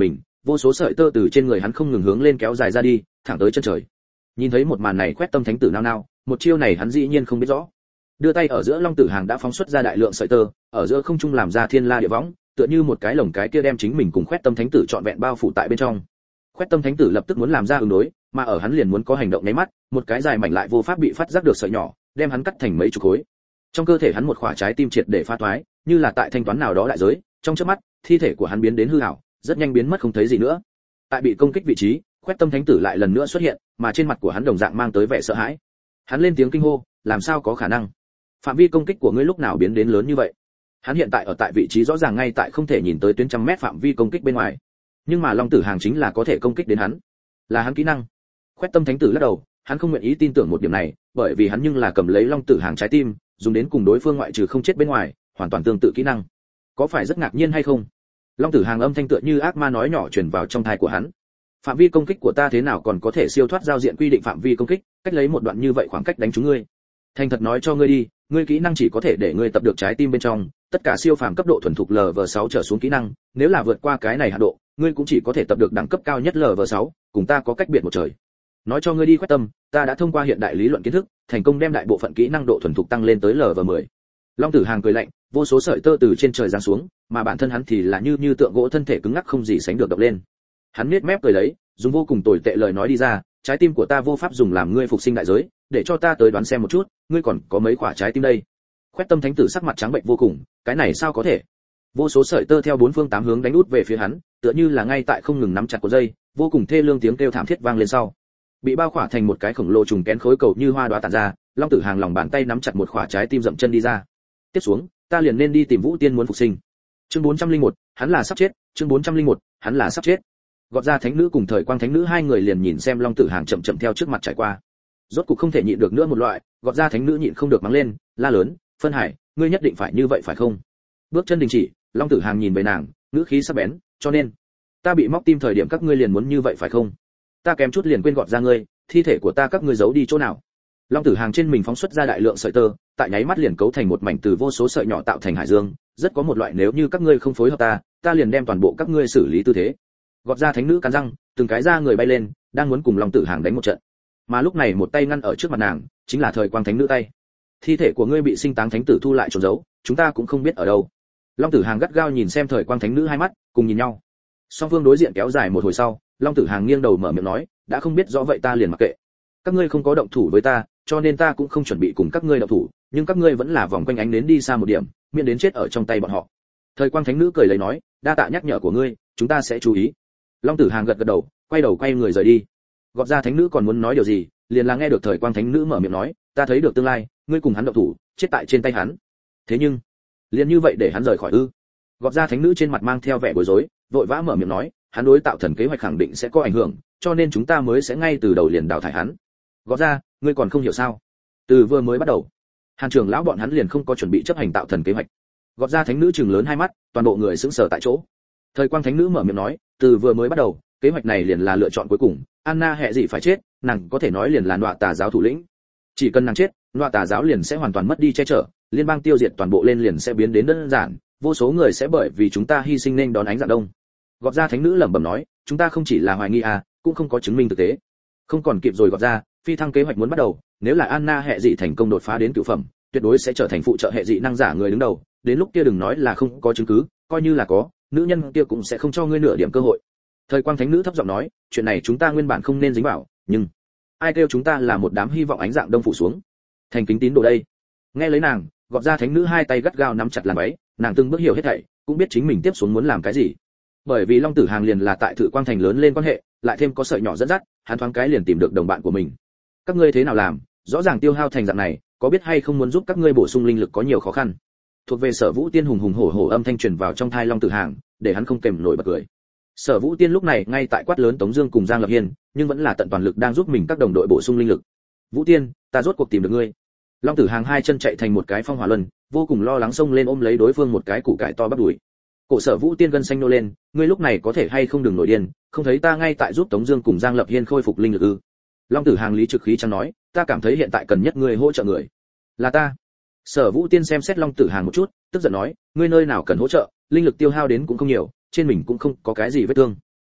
vô số sợi tơ từ trên người hắn không ngừng hướng lên kéo dài ra đi, thẳng tới chân trời. Nhìn thấy một màn này, Quét Tâm thánh tử nao nao, một chiêu này hắn dĩ nhiên không biết rõ. Đưa tay ở giữa Long Tử Hàng đã phóng xuất ra đại lượng sợi tơ, ở giữa không trung làm ra thiên la địa võng, tựa như một cái lồng cái kia đem chính mình cùng Quét Tâm thánh tử trọn vẹn bao phủ tại bên trong. Quét Tâm thánh tử lập tức muốn làm ra ứng đối, mà ở hắn liền muốn có hành động nháy mắt, một cái dài mảnh lại vô pháp bị phát giác được sợi nhỏ, đem hắn cắt thành mấy chục khối. Trong cơ thể hắn một quả trái tim triệt để phá toái, như là tại thanh toán nào đó đại giới, trong chớp mắt, thi thể của hắn biến đến hư ảo, rất nhanh biến mất không thấy gì nữa. Tại bị công kích vị trí, Quét Tâm thánh tử lại lần nữa xuất hiện, mà trên mặt của hắn đồng dạng mang tới vẻ sợ hãi. Hắn lên tiếng kinh hô, làm sao có khả năng? Phạm vi công kích của ngươi lúc nào biến đến lớn như vậy? Hắn hiện tại ở tại vị trí rõ ràng ngay tại không thể nhìn tới tuyến trăm mét phạm vi công kích bên ngoài, nhưng mà Long Tử Hàng chính là có thể công kích đến hắn, là hắn kỹ năng. Quét Tâm thánh tử lắc đầu, hắn không nguyện ý tin tưởng một điểm này, bởi vì hắn nhưng là cầm lấy Long Tử Hàng trái tim, dùng đến cùng đối phương ngoại trừ không chết bên ngoài, hoàn toàn tương tự kỹ năng. Có phải rất ngạc nhiên hay không? Long Tử Hàng âm thanh tựa như ác ma nói nhỏ truyền vào trong tai của hắn. Phạm vi công kích của ta thế nào còn có thể siêu thoát giao diện quy định phạm vi công kích, cách lấy một đoạn như vậy khoảng cách đánh trúng ngươi. Thành thật nói cho ngươi đi, ngươi kỹ năng chỉ có thể để ngươi tập được trái tim bên trong, tất cả siêu phàm cấp độ thuần thục LV6 trở xuống kỹ năng, nếu là vượt qua cái này hạn độ, ngươi cũng chỉ có thể tập được đẳng cấp cao nhất LV6, cùng ta có cách biệt một trời. Nói cho ngươi đi Quét Tâm, ta đã thông qua hiện đại lý luận kiến thức, thành công đem đại bộ phận kỹ năng độ thuần thục tăng lên tới LV10. Long Tử Hàng cười lạnh, vô số sợi tơ từ trên trời giáng xuống, mà bản thân hắn thì là như tượng gỗ thân thể cứng ngắc không gì sánh được động lên. Hắn nhếch mép cười lấy, dùng vô cùng tồi tệ lời nói đi ra, trái tim của ta vô pháp dùng làm ngươi phục sinh đại giới, để cho ta tới đoán xem một chút, ngươi còn có mấy quả trái tim đây? Quét Tâm thánh tử sắc mặt trắng bệnh vô cùng, cái này sao có thể? Vô số sợi tơ theo bốn phương tám hướng đánh út về phía hắn, tựa như là ngay tại không ngừng nắm chặt cổ dây, vô cùng thê lương tiếng kêu thảm thiết vang lên sau. Bị bao khỏa thành một cái khổng lồ trùng kén khối cầu như hoa đóa tản ra, Long Tử Hàng lòng bàn tay nắm chặt một quả trái tim dậm chân đi ra. Tiếp xuống, ta liền nên đi tìm Vũ Tiên muốn phục sinh. Chương 401, hắn là sắp chết, chương 401, hắn là sắp chết. Gọt ra thánh nữ cùng Thời Quang thánh nữ hai người liền nhìn xem Long Tử Hàng chậm chậm theo trước mặt trải qua. Rốt cục không thể nhịn được nữa một loại, gọt ra thánh nữ nhịn không được mắng lên, la lớn, "Phân Hải, ngươi nhất định phải như vậy phải không?" Bước chân đình chỉ, Long Tử Hàng nhìn về nàng, ngữ khí sắc bén, "Cho nên, ta bị móc tim thời điểm các ngươi liền muốn như vậy phải không? Ta kém chút liền quên gọt ra ngươi, thi thể của ta các ngươi giấu đi chỗ nào?" Long Tử Hàng trên mình phóng xuất ra đại lượng sợi tơ, tại nháy mắt liền cấu thành một mảnh từ vô số sợi nhỏ tạo thành hải dương, rất có một loại nếu như các ngươi không phối hợp ta liền đem toàn bộ các ngươi xử lý tư thế. Gọt ra thánh nữ cắn răng, từng cái da người bay lên, đang muốn cùng Long Tử Hàng đánh một trận. Mà lúc này một tay ngăn ở trước mặt nàng, chính là Thời Quang thánh nữ tay. Thi thể của ngươi bị Sinh Táng thánh tử thu lại trốn giấu, chúng ta cũng không biết ở đâu. Long Tử Hàng gắt gao nhìn xem Thời Quang thánh nữ hai mắt, cùng nhìn nhau. Song phương đối diện kéo dài một hồi sau, Long Tử Hàng nghiêng đầu mở miệng nói, đã không biết rõ vậy ta liền mặc kệ. Các ngươi không có động thủ với ta, cho nên ta cũng không chuẩn bị cùng các ngươi động thủ, nhưng các ngươi vẫn là vòng quanh ánh đến đi xa một điểm, miễn đến chết ở trong tay bọn họ. Thời Quang thánh nữ cười lấy nói, đa tạ nhắc nhở của ngươi, chúng ta sẽ chú ý. Long Tử Hàng gật gật đầu, quay người rời đi. Gọt ra thánh nữ còn muốn nói điều gì, liền là nghe được Thời Quang thánh nữ mở miệng nói, ta thấy được tương lai, ngươi cùng hắn động thủ, chết tại trên tay hắn. Thế nhưng, liền như vậy để hắn rời khỏi ư? Gọt ra thánh nữ trên mặt mang theo vẻ bối rối, vội vã mở miệng nói, hắn đối tạo thần kế hoạch khẳng định sẽ có ảnh hưởng, cho nên chúng ta mới sẽ ngay từ đầu liền đào thải hắn. Gọt ra, ngươi còn không hiểu sao? Từ vừa mới bắt đầu, Hàn trưởng lão bọn hắn liền không có chuẩn bị chấp hành tạo thần kế hoạch. Gọt ra thánh nữ trừng lớn hai mắt, toàn bộ người sững sờ tại chỗ. Thời Quang thánh nữ mở miệng nói, từ vừa mới bắt đầu, kế hoạch này liền là lựa chọn cuối cùng, Anna hệ gì phải chết, nàng có thể nói liền là Nọa Tà giáo thủ lĩnh. Chỉ cần nàng chết, Nọa Tà giáo liền sẽ hoàn toàn mất đi che chở, liên bang tiêu diệt toàn bộ lên liền sẽ biến đến đơn giản, vô số người sẽ bởi vì chúng ta hy sinh nên đón ánh dạng đông. Gọt ra thánh nữ lẩm bẩm nói, chúng ta không chỉ là hoài nghi cũng không có chứng minh thực tế. Không còn kịp rồi. Gọt ra, phi thăng kế hoạch muốn bắt đầu, nếu là Anna hệ dị thành công đột phá đến cửu phẩm, tuyệt đối sẽ trở thành phụ trợ hệ dị năng giả người đứng đầu, đến lúc kia đừng nói là không có chứng cứ, coi như là có, nữ nhân kia cũng sẽ không cho ngươi nửa điểm cơ hội. Thời Quang thánh nữ thấp giọng nói, chuyện này chúng ta nguyên bản không nên dính vào, nhưng ai kêu chúng ta là một đám hy vọng ánh dạng đông phủ xuống, thành kính tín đồ đây. Nghe lấy nàng, Gọt ra thánh nữ hai tay gắt gao nắm chặt làn váy, nàng từng bước hiểu hết thảy, cũng biết chính mình tiếp xuống muốn làm cái gì. Bởi vì Long Tử Hàng liền là tại Thự Quang thành lớn lên quan hệ, lại thêm có sợi nhỏ dẫn dắt, hắn thoáng cái liền tìm được đồng bạn của mình. Các ngươi thế nào làm, rõ ràng tiêu hao thành dạng này, có biết hay không muốn giúp các ngươi bổ sung linh lực có nhiều khó khăn. Thuộc về Sở Vũ Tiên hùng hùng hổ hổ âm thanh truyền vào trong tai Long Tử Hàng, để hắn không kềm nổi bật cười. Sở Vũ Tiên lúc này ngay tại quát lớn Tống Dương cùng Giang Lập Hiên, nhưng vẫn là tận toàn lực đang giúp mình các đồng đội bổ sung linh lực. Vũ Tiên, ta rốt cuộc tìm được ngươi. Long Tử Hàng hai chân chạy thành một cái phong hỏa luân, vô cùng lo lắng xông lên ôm lấy đối phương một cái củ cải to bắp đùi. Cổ Sở Vũ Tiên gân xanh nô lên, ngươi lúc này có thể hay không đừng nổi điên, không thấy ta ngay tại giúp Tống Dương cùng Giang Lập Hiên khôi phục linh lực ư? Long Tử Hàng lý trực khí chẳng nói, ta cảm thấy hiện tại cần nhất ngươi hỗ trợ người. Là ta. Sở Vũ Tiên xem xét Long Tử Hàng một chút, tức giận nói, ngươi nơi nào cần hỗ trợ, linh lực tiêu hao đến cũng không nhiều, trên mình cũng không có cái gì vết thương.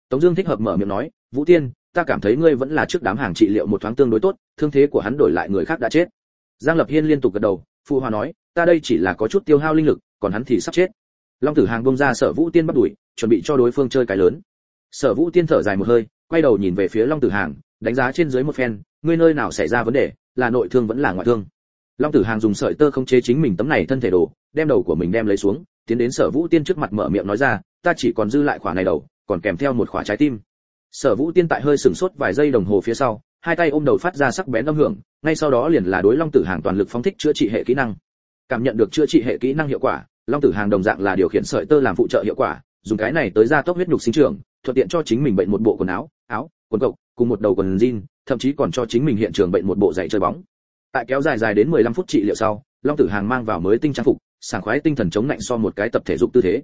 Tống Dương thích hợp mở miệng nói, Vũ Tiên, ta cảm thấy ngươi vẫn là trước đám hàng trị liệu một thoáng tương đối tốt, thương thế của hắn đổi lại người khác đã chết. Giang Lập Hiên liên tục gật đầu, phụ hòa nói, ta đây chỉ là có chút tiêu hao linh lực, còn hắn thì sắp chết. Long Tử Hàng bông ra Sở Vũ Tiên bắt đuổi, chuẩn bị cho đối phương chơi cái lớn. Sở Vũ Tiên thở dài một hơi, quay đầu nhìn về phía Long Tử Hàng, đánh giá trên dưới một phen, ngươi nơi nào xảy ra vấn đề, là nội thương vẫn là ngoại thương? Long Tử Hàng dùng sợi tơ khống chế chính mình tấm này thân thể đồ, đem đầu của mình đem lấy xuống, tiến đến Sở Vũ Tiên trước mặt mở miệng nói ra, ta chỉ còn dư lại khỏa này đầu, còn kèm theo một khỏa trái tim. Sở Vũ Tiên tại hơi sửng sốt vài giây đồng hồ phía sau, hai tay ôm đầu phát ra sắc bén âm hưởng, ngay sau đó liền là đối Long Tử Hàng toàn lực phóng thích chữa trị hệ kỹ năng. Cảm nhận được chữa trị hệ kỹ năng hiệu quả, Long Tử Hàng đồng dạng là điều khiển sợi tơ làm phụ trợ hiệu quả, dùng cái này tới gia tốc huyết nhục sinh trưởng, thuận tiện cho chính mình bệnh một bộ quần áo, quần cộc, cùng một đầu quần jean, thậm chí còn cho chính mình hiện trường bệnh một bộ giày chơi bóng. Tại kéo dài đến 15 phút trị liệu sau, Long Tử Hàng mang vào mới tinh trang phục, sảng khoái tinh thần chống lạnh so một cái tập thể dục tư thế.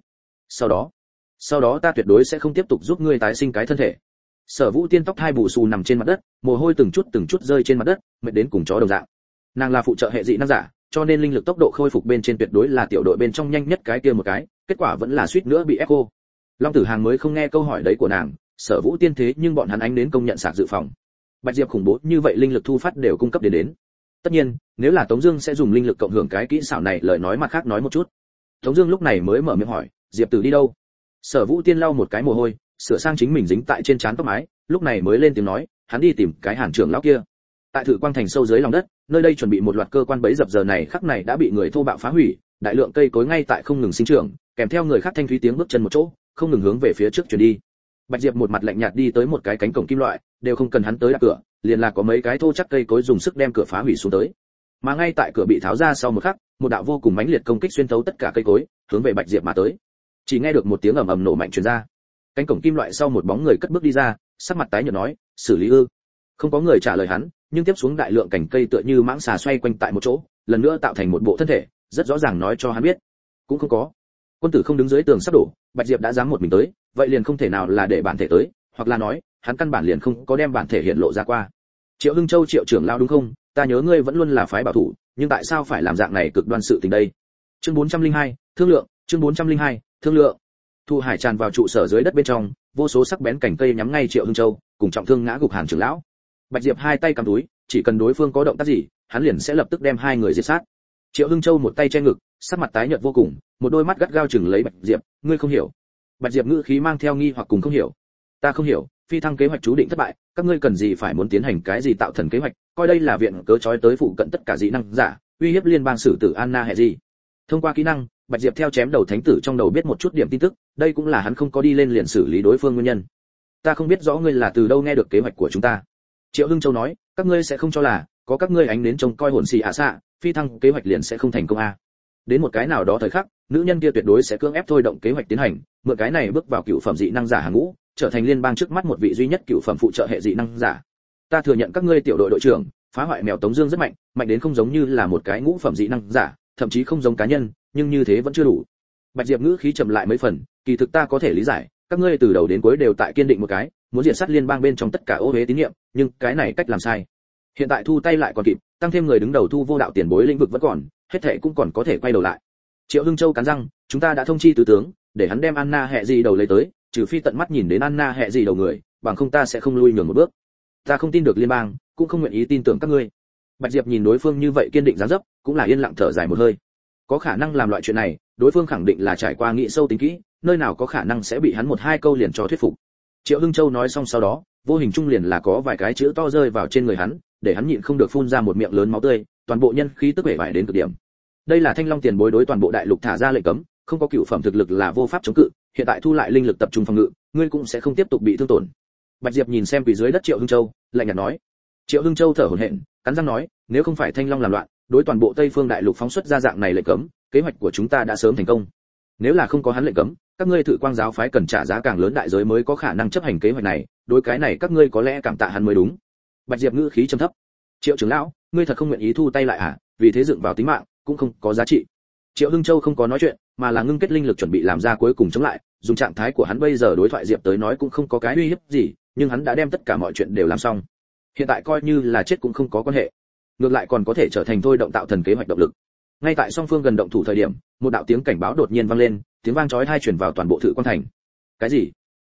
Sau đó ta tuyệt đối sẽ không tiếp tục giúp ngươi tái sinh cái thân thể. Sở Vũ Tiên tóc hai bù xù nằm trên mặt đất, mồ hôi từng chút rơi trên mặt đất, mệt đến cùng chó đồng dạng. Nàng là phụ trợ hệ dị năng giả, cho nên linh lực tốc độ khôi phục bên trên tuyệt đối là tiểu đội bên trong nhanh nhất cái kia một cái, kết quả vẫn là suýt nữa bị ép cô. Long Tử Hàng mới không nghe câu hỏi đấy của nàng, Sở Vũ Tiên thế nhưng bọn hắn ánh đến công nhận sạc dự phòng. Bạch Diệp khủng bố như vậy linh lực thu phát đều cung cấp đến. Tất nhiên, nếu là Tống Dương sẽ dùng linh lực cộng hưởng cái kỹ xảo này, lời nói mặt khác nói một chút. Tống Dương lúc này mới mở miệng hỏi, Diệp Tử đi đâu? Sở Vũ Tiên lau một cái mồ hôi, sửa sang chính mình dính tại trên trán tóc mái, lúc này mới lên tiếng nói, hắn đi tìm cái Hàn trưởng lão kia. Tại Thử Quang thành sâu dưới lòng đất, nơi đây chuẩn bị một loạt cơ quan bẫy dập giờ này khắc này đã bị người thô bạo phá hủy, đại lượng cây cối ngay tại không ngừng sinh trưởng, kèm theo người khác thanh thúy tiếng bước chân một chỗ, không ngừng hướng về phía trước chuyển đi. Bạch Diệp một mặt lạnh nhạt đi tới một cái cánh cổng kim loại, đều không cần hắn tới đạp cửa, liền là có mấy cái thô chắc cây cối dùng sức đem cửa phá hủy xuống tới. Mà ngay tại cửa bị tháo ra sau một khắc, một đạo vô cùng mãnh liệt công kích xuyên thấu tất cả cây cối, hướng về Bạch Diệp mà tới. Chỉ nghe được một tiếng ầm ầm nổ mạnh truyền ra. Cánh cổng kim loại sau một bóng người cất bước đi ra, sắc mặt tái nhợt nói, xử lý ư? Không có người trả lời hắn, nhưng tiếp xuống đại lượng cành cây tựa như mãng xà xoay quanh tại một chỗ, lần nữa tạo thành một bộ thân thể, rất rõ ràng nói cho hắn biết, cũng không có. Quân tử không đứng dưới tường sắp đổ, Bạch Diệp đã dám một mình tới, vậy liền không thể nào là để bản thể tới, hoặc là nói, hắn căn bản liền không có đem bản thể hiện lộ ra qua. Triệu Hưng Châu Triệu trưởng lão đúng không? Ta nhớ ngươi vẫn luôn là phái bảo thủ, nhưng tại sao phải làm dạng này cực đoan sự tình đây? Chương 402, thương lượng, chương 402, thương lượng. Thu Hải tràn vào trụ sở dưới đất bên trong, vô số sắc bén cành cây nhắm ngay Triệu Hưng Châu, cùng trọng thương ngã gục Hàn trưởng lão. Bạch Diệp hai tay cầm túi, chỉ cần đối phương có động tác gì, hắn liền sẽ lập tức đem hai người giết sát. Triệu Hưng Châu một tay che ngực, sắc mặt tái nhợt vô cùng, một đôi mắt gắt gao chừng lấy Bạch Diệp, ngươi không hiểu. Bạch Diệp ngữ khí mang theo nghi hoặc cùng không hiểu. Ta không hiểu, phi thăng kế hoạch chú định thất bại, các ngươi cần gì phải muốn tiến hành cái gì tạo thần kế hoạch, coi đây là viện cớ chói tới phụ cận tất cả dị năng giả, uy hiếp liên bang sử tử Anna hệ gì. Thông qua kỹ năng, Bạch Diệp theo chém đầu thánh tử trong đầu biết một chút điểm tin tức, đây cũng là hắn không có đi lên liền xử lý đối phương nguyên nhân. Ta không biết rõ ngươi là từ đâu nghe được kế hoạch của chúng ta. Triệu Hưng Châu nói, các ngươi sẽ không cho là có các ngươi ánh đến trông coi hồn xì xạ, phi thăng kế hoạch liền sẽ không thành công a. Đến một cái nào đó thời khắc, nữ nhân kia tuyệt đối sẽ cưỡng ép thôi động kế hoạch tiến hành, mượn cái này bước vào cựu phẩm dị năng giả hàng ngũ, trở thành liên bang trước mắt một vị duy nhất cựu phẩm phụ trợ hệ dị năng giả. Ta thừa nhận các ngươi tiểu đội đội trưởng, phá hoại mèo Tống Dương rất mạnh, mạnh đến không giống như là một cái ngũ phẩm dị năng giả, thậm chí không giống cá nhân, nhưng như thế vẫn chưa đủ. Bạch Diệp ngữ khí trầm lại mấy phần, kỳ thực ta có thể lý giải, các ngươi từ đầu đến cuối đều tại kiên định một cái, muốn diệt sát liên bang bên trong tất cả ô uế tín nhiệm, nhưng cái này cách làm sai. Hiện tại thu tay lại còn kịp, tăng thêm người đứng đầu thu vô đạo tiền bối lĩnh vực vẫn còn, hết thảy cũng còn có thể quay đầu lại. Triệu Hưng Châu cắn răng, chúng ta đã thông chi tứ tướng, để hắn đem Anna hệ gì đầu lấy tới, trừ phi tận mắt nhìn đến Anna hệ gì đầu người, bằng không ta sẽ không lui nhường một bước. Ta không tin được liên bang, cũng không nguyện ý tin tưởng các ngươi. Bạch Diệp nhìn đối phương như vậy kiên định dáng dấp, cũng là yên lặng thở dài một hơi. Có khả năng làm loại chuyện này, đối phương khẳng định là trải qua nghĩ sâu tính kỹ, nơi nào có khả năng sẽ bị hắn một hai câu liền cho thuyết phục. Triệu Hưng Châu nói xong sau đó, vô hình trung liền là có vài cái chữ to rơi vào trên người hắn, để hắn nhịn không được phun ra một miệng lớn máu tươi, toàn bộ nhân khí tức bể bại đến cực điểm. Đây là Thanh Long tiền bối đối toàn bộ đại lục thả ra lệnh cấm, không có cửu phẩm thực lực là vô pháp chống cự, hiện tại thu lại linh lực tập trung phòng ngự, ngươi cũng sẽ không tiếp tục bị thương tổn. Bạch Diệp nhìn xem quỳ dưới đất Triệu Hưng Châu, lạnh nhạt nói. Triệu Hưng Châu thở hổn hển, cắn răng nói, nếu không phải Thanh Long làm loạn, đối toàn bộ Tây Phương đại lục phóng xuất ra dạng này lệnh cấm, kế hoạch của chúng ta đã sớm thành công. Nếu là không có hắn lệnh cấm, các ngươi Thử Quang giáo phái cần trả giá càng lớn đại giới mới có khả năng chấp hành kế hoạch này, đối cái này các ngươi có lẽ cảm tạ hắn mới đúng. Bạch Diệp ngữ khí trầm thấp. Triệu trưởng lão, ngươi thật không nguyện ý thu tay lại à? Vì thế dựng vào tính mạng cũng không có giá trị. Triệu Hưng Châu không có nói chuyện, mà là ngưng kết linh lực chuẩn bị làm ra cuối cùng chống lại, dùng trạng thái của hắn bây giờ đối thoại Diệp tới nói cũng không có cái uy hiếp gì, nhưng hắn đã đem tất cả mọi chuyện đều làm xong. Hiện tại coi như là chết cũng không có quan hệ, ngược lại còn có thể trở thành thôi động tạo thần kế hoạch động lực. Ngay tại song phương gần động thủ thời điểm, một đạo tiếng cảnh báo đột nhiên vang lên, tiếng vang chói tai truyền vào toàn bộ Thử Quang thành. Cái gì?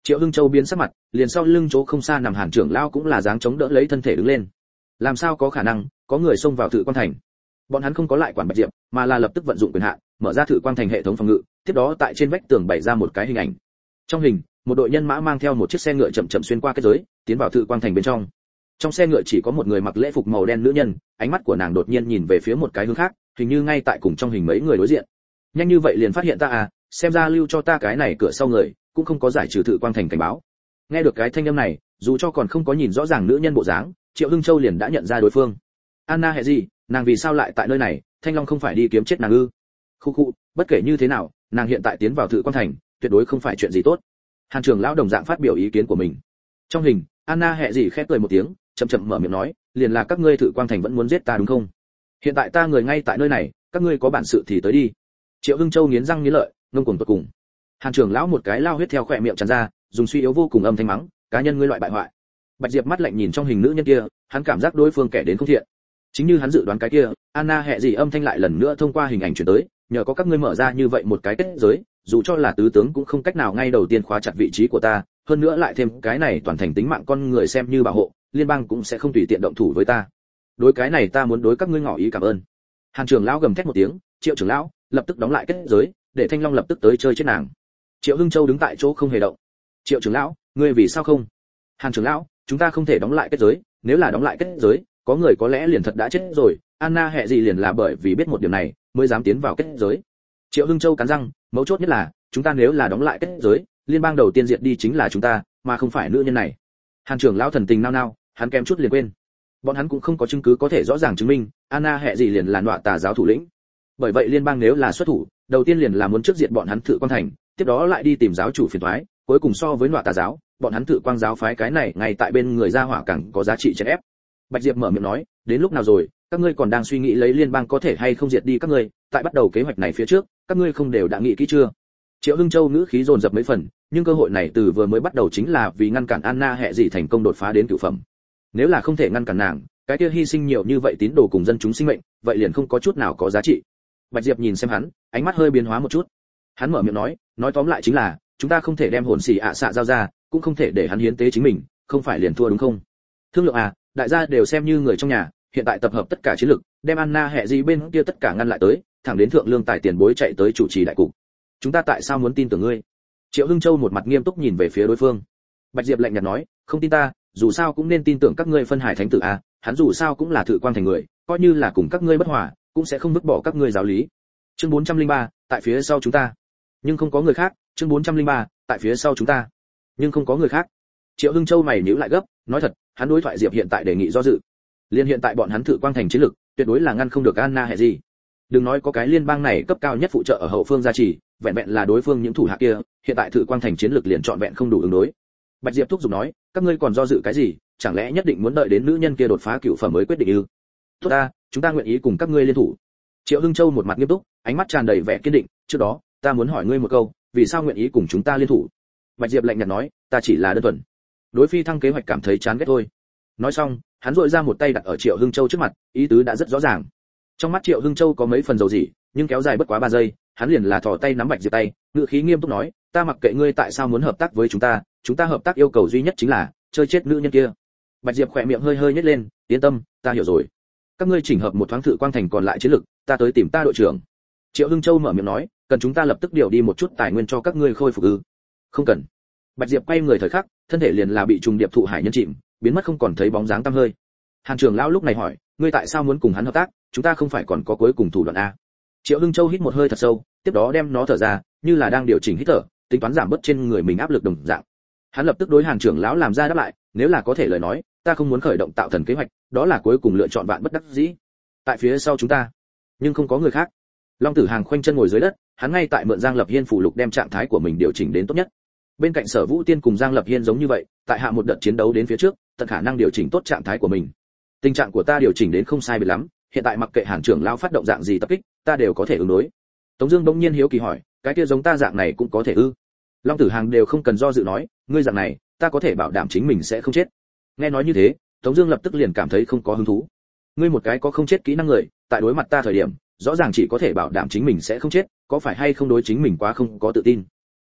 Triệu Hưng Châu biến sắc mặt, liền sau lưng chỗ không xa nằm Hàn trưởng lão cũng là dáng chống đỡ lấy thân thể đứng lên. Làm sao có khả năng có người xông vào Thự Quang Thành? Bọn hắn không có lại quản Bạch Diệp, mà là lập tức vận dụng quyền hạn, mở ra Thự Quang Thành hệ thống phòng ngự, tiếp đó tại trên vách tường bày ra một cái hình ảnh. Trong hình, một đội nhân mã mang theo một chiếc xe ngựa chậm chậm xuyên qua kết giới, tiến vào Thự Quang Thành bên trong. Trong xe ngựa chỉ có một người mặc lễ phục màu đen nữ nhân, ánh mắt của nàng đột nhiên nhìn về phía một cái hướng khác, hình như ngay tại cùng trong hình mấy người đối diện. Nhanh như vậy liền phát hiện ta à, xem ra lưu cho ta cái này cửa sau người, cũng không có giải trừ Thự Quang Thành cảnh báo. Nghe được cái thanh âm này, dù cho còn không có nhìn rõ ràng nữ nhân bộ dáng, Triệu Hưng Châu liền đã nhận ra đối phương. Anna hệ gì, nàng vì sao lại tại nơi này? Thanh Long không phải đi kiếm chết nàng ư? Khu khu, bất kể như thế nào, nàng hiện tại tiến vào Thự Quang Thành, tuyệt đối không phải chuyện gì tốt. Hàn trưởng lão đồng dạng phát biểu ý kiến của mình. Trong hình, Anna hệ gì khẽ cười một tiếng, chậm chậm mở miệng nói, liền là các ngươi Thự Quang Thành vẫn muốn giết ta đúng không? Hiện tại ta người ngay tại nơi này, các ngươi có bản sự thì tới đi. Triệu Hưng Châu nghiến răng nghiến lợi, ngông cuồng tột cùng. Hàn trưởng lão một cái lao huyết theo khỏe miệng tràn ra, dùng suy yếu vô cùng âm thanh mắng, cá nhân ngươi loại bại hoại. Bạch Diệp mắt lạnh nhìn trong hình nữ nhân kia, hắn cảm giác đối phương kẻ đến không thiện. Chính như hắn dự đoán cái kia, Anna hệ gì âm thanh lại lần nữa thông qua hình ảnh truyền tới, nhờ có các ngươi mở ra như vậy một cái kết giới, dù cho là tứ tướng cũng không cách nào ngay đầu tiên khóa chặt vị trí của ta, hơn nữa lại thêm cái này toàn thành tính mạng con người xem như bảo hộ, liên bang cũng sẽ không tùy tiện động thủ với ta. Đối cái này ta muốn đối các ngươi ngỏ ý cảm ơn. Hàn trưởng lão gầm thét một tiếng, Triệu trưởng lão lập tức đóng lại kết giới, để Thanh Long lập tức tới chơi chết nàng. Triệu Hưng Châu đứng tại chỗ không hề động. Triệu trưởng lão, ngươi vì sao không? Hàn trưởng lão, chúng ta không thể đóng lại kết giới, nếu là đóng lại kết giới, có người có lẽ liền thật đã chết rồi. Anna hệ gì liền là bởi vì biết một điểm này, mới dám tiến vào kết giới. Triệu Hưng Châu cắn răng, mấu chốt nhất là, chúng ta nếu là đóng lại kết giới, liên bang đầu tiên diệt đi chính là chúng ta, mà không phải nữ nhân này. Hàn trưởng lão thần tình nao nao, hắn kém chút liền quên. Bọn hắn cũng không có chứng cứ có thể rõ ràng chứng minh, Anna hệ gì liền là nọa tà giáo thủ lĩnh. Bởi vậy liên bang nếu là xuất thủ, đầu tiên liền là muốn trước diệt bọn hắn Thự Quang Thành, tiếp đó lại đi tìm giáo chủ phiền toái, cuối cùng so với nọa tà giáo, bọn hắn Thự Quang giáo phái cái này ngay tại bên người ra hỏa càng có giá trị chèn ép. Bạch Diệp mở miệng nói, đến lúc nào rồi, các ngươi còn đang suy nghĩ lấy liên bang có thể hay không diệt đi các ngươi, tại bắt đầu kế hoạch này phía trước, các ngươi không đều đã nghĩ kỹ chưa? Triệu Hưng Châu ngữ khí dồn dập mấy phần, nhưng cơ hội này từ vừa mới bắt đầu chính là vì ngăn cản Anna hệ gì thành công đột phá đến cửu phẩm. Nếu là không thể ngăn cản nàng, cái kia hy sinh nhiều như vậy tín đồ cùng dân chúng sinh mệnh, vậy liền không có chút nào có giá trị. Bạch Diệp nhìn xem hắn, ánh mắt hơi biến hóa một chút. Hắn mở miệng nói tóm lại chính là, chúng ta không thể đem hồn xì ạ xạ giao ra, cũng không thể để hắn hiến tế chính mình, không phải liền thua đúng không? Thương lượng à, đại gia đều xem như người trong nhà, hiện tại tập hợp tất cả chiến lực, đem Anna hệ gì bên kia tất cả ngăn lại tới, thẳng đến thượng lương tài tiền bối chạy tới chủ trì đại cục. Chúng ta tại sao muốn tin tưởng ngươi? Triệu Hưng Châu một mặt nghiêm túc nhìn về phía đối phương. Bạch Diệp lạnh nhạt nói, không tin ta, dù sao cũng nên tin tưởng các ngươi phân hải thánh tử à, hắn dù sao cũng là Thự Quang Thành người, coi như là cùng các ngươi bất hòa, cũng sẽ không vứt bỏ các ngươi giáo lý. Chương 403, tại phía sau chúng ta. Nhưng không có người khác, chương 403, tại phía sau chúng ta. Nhưng không có người khác. Triệu Hưng Châu mày nhíu lại gấp, nói thật, hắn đối thoại Diệp hiện tại đề nghị do dự. Liên hiện tại bọn hắn Thự Quang Thành chiến lực, tuyệt đối là ngăn không được Anna hệ gì. Đừng nói có cái liên bang này cấp cao nhất phụ trợ ở hậu phương gia trì, vẹn vẹn là đối phương những thủ hạ kia, hiện tại Thự Quang Thành chiến lực liền trọn vẹn không đủ ứng đối. Bạch Diệp thúc giục nói, các ngươi còn do dự cái gì, chẳng lẽ nhất định muốn đợi đến nữ nhân kia đột phá cửu phẩm mới quyết định ư? Tốt ta, chúng ta nguyện ý cùng các ngươi liên thủ. Triệu Hưng Châu một mặt nghiêm túc, ánh mắt tràn đầy vẻ kiên định, trước đó, ta muốn hỏi ngươi một câu, vì sao nguyện ý cùng chúng ta liên thủ? Bạch Diệp lạnh nhạt nói, ta chỉ là đơn thuần đối phi thăng kế hoạch cảm thấy chán ghét thôi. Nói xong, hắn duỗi ra một tay đặt ở Triệu Hưng Châu trước mặt, ý tứ đã rất rõ ràng. Trong mắt Triệu Hưng Châu có mấy phần dầu dỉ, nhưng kéo dài bất quá 3 giây, hắn liền là thò tay nắm Bạch Diệp tay, ngữ khí nghiêm túc nói, ta mặc kệ ngươi tại sao muốn hợp tác với chúng ta hợp tác yêu cầu duy nhất chính là chơi chết nữ nhân kia. Bạch Diệp khỏe miệng hơi hơi nhếch lên, yên tâm, ta hiểu rồi. Các ngươi chỉnh hợp một thoáng Thự Quang Thành còn lại chiến lực, ta tới tìm ta đội trưởng. Triệu Hưng Châu mở miệng nói, cần chúng ta lập tức điều đi một chút tài nguyên cho các ngươi khôi phục ư? Không cần. Bạch Diệp quay người thời khắc, thân thể liền là bị trùng điệp thụ hải nhân chìm, biến mất không còn thấy bóng dáng tăm hơi. Hàn trưởng lão lúc này hỏi, ngươi tại sao muốn cùng hắn hợp tác, chúng ta không phải còn có cuối cùng thủ đoạn a? Triệu Hưng Châu hít một hơi thật sâu, tiếp đó đem nó thở ra, như là đang điều chỉnh hít thở, tính toán giảm bớt trên người mình áp lực đồng dạng. Hắn lập tức đối Hàn trưởng lão làm ra đáp lại, nếu là có thể lời nói, ta không muốn khởi động tạo thần kế hoạch, đó là cuối cùng lựa chọn vạn bất đắc dĩ. Tại phía sau chúng ta, nhưng không có người khác. Long Tử Hàng khoanh chân ngồi dưới đất, hắn ngay tại mượn Giang Lập Hiên phụ lục đem trạng thái của mình điều chỉnh đến tốt nhất. Bên cạnh Sở Vũ Tiên cùng Giang Lập Hiên giống như vậy, tại hạ một đợt chiến đấu đến phía trước, tận khả năng điều chỉnh tốt trạng thái của mình. Tình trạng của ta điều chỉnh đến không sai biệt lắm, hiện tại mặc kệ Hàn trưởng lão phát động dạng gì tập kích, ta đều có thể ứng đối. Tống Dương bỗng nhiên hiếu kỳ hỏi, cái kia giống ta dạng này cũng có thể ư? Long Tử Hàng đều không cần do dự nói, ngươi dạng này, ta có thể bảo đảm chính mình sẽ không chết. Nghe nói như thế, Tống Dương lập tức liền cảm thấy không có hứng thú. Ngươi một cái có không chết kỹ năng người, tại đối mặt ta thời điểm, rõ ràng chỉ có thể bảo đảm chính mình sẽ không chết, có phải hay không đối chính mình quá không có tự tin?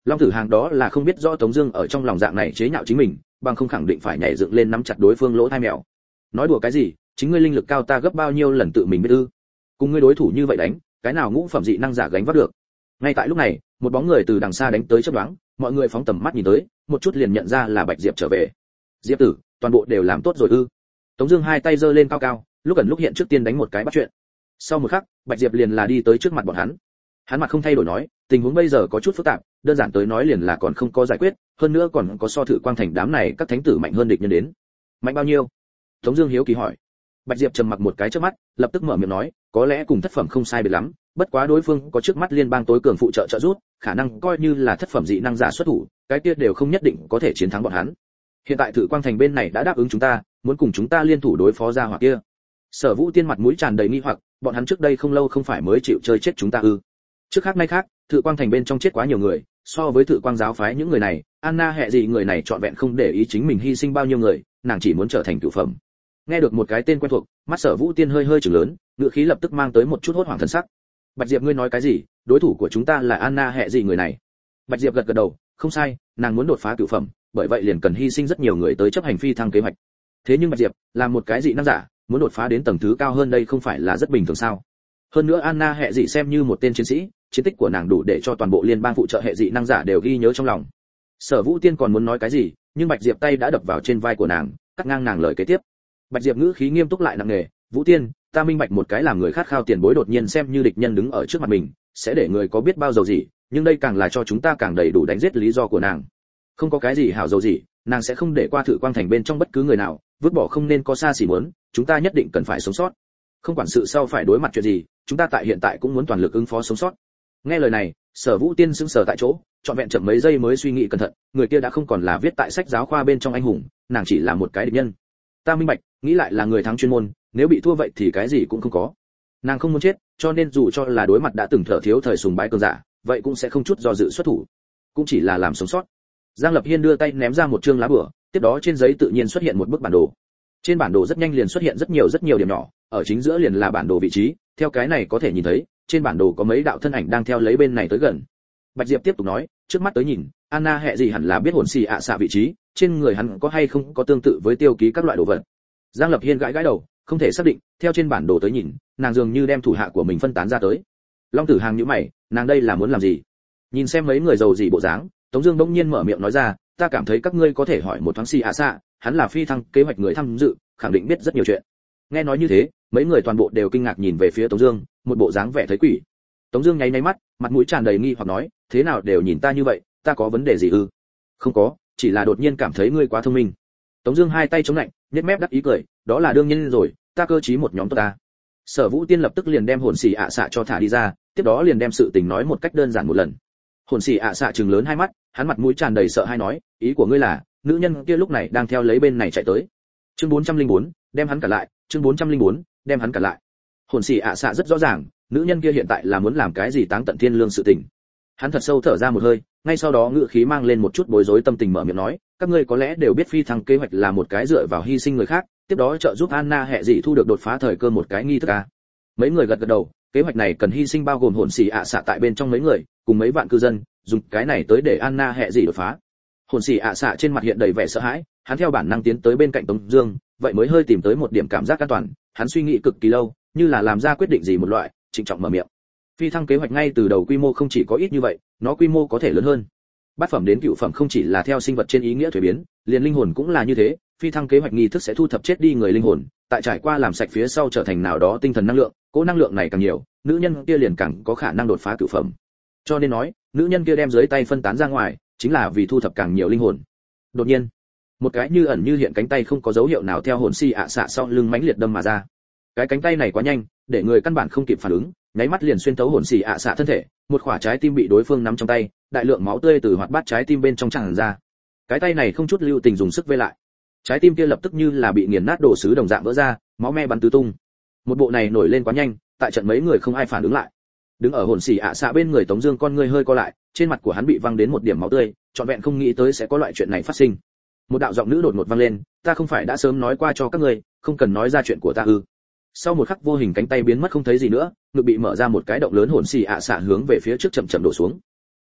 Long Tử Hàng đó là không biết rõ Tống Dương ở trong lòng dạng này chế nhạo chính mình, bằng không khẳng định phải nhảy dựng lên nắm chặt đối phương lỗ tai mèo. Nói đùa cái gì, chính ngươi linh lực cao ta gấp bao nhiêu lần tự mình biết ư? Cùng ngươi đối thủ như vậy đánh, cái nào ngũ phẩm dị năng giả gánh vác được? Ngay tại lúc này, một bóng người từ đằng xa đánh tới chớp nhoáng, mọi người phóng tầm mắt nhìn tới, một chút liền nhận ra là Bạch Diệp trở về. Diệp tử, toàn bộ đều làm tốt rồi ư? Tống Dương hai tay giơ lên cao cao, lúc ẩn lúc hiện trước tiên đánh một cái bắt chuyện. Sau một khắc, Bạch Diệp liền là đi tới trước mặt bọn hắn. Hắn mặt không thay đổi nói, tình huống bây giờ có chút phức tạp, đơn giản tới nói liền là còn không có giải quyết, hơn nữa còn có so thử quang thành đám này các thánh tử mạnh hơn địch nhân đến. Mạnh bao nhiêu? Tống Dương hiếu kỳ hỏi. Bạch Diệp trầm mặc một cái trước mắt, lập tức mở miệng nói, có lẽ cùng thất phẩm không sai biệt lắm, bất quá đối phương có trước mắt liên bang tối cường phụ trợ trợ giúp, khả năng coi như là thất phẩm dị năng giả xuất thủ, cái kia đều không nhất định có thể chiến thắng bọn hắn. Hiện tại thử quang thành bên này đã đáp ứng chúng ta, muốn cùng chúng ta liên thủ đối phó gia hỏa kia. Sở Vũ Tiên mặt mũi tràn đầy nghi hoặc, bọn hắn trước đây không lâu không phải mới chịu chơi chết chúng ta ư? Trước khác nay khác, thử quang thành bên trong chết quá nhiều người, so với thử quang giáo phái những người này, Anna hệ gì người này trọn vẹn không để ý chính mình hy sinh bao nhiêu người, nàng chỉ muốn trở thành cửu phẩm. Nghe được một cái tên quen thuộc, mắt Sở Vũ Tiên hơi hơi trừng lớn, ngựa khí lập tức mang tới một chút hốt hoảng thần sắc. Bạch Diệp ngươi nói cái gì? Đối thủ của chúng ta là Anna hệ gì người này? Bạch Diệp gật gật đầu, không sai, nàng muốn đột phá cửu phẩm, bởi vậy liền cần hy sinh rất nhiều người tới chấp hành phi thăng kế hoạch. Thế nhưng Bạch Diệp, là một cái dị năng giả, muốn đột phá đến tầng thứ cao hơn đây không phải là rất bình thường sao? Hơn nữa Anna hệ dị xem như một tên chiến sĩ, chiến tích của nàng đủ để cho toàn bộ liên bang phụ trợ hệ dị năng giả đều ghi nhớ trong lòng. Sở Vũ Tiên còn muốn nói cái gì, nhưng Bạch Diệp tay đã đập vào trên vai của nàng, cắt ngang nàng lời kế tiếp. Bạch Diệp ngữ khí nghiêm túc lại nặng nề, "Vũ Tiên, ta minh bạch một cái làm người khát khao tiền bối đột nhiên xem như địch nhân đứng ở trước mặt mình, sẽ để người có biết bao dầu gì, nhưng đây càng là cho chúng ta càng đầy đủ đánh giết lý do của nàng. Không có cái gì hảo dầu gì, nàng sẽ không để qua thử quang thành bên trong bất cứ người nào, vứt bỏ không nên có xa xỉ muốn, chúng ta nhất định cần phải sống sót. Không quản sự sau phải đối mặt chuyện gì, chúng ta tại hiện tại cũng muốn toàn lực ứng phó sống sót." Nghe lời này, Sở Vũ Tiên sững sờ tại chỗ, trọn vẹn chậm mấy giây mới suy nghĩ cẩn thận, người kia đã không còn là viết tại sách giáo khoa bên trong anh hùng, nàng chỉ là một cái địch nhân. Ta minh bạch, nghĩ lại là người thắng chuyên môn, nếu bị thua vậy thì cái gì cũng không có. Nàng không muốn chết, cho nên dù cho là đối mặt đã từng thở thiếu thời sùng bái cường giả, vậy cũng sẽ không chút do dự xuất thủ, cũng chỉ là làm sống sót. Giang Lập Hiên đưa tay ném ra một trương lá bùa, tiếp đó trên giấy tự nhiên xuất hiện một bức bản đồ. Trên bản đồ rất nhanh liền xuất hiện rất nhiều điểm nhỏ, ở chính giữa liền là bản đồ vị trí, theo cái này có thể nhìn thấy, trên bản đồ có mấy đạo thân ảnh đang theo lấy bên này tới gần. Bạch Diệp tiếp tục nói, trước mắt tới nhìn, Anna hệ gì hẳn là biết hồn xì ạ xạ vị trí, trên người hắn có hay không có tương tự với tiêu ký các loại đồ vật. Giang Lập Hiên gãi đầu, không thể xác định, theo trên bản đồ tới nhìn, nàng dường như đem thủ hạ của mình phân tán ra tới. Long Tử Hàng nhíu mày, nàng đây là muốn làm gì? Nhìn xem mấy người giàu gì bộ dáng, Tống Dương bỗng nhiên mở miệng nói ra, ta cảm thấy các ngươi có thể hỏi một thoáng xì ạ xạ, hắn là phi thăng kế hoạch người tham dự, khẳng định biết rất nhiều chuyện. Nghe nói như thế, mấy người toàn bộ đều kinh ngạc nhìn về phía Tống Dương, một bộ dáng vẻ thấy quỷ. Tống Dương nháy nháy mắt, mặt mũi tràn đầy nghi hoặc nói, thế nào đều nhìn ta như vậy, ta có vấn đề gì ư? Không có, chỉ là đột nhiên cảm thấy ngươi quá thông minh. Tống Dương hai tay chống lạnh, nhếch mép đắc ý cười, đó là đương nhiên rồi, ta cơ trí một nhóm tốt ta. Sở Vũ Tiên lập tức liền đem hồn xì ạ xạ cho thả đi ra, tiếp đó liền đem sự tình nói một cách đơn giản một lần. Hồn xì ạ xạ trừng lớn hai mắt, hắn mặt mũi tràn đầy sợ hãi nói, ý của ngươi là, nữ nhân kia lúc này đang theo lấy bên này chạy tới. Chương 404, đem hắn cả lại, chương 404, đem hắn cả lại. Hồn xì ạ xạ rất rõ ràng, nữ nhân kia hiện tại là muốn làm cái gì táng tận thiên lương sự tình. Hắn thật sâu thở ra một hơi, ngay sau đó ngữ khí mang lên một chút bối rối tâm tình mở miệng nói, các ngươi có lẽ đều biết phi thăng kế hoạch là một cái dựa vào hy sinh người khác, tiếp đó trợ giúp Anna hệ dị thu được đột phá thời cơ một cái nghi thức à. Mấy người gật gật đầu, kế hoạch này cần hy sinh bao gồm hồn xì ạ xạ tại bên trong mấy người, cùng mấy vạn cư dân, dùng cái này tới để Anna hệ dị đột phá. Hồn xì ạ xạ trên mặt hiện đầy vẻ sợ hãi, hắn theo bản năng tiến tới bên cạnh Tống Dương, vậy mới hơi tìm tới một điểm cảm giác an toàn. Hắn suy nghĩ cực kỳ lâu, như là làm ra quyết định gì một loại, trịnh trọng mở miệng. Phi thăng kế hoạch ngay từ đầu quy mô không chỉ có ít như vậy, nó quy mô có thể lớn hơn. Bát phẩm đến cửu phẩm không chỉ là theo sinh vật trên ý nghĩa thuế biến, liền linh hồn cũng là như thế. Phi thăng kế hoạch nghi thức sẽ thu thập chết đi người linh hồn, tại trải qua làm sạch phía sau trở thành nào đó tinh thần năng lượng, cỗ năng lượng này càng nhiều, nữ nhân kia liền càng có khả năng đột phá cửu phẩm. Cho nên nói, nữ nhân kia đem dưới tay phân tán ra ngoài, chính là vì thu thập càng nhiều linh hồn. Đột nhiên, một cái như ẩn như hiện cánh tay không có dấu hiệu nào theo hồn xì ạ xạ sau lưng mãnh liệt đâm mà ra. Cái cánh tay này quá nhanh, để người căn bản không kịp phản ứng, nháy mắt liền xuyên thấu hồn xì ạ xạ thân thể, một quả trái tim bị đối phương nắm trong tay, đại lượng máu tươi từ hoạt bát trái tim bên trong tràn ra. Cái tay này không chút lưu tình dùng sức vây lại, trái tim kia lập tức như là bị nghiền nát đồ sứ đồng dạng vỡ ra, máu me bắn tứ tung. Một bộ này nổi lên quá nhanh, tại trận mấy người không ai phản ứng lại. Đứng ở hồn xì ạ xạ bên người Tống Dương con người hơi co lại, trên mặt của hắn bị văng đến một điểm máu tươi, trọn vẹn không nghĩ tới sẽ có loại chuyện này phát sinh. Một đạo giọng nữ đột ngột vang lên, ta không phải đã sớm nói qua cho các ngươi, không cần nói ra chuyện của ta ư? Sau một khắc vô hình cánh tay biến mất không thấy gì nữa, ngực bị mở ra một cái động lớn, hồn xì ạ xạ hướng về phía trước chậm chậm đổ xuống.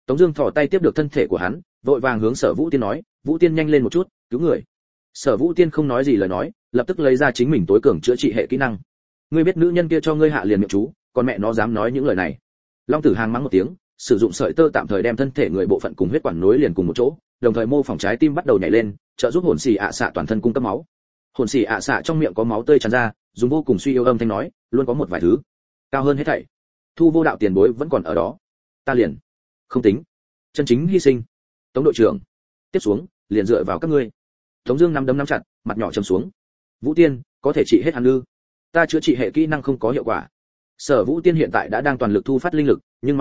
Tống Dương thò tay tiếp được thân thể của hắn, vội vàng hướng Sở Vũ Tiên nói, Vũ Tiên nhanh lên một chút, cứu người. Sở Vũ Tiên không nói gì lời nói, lập tức lấy ra chính mình tối cường chữa trị hệ kỹ năng. Ngươi biết nữ nhân kia cho ngươi hạ liền miệng chú, còn mẹ nó dám nói những lời này. Long Tử Hàng mắng một tiếng, sử dụng sợi tơ tạm thời đem thân thể người bộ phận cùng huyết quản nối liền cùng một chỗ, đồng thời mô phỏng trái tim bắt đầu nhảy lên, trợ giúp hồn xì ạ xạ toàn thân cung cấp máu. Hồn xì ạ xạ trong miệng có máu tươi tràn ra, dùng vô cùng suy yếu âm thanh nói, luôn có một vài thứ cao hơn hết thảy. Thu Vô Đạo tiền bối vẫn còn ở đó, ta liền không tính chân chính hy sinh. Tống đội trưởng, tiếp xuống liền dựa vào các ngươi. Tống Dương nắm đấm nắm chặt, mặt nhỏ trầm xuống. Vũ Tiên, có thể trị hết hắn ư? Ta chữa trị hệ kỹ năng không có hiệu quả. Sở Vũ Tiên hiện tại đã đang toàn lực thu phát linh lực, nhưng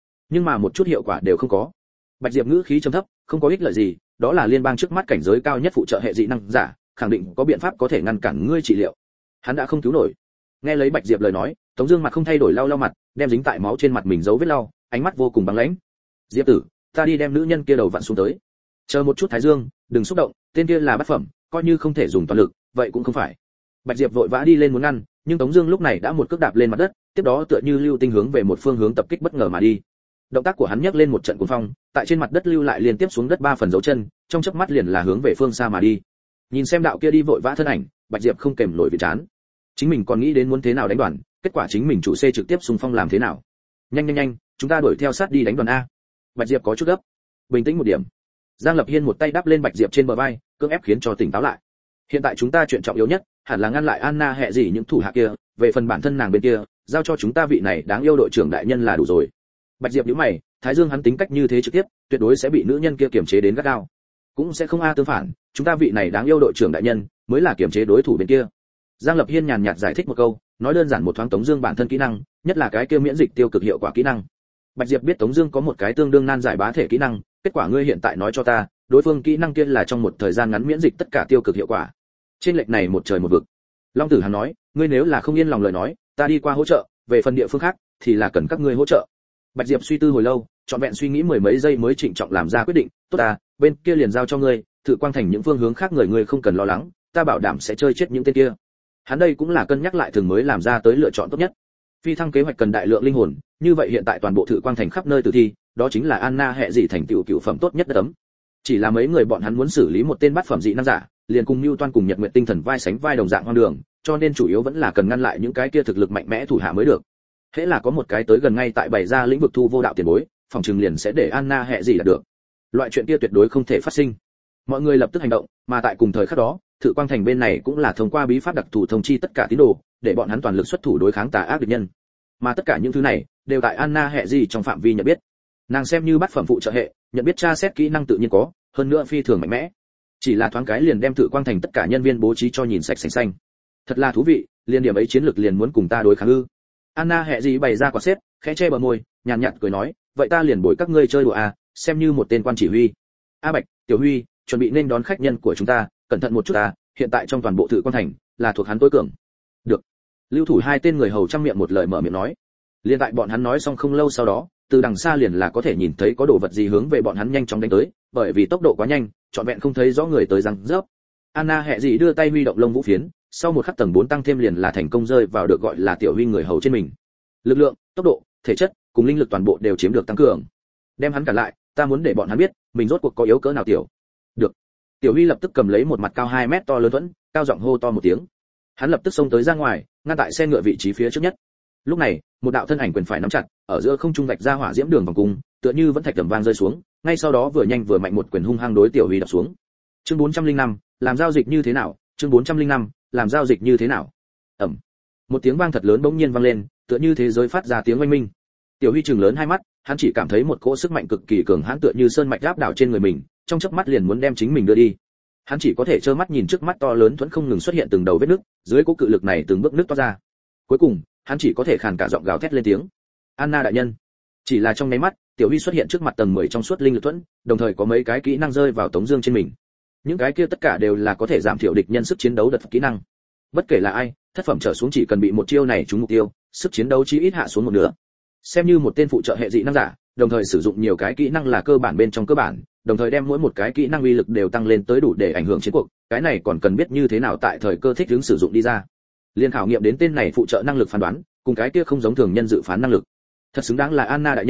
mà một chút hiệu quả đều không có. Bạch Diệp ngữ khí trầm thấp, không có ích lợi gì, đó là liên bang trước mắt cảnh giới cao nhất phụ trợ hệ dị năng giả, khẳng định có biện pháp có thể ngăn cản ngươi trị liệu. Hắn đã không cứu nổi. Nghe lấy Bạch Diệp lời nói, Tống Dương mặt không thay đổi lau lau mặt, đem dính tại máu trên mặt mình dấu vết lau, ánh mắt vô cùng băng lãnh. Diệp tử, ta đi đem nữ nhân kia đầu vặn xuống tới. Chờ một chút Thái Dương, đừng xúc động, tên kia là bát phẩm, coi như không thể dùng toàn lực, vậy cũng không phải. Bạch Diệp vội vã đi lên muốn ngăn, nhưng Tống Dương lúc này đã một cước đạp lên mặt đất, tiếp đó tựa như lưu tinh hướng về một phương hướng tập kích bất ngờ mà đi. Động tác của hắn nhấc lên một trận cuồng phong, tại trên mặt đất lưu lại liên tiếp xuống đất 3 phần dấu chân, trong chớp mắt liền là hướng về phương xa mà đi. Nhìn xem đạo kia đi vội vã thân ảnh, Bạch Diệp không kềm nổi vì chán. Chính mình còn nghĩ đến muốn thế nào đánh đoàn, kết quả chính mình chủ C trực tiếp xung phong làm thế nào. Nhanh, chúng ta đuổi theo sát đi đánh đoàn a. Bạch Diệp có chút gấp. Bình tĩnh một điểm. Giang Lập Hiên một tay đắp lên Bạch Diệp trên bờ vai, cưỡng ép khiến cho tỉnh táo lại. Hiện tại chúng ta chuyện trọng yếu nhất, hẳn là ngăn lại Anna hệ gì những thủ hạ kia, về phần bản thân nàng bên kia, giao cho chúng ta vị này đáng yêu đội trưởng đại nhân là đủ rồi. Bạch Diệp nhíu mày, Thái Dương hắn tính cách như thế trực tiếp, tuyệt đối sẽ bị nữ nhân kia kiềm chế đến gắt gao. Cũng sẽ không tương phản, chúng ta vị này đáng yêu đội trưởng đại nhân mới là kiềm chế đối thủ bên kia. Giang Lập Hiên nhàn nhạt giải thích một câu, nói đơn giản một thoáng Tống Dương bản thân kỹ năng, nhất là cái kia miễn dịch tiêu cực hiệu quả kỹ năng. Bạch Diệp biết Tống Dương có một cái tương đương nan giải bá thể kỹ năng, kết quả ngươi hiện tại nói cho ta, đối phương kỹ năng kia là trong một thời gian ngắn miễn dịch tất cả tiêu cực hiệu quả. Trên lệch này một trời một vực. Long Tử Hàn nói, ngươi nếu là không yên lòng lời nói, ta đi qua hỗ trợ, về phần địa phương khác thì là cần các ngươi hỗ trợ. Bạch Diệp suy tư hồi lâu, trọn vẹn suy nghĩ mười mấy giây mới trịnh trọng làm ra quyết định. Tốt à, bên kia liền giao cho ngươi, Thử Quang Thành những phương hướng khác người không cần lo lắng, ta bảo đảm sẽ chơi chết những tên kia. Hắn đây cũng là cân nhắc lại thường mới làm ra tới lựa chọn tốt nhất. Phi thăng kế hoạch cần đại lượng linh hồn, như vậy hiện tại toàn bộ Thử Quang Thành khắp nơi tử thi, đó chính là Anna hệ dị thành tựu cửu phẩm tốt nhất đất ấm. Chỉ là mấy người bọn hắn muốn xử lý một tên bát phẩm dị năng giả, liền cùng Nưu Toan cùng Nhật Nguyệt tinh thần vai sánh vai đồng dạng hoang đường, cho nên chủ yếu vẫn là cần ngăn lại những cái kia thực lực mạnh mẽ thủ hạ mới được. Hễ là có một cái tới gần ngay tại bày ra lĩnh vực Thu Vô Đạo tiền bối, phòng trường liền sẽ để Anna hệ gì là được. Loại chuyện kia tuyệt đối không thể phát sinh. Mọi người lập tức hành động, mà tại cùng thời khắc đó, Thử Quang Thành bên này cũng là thông qua bí pháp đặc thù thông chi tất cả tín đồ, để bọn hắn toàn lực xuất thủ đối kháng tà ác địch nhân. Mà tất cả những thứ này đều tại Anna hệ gì trong phạm vi nhận biết. Nàng xem như bát phẩm phụ trợ hệ, nhận biết tra xét kỹ năng tự nhiên có, hơn nữa phi thường mạnh mẽ. Chỉ là thoáng cái liền đem Thử Quang Thành tất cả nhân viên bố trí cho nhìn sạch sành xanh. Thật là thú vị, liên điểm ấy chiến lược liền muốn cùng ta đối kháng ư? Anna hệ gì bày ra quả xếp, khẽ che bờ môi, nhàn nhạt cười nói, vậy ta liền bồi các ngươi chơi đùa à, xem như một tên quan chỉ huy. A Bạch, Tiểu Huy, chuẩn bị nên đón khách nhân của chúng ta, cẩn thận một chút à, hiện tại trong toàn bộ Thử Quang Thành là thuộc hắn tối cường. Được. Lưu thủ hai tên người hầu trăm miệng một lời mở miệng nói. Liên tại bọn hắn nói xong không lâu sau đó, từ đằng xa liền là có thể nhìn thấy có đồ vật gì hướng về bọn hắn nhanh chóng đánh tới, bởi vì tốc độ quá nhanh, trọn vẹn không thấy rõ người tới răng rớp. Anna hệ gì đưa tay huy động lông vũ phiến, sau một khắc tầng 4 tăng thêm liền là thành công rơi vào được gọi là Tiểu Huy người hầu trên mình. Lực lượng, tốc độ, thể chất cùng linh lực toàn bộ đều chiếm được tăng cường. Đem hắn cản lại, ta muốn để bọn hắn biết, mình rốt cuộc có yếu cỡ nào tiểu. Được. Tiểu Huy lập tức cầm lấy một mặt cao 2 mét to lớn thuẫn, cao giọng hô to một tiếng. Hắn lập tức xông tới ra ngoài, ngăn tại xe ngựa vị trí phía trước nhất. Lúc này, một đạo thân ảnh quyền phải nắm chặt, ở giữa không trung vạch ra hỏa diễm đường vòng cung, tựa như vẫn thạch tầm vang rơi xuống, ngay sau đó vừa nhanh vừa mạnh một quyền hung hăng đối Tiểu Huy đập xuống. Chương 405, làm giao dịch như thế nào? Chương 405, làm giao dịch như thế nào? Ầm. Một tiếng vang thật lớn bỗng nhiên vang lên, tựa như thế giới phát ra tiếng oanh minh. Tiểu Huy trừng lớn hai mắt, hắn chỉ cảm thấy một cỗ sức mạnh cực kỳ cường hãn tựa như sơn mạch áp đảo trên người mình, trong chớp mắt liền muốn đem chính mình đưa đi. Hắn chỉ có thể trơ mắt nhìn trước mắt to lớn thuẫn không ngừng xuất hiện từng đầu vết nứt, dưới cỗ cự lực này từng bước nứt toát ra. Cuối cùng, hắn chỉ có thể khàn cả giọng gào thét lên tiếng. Anna đại nhân. Chỉ là trong nháy mắt, Tiểu Huy xuất hiện trước mặt tầng 10 trong suốt linh lực thuẫn, đồng thời có mấy cái kỹ năng rơi vào Tống Dương trên mình. Những cái kia tất cả đều là có thể giảm thiểu địch nhân sức chiến đấu đợt kỹ năng. Bất kể là ai, thất phẩm trở xuống chỉ cần bị một chiêu này trúng mục tiêu, sức chiến đấu chí ít hạ xuống một nửa. Xem như một tên phụ trợ hệ dị năng giả, đồng thời sử dụng nhiều cái kỹ năng là cơ bản bên trong cơ bản, đồng thời đem mỗi một cái kỹ năng uy lực đều tăng lên tới đủ để ảnh hưởng chiến cuộc, cái này còn cần biết như thế nào tại thời cơ thích ứng sử dụng đi ra. Liên khảo nghiệm đến tên này phụ trợ năng lực phán đoán, cùng cái kia không giống thường nhân dự phán năng lực. Thật xứng đáng là Anna đại nhân,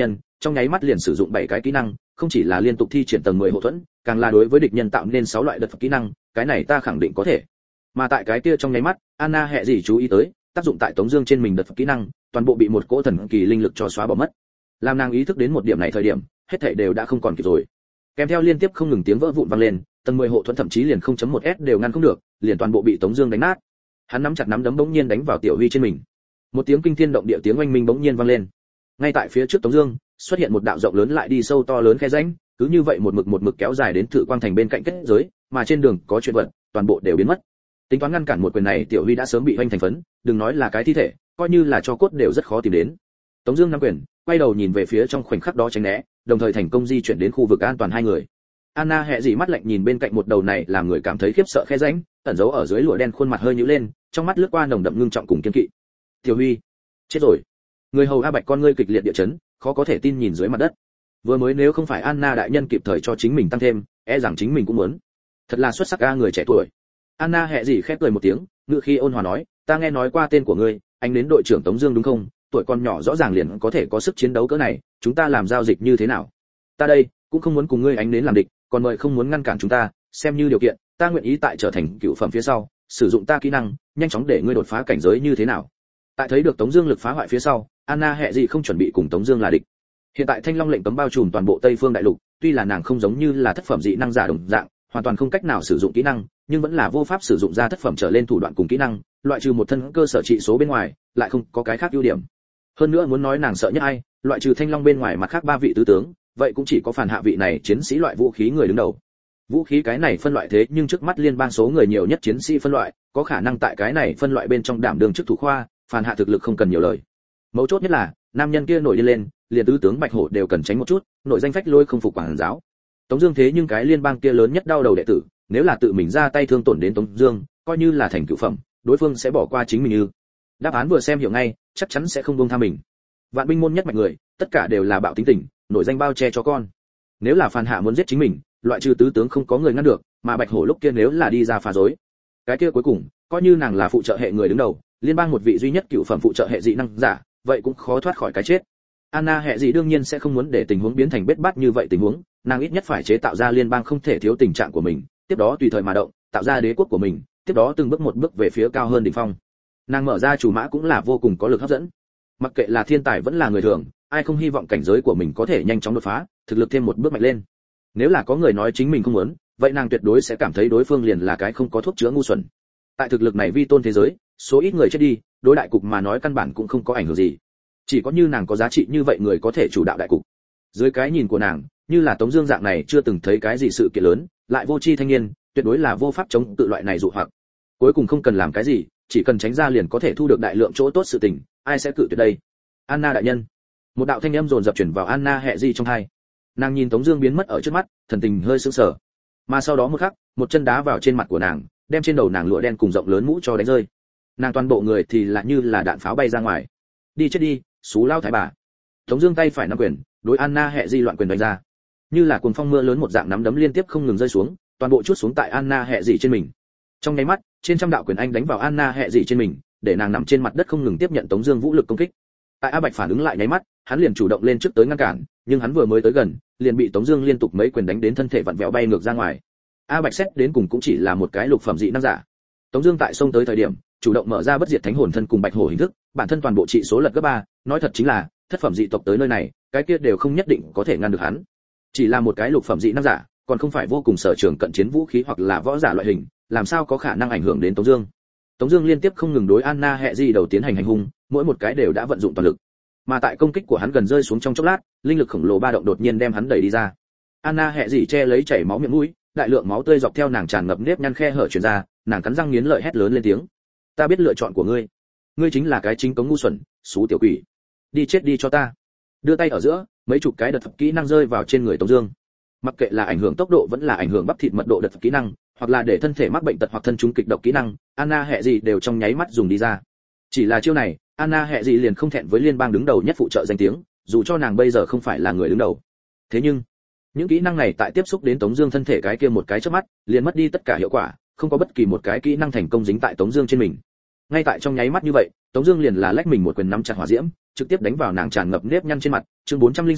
trong nháy mắt liền sử dụng 7 cái kỹ năng, không chỉ là liên tục thi triển tầng 10 hộ thuẫn, càng là đối với địch nhân tạo nên 6 loại đợt kỹ năng, cái này ta khẳng định có thể. Mà tại cái kia trong nháy mắt, Anna hệ gì chú ý tới, tác dụng tại Tống Dương trên mình đợt kỹ năng, toàn bộ bị một cỗ thần kỳ linh lực cho xóa bỏ mất. Làm nàng ý thức đến một điểm này thời điểm, hết thảy đều đã không còn kịp rồi. Kèm theo liên tiếp không ngừng tiếng vỡ vụn vang lên, tầng 10 hộ thuẫn thậm chí liền 0.1s đều ngăn không được, liền toàn bộ bị Tống Dương đánh nát. Hắn nắm chặt nắm đấm bỗng nhiên đánh vào Tiểu Huy trên mình. Một tiếng kinh thiên động địa tiếng oanh minh bỗng nhiên vang lên. Ngay tại phía trước Tống Dương xuất hiện một đạo rộng lớn lại đi sâu to lớn khe rãnh, cứ như vậy một mực kéo dài đến Thự Quang Thành bên cạnh kết giới, mà trên đường có chuyện vật, toàn bộ đều biến mất. Tính toán ngăn cản một quyền này, Tiểu Huy đã sớm bị hoành thành phấn, đừng nói là cái thi thể, coi như là cho cốt đều rất khó tìm đến. Tống Dương nắm quyền, quay đầu nhìn về phía trong khoảnh khắc đó tránh né, đồng thời thành công di chuyển đến khu vực an toàn hai người. Anna hệ dị mắt lạnh nhìn bên cạnh một đầu này làm người cảm thấy khiếp sợ khe rãnh, ẩn giấu ở dưới lụa đen khuôn mặt hơi nhíu lên, trong mắt lướt qua nồng đậm ngưng trọng cùng kiên kỵ. Tiểu Huy, chết rồi. Người hầu A Bạch con ngươi kịch liệt địa chấn, khó có thể tin nhìn dưới mặt đất. Vừa mới nếu không phải Anna đại nhân kịp thời cho chính mình tăng thêm, e rằng chính mình cũng muốn. Thật là xuất sắc a người trẻ tuổi. Anna hệ dị khép cười một tiếng, ngữ khí ôn hòa nói, ta nghe nói qua tên của ngươi, anh đến đội trưởng Tống Dương đúng không? Tuổi còn nhỏ rõ ràng liền có thể có sức chiến đấu cỡ này, chúng ta làm giao dịch như thế nào? Ta đây cũng không muốn cùng ngươi ánh đến làm địch, còn mời không muốn ngăn cản chúng ta, xem như điều kiện, ta nguyện ý tại trở thành cựu phẩm phía sau, sử dụng ta kỹ năng, nhanh chóng để ngươi đột phá cảnh giới như thế nào? Tại thấy được Tống Dương lực phá hoại phía sau, Anna hệ dị không chuẩn bị cùng Tống Dương là địch. Hiện tại Thanh Long lệnh cấm bao trùm toàn bộ Tây Phương đại lục, tuy là nàng không giống như là thất phẩm dị năng giả đồng dạng, hoàn toàn không cách nào sử dụng kỹ năng, nhưng vẫn là vô pháp sử dụng ra thất phẩm trở lên thủ đoạn cùng kỹ năng, loại trừ một thân cơ sở trị số bên ngoài, lại không có cái khác ưu điểm. Hơn nữa muốn nói nàng sợ nhất ai, loại trừ Thanh Long bên ngoài mặt khác ba vị tứ tướng, vậy cũng chỉ có Phản Hạ vị này chiến sĩ loại vũ khí người đứng đầu. Vũ khí cái này phân loại thế nhưng trước mắt liên bang số người nhiều nhất chiến sĩ phân loại, có khả năng tại cái này phân loại bên trong đảm đương chức thủ khoa, Phản Hạ thực lực không cần nhiều lời. Mấu chốt nhất là, nam nhân kia nổi điên lên, liền tứ tướng Bạch Hổ đều cần tránh một chút, nội danh phách lôi không phục quản giáo. Tống Dương thế nhưng cái liên bang kia lớn nhất đau đầu đệ tử, nếu là tự mình ra tay thương tổn đến Tống Dương, coi như là thành cửu phẩm, đối phương sẽ bỏ qua chính mình ư? Đáp án vừa xem hiểu ngay, chắc chắn sẽ không buông tha mình. Vạn binh môn nhất mạnh người, tất cả đều là bạo tính tình, nổi danh bao che cho con. Nếu là Phan Hạ muốn giết chính mình, loại trừ tứ tướng không có người ngăn được, mà Bạch Hổ lúc kia nếu là đi ra phá rối, cái kia cuối cùng, coi như nàng là phụ trợ hệ người đứng đầu, liên bang một vị duy nhất cửu phẩm phụ trợ hệ dị năng giả, vậy cũng khó thoát khỏi cái chết. Anna hệ dị đương nhiên sẽ không muốn để tình huống biến thành bết bát như vậy tình huống, nàng ít nhất phải chế tạo ra liên bang không thể thiếu tình trạng của mình, tiếp đó tùy thời mà động, tạo ra đế quốc của mình, tiếp đó từng bước một bước về phía cao hơn đỉnh phong. Nàng mở ra chủ mã cũng là vô cùng có lực hấp dẫn. Mặc kệ là thiên tài vẫn là người thường, ai không hy vọng cảnh giới của mình có thể nhanh chóng đột phá, thực lực thêm một bước mạnh lên. Nếu là có người nói chính mình không muốn, vậy nàng tuyệt đối sẽ cảm thấy đối phương liền là cái không có thuốc chữa ngu xuẩn. Tại thực lực này vi tôn thế giới, số ít người chết đi, đối đại cục mà nói căn bản cũng không có ảnh hưởng gì. Chỉ có như nàng có giá trị như vậy người có thể chủ đạo đại cục. Dưới cái nhìn của nàng, như là Tống Dương dạng này chưa từng thấy cái gì sự kiện lớn, lại vô tri thanh niên, tuyệt đối là vô pháp chống tự loại này dụ hoặc. Cuối cùng không cần làm cái gì, chỉ cần tránh ra liền có thể thu được đại lượng chỗ tốt sự tình, ai sẽ cự tuyệt đây? Anna đại nhân. Một đạo thanh âm dồn dập chuyển vào Anna hệ di trong tai. Nàng nhìn Tống Dương biến mất ở trước mắt, thần tình hơi sững sờ. Mà sau đó một khắc, một chân đá vào trên mặt của nàng, đem trên đầu nàng lụa đen cùng rộng lớn mũ cho đánh rơi. Nàng toàn bộ người thì lại như là đạn pháo bay ra ngoài. Đi chết đi, xú lao thái bà. Tống Dương tay phải nắm quyền, đối Anna hệ di loạn quyền đánh ra, như là cuồng phong mưa lớn một dạng nắm đấm liên tiếp không ngừng rơi xuống, toàn bộ chút xuống tại Anna hệ di trên mình. Trong nháy mắt, trên trăm đạo quyền anh đánh vào Anna hệ di trên mình, để nàng nằm trên mặt đất không ngừng tiếp nhận Tống Dương vũ lực công kích. Tại A Bạch phản ứng lại nháy mắt, hắn liền chủ động lên trước tới ngăn cản, nhưng hắn vừa mới tới gần, liền bị Tống Dương liên tục mấy quyền đánh đến thân thể vặn vẹo bay ngược ra ngoài. A Bạch xét đến cùng cũng chỉ là một cái lục phẩm dị năng giả. Tống Dương tại sông tới thời điểm, chủ động mở ra bất diệt thánh hồn thân cùng Bạch Hổ hình thức, bản thân toàn bộ trị số lật gấp 3, nói thật chính là thất phẩm dị tộc tới nơi này, cái kia đều không nhất định có thể ngăn được hắn. Chỉ là một cái lục phẩm dị năng giả, còn không phải vô cùng sở trường cận chiến vũ khí hoặc là võ giả loại hình, làm sao có khả năng ảnh hưởng đến Tống Dương? Tống Dương liên tiếp không ngừng đối Anna hệ di đầu tiến hành hành hung, mỗi một cái đều đã vận dụng toàn lực. Mà tại công kích của hắn gần rơi xuống trong chốc lát, linh lực khổng lồ ba động đột nhiên đem hắn đẩy đi ra. Anna hệ di che lấy chảy máu miệng mũi, đại lượng máu tươi dọc theo nàng tràn ngập nếp nhăn khe hở truyền ra, nàng cắn răng nghiến lợi hét lớn lên tiếng: "Ta biết lựa chọn của ngươi, ngươi chính là cái chính cống ngu xuẩn, xú tiểu quỷ, đi chết đi cho ta!" Đưa tay ở giữa, mấy chục cái đợt kỹ năng rơi vào trên người Tống Dương. Mặc kệ là ảnh hưởng tốc độ vẫn là ảnh hưởng bắp thịt mật độ đợt kỹ năng, hoặc là để thân thể mắc bệnh tật hoặc thân chúng kịch độc kỹ năng, Anna hệ gì đều trong nháy mắt dùng đi ra. Chỉ là chiêu này, Anna hệ gì liền không thẹn với liên bang đứng đầu nhất phụ trợ danh tiếng, dù cho nàng bây giờ không phải là người đứng đầu. Thế nhưng, những kỹ năng này tại tiếp xúc đến Tống Dương thân thể cái kia một cái chớp mắt, liền mất đi tất cả hiệu quả, không có bất kỳ một cái kỹ năng thành công dính tại Tống Dương trên mình. Ngay tại trong nháy mắt như vậy, Tống Dương liền là lách mình một quyền nắm chặt hỏa diễm, trực tiếp đánh vào nàng tràn ngập nếp nhăn trên mặt. Chương 406,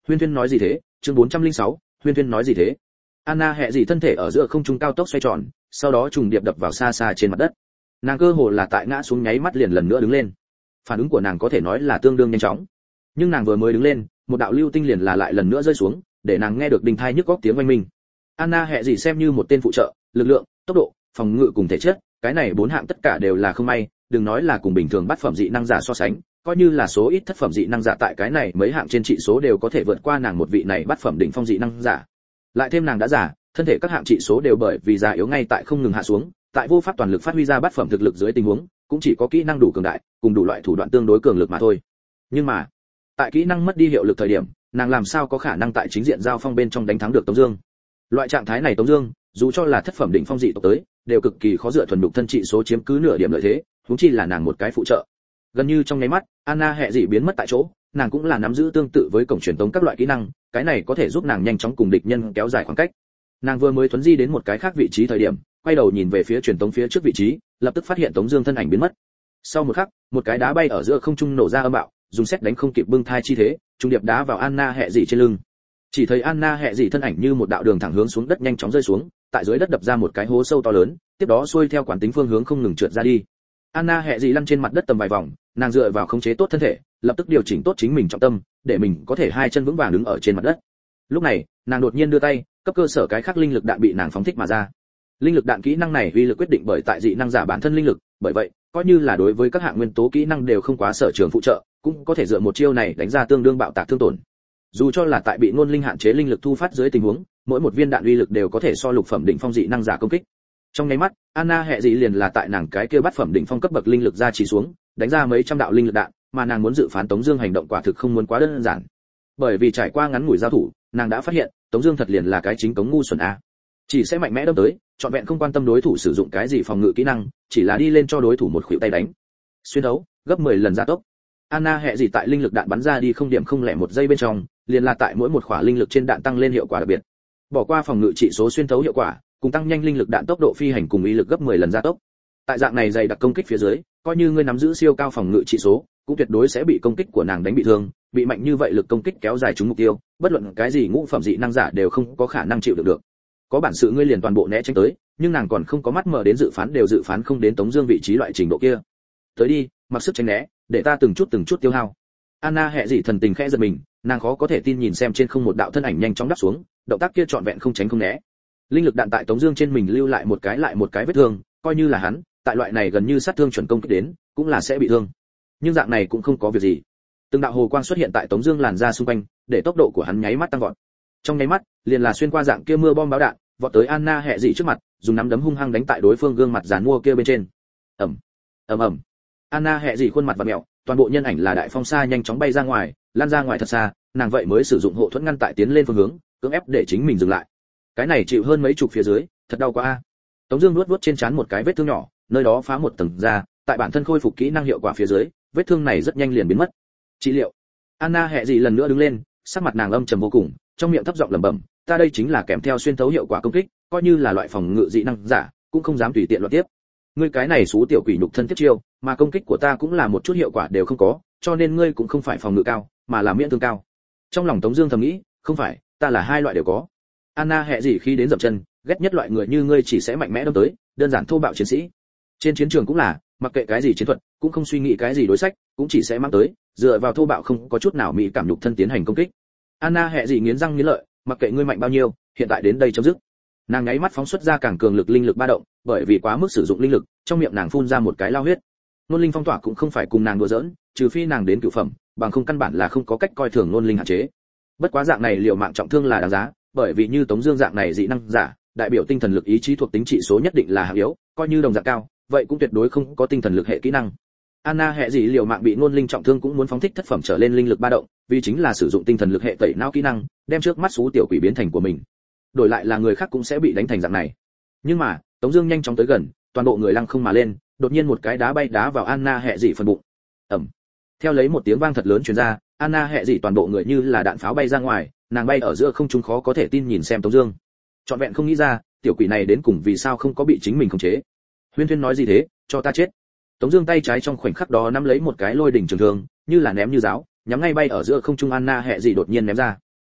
Huyên Huyên nói gì thế? Chương 406, Huyên Huyên nói gì thế? Anna Hẹ Dị thân thể ở giữa không trung cao tốc xoay tròn, sau đó trùng điệp đập vào xa xa trên mặt đất. Nàng cơ hồ là tại ngã xuống nháy mắt liền lần nữa đứng lên. Phản ứng của nàng có thể nói là tương đương nhanh chóng. Nhưng nàng vừa mới đứng lên, một đạo lưu tinh liền là lại lần nữa rơi xuống, để nàng nghe được đình thai nhức óc tiếng oanh minh. Anna Hẹ Dị xem như một tên phụ trợ, lực lượng, tốc độ, phòng ngự cùng thể chất, cái này 4 hạng tất cả đều là không may, đừng nói là cùng bình thường bát phẩm dị năng giả so sánh, coi như là số ít thất phẩm dị năng giả tại cái này mấy hạng trên trị số đều có thể vượt qua nàng một vị này bát phẩm đỉnh phong dị năng giả. Lại thêm nàng đã giả, thân thể các hạng trị số đều bởi vì già yếu ngay tại không ngừng hạ xuống, tại vô pháp toàn lực phát huy ra bát phẩm thực lực dưới tình huống, cũng chỉ có kỹ năng đủ cường đại, cùng đủ loại thủ đoạn tương đối cường lực mà thôi. Nhưng mà, tại kỹ năng mất đi hiệu lực thời điểm, nàng làm sao có khả năng tại chính diện giao phong bên trong đánh thắng được Tống Dương? Loại trạng thái này Tống Dương, dù cho là thất phẩm đỉnh phong dị tộc tới, đều cực kỳ khó dựa thuần nhục thân trị số chiếm cứ nửa điểm lợi thế, huống chi là nàng một cái phụ trợ. Gần như trong nháy mắt, Anna Hẹ Dị biến mất tại chỗ, nàng cũng là nắm giữ tương tự với cổng truyền tống các loại kỹ năng, cái này có thể giúp nàng nhanh chóng cùng địch nhân kéo dài khoảng cách. Nàng vừa mới thuấn di đến một cái khác vị trí thời điểm, quay đầu nhìn về phía truyền tống phía trước vị trí, lập tức phát hiện Tống Dương thân ảnh biến mất. Sau một khắc, một cái đá bay ở giữa không trung nổ ra âm bạo, dùng sét đánh không kịp bưng thai chi thế, trung điệp đá vào Anna Hẹ Dị trên lưng. Chỉ thấy Anna Hẹ Dị thân ảnh như một đạo đường thẳng hướng xuống đất nhanh chóng rơi xuống, tại dưới đất đập ra một cái hố sâu to lớn, tiếp đó xuôi theo quán tính phương hướng không ngừng trượt ra đi. Anna Hẹ Dị lăn trên mặt đất tầm vài vòng, nàng dựa vào khống chế tốt thân thể, lập tức điều chỉnh tốt chính mình trọng tâm, để mình có thể hai chân vững vàng đứng ở trên mặt đất. Lúc này, nàng đột nhiên đưa tay, cấp cơ sở cái khác linh lực đạn bị nàng phóng thích mà ra. Linh lực đạn kỹ năng này uy lực quyết định bởi tại dị năng giả bản thân linh lực, bởi vậy, coi như là đối với các hạng nguyên tố kỹ năng đều không quá sở trường phụ trợ, cũng có thể dựa một chiêu này đánh ra tương đương bạo tạc thương tổn. Dù cho là tại bị ngôn linh hạn chế linh lực thu phát dưới tình huống, mỗi một viên đạn uy lực đều có thể so lục phẩm đỉnh phong dị năng giả công kích. Trong nháy mắt, Anna Hẹ Dị liền là tại nàng cái kia bát phẩm đỉnh phong cấp bậc linh lực ra chỉ xuống, đánh ra mấy trăm đạo linh lực đạn, mà nàng muốn dự phán Tống Dương hành động quả thực không muốn quá đơn giản. Bởi vì trải qua ngắn ngủi giao thủ, nàng đã phát hiện, Tống Dương thật liền là cái chính cống ngu xuẩn a, chỉ sẽ mạnh mẽ đâm tới, trọn vẹn không quan tâm đối thủ sử dụng cái gì phòng ngự kỹ năng, chỉ là đi lên cho đối thủ một khuỷu tay đánh. Xuyên đấu, gấp 10 lần gia tốc. Anna Hẹ Dị tại linh lực đạn bắn ra đi không điểm không lẻ một giây bên trong, liền là tại mỗi một khỏa linh lực trên đạn tăng lên hiệu quả đặc biệt. Bỏ qua phòng ngự trị số xuyên thấu hiệu quả, cùng tăng nhanh linh lực đạn tốc độ phi hành cùng uy lực gấp 10 lần gia tốc. Tại dạng này dày đặc công kích phía dưới, coi như ngươi nắm giữ siêu cao phòng ngự trị số, cũng tuyệt đối sẽ bị công kích của nàng đánh bị thương, bị mạnh như vậy lực công kích kéo dài trúng mục tiêu, bất luận cái gì ngũ phẩm dị năng giả đều không có khả năng chịu được. Có bản sự ngươi liền toàn bộ né tránh tới, nhưng nàng còn không có mắt mở đến dự phán đều dự phán không đến Tống Dương vị trí loại trình độ kia. Tới đi, mặc sức tránh né, để ta từng chút tiêu hao. Anna Hẹ Dị thần tình khẽ giật mình, nàng khó có thể tin nhìn xem trên không một đạo thân ảnh nhanh chóng đáp xuống, động tác kia trọn vẹn không tránh không né. Linh lực đạn tại Tống Dương trên mình lưu lại một cái vết thương, coi như là hắn, tại loại này gần như sát thương chuẩn công kích đến, cũng là sẽ bị thương. Nhưng dạng này cũng không có việc gì. Từng đạo hồ quang xuất hiện tại Tống Dương làn ra xung quanh, để tốc độ của hắn nháy mắt tăng vọt. Trong nháy mắt, liền là xuyên qua dạng kia mưa bom báo đạn, vọt tới Anna Hẹ Dị trước mặt, dùng nắm đấm hung hăng đánh tại đối phương gương mặt giàn mua kia bên trên. ầm ầm. Anna Hẹ Dị khuôn mặt vặn mèo, toàn bộ nhân ảnh là đại phong xa nhanh chóng bay ra ngoài, lan ra ngoài thật xa, nàng vậy mới sử dụng hộ thuẫn ngăn tại tiến lên phương hướng, cưỡng ép để chính mình dừng lại. Cái này chịu hơn mấy chục phía dưới, thật đau quá a. Tống Dương nuốt trên trán một cái vết thương nhỏ, nơi đó phá một tầng da, tại bản thân khôi phục kỹ năng hiệu quả phía dưới, vết thương này rất nhanh liền biến mất. Trị liệu. Anna Hẹ Dị lần nữa đứng lên, sắc mặt nàng âm trầm vô cùng, trong miệng thấp giọng lẩm bẩm, ta đây chính là kèm theo xuyên thấu hiệu quả công kích, coi như là loại phòng ngự dị năng giả, cũng không dám tùy tiện loạn tiếp. Ngươi cái này xú tiểu quỷ nhục thân tiếp chiêu, mà công kích của ta cũng là một chút hiệu quả đều không có, cho nên ngươi cũng không phải phòng ngự cao, mà là miễn thương cao. Trong lòng Tống Dương thầm nghĩ, không phải, ta là hai loại đều có. Anna Hẹ Dị khi đến dậm chân, ghét nhất loại người như ngươi chỉ sẽ mạnh mẽ đâm tới, đơn giản thô bạo chiến sĩ. Trên chiến trường cũng là, mặc kệ cái gì chiến thuật, cũng không suy nghĩ cái gì đối sách, cũng chỉ sẽ mang tới, dựa vào thô bạo không có chút nào mỹ cảm nhục thân tiến hành công kích. Anna Hẹ Dị nghiến răng nghiến lợi, mặc kệ ngươi mạnh bao nhiêu, hiện tại đến đây chấm dứt. Nàng nháy mắt phóng xuất ra càng cường lực linh lực ba động, bởi vì quá mức sử dụng linh lực, trong miệng nàng phun ra một cái lao huyết. Nôn linh phong tỏa cũng không phải cùng nàng đùa giỡn, trừ phi nàng đến cửu phẩm, bằng không căn bản là không có cách coi thường nôn linh hạn chế. Bất quá dạng này liều mạng trọng thương là đáng giá, bởi vì như Tống Dương dạng này dị năng giả, đại biểu tinh thần lực ý chí thuộc tính trị số nhất định là hạng yếu, coi như đồng dạng cao, vậy cũng tuyệt đối không có tinh thần lực hệ kỹ năng. Anna Hẹ Dị liều mạng bị nôn linh trọng thương cũng muốn phóng thích thất phẩm trở lên linh lực ba động, vì chính là sử dụng tinh thần lực hệ tẩy não kỹ năng, đem trước mắt xú tiểu quỷ biến thành của mình. Đổi lại là người khác cũng sẽ bị đánh thành dạng này. Nhưng mà, Tống Dương nhanh chóng tới gần, toàn bộ người lăng không mà lên, đột nhiên một cái đá bay đá vào Anna Hẹ Dị phần bụng. ầm. Theo lấy một tiếng vang thật lớn truyền ra, Anna Hẹ Dị toàn bộ người như là đạn pháo bay ra ngoài, nàng bay ở giữa không trung khó có thể tin nhìn xem Tống Dương. Trọn vẹn không nghĩ ra, tiểu quỷ này đến cùng vì sao không có bị chính mình khống chế. Huyên Huyên nói gì thế, cho ta chết. Tống Dương tay trái trong khoảnh khắc đó nắm lấy một cái lôi đỉnh trường thương, như là ném như giáo, nhắm ngay bay ở giữa không trung Anna Hẹ Dị đột nhiên ném ra.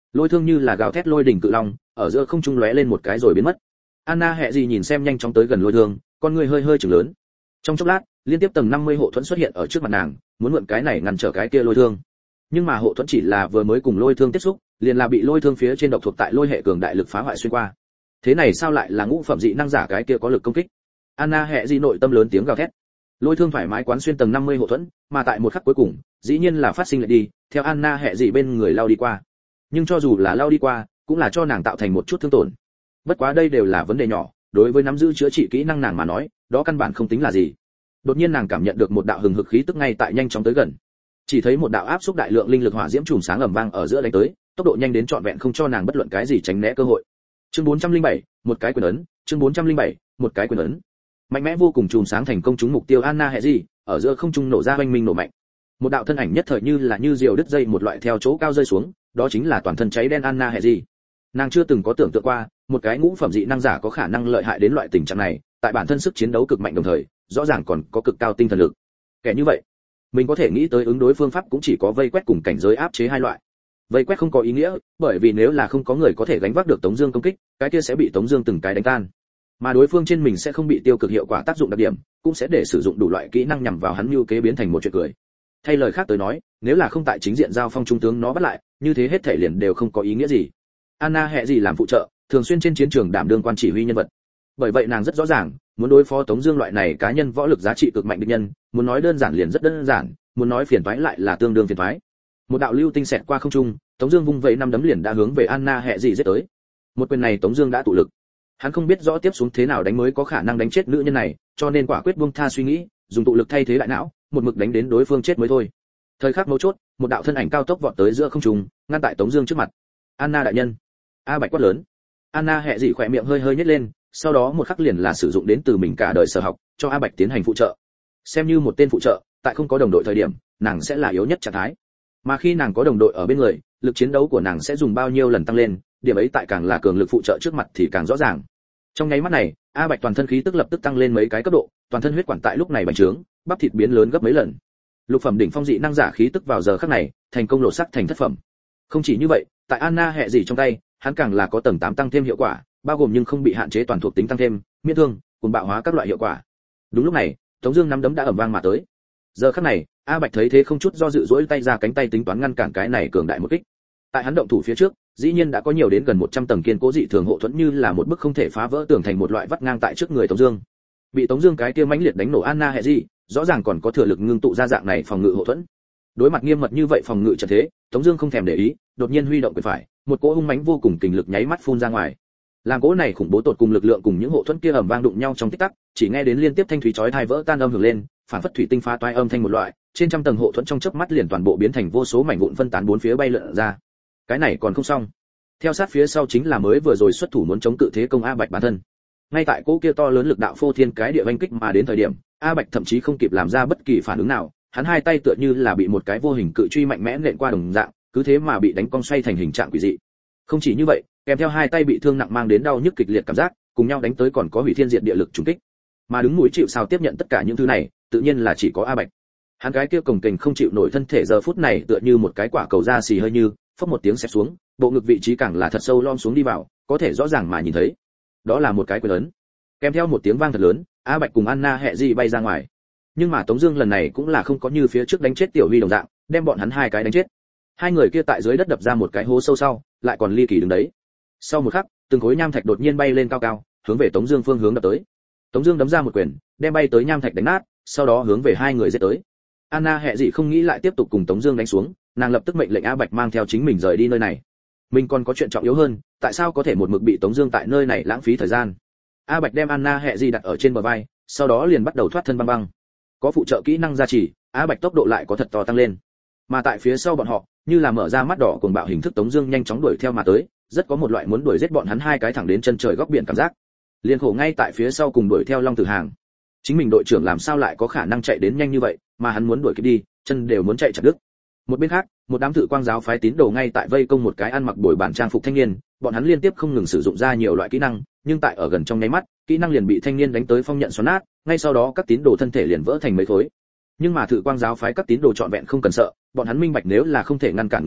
Lôi thương như là gào thét lôi đỉnh cự long, ở giữa không trung lóe lên một cái rồi biến mất. Anna Hẹ gì nhìn xem nhanh chóng tới gần lôi thương, con người hơi hơi chừng lớn. Trong chốc lát, liên tiếp tầng 50 hộ thuẫn xuất hiện ở trước mặt nàng, muốn mượn cái này ngăn trở cái kia lôi thương. Nhưng mà hộ thuẫn chỉ là vừa mới cùng lôi thương tiếp xúc, liền là bị lôi thương phía trên độc thuộc tại lôi hệ cường đại lực phá hoại xuyên qua. Thế này sao lại là ngũ phẩm dị năng giả cái kia có lực công kích? Anna Hẹ gì nội tâm lớn tiếng gào thét. Lôi thương thoải mái quán xuyên tầng 50 hộ thuẫn, mà tại một khắc cuối cùng, dĩ nhiên là phát sinh lại đi, theo Anna Hẹ gì bên người lao đi qua. Nhưng cho dù là lao đi qua, cũng là cho nàng tạo thành một chút thương tổn. Bất quá đây đều là vấn đề nhỏ, đối với nắm giữ chữa trị kỹ năng nàng mà nói, đó căn bản không tính là gì. Đột nhiên nàng cảm nhận được một đạo hừng hực khí tức ngay tại nhanh chóng tới gần. Chỉ thấy một đạo áp xúc đại lượng linh lực hỏa diễm chùm sáng ầm vang ở giữa đánh tới, tốc độ nhanh đến trọn vẹn không cho nàng bất luận cái gì tránh né cơ hội. Chương 407, một cái quyền ấn, chương 407, một cái quyền ấn. Mạnh mẽ vô cùng chùm sáng thành công trúng mục tiêu Anna Hẹ gì, ở giữa không trung nổ ra oanh minh nổ mạnh. Một đạo thân ảnh nhất thời như là như diều đứt dây một loại theo chỗ cao rơi xuống, đó chính là toàn thân cháy đen Anna Hẹ gì. Nàng chưa từng có tưởng tượng qua, một cái ngũ phẩm dị năng giả có khả năng lợi hại đến loại tình trạng này, tại bản thân sức chiến đấu cực mạnh đồng thời, rõ ràng còn có cực cao tinh thần lực. Kẻ như vậy, mình có thể nghĩ tới ứng đối phương pháp cũng chỉ có vây quét cùng cảnh giới áp chế hai loại. Vây quét không có ý nghĩa, bởi vì nếu là không có người có thể gánh vác được Tống Dương công kích, cái kia sẽ bị Tống Dương từng cái đánh tan. Mà đối phương trên mình sẽ không bị tiêu cực hiệu quả tác dụng đặc điểm, cũng sẽ để sử dụng đủ loại kỹ năng nhằm vào hắn mưu kế biến thành một chuyện cười. Thay lời khác tới nói, nếu là không tại chính diện giao phong trung tướng nó bắt lại, như thế hết thể liền đều không có ý nghĩa gì. Anna Hẹ gì làm phụ trợ, thường xuyên trên chiến trường đảm đương quan chỉ huy nhân vật. Bởi vậy nàng rất rõ ràng, muốn đối phó Tống Dương loại này cá nhân võ lực giá trị cực mạnh địch nhân, muốn nói đơn giản liền rất đơn giản, muốn nói phiền toái lại là tương đương phiền toái. Một đạo lưu tinh xẹt qua không trung, Tống Dương vung vẩy năm đấm liền đã hướng về Anna Hẹ gì giết tới. Một quyền này Tống Dương đã tụ lực, hắn không biết rõ tiếp xuống thế nào đánh mới có khả năng đánh chết nữ nhân này, cho nên quả quyết buông tha suy nghĩ, dùng tụ lực thay thế đại não, một mực đánh đến đối phương chết mới thôi. Thời khắc mấu chốt, một đạo thân ảnh cao tốc vọt tới giữa không trung, ngăn tại Tống Dương trước mặt. Anna đại nhân, A Bạch quát lớn. Anna Hẹ gì khỏe miệng hơi hơi nhếch lên, sau đó một khắc liền là sử dụng đến từ mình cả đời sở học, cho A Bạch tiến hành phụ trợ. Xem như một tên phụ trợ, tại không có đồng đội thời điểm, nàng sẽ là yếu nhất trạng thái. Mà khi nàng có đồng đội ở bên người, lực chiến đấu của nàng sẽ dùng bao nhiêu lần tăng lên, điểm ấy tại càng là cường lực phụ trợ trước mặt thì càng rõ ràng. Trong nháy mắt này, A Bạch toàn thân khí tức lập tức tăng lên mấy cái cấp độ, toàn thân huyết quản tại lúc này bành trướng, bắp thịt biến lớn gấp mấy lần. Lục phẩm đỉnh phong dị năng giả khí tức vào giờ khắc này, thành công lộ sắc thành thất phẩm. Không chỉ như vậy, tại Anna Hẹ gì trong tay, hắn càng là có tầng 8 tăng thêm hiệu quả, bao gồm nhưng không bị hạn chế toàn thuộc tính tăng thêm, miễn thương, cùng bạo hóa các loại hiệu quả. Đúng lúc này, Tống Dương nắm đấm đã ầm vang mà tới. Giờ khắc này, A Bạch thấy thế không chút do dự duỗi tay ra cánh tay tính toán ngăn cản cái này cường đại một kích. Tại hắn động thủ phía trước, dĩ nhiên đã có nhiều đến gần 100 tầng kiên cố dị thường hộ thuẫn như là một bức không thể phá vỡ tường thành một loại vắt ngang tại trước người Tống Dương. Bị Tống Dương cái kia mãnh liệt đánh nổ Anna Hẹ gì, rõ ràng còn có thừa lực ngưng tụ ra dạng này phòng ngự hộ thuẫn. Đối mặt nghiêm mật như vậy phòng ngự trận thế, Tống Dương không thèm để ý, đột nhiên huy động quyền phải, một cỗ hung mãnh vô cùng kình lực nháy mắt phun ra ngoài. Làm cỗ này khủng bố tột cùng lực lượng cùng những hộ thuẫn kia ầm vang đụng nhau trong tích tắc, chỉ nghe đến liên tiếp thanh thúy chói tai vỡ tan âm hưởng lên, phản phất thủy tinh phá toái âm thanh một loại, trên trăm tầng hộ thuẫn trong chớp mắt liền toàn bộ biến thành vô số mảnh vụn phân tán bốn phía bay lượn ra. Cái này còn không xong, theo sát phía sau chính là mới vừa rồi xuất thủ muốn chống cự thế công A Bạch bản thân. Ngay tại cỗ kia to lớn lực đạo phô thiên cái địa vành kích mà đến thời điểm, A Bạch thậm chí không kịp làm ra bất kỳ phản ứng nào, hắn hai tay tựa như là bị một cái vô hình cự truy mạnh mẽ nện qua đồng dạng, cứ thế mà bị đánh cong xoay thành hình trạng quỷ dị. Không chỉ như vậy, kèm theo hai tay bị thương nặng mang đến đau nhức kịch liệt cảm giác, cùng nhau đánh tới còn có hủy thiên diệt địa lực trùng kích. Mà đứng mũi chịu sào tiếp nhận tất cả những thứ này, tự nhiên là chỉ có A Bạch. Hắn cái kia cồng kềnh không chịu nổi thân thể giờ phút này tựa như một cái quả cầu da xì hơi như, phốc một tiếng xẹp xuống, bộ ngực vị trí càng là thật sâu lom xuống đi vào, có thể rõ ràng mà nhìn thấy. Đó là một cái quyền lớn. Kèm theo một tiếng vang thật lớn, A Bạch cùng Anna Hẹ gì bay ra ngoài. Nhưng mà Tống Dương lần này cũng là không có như phía trước đánh chết Tiểu Huy đồng dạng, đem bọn hắn hai cái đánh chết. Hai người kia tại dưới đất đập ra một cái hố sâu sau, lại còn ly kỳ đứng đấy. Sau một khắc, từng khối nham thạch đột nhiên bay lên cao cao, hướng về Tống Dương phương hướng đập tới. Tống Dương đấm ra một quyền, đem bay tới nham thạch đánh nát, sau đó hướng về hai người giết tới. Anna Hẹ gì không nghĩ lại tiếp tục cùng Tống Dương đánh xuống, nàng lập tức mệnh lệnh A Bạch mang theo chính mình rời đi nơi này. Mình còn có chuyện trọng yếu hơn, tại sao có thể một mực bị Tống Dương tại nơi này lãng phí thời gian? A Bạch đem Anna Hẹ gì đặt ở trên bờ vai, sau đó liền bắt đầu thoát thân băng băng. Có phụ trợ kỹ năng gia trì, A Bạch tốc độ lại có thật to tăng lên. Mà tại phía sau bọn họ, như là mở ra mắt đỏ cuồng bạo hình thức, Tống Dương nhanh chóng đuổi theo mà tới, rất có một loại muốn đuổi giết bọn hắn hai cái thẳng đến chân trời góc biển cảm giác. Liên khổ ngay tại phía sau cùng đuổi theo Long Tử Hàng. Chính mình đội trưởng làm sao lại có khả năng chạy đến nhanh như vậy, mà hắn muốn đuổi kịp đi, chân đều muốn chạy chặt đứt. Một bên khác, một đám Thự Quang giáo phái tín đồ ngay tại vây công một cái ăn mặc bồi bản trang phục thanh niên, bọn hắn liên tiếp không ngừng sử dụng ra nhiều loại kỹ năng, nhưng tại ở gần trong nháy mắt, kỹ năng liền bị thanh niên đánh tới phong nhận xoắn nát, ngay sau đó các tín đồ thân thể liền vỡ thành mấy khối. Nhưng mà Thự Quang giáo phái các tín đồ trọn vẹn không cần sợ, bọn hắn minh bạch nếu là không thể ngăn cản người này,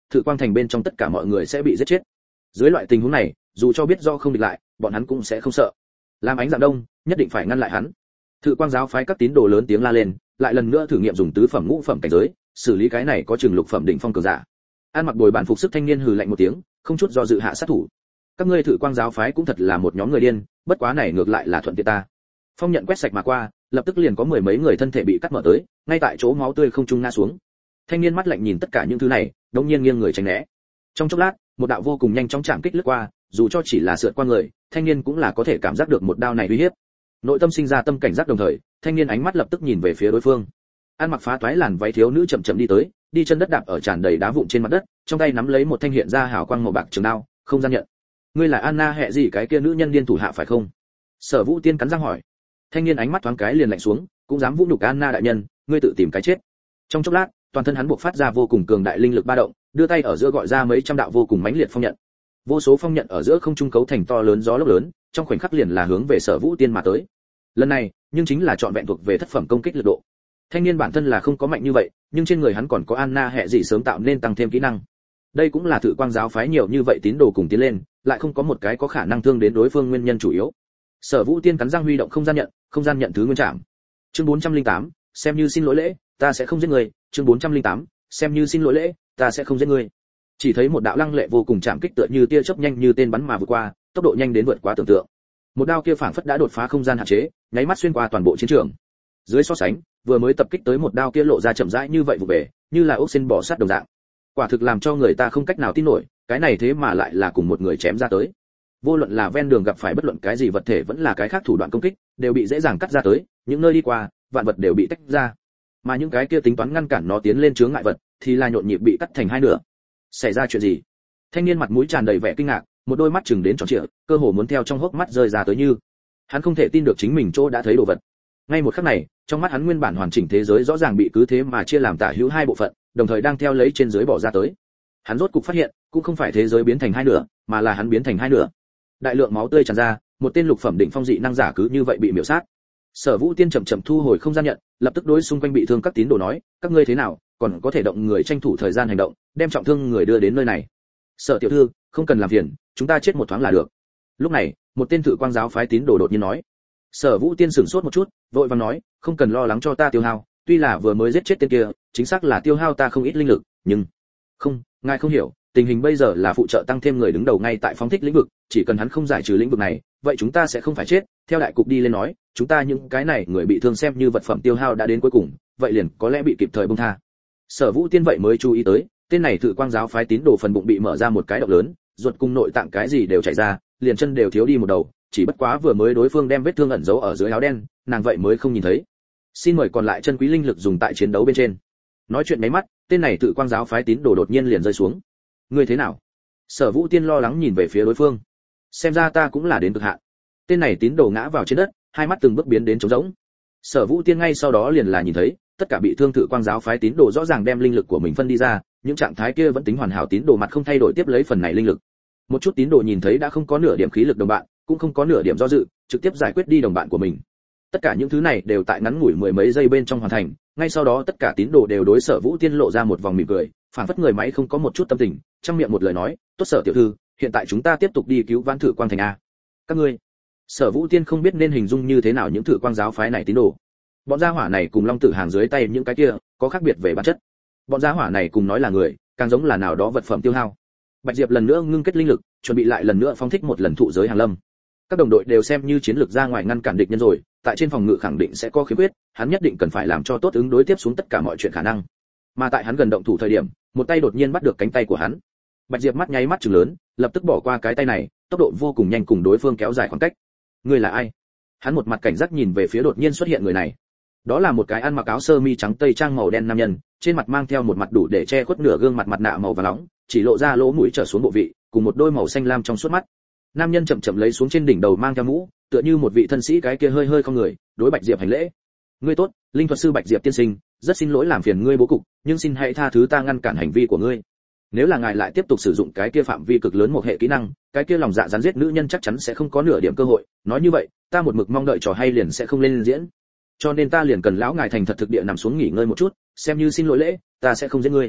Thự Quang Thành bên trong tất cả mọi người sẽ bị giết chết. Dưới loại tình huống này, dù cho biết do không địch lại, bọn hắn cũng sẽ không sợ. Làm Ánh Dạng Đông, nhất định phải ngăn lại hắn. Thự Quang giáo phái các tín đồ lớn tiếng la lên, lại lần nữa thử nghiệm dùng tứ phẩm ngũ phẩm cảnh giới, xử lý cái này có chừng lục phẩm đỉnh phong cường giả. An mặc bồi bản phục sức thanh niên hừ lạnh một tiếng, không chút do dự hạ sát thủ. Các ngươi Thự Quang giáo phái cũng thật là một nhóm người điên, bất quá này ngược lại là thuận tiện ta. Phong nhận quét sạch mà qua, lập tức liền có mười mấy người thân thể bị cắt mở tới, ngay tại chỗ máu tươi không trung ngã xuống. Thanh niên mắt lạnh nhìn tất cả những thứ này, đống nhiên nghiêng người tránh né. Trong chốc lát, một đạo vô cùng nhanh chóng chạm kích lướt qua, dù cho chỉ là sượt qua người, thanh niên cũng là có thể cảm giác được một đao này uy hiếp. Nội tâm sinh ra tâm cảnh giác đồng thời, thanh niên ánh mắt lập tức nhìn về phía đối phương. An mặc phá toái làn váy thiếu nữ chậm chậm đi tới, đi chân đất đạp ở tràn đầy đá vụn trên mặt đất, trong tay nắm lấy một thanh hiện ra hào quang màu bạc trường đao, không gian nhận. Ngươi là Anna hệ gì cái kia nữ nhân điên thủ hạ phải không? Sở Vũ Tiên cắn răng hỏi. Thanh niên ánh mắt thoáng cái liền lạnh xuống, cũng dám vũ nhục Anna đại nhân, ngươi tự tìm cái chết. Trong chốc lát, toàn thân hắn buộc phát ra vô cùng cường đại linh lực ba động, đưa tay ở giữa gọi ra mấy trăm đạo vô cùng mãnh liệt phong nhận. Vô số phong nhận ở giữa không trung cấu thành to lớn gió lốc lớn, trong khoảnh khắc liền là hướng về Sở Vũ Tiên mà tới. Lần này, nhưng chính là chọn vẹn thuộc về thất phẩm công kích lực độ. Thanh niên bản thân là không có mạnh như vậy, nhưng trên người hắn còn có Anna hệ gì sớm tạo nên tăng thêm kỹ năng. Đây cũng là Thự Quang giáo phái nhiều như vậy tín đồ cùng tiến lên, lại không có một cái có khả năng thương đến đối phương nguyên nhân chủ yếu. Sở Vũ Tiên cắn răng huy động không gian nhận thứ nguyên trảm. Chương 408, xem như xin lỗi lễ, ta sẽ không giết người. Chương 408, xem như xin lỗi lễ, ta sẽ không giết người. Chỉ thấy một đạo lăng lệ vô cùng chạm kích tựa như tia chớp nhanh như tên bắn mà vượt qua, tốc độ nhanh đến vượt quá tưởng tượng. Một đao kia phảng phất đã đột phá không gian hạn chế, nháy mắt xuyên qua toàn bộ chiến trường. Dưới so sánh, vừa mới tập kích tới một đao kia lộ ra chậm rãi như vậy vụ về, như là ốc xin bỏ sát đồng dạng. Quả thực làm cho người ta không cách nào tin nổi, cái này thế mà lại là cùng một người chém ra tới. Vô luận là ven đường gặp phải bất luận cái gì vật thể vẫn là cái khác thủ đoạn công kích, đều bị dễ dàng cắt ra tới, những nơi đi qua, vạn vật đều bị tách ra. Mà những cái kia tính toán ngăn cản nó tiến lên chướng ngại vật, thì là nhộn nhịp bị cắt thành hai nửa. Xảy ra chuyện gì? Thanh niên mặt mũi tràn đầy vẻ kinh ngạc, một đôi mắt chừng đến tròn trịa, cơ hồ muốn theo trong hốc mắt rơi ra tới như. Hắn không thể tin được chính mình chỗ đã thấy đồ vật. Ngay một khắc này, trong mắt hắn nguyên bản hoàn chỉnh thế giới rõ ràng bị cứ thế mà chia làm tả hữu hai bộ phận, đồng thời đang theo lấy trên dưới bỏ ra tới. Hắn rốt cục phát hiện, cũng không phải thế giới biến thành hai nửa, mà là hắn biến thành hai nửa. Đại lượng máu tươi tràn ra, một tên lục phẩm đỉnh phong dị năng giả cứ như vậy bị miểu sát. Sở Vũ Tiên chậm chậm thu hồi không gian nhận, lập tức đối xung quanh bị thương các tín đồ nói, các ngươi thế nào, còn có thể động người tranh thủ thời gian hành động, đem trọng thương người đưa đến nơi này. Sở tiểu thư, không cần làm phiền, chúng ta chết một thoáng là được. Lúc này, một tên Thự Quang giáo phái tín đồ đột nhiên nói. Sở Vũ Tiên sửng sốt một chút, vội vàng nói, không cần lo lắng cho ta tiêu hao, tuy là vừa mới giết chết tên kia, chính xác là tiêu hao ta không ít linh lực, nhưng không, ngài không hiểu, tình hình bây giờ là phụ trợ tăng thêm người đứng đầu ngay tại phóng thích lĩnh vực, chỉ cần hắn không giải trừ lĩnh vực này, vậy chúng ta sẽ không phải chết. Theo đại cục đi lên nói, chúng ta những cái này người bị thương xem như vật phẩm tiêu hao đã đến cuối cùng, vậy liền có lẽ bị kịp thời buông tha. Sở Vũ Tiên vậy mới chú ý tới, tên này Thự Quang giáo phái tín đồ phần bụng bị mở ra một cái động lớn, ruột cùng nội tạng cái gì đều chảy ra, liền chân đều thiếu đi một đầu, chỉ bất quá vừa mới đối phương đem vết thương ẩn giấu ở dưới áo đen, nàng vậy mới không nhìn thấy. Xin mời còn lại chân quý linh lực dùng tại chiến đấu bên trên. Nói chuyện mấy mắt, tên này Thự Quang giáo phái tín đồ đột nhiên liền rơi xuống. Ngươi thế nào? Sở Vũ Tiên lo lắng nhìn về phía đối phương. Xem ra ta cũng là đến cực hạn. Tên này tín đồ ngã vào trên đất, hai mắt từng bước biến đến trống rỗng. Sở Vũ Tiên ngay sau đó liền là nhìn thấy, tất cả bị thương Thự Quang giáo phái tín đồ rõ ràng đem linh lực của mình phân đi ra, những trạng thái kia vẫn tính hoàn hảo tín đồ mặt không thay đổi tiếp lấy phần này linh lực. Một chút tín đồ nhìn thấy đã không có nửa điểm khí lực đồng bạn, cũng không có nửa điểm do dự, trực tiếp giải quyết đi đồng bạn của mình. Tất cả những thứ này đều tại ngắn ngủi mười mấy giây bên trong hoàn thành, ngay sau đó tất cả tín đồ đều đối Sở Vũ Tiên lộ ra một vòng mỉm cười, phản phất người máy không có một chút tâm tình, trong miệng một lời nói, "Tốt Sở tiểu thư, hiện tại chúng ta tiếp tục đi cứu vãn Thự Quang thành a." Các ngươi. Sở Vũ Tiên không biết nên hình dung như thế nào những Thự Quang giáo phái này tín đồ. Bọn gia hỏa này cùng Long Tử Hàng dưới tay những cái kia, có khác biệt về bản chất. Bọn gia hỏa này cùng nói là người, càng giống là nào đó vật phẩm tiêu hao. Bạch Diệp lần nữa ngưng kết linh lực, chuẩn bị lại lần nữa phóng thích một lần thụ giới hàng lâm. Các đồng đội đều xem như chiến lược ra ngoài ngăn cản địch nhân rồi, tại trên phòng ngự khẳng định sẽ có khiếm khuyết, hắn nhất định cần phải làm cho tốt ứng đối tiếp xuống tất cả mọi chuyện khả năng. Mà tại hắn gần động thủ thời điểm, một tay đột nhiên bắt được cánh tay của hắn. Bạch Diệp mắt nháy mắt trừng lớn, lập tức bỏ qua cái tay này, tốc độ vô cùng nhanh cùng đối phương kéo dài khoảng cách. Ngươi là ai? Hắn một mặt cảnh giác nhìn về phía đột nhiên xuất hiện người này. Đó là một cái ăn mặc áo sơ mi trắng tây trang màu đen nam nhân, trên mặt mang theo một mặt đủ để che khuất nửa gương mặt mặt nạ màu vàng nóng, chỉ lộ ra lỗ mũi trở xuống bộ vị, cùng một đôi màu xanh lam trong suốt mắt. Nam nhân chậm chậm lấy xuống trên đỉnh đầu mang theo mũ, tựa như một vị thân sĩ cái kia hơi hơi không người, đối Bạch Diệp hành lễ. Ngươi tốt, linh thuật sư Bạch Diệp tiên sinh, rất xin lỗi làm phiền ngươi bố cục, nhưng xin hãy tha thứ ta ngăn cản hành vi của ngươi. Nếu là ngài lại tiếp tục sử dụng cái kia phạm vi cực lớn một hệ kỹ năng, cái kia lòng dạ rắn giết nữ nhân chắc chắn sẽ không có nửa điểm cơ hội, nói như vậy, ta một mực mong đợi trò hay liền sẽ không lên diễn. Cho nên ta liền cần lão ngài thành thật thực địa nằm xuống nghỉ ngơi một chút, xem như xin lỗi lễ, ta sẽ không giết ngươi.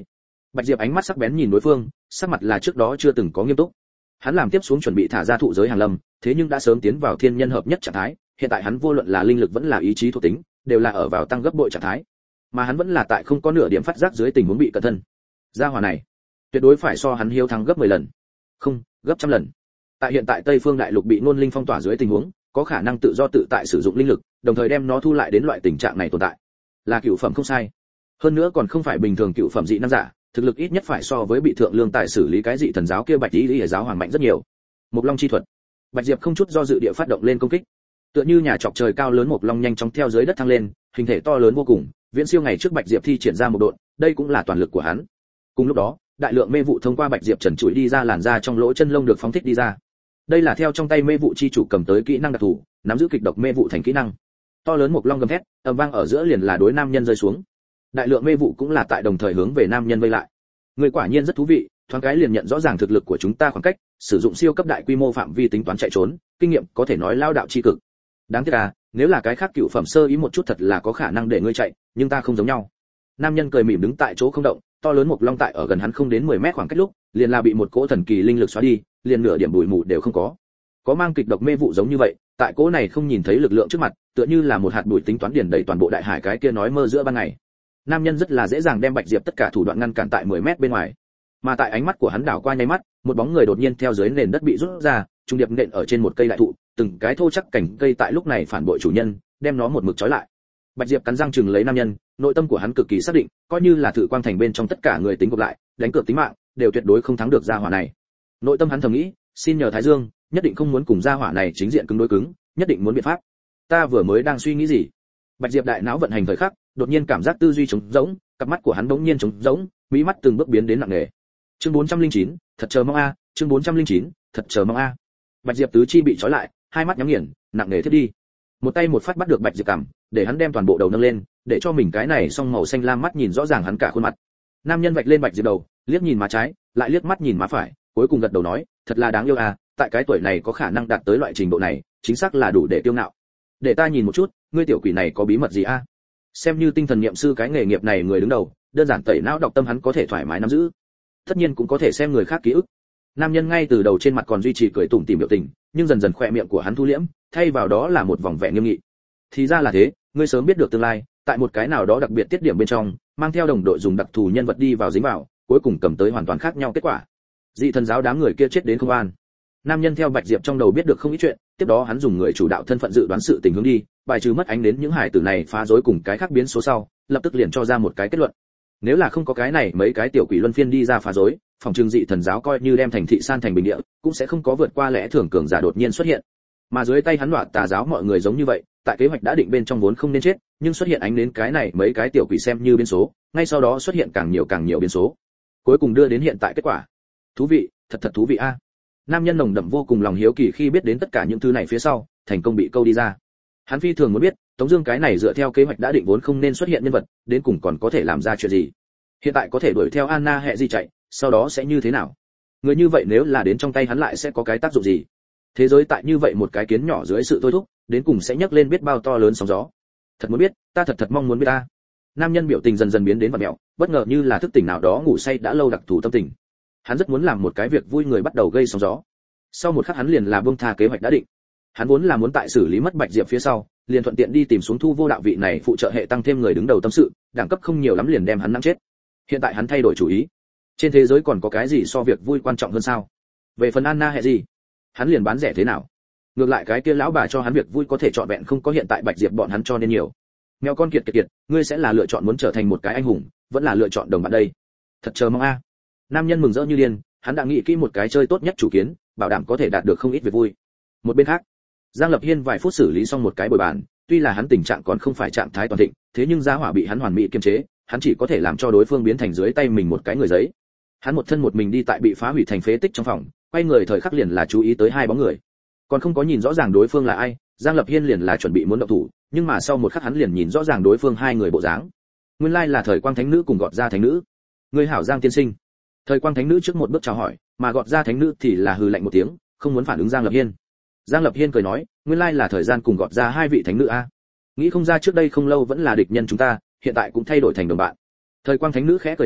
Bạch Diệp ánh mắt sắc bén nhìn đối phương, sắc mặt là trước đó chưa từng có nghiêm túc. Hắn làm tiếp xuống chuẩn bị thả ra thụ giới hàng lâm, thế nhưng đã sớm tiến vào thiên nhân hợp nhất trạng thái, hiện tại hắn vô luận là linh lực vẫn là ý chí thuộc tính, đều là ở vào tăng gấp bội trạng thái. Mà hắn vẫn là tại không có nửa điểm phát giác dưới tình huống bị cẩn thân. Gia hỏa này, tuyệt đối phải so hắn hiếu thắng gấp 10 lần. Không, gấp trăm lần. Tại hiện tại Tây Phương Đại Lục bị Nôn Linh phong tỏa dưới tình huống, có khả năng tự do tự tại sử dụng linh lực, đồng thời đem nó thu lại đến loại tình trạng này tồn tại. Là cửu phẩm không sai. Hơn nữa còn không phải bình thường cửu phẩm dị năng giả, thực lực ít nhất phải so với bị thượng lương tài xử lý cái dị thần giáo kia Bạch Lý giáo hoàng mạnh rất nhiều. Mộc Long chi thuật. Bạch Diệp không chút do dự địa phát động lên công kích. Tựa như nhà chọc trời cao lớn Mộc Long nhanh chóng theo dưới đất thăng lên, hình thể to lớn vô cùng, viễn siêu ngày trước Bạch Diệp thi triển ra một độn, đây cũng là toàn lực của hắn. Cùng lúc đó, đại lượng mê vụ thông qua Bạch Diệp trần trụi đi ra làn da trong lỗ chân lông được phóng thích đi ra. Đây là theo trong tay mê vụ chi chủ cầm tới kỹ năng đặc thù, nắm giữ kịch độc mê vụ thành kỹ năng. To lớn Mộc Long gầm thét, ầm vang ở giữa liền là đối nam nhân rơi xuống. Đại lượng mê vụ cũng là tại đồng thời hướng về nam nhân vây lại. Người quả nhiên rất thú vị, thoáng cái liền nhận rõ ràng thực lực của chúng ta khoảng cách, sử dụng siêu cấp đại quy mô phạm vi tính toán chạy trốn, kinh nghiệm có thể nói lao đạo chi cực. Đáng tiếc là, nếu là cái khác cựu phẩm sơ ý một chút thật là có khả năng để ngươi chạy, nhưng ta không giống nhau. Nam nhân cười mỉm đứng tại chỗ không động, to lớn Mộc Long tại ở gần hắn không đến 10 mét khoảng cách lúc, liền là bị một cỗ thần kỳ linh lực xóa đi, liền nửa điểm bụi mù đều không có. Có mang kịch độc mê vụ giống như vậy, tại cỗ này không nhìn thấy lực lượng trước mặt, tựa như là một hạt bụi tính toán điển đầy toàn bộ đại hải cái kia nói mơ giữa ban ngày. Nam nhân rất là dễ dàng đem Bạch Diệp tất cả thủ đoạn ngăn cản tại 10 mét bên ngoài. Mà tại ánh mắt của hắn đảo qua nháy mắt, một bóng người đột nhiên theo dưới nền đất bị rút ra, trung điệp nện ở trên một cây đại thụ, từng cái thô chắc cành cây tại lúc này phản bội chủ nhân, đem nó một mực trói lại. Bạch Diệp cắn răng chừng lấy nam nhân, nội tâm của hắn cực kỳ xác định, coi như là Thử Quang Thành bên trong tất cả người tính gộp lại, đánh cược tính mạng, đều tuyệt đối không thắng được gia hỏa này. Nội tâm hắn thầm nghĩ, xin nhờ Thái Dương, nhất định không muốn cùng gia hỏa này chính diện cứng đối cứng, nhất định muốn biện pháp. Ta vừa mới đang suy nghĩ gì? Bạch Diệp đại não vận hành thời khắc, đột nhiên cảm giác tư duy trống rỗng, cặp mắt của hắn bỗng nhiên trống rỗng, mí mắt từng bước biến đến nặng nề. Chương 409, thật chờ mong a, chương 409, thật chờ mong a. Bạch Diệp tứ chi bị trói lại, hai mắt nhắm nghiền, nặng nề thiết đi. Một tay một phát bắt được Bạch Diệp cằm, để hắn đem toàn bộ đầu nâng lên, để cho mình cái này song màu xanh lam mắt nhìn rõ ràng hắn cả khuôn mặt. Nam nhân vạch lên Bạch Diệp đầu, liếc nhìn má trái, lại liếc mắt nhìn má phải, cuối cùng gật đầu nói, thật là đáng yêu à, tại cái tuổi này có khả năng đạt tới loại trình độ này, chính xác là đủ để kiêu ngạo. Để ta nhìn một chút, ngươi tiểu quỷ này có bí mật gì a? Xem như tinh thần niệm sư cái nghề nghiệp này người đứng đầu, đơn giản tẩy não đọc tâm hắn có thể thoải mái nắm giữ. Tất nhiên cũng có thể xem người khác ký ức. Nam nhân ngay từ đầu trên mặt còn duy trì cười tủm tỉm biểu tình, nhưng dần dần khỏe miệng của hắn thu liễm, thay vào đó là một vòng vẻ nghiêm nghị. Thì ra là thế, ngươi sớm biết được tương lai, tại một cái nào đó đặc biệt tiết điểm bên trong, mang theo đồng đội dùng đặc thù nhân vật đi vào dính vào, cuối cùng cầm tới hoàn toàn khác nhau kết quả. Dị thần giáo đám người kia chết đến không an. Nam nhân theo Bạch Diệp trong đầu biết được không ít chuyện, tiếp đó hắn dùng người chủ đạo thân phận dự đoán sự tình hướng đi, bài trừ mất ánh đến những hải tử này phá rối cùng cái khác biến số sau, lập tức liền cho ra một cái kết luận. Nếu là không có cái này mấy cái tiểu quỷ luân phiên đi ra phá rối, phòng trường dị thần giáo coi như đem thành thị san thành bình địa, cũng sẽ không có vượt qua lẽ thường cường giả đột nhiên xuất hiện. Mà dưới tay hắn loạt tà giáo mọi người giống như vậy, tại kế hoạch đã định bên trong vốn không nên chết, nhưng xuất hiện ánh đến cái này mấy cái tiểu quỷ xem như biến số, ngay sau đó xuất hiện càng nhiều biến số, cuối cùng đưa đến hiện tại kết quả. Thú vị, thật thú vị a. Nam nhân nồng đậm vô cùng lòng hiếu kỳ khi biết đến tất cả những thứ này phía sau, thành công bị câu đi ra. Hắn phi thường muốn biết, Tống Dương cái này dựa theo kế hoạch đã định vốn không nên xuất hiện nhân vật, đến cùng còn có thể làm ra chuyện gì. Hiện tại có thể đuổi theo Anna hệ gì chạy, sau đó sẽ như thế nào? Người như vậy nếu là đến trong tay hắn lại sẽ có cái tác dụng gì? Thế giới tại như vậy một cái kiến nhỏ dưới sự thôi thúc, đến cùng sẽ nhấc lên biết bao to lớn sóng gió. Thật muốn biết, ta thật mong muốn biết ta. Nam nhân biểu tình dần dần biến đến vặn mẹo, bất ngờ như là thức tỉnh nào đó ngủ say đã lâu đặc thù tâm tình. Hắn rất muốn làm một cái việc vui người bắt đầu gây sóng gió. Sau một khắc hắn liền là buông tha kế hoạch đã định. Hắn vốn là muốn tại xử lý mất Bạch Diệp phía sau, liền thuận tiện đi tìm xuống Thu Vô Đạo vị này phụ trợ hệ tăng thêm người đứng đầu tâm sự, đẳng cấp không nhiều lắm liền đem hắn nắm chết. Hiện tại hắn thay đổi chủ ý. Trên thế giới còn có cái gì so việc vui quan trọng hơn sao? Về phần Anna hệ gì, hắn liền bán rẻ thế nào? Ngược lại cái kia lão bà cho hắn việc vui có thể chọn vẹn không có hiện tại Bạch Diệp bọn hắn cho nên nhiều. Mèo con kiệt, ngươi sẽ là lựa chọn muốn trở thành một cái anh hùng, vẫn là lựa chọn đồng bạn đây? Thật chờ mong a. Nam nhân mừng rỡ như điên, hắn đã nghĩ kỹ một cái chơi tốt nhất chủ kiến, bảo đảm có thể đạt được không ít việc vui. Một bên khác, Giang Lập Hiên vài phút xử lý xong một cái bồi bàn, tuy là hắn tình trạng còn không phải trạng thái toàn thịnh, thế nhưng gia hỏa bị hắn hoàn mỹ kiềm chế, hắn chỉ có thể làm cho đối phương biến thành dưới tay mình một cái người giấy. Hắn một thân một mình đi tại bị phá hủy thành phế tích trong phòng, quay người thời khắc liền là chú ý tới hai bóng người. Còn không có nhìn rõ ràng đối phương là ai, Giang Lập Hiên liền là chuẩn bị muốn động thủ, nhưng mà sau một khắc hắn liền nhìn rõ ràng đối phương hai người bộ dáng. Nguyên lai là Thời Quang Thánh Nữ cùng Gọt Gia Thánh Nữ. Người hảo Giang tiên sinh. Thời Quang Thánh Nữ trước một bước chào hỏi, mà Gọt Gia Thánh Nữ thì là hừ lạnh một tiếng, không muốn phản ứng Giang Lập Hiên. Giang Lập Hiên cười nói, nguyên lai là thời gian cùng Gọt Gia hai vị thánh nữ a. Nghĩ không ra trước đây không lâu vẫn là địch nhân chúng ta, hiện tại cũng thay đổi thành đồng bạn. Thời Quang Thánh Nữ khẽ cười nói,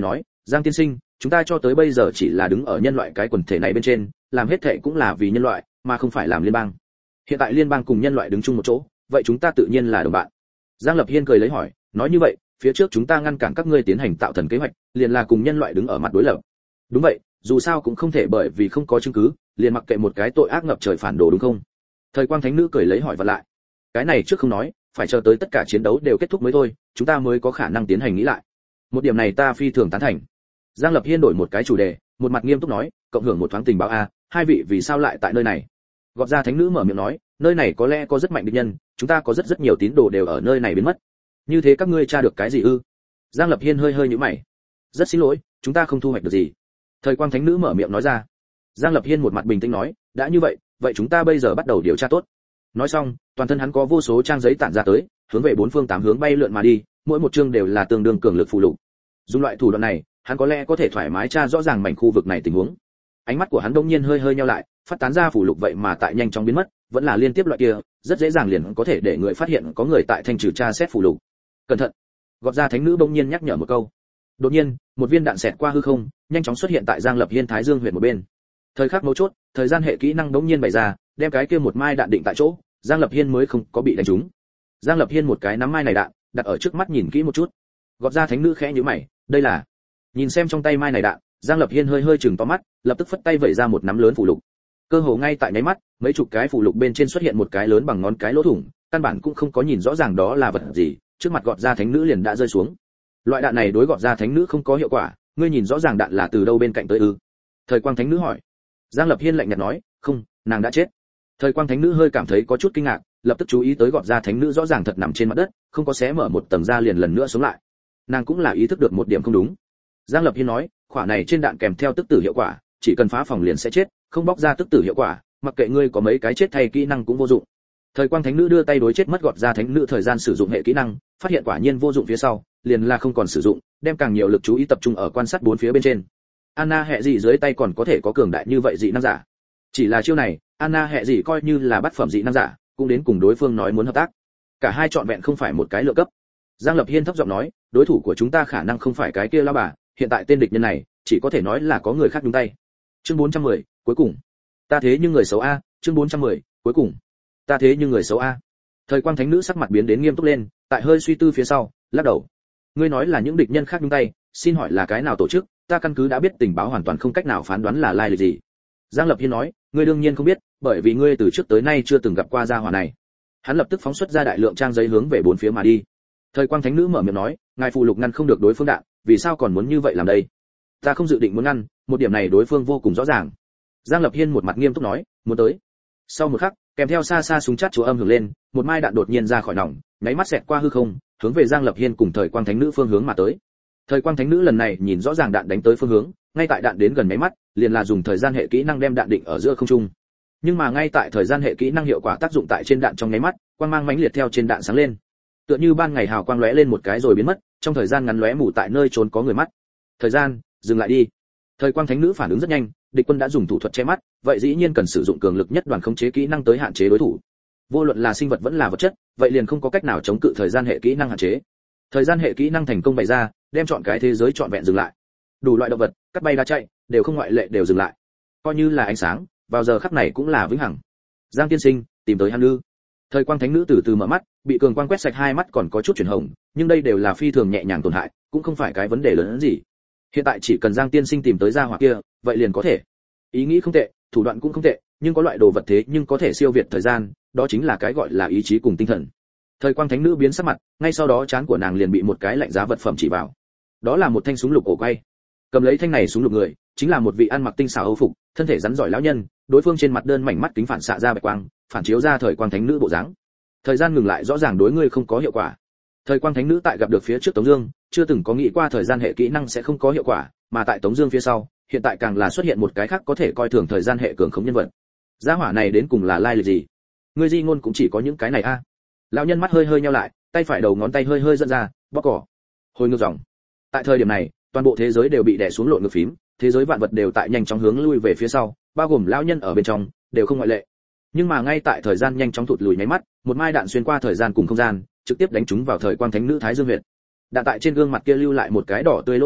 Giang tiên sinh, chúng ta cho tới bây giờ chỉ là đứng ở nhân loại cái quần thể này bên trên, làm hết thệ cũng là vì nhân loại, mà không phải làm liên bang. Hiện tại liên bang cùng nhân loại đứng chung một chỗ, vậy chúng ta tự nhiên là đồng bạn. Giang Lập Hiên cười lấy hỏi, nói như vậy, phía trước chúng ta ngăn cản các ngươi tiến hành tạo thần kế hoạch, liền là cùng nhân loại đứng ở mặt đối lập. Đúng vậy, dù sao cũng không thể bởi vì không có chứng cứ, liền mặc kệ một cái tội ác ngập trời phản đồ đúng không? Thời Quang Thánh Nữ cười lấy hỏi vặn lại. Cái này trước không nói, phải chờ tới tất cả chiến đấu đều kết thúc mới thôi, chúng ta mới có khả năng tiến hành nghĩ lại. Một điểm này ta phi thường tán thành. Giang Lập Hiên đổi một cái chủ đề, một mặt nghiêm túc nói, cộng hưởng một thoáng tình báo a, hai vị vì sao lại tại nơi này? Gọt ra Thánh Nữ mở miệng nói, nơi này có lẽ có rất mạnh địch nhân, chúng ta có rất nhiều tín đồ đều ở nơi này biến mất. Như thế các ngươi tra được cái gì ư? Giang Lập Hiên hơi nhíu mày. Rất xin lỗi, chúng ta không thu hoạch được gì. Thời Quang Thánh Nữ mở miệng nói ra. Giang Lập Hiên một mặt bình tĩnh nói, đã như vậy, vậy chúng ta bây giờ bắt đầu điều tra tốt. Nói xong, toàn thân hắn có vô số trang giấy tản ra tới, hướng về bốn phương tám hướng bay lượn mà đi, mỗi một chương đều là tương đương cường lực phù lục. Dùng loại thủ đoạn này, hắn có lẽ có thể thoải mái tra rõ ràng mảnh khu vực này tình huống. Ánh mắt của hắn đông nhiên hơi nheo lại, phát tán ra phù lục vậy mà tại nhanh chóng biến mất, vẫn là liên tiếp loại kia, rất dễ dàng liền có thể để người phát hiện có người tại thanh trừ tra xét phù lục. Cẩn thận! Gọt ra Thánh Nữ bỗng nhiên nhắc nhở một câu. Đột nhiên, một viên đạn xẹt qua hư không, nhanh chóng xuất hiện tại Giang Lập Hiên Thái Dương huyệt một bên. Thời khắc mấu chốt, thời gian hệ kỹ năng bỗng nhiên bày ra, đem cái kia một mai đạn định tại chỗ, Giang Lập Hiên mới không có bị đánh trúng. Giang Lập Hiên một cái nắm mai này đạn, đặt ở trước mắt nhìn kỹ một chút. Gọt ra Thánh Nữ khẽ nhíu mày, đây là? Nhìn xem trong tay mai này đạn, Giang Lập Hiên hơi chừng to mắt, lập tức phất tay vẩy ra một nắm lớn phù lục. Cơ hồ ngay tại nháy mắt, mấy chục cái phù lục bên trên xuất hiện một cái lớn bằng ngón cái lỗ thủng, căn bản cũng không có nhìn rõ ràng đó là vật gì, trước mặt Gọt ra Thánh Nữ liền đã rơi xuống. Loại đạn này đối Gọt ra Thánh Nữ không có hiệu quả, ngươi nhìn rõ ràng đạn là từ đâu bên cạnh tới ư? Thời Quang Thánh Nữ hỏi. Giang Lập Hiên lạnh nhạt nói, không, nàng đã chết. Thời Quang Thánh Nữ hơi cảm thấy có chút kinh ngạc, lập tức chú ý tới Gọt ra Thánh Nữ rõ ràng thật nằm trên mặt đất, không có xé mở một tầng da liền lần nữa sống lại. Nàng cũng là ý thức được một điểm không đúng. Giang Lập Hiên nói, khỏa này trên đạn kèm theo tức tử hiệu quả, chỉ cần phá phòng liền sẽ chết, không bóc ra tức tử hiệu quả, mặc kệ ngươi có mấy cái chết thay kỹ năng cũng vô dụng. Thời Quang Thánh Nữ đưa tay đối chết mất Gọt ra Thánh Nữ thời gian sử dụng hệ kỹ năng, phát hiện quả nhiên vô dụng phía sau, liền là không còn sử dụng, đem càng nhiều lực chú ý tập trung ở quan sát bốn phía bên trên. Anna hệ dị dưới tay còn có thể có cường đại như vậy dị năng giả. Chỉ là chiêu này, Anna hệ dị coi như là bát phẩm dị năng giả, cũng đến cùng đối phương nói muốn hợp tác. Cả hai chọn vẹn không phải một cái lựa cấp. Giang Lập Hiên thấp giọng nói, đối thủ của chúng ta khả năng không phải cái kia lão bà, hiện tại tên địch nhân này, chỉ có thể nói là có người khác nhúng tay. Chương 410, cuối cùng. Ta thế nhưng người xấu a, chương 410, cuối cùng. Ta thế nhưng người xấu a. Thời Quang Thánh Nữ sắc mặt biến đến nghiêm túc lên, tại hơi suy tư phía sau, lắc đầu. Ngươi nói là những địch nhân khác nhúng tay, xin hỏi là cái nào tổ chức, ta căn cứ đã biết tình báo hoàn toàn không cách nào phán đoán là lai lịch gì. Giang Lập Hiên nói, ngươi đương nhiên không biết, bởi vì ngươi từ trước tới nay chưa từng gặp qua gia hỏa này. Hắn lập tức phóng xuất ra đại lượng trang giấy hướng về bốn phía mà đi. Thời Quang Thánh Nữ mở miệng nói, ngài phù lục ngăn không được đối phương đạn, vì sao còn muốn như vậy làm đây? Ta không dự định muốn ngăn, một điểm này đối phương vô cùng rõ ràng. Giang Lập Hiên một mặt nghiêm túc nói, muốn tới. Sau một khắc, kèm theo xa xa súng chát chúa âm hưởng lên, một mai đạn đột nhiên ra khỏi nòng, nháy mắt xẹt qua hư không, hướng về Giang Lập Hiên cùng Thời Quang Thánh Nữ phương hướng mà tới. Thời Quang Thánh Nữ lần này nhìn rõ ràng đạn đánh tới phương hướng, ngay tại đạn đến gần nháy mắt, liền là dùng thời gian hệ kỹ năng đem đạn định ở giữa không trung. Nhưng mà ngay tại thời gian hệ kỹ năng hiệu quả tác dụng tại trên đạn trong nháy mắt, quang mang mãnh liệt theo trên đạn sáng lên. Tựa như ban ngày hào quang lóe lên một cái rồi biến mất, trong thời gian ngắn lóe mù tại nơi trốn có người mắt. Thời gian, dừng lại đi. Thời Quang Thánh Nữ phản ứng rất nhanh, địch quân đã dùng thủ thuật che mắt, vậy dĩ nhiên cần sử dụng cường lực nhất đoàn khống chế kỹ năng tới hạn chế đối thủ. Vô luận là sinh vật vẫn là vật chất, vậy liền không có cách nào chống cự thời gian hệ kỹ năng hạn chế. Thời gian hệ kỹ năng thành công bày ra, đem chọn cái thế giới trọn vẹn dừng lại. Đủ loại động vật, cắt bay đá chạy, đều không ngoại lệ đều dừng lại. Coi như là ánh sáng, vào giờ khắc này cũng là vĩnh hằng. Giang tiên sinh, tìm tới hắn ư? Thời Quang Thánh Nữ từ từ mở mắt, bị cường quang quét sạch hai mắt còn có chút chuyển hồng, nhưng đây đều là phi thường nhẹ nhàng tổn hại, cũng không phải cái vấn đề lớn hơn gì. Hiện tại chỉ cần Giang tiên sinh tìm tới gia hỏa kia, vậy liền có thể. Ý nghĩ không tệ, thủ đoạn cũng không tệ, nhưng có loại đồ vật thế nhưng có thể siêu việt thời gian, đó chính là cái gọi là ý chí cùng tinh thần. Thời Quang Thánh Nữ biến sắc mặt, ngay sau đó trán của nàng liền bị một cái lạnh giá vật phẩm chỉ vào. Đó là một thanh súng lục ổ quay. Cầm lấy thanh này súng lục người, chính là một vị ăn mặc tinh xảo âu phục, thân thể rắn giỏi lão nhân, đối phương trên mặt đơn mảnh mắt kính phản xạ ra bạch quang, phản chiếu ra Thời Quang Thánh Nữ bộ dáng. Thời gian ngừng lại rõ ràng đối ngươi không có hiệu quả. Thời Quang Thánh Nữ tại gặp được phía trước Tống Dương, chưa từng có nghĩ qua thời gian hệ kỹ năng sẽ không có hiệu quả, mà tại Tống Dương phía sau, hiện tại càng là xuất hiện một cái khác có thể coi thường thời gian hệ cường khống nhân vật. Gia hỏa này đến cùng là lai lịch gì? Ngươi di ngôn cũng chỉ có những cái này a? Lão nhân mắt hơi nheo lại, tay phải đầu ngón tay hơi dẫn ra, bóp cỏ. Hồi ngược dòng. Tại thời điểm này, toàn bộ thế giới đều bị đè xuống lộn ngược phím, thế giới vạn vật đều tại nhanh chóng hướng lui về phía sau, bao gồm lão nhân ở bên trong, đều không ngoại lệ. Nhưng mà ngay tại thời gian nhanh chóng thụt lùi nháy mắt, một mai đạn xuyên qua thời gian cùng không gian, trực tiếp đánh trúng vào Thời Quang Thánh Nữ Thái Dương huyệt. Đạn tại trên gương mặt kia lưu lại một cái đỏ tươi lỗ thủng,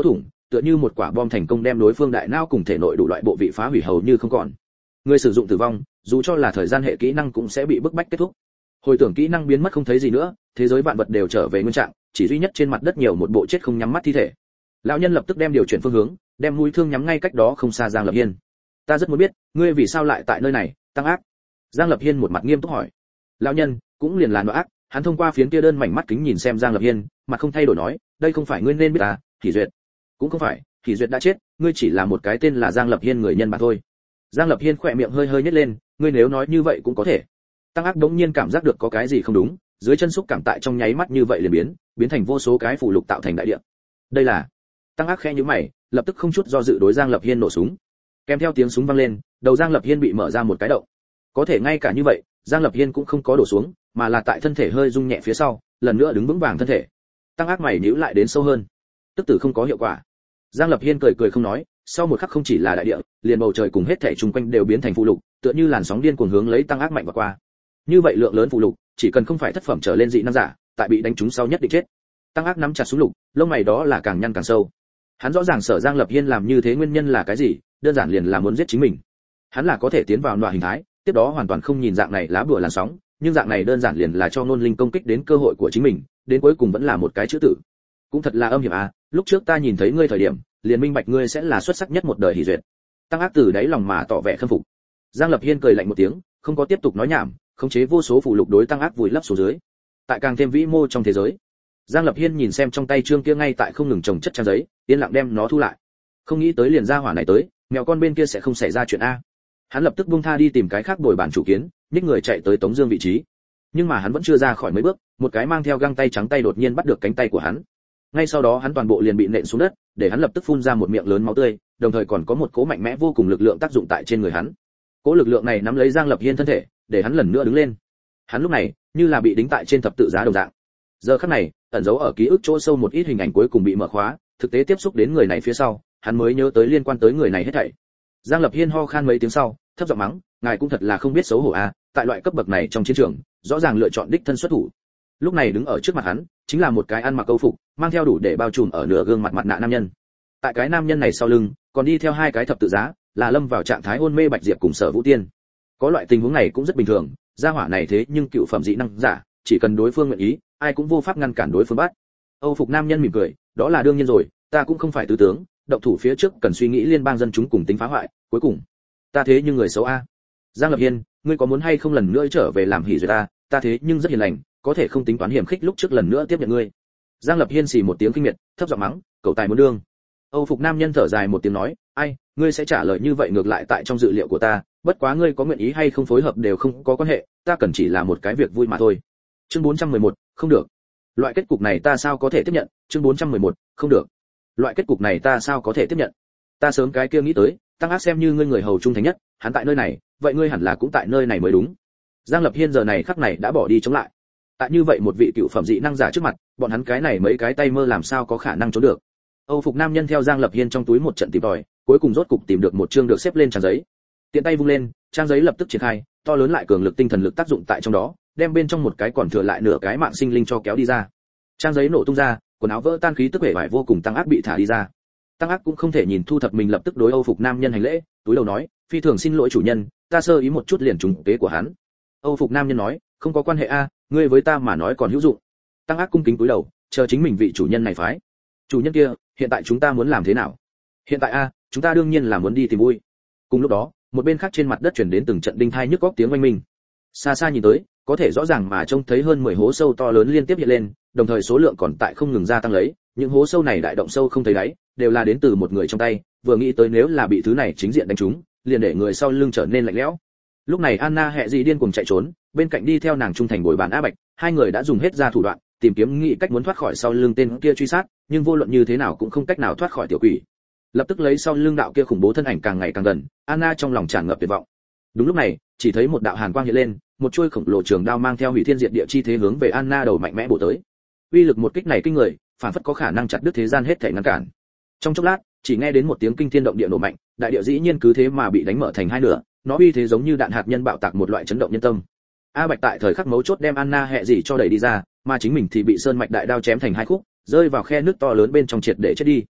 tựa như một quả bom thành công đem đối phương đại não cùng thể nội đủ loại bộ vị phá hủy hầu như không còn. Người sử dụng tử vong, dù cho là thời gian hệ kỹ năng cũng sẽ bị bức bách kết thúc. Hồi tưởng kỹ năng biến mất không thấy gì nữa, thế giới vạn vật đều trở về nguyên trạng, chỉ duy nhất trên mặt đất nhiều một bộ chết không nhắm mắt thi thể. Lão nhân lập tức đem điều chuyển phương hướng, đem mũi thương nhắm ngay cách đó không xa Giang Lập Hiên. Ta rất muốn biết, ngươi vì sao lại tại nơi này? Tăng ác. Giang Lập Hiên một mặt nghiêm túc hỏi. Lão nhân cũng liền là nội ác, hắn thông qua phiến kia đơn mảnh mắt kính nhìn xem Giang Lập Hiên, mặt không thay đổi nói, đây không phải ngươi nên biết à? Thì duyệt. Cũng không phải, Thì duyệt đã chết, ngươi chỉ là một cái tên là Giang Lập Hiên người nhân mà thôi. Giang Lập Hiên khỏe miệng hơi hơi nhếch lên, ngươi nếu nói như vậy cũng có thể. Tăng ác đống nhiên cảm giác được có cái gì không đúng, dưới chân xúc cảm tại trong nháy mắt như vậy liền biến thành vô số cái phù lục tạo thành đại địa. Đây là. Tăng ác khẽ nhíu mày, lập tức không chút do dự đối Giang Lập Hiên nổ súng. Kèm theo tiếng súng vang lên, đầu Giang Lập Hiên bị mở ra một cái động. Có thể ngay cả như vậy, Giang Lập Hiên cũng không có đổ xuống, mà là tại thân thể hơi rung nhẹ phía sau, lần nữa đứng vững vàng thân thể. Tăng ác mày nhíu lại đến sâu hơn. Tức tử không có hiệu quả. Giang Lập Hiên cười cười không nói, sau một khắc không chỉ là đại địa, liền bầu trời cùng hết thảy xung quanh đều biến thành phù lục, tựa như làn sóng điên cuồng hướng lấy Tăng ác mạnh và qua. Như vậy lượng lớn phù lục, chỉ cần không phải thất phẩm trở lên dị năng giả, tại bị đánh trúng sau nhất định chết. Tăng ác nắm chặt súng lục, lông mày đó là càng nhăn càng sâu. Hắn rõ ràng Sở Giang Lập Hiên làm như thế nguyên nhân là cái gì, đơn giản liền là muốn giết chính mình. Hắn là có thể tiến vào loại hình thái, tiếp đó hoàn toàn không nhìn dạng này lá bùa làn sóng, nhưng dạng này đơn giản liền là cho Nôn Linh công kích đến cơ hội của chính mình, đến cuối cùng vẫn là một cái chữ tử. Cũng thật là âm hiểm à, lúc trước ta nhìn thấy ngươi thời điểm, liền minh bạch ngươi sẽ là xuất sắc nhất một đời Hỉ Duyệt. Tăng ác từ đáy lòng mà tỏ vẻ khâm phục. Giang Lập Hiên cười lạnh một tiếng, không có tiếp tục nói nhảm, khống chế vô số phù lục đối Tăng ác vùi lấp xuống dưới. Tại càng thêm vĩ mô trong thế giới, Giang Lập Hiên nhìn xem trong tay trương kia ngay tại không ngừng chồng chất trang giấy, yên lặng đem nó thu lại. Không nghĩ tới liền ra hỏa này tới, mèo con bên kia sẽ không xảy ra chuyện a. Hắn lập tức buông tha đi tìm cái khác đổi bản chủ kiến, nhích người chạy tới Tống Dương vị trí. Nhưng mà hắn vẫn chưa ra khỏi mấy bước, một cái mang theo găng tay trắng tay đột nhiên bắt được cánh tay của hắn. Ngay sau đó hắn toàn bộ liền bị nện xuống đất, để hắn lập tức phun ra một miệng lớn máu tươi, đồng thời còn có một cỗ mạnh mẽ vô cùng lực lượng tác dụng tại trên người hắn. Cỗ lực lượng này nắm lấy Giang Lập Hiên thân thể, để hắn lần nữa đứng lên. Hắn lúc này như là bị đính tại trên thập tự giá đồng dạng. Giờ khắc này, ẩn giấu ở ký ức chỗ sâu một ít hình ảnh cuối cùng bị mở khóa, thực tế tiếp xúc đến người này phía sau, hắn mới nhớ tới liên quan tới người này hết thảy. Giang Lập Hiên ho khan mấy tiếng sau, thấp giọng mắng, ngài cũng thật là không biết xấu hổ à, tại loại cấp bậc này trong chiến trường, rõ ràng lựa chọn đích thân xuất thủ. Lúc này đứng ở trước mặt hắn, chính là một cái ăn mặc câu phục, mang theo đủ để bao trùm ở nửa gương mặt mặt nạ nam nhân. Tại cái nam nhân này sau lưng, còn đi theo hai cái thập tự giá, là lâm vào trạng thái hôn mê Bạch Diệp cùng Sở Vũ Tiên. Có loại tình huống này cũng rất bình thường, gia hỏa này thế nhưng cựu phẩm dị năng giả, chỉ cần đối phương nguyện ý, ai cũng vô pháp ngăn cản đối phương bắt. Âu phục nam nhân mỉm cười, đó là đương nhiên rồi, ta cũng không phải tứ tướng, động thủ phía trước cần suy nghĩ liên bang dân chúng cùng tính phá hoại, cuối cùng, ta thế nhưng người xấu a. Giang Lập Hiên, ngươi có muốn hay không lần nữa trở về làm Hỉ Duyệt ta thế nhưng rất hiền lành, có thể không tính toán hiểm khích lúc trước lần nữa tiếp nhận ngươi. Giang Lập Hiên xì một tiếng kinh miệt, thấp giọng mắng, cậu tài muốn đương. Âu phục nam nhân thở dài một tiếng nói, ai, ngươi sẽ trả lời như vậy ngược lại tại trong dự liệu của ta, bất quá ngươi có nguyện ý hay không phối hợp đều không có quan hệ, ta cần chỉ là một cái việc vui mà thôi. Chương 411, không được. Loại kết cục này ta sao có thể tiếp nhận? Chương 411, không được. Loại kết cục này ta sao có thể tiếp nhận? Ta sớm cái kia nghĩ tới, Tăng ác xem như ngươi người hầu trung thành nhất, hắn tại nơi này, vậy ngươi hẳn là cũng tại nơi này mới đúng. Giang Lập Hiên giờ này khắc này đã bỏ đi chống lại. Tại như vậy một vị cựu phẩm dị năng giả trước mặt, bọn hắn cái này mấy cái tay mơ làm sao có khả năng trốn được. Âu phục nam nhân theo Giang Lập Hiên trong túi một trận tìm tòi, cuối cùng rốt cục tìm được một chương được xếp lên trang giấy. Tiện tay vung lên, trang giấy lập tức triển khai, to lớn lại cường lực tinh thần lực tác dụng tại trong đó, đem bên trong một cái còn thừa lại nửa cái mạng sinh linh cho kéo đi ra. Trang giấy nổ tung ra, quần áo vỡ tan, khí tức vẻ vải vô cùng, Tăng ác bị thả đi ra. Tăng ác cũng không thể nhìn thu thập mình, lập tức đối Âu phục nam nhân hành lễ, túi đầu nói, phi thường xin lỗi chủ nhân, ta sơ ý một chút liền trúng kế của hắn. Âu phục nam nhân nói, không có quan hệ a, ngươi với ta mà nói còn hữu dụng. Tăng ác cung kính cúi đầu, chờ chính mình vị chủ nhân này phái. Chủ nhân kia, hiện tại chúng ta muốn làm thế nào? Hiện tại a, chúng ta đương nhiên là muốn đi tìm vui. Cùng lúc đó, một bên khác trên mặt đất truyền đến từng trận đinh thai nhức góc tiếng oanh minh. Xa xa nhìn tới, có thể rõ ràng mà trông thấy hơn 10 hố sâu to lớn liên tiếp hiện lên, đồng thời số lượng còn tại không ngừng gia tăng lấy, những hố sâu này đại động sâu không thấy đáy, đều là đến từ một người trong tay, vừa nghĩ tới nếu là bị thứ này chính diện đánh trúng, liền để người sau lưng trở nên lạnh lẽo. Lúc này Anna Hẹ Dị điên cuồng chạy trốn, bên cạnh đi theo nàng trung thành bồi bàn A Bạch, hai người đã dùng hết ra thủ đoạn, tìm kiếm nghĩ cách muốn thoát khỏi sau lưng tên kia truy sát, nhưng vô luận như thế nào cũng không cách nào thoát khỏi tiểu quỷ. Lập tức lấy sau lưng đạo kia khủng bố thân ảnh càng ngày càng gần, Anna trong lòng tràn ngập tuyệt vọng. Đúng lúc này, chỉ thấy một đạo hàn quang hiện lên, một chuôi khổng lồ trường đao mang theo hủy thiên diệt địa chi thế hướng về Anna đầu mạnh mẽ bổ tới. Uy lực một kích này kinh người, phản phất có khả năng chặt đứt thế gian hết thảy ngăn cản. Trong chốc lát, chỉ nghe đến một tiếng kinh thiên động địa nổ mạnh, đại địa dĩ nhiên cứ thế mà bị đánh mở thành hai nửa, nó uy thế giống như đạn hạt nhân bạo tạc, một loại chấn động nhân tâm. A Bạch tại thời khắc mấu chốt đem Anna Hẹ Dị cho đẩy đi ra, mà chính mình thì bị sơn mạch đại đao chém thành hai khúc, rơi vào khe nước to lớn bên trong triệt để chết đi.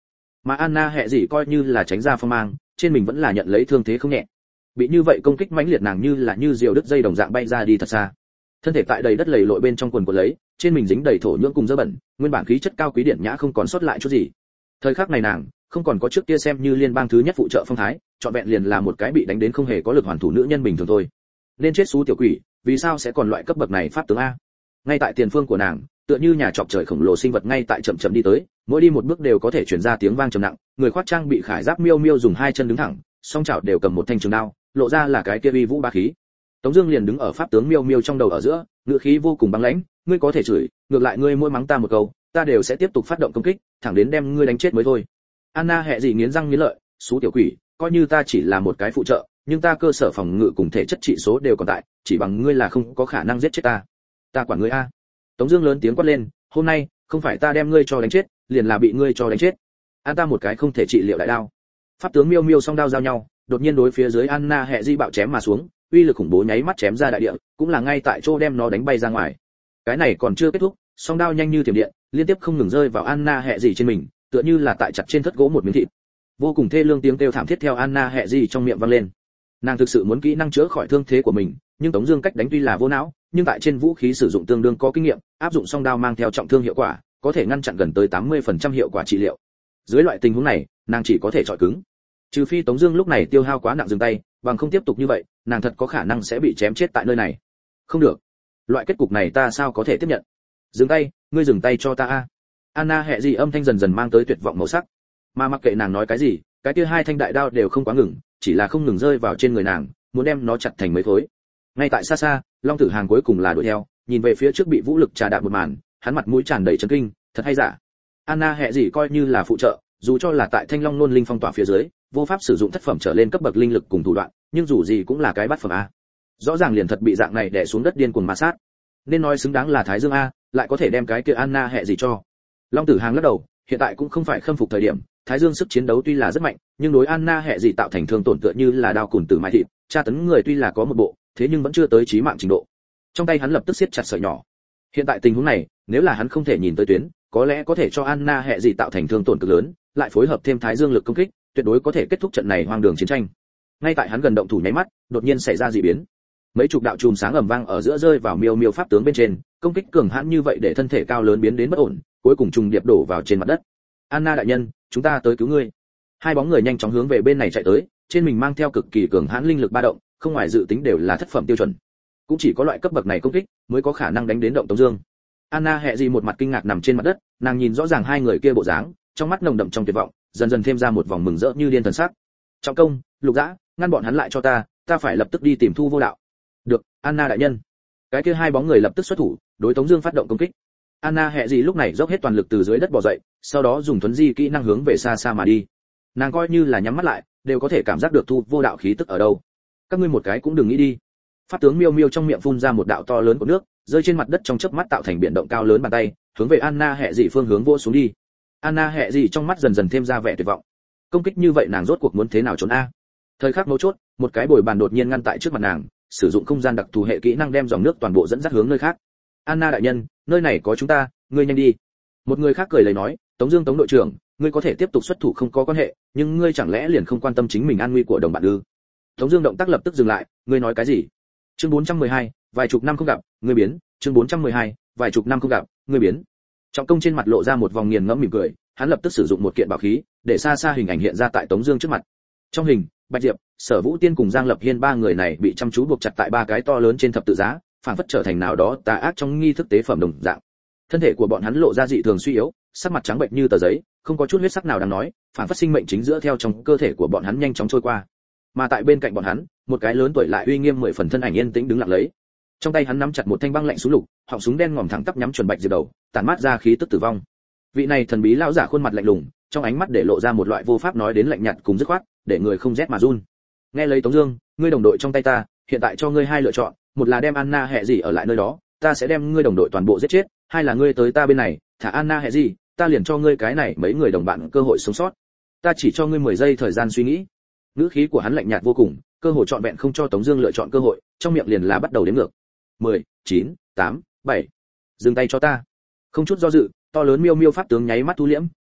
Mà Anna hệ gì coi như là tránh ra phong mang, trên mình vẫn là nhận lấy thương thế không nhẹ. Bị như vậy công kích mãnh liệt, nàng như là như diều đứt dây đồng dạng bay ra đi thật xa. Thân thể tại đầy đất lầy lội bên trong quần của lấy, trên mình dính đầy thổ nhưỡng cùng dơ bẩn, nguyên bản khí chất cao quý điển nhã không còn sót lại chút gì. Thời khắc này nàng không còn có trước kia xem như liên bang thứ nhất phụ trợ phong thái, trọn vẹn liền là một cái bị đánh đến không hề có lực hoàn thủ nữ nhân bình thường thôi. Nên chết xú tiểu quỷ, vì sao sẽ còn loại cấp bậc này pháp tướng a? Ngay tại tiền phương của nàng, tựa như nhà chọc trời khổng lồ sinh vật ngay tại chậm chậm đi tới, mỗi đi một bước đều có thể truyền ra tiếng vang trầm nặng, người khoác trang bị khải giáp miêu miêu dùng hai chân đứng thẳng, song chảo đều cầm một thanh trường đao, lộ ra là cái kia uy vũ bá khí. Tống Dương liền đứng ở pháp tướng miêu miêu trong đầu ở giữa, ngữ khí vô cùng băng lãnh, ngươi có thể chửi, ngược lại ngươi mỗi mắng ta một câu, ta đều sẽ tiếp tục phát động công kích, thẳng đến đem ngươi đánh chết mới thôi. Anna hệ gì nghiến răng nghiến lợi, xú tiểu quỷ, coi như ta chỉ là một cái phụ trợ, nhưng ta cơ sở phòng ngự cùng thể chất trị số đều còn tại, chỉ bằng ngươi là không có khả năng giết chết ta. Ta quản ngươi a. Tống Dương lớn tiếng quát lên, hôm nay không phải ta đem ngươi cho đánh chết, liền là bị ngươi cho đánh chết. An ta một cái không thể trị liệu đại đao. Pháp tướng miêu miêu song đao giao nhau, đột nhiên đối phía dưới Anna hệ di bạo chém mà xuống, uy lực khủng bố nháy mắt chém ra đại địa, cũng là ngay tại chỗ đem nó đánh bay ra ngoài. Cái này còn chưa kết thúc, song đao nhanh như thiểm điện, liên tiếp không ngừng rơi vào Anna hệ di trên mình, tựa như là tại chặt trên thất gỗ một miếng thịt. Vô cùng thê lương tiếng kêu thảm thiết theo Anna hệ di trong miệng vang lên. Nàng thực sự muốn kỹ năng chữa khỏi thương thế của mình, nhưng Tống Dương cách đánh tuy là vô não, nhưng tại trên vũ khí sử dụng tương đương có kinh nghiệm, áp dụng song đao mang theo trọng thương hiệu quả, có thể ngăn chặn gần tới 80% hiệu quả trị liệu. Dưới loại tình huống này, nàng chỉ có thể chọi cứng. Trừ phi Tống Dương lúc này tiêu hao quá nặng dừng tay, bằng không tiếp tục như vậy, nàng thật có khả năng sẽ bị chém chết tại nơi này. Không được, loại kết cục này ta sao có thể tiếp nhận? Dừng tay, ngươi dừng tay cho ta a. Anna hệ gì âm thanh dần dần mang tới tuyệt vọng màu sắc. Mà mặc kệ nàng nói cái gì, cái kia hai thanh đại đao đều không quá ngừng, chỉ là không ngừng rơi vào trên người nàng, muốn đem nó chặt thành mấy khối. Ngay tại xa xa, Long Tử Hàng cuối cùng là đuổi theo, nhìn về phía trước bị vũ lực trà đạp một màn, hắn mặt mũi tràn đầy chấn kinh, thật hay giả. Anna hệ gì coi như là phụ trợ, dù cho là tại Thanh Long Nôn linh phong tỏa phía dưới, vô pháp sử dụng thất phẩm trở lên cấp bậc linh lực cùng thủ đoạn, nhưng dù gì cũng là cái bát phẩm a. Rõ ràng liền thật bị dạng này đè xuống đất điên cuồng ma sát. Nên nói xứng đáng là Thái Dương a, lại có thể đem cái kia Anna hệ gì cho. Long Tử Hàng lắc đầu, hiện tại cũng không phải khâm phục thời điểm, Thái Dương sức chiến đấu tuy là rất mạnh, nhưng đối Anna hệ gì tạo thành thương tổn tựa như là đao cùn tử mai thịt, tra tấn người tuy là có một bộ, thế nhưng vẫn chưa tới chí mạng trình độ. Trong tay hắn lập tức siết chặt sợi nhỏ. Hiện tại tình huống này, nếu là hắn không thể nhìn tới tuyến, có lẽ có thể cho Anna hệ gì tạo thành thương tổn cực lớn, lại phối hợp thêm Thái Dương lực công kích, tuyệt đối có thể kết thúc trận này hoang đường chiến tranh. Ngay tại hắn gần động thủ nháy mắt, đột nhiên xảy ra dị biến. Mấy chục đạo chùm sáng ầm vang ở giữa rơi vào miêu miêu pháp tướng bên trên, công kích cường hãn như vậy để thân thể cao lớn biến đến bất ổn, cuối cùng trùng điệp đổ vào trên mặt đất. Anna đại nhân, chúng ta tới cứu ngươi. Hai bóng người nhanh chóng hướng về bên này chạy tới, trên mình mang theo cực kỳ cường hãn linh lực ba động, không ngoài dự tính đều là thất phẩm tiêu chuẩn. Cũng chỉ có loại cấp bậc này công kích mới có khả năng đánh đến động Tống Dương. Anna hệ gì một mặt kinh ngạc nằm trên mặt đất, nàng nhìn rõ ràng hai người kia bộ dáng, trong mắt nồng đậm trong tuyệt vọng, dần dần thêm ra một vòng mừng rỡ như điên thần sắc. Trọng công, Lục Dã, ngăn bọn hắn lại cho ta phải lập tức đi tìm Thu Vô Đạo. Được, Anna đại nhân. Cái kia hai bóng người lập tức xuất thủ, đối Tống Dương phát động công kích. Anna hệ gì lúc này dốc hết toàn lực từ dưới đất bò dậy, sau đó dùng thuấn di kỹ năng hướng về xa xa mà đi. Nàng coi như là nhắm mắt lại, đều có thể cảm giác được Thu Vô Đạo khí tức ở đâu. Các ngươi một cái cũng đừng nghĩ đi. Pháp tướng miêu miêu trong miệng phun ra một đạo to lớn của nước, rơi trên mặt đất trong chớp mắt tạo thành biển động cao lớn bàn tay, hướng về Anna hệ dị phương hướng vỗ xuống đi. Anna hệ dị trong mắt dần dần thêm ra vẻ tuyệt vọng. Công kích như vậy nàng rốt cuộc muốn thế nào trốn a? Thời khắc mấu chốt, một cái bồi bàn đột nhiên ngăn tại trước mặt nàng, sử dụng không gian đặc thù hệ kỹ năng đem dòng nước toàn bộ dẫn dắt hướng nơi khác. Anna đại nhân, nơi này có chúng ta, ngươi nhanh đi. Một người khác cười lấy nói, Tống Dương Tống đội trưởng, ngươi có thể tiếp tục xuất thủ không có quan hệ, nhưng ngươi chẳng lẽ liền không quan tâm chính mình an nguy của đồng bạn ư? Tống Dương động tác lập tức dừng lại, ngươi nói cái gì? Chương 412, vài chục năm không gặp, ngươi biến. Chương 412, vài chục năm không gặp, ngươi biến. Trọng công trên mặt lộ ra một vòng nghiền ngẫm mỉm cười, hắn lập tức sử dụng một kiện bảo khí, để xa xa hình ảnh hiện ra tại Tống Dương trước mặt. Trong hình, Bạch Diệp, Sở Vũ Tiên cùng Giang Lập Hiên ba người này bị chăm chú buộc chặt tại ba cái to lớn trên thập tự giá, phản phất trở thành nào đó tà ác trong nghi thức tế phẩm đồng dạng. Thân thể của bọn hắn lộ ra dị thường suy yếu, sắc mặt trắng bệnh như tờ giấy, không có chút huyết sắc nào đáng nói, phản phất sinh mệnh chính giữa theo trong cơ thể của bọn hắn nhanh chóng trôi qua. Mà tại bên cạnh bọn hắn, một cái lớn tuổi lại uy nghiêm 10 phần thân ảnh yên tĩnh đứng lặng lấy. Trong tay hắn nắm chặt một thanh băng lạnh súng lục, họng súng đen ngòm thẳng tắp nhắm chuẩn Bạch Diệp đầu, tản mát ra khí tức tử vong. Vị này thần bí lão giả khuôn mặt lạnh lùng, trong ánh mắt để lộ ra một loại vô pháp nói đến lạnh nhạt cùng dứt khoát, để người không rét mà run. Nghe lấy Tống Dương, ngươi đồng đội trong tay ta, hiện tại cho ngươi hai lựa chọn, một là đem Anna hệ gì ở lại nơi đó, ta sẽ đem ngươi đồng đội toàn bộ giết chết, hai là ngươi tới ta bên này, thả Anna hệ gì, ta liền cho ngươi cái này mấy người đồng bạn cơ hội sống sót. Ta chỉ cho ngươi 10 giây thời gian suy nghĩ. Ngữ khí của hắn lạnh nhạt vô cùng, cơ hội trọn vẹn không cho Tống Dương lựa chọn cơ hội, trong miệng liền là bắt đầu đếm ngược. 10, 9, 8, 7. Dừng tay cho ta. Không chút do dự, to lớn miêu miêu pháp tướng nháy mắt thu liễm,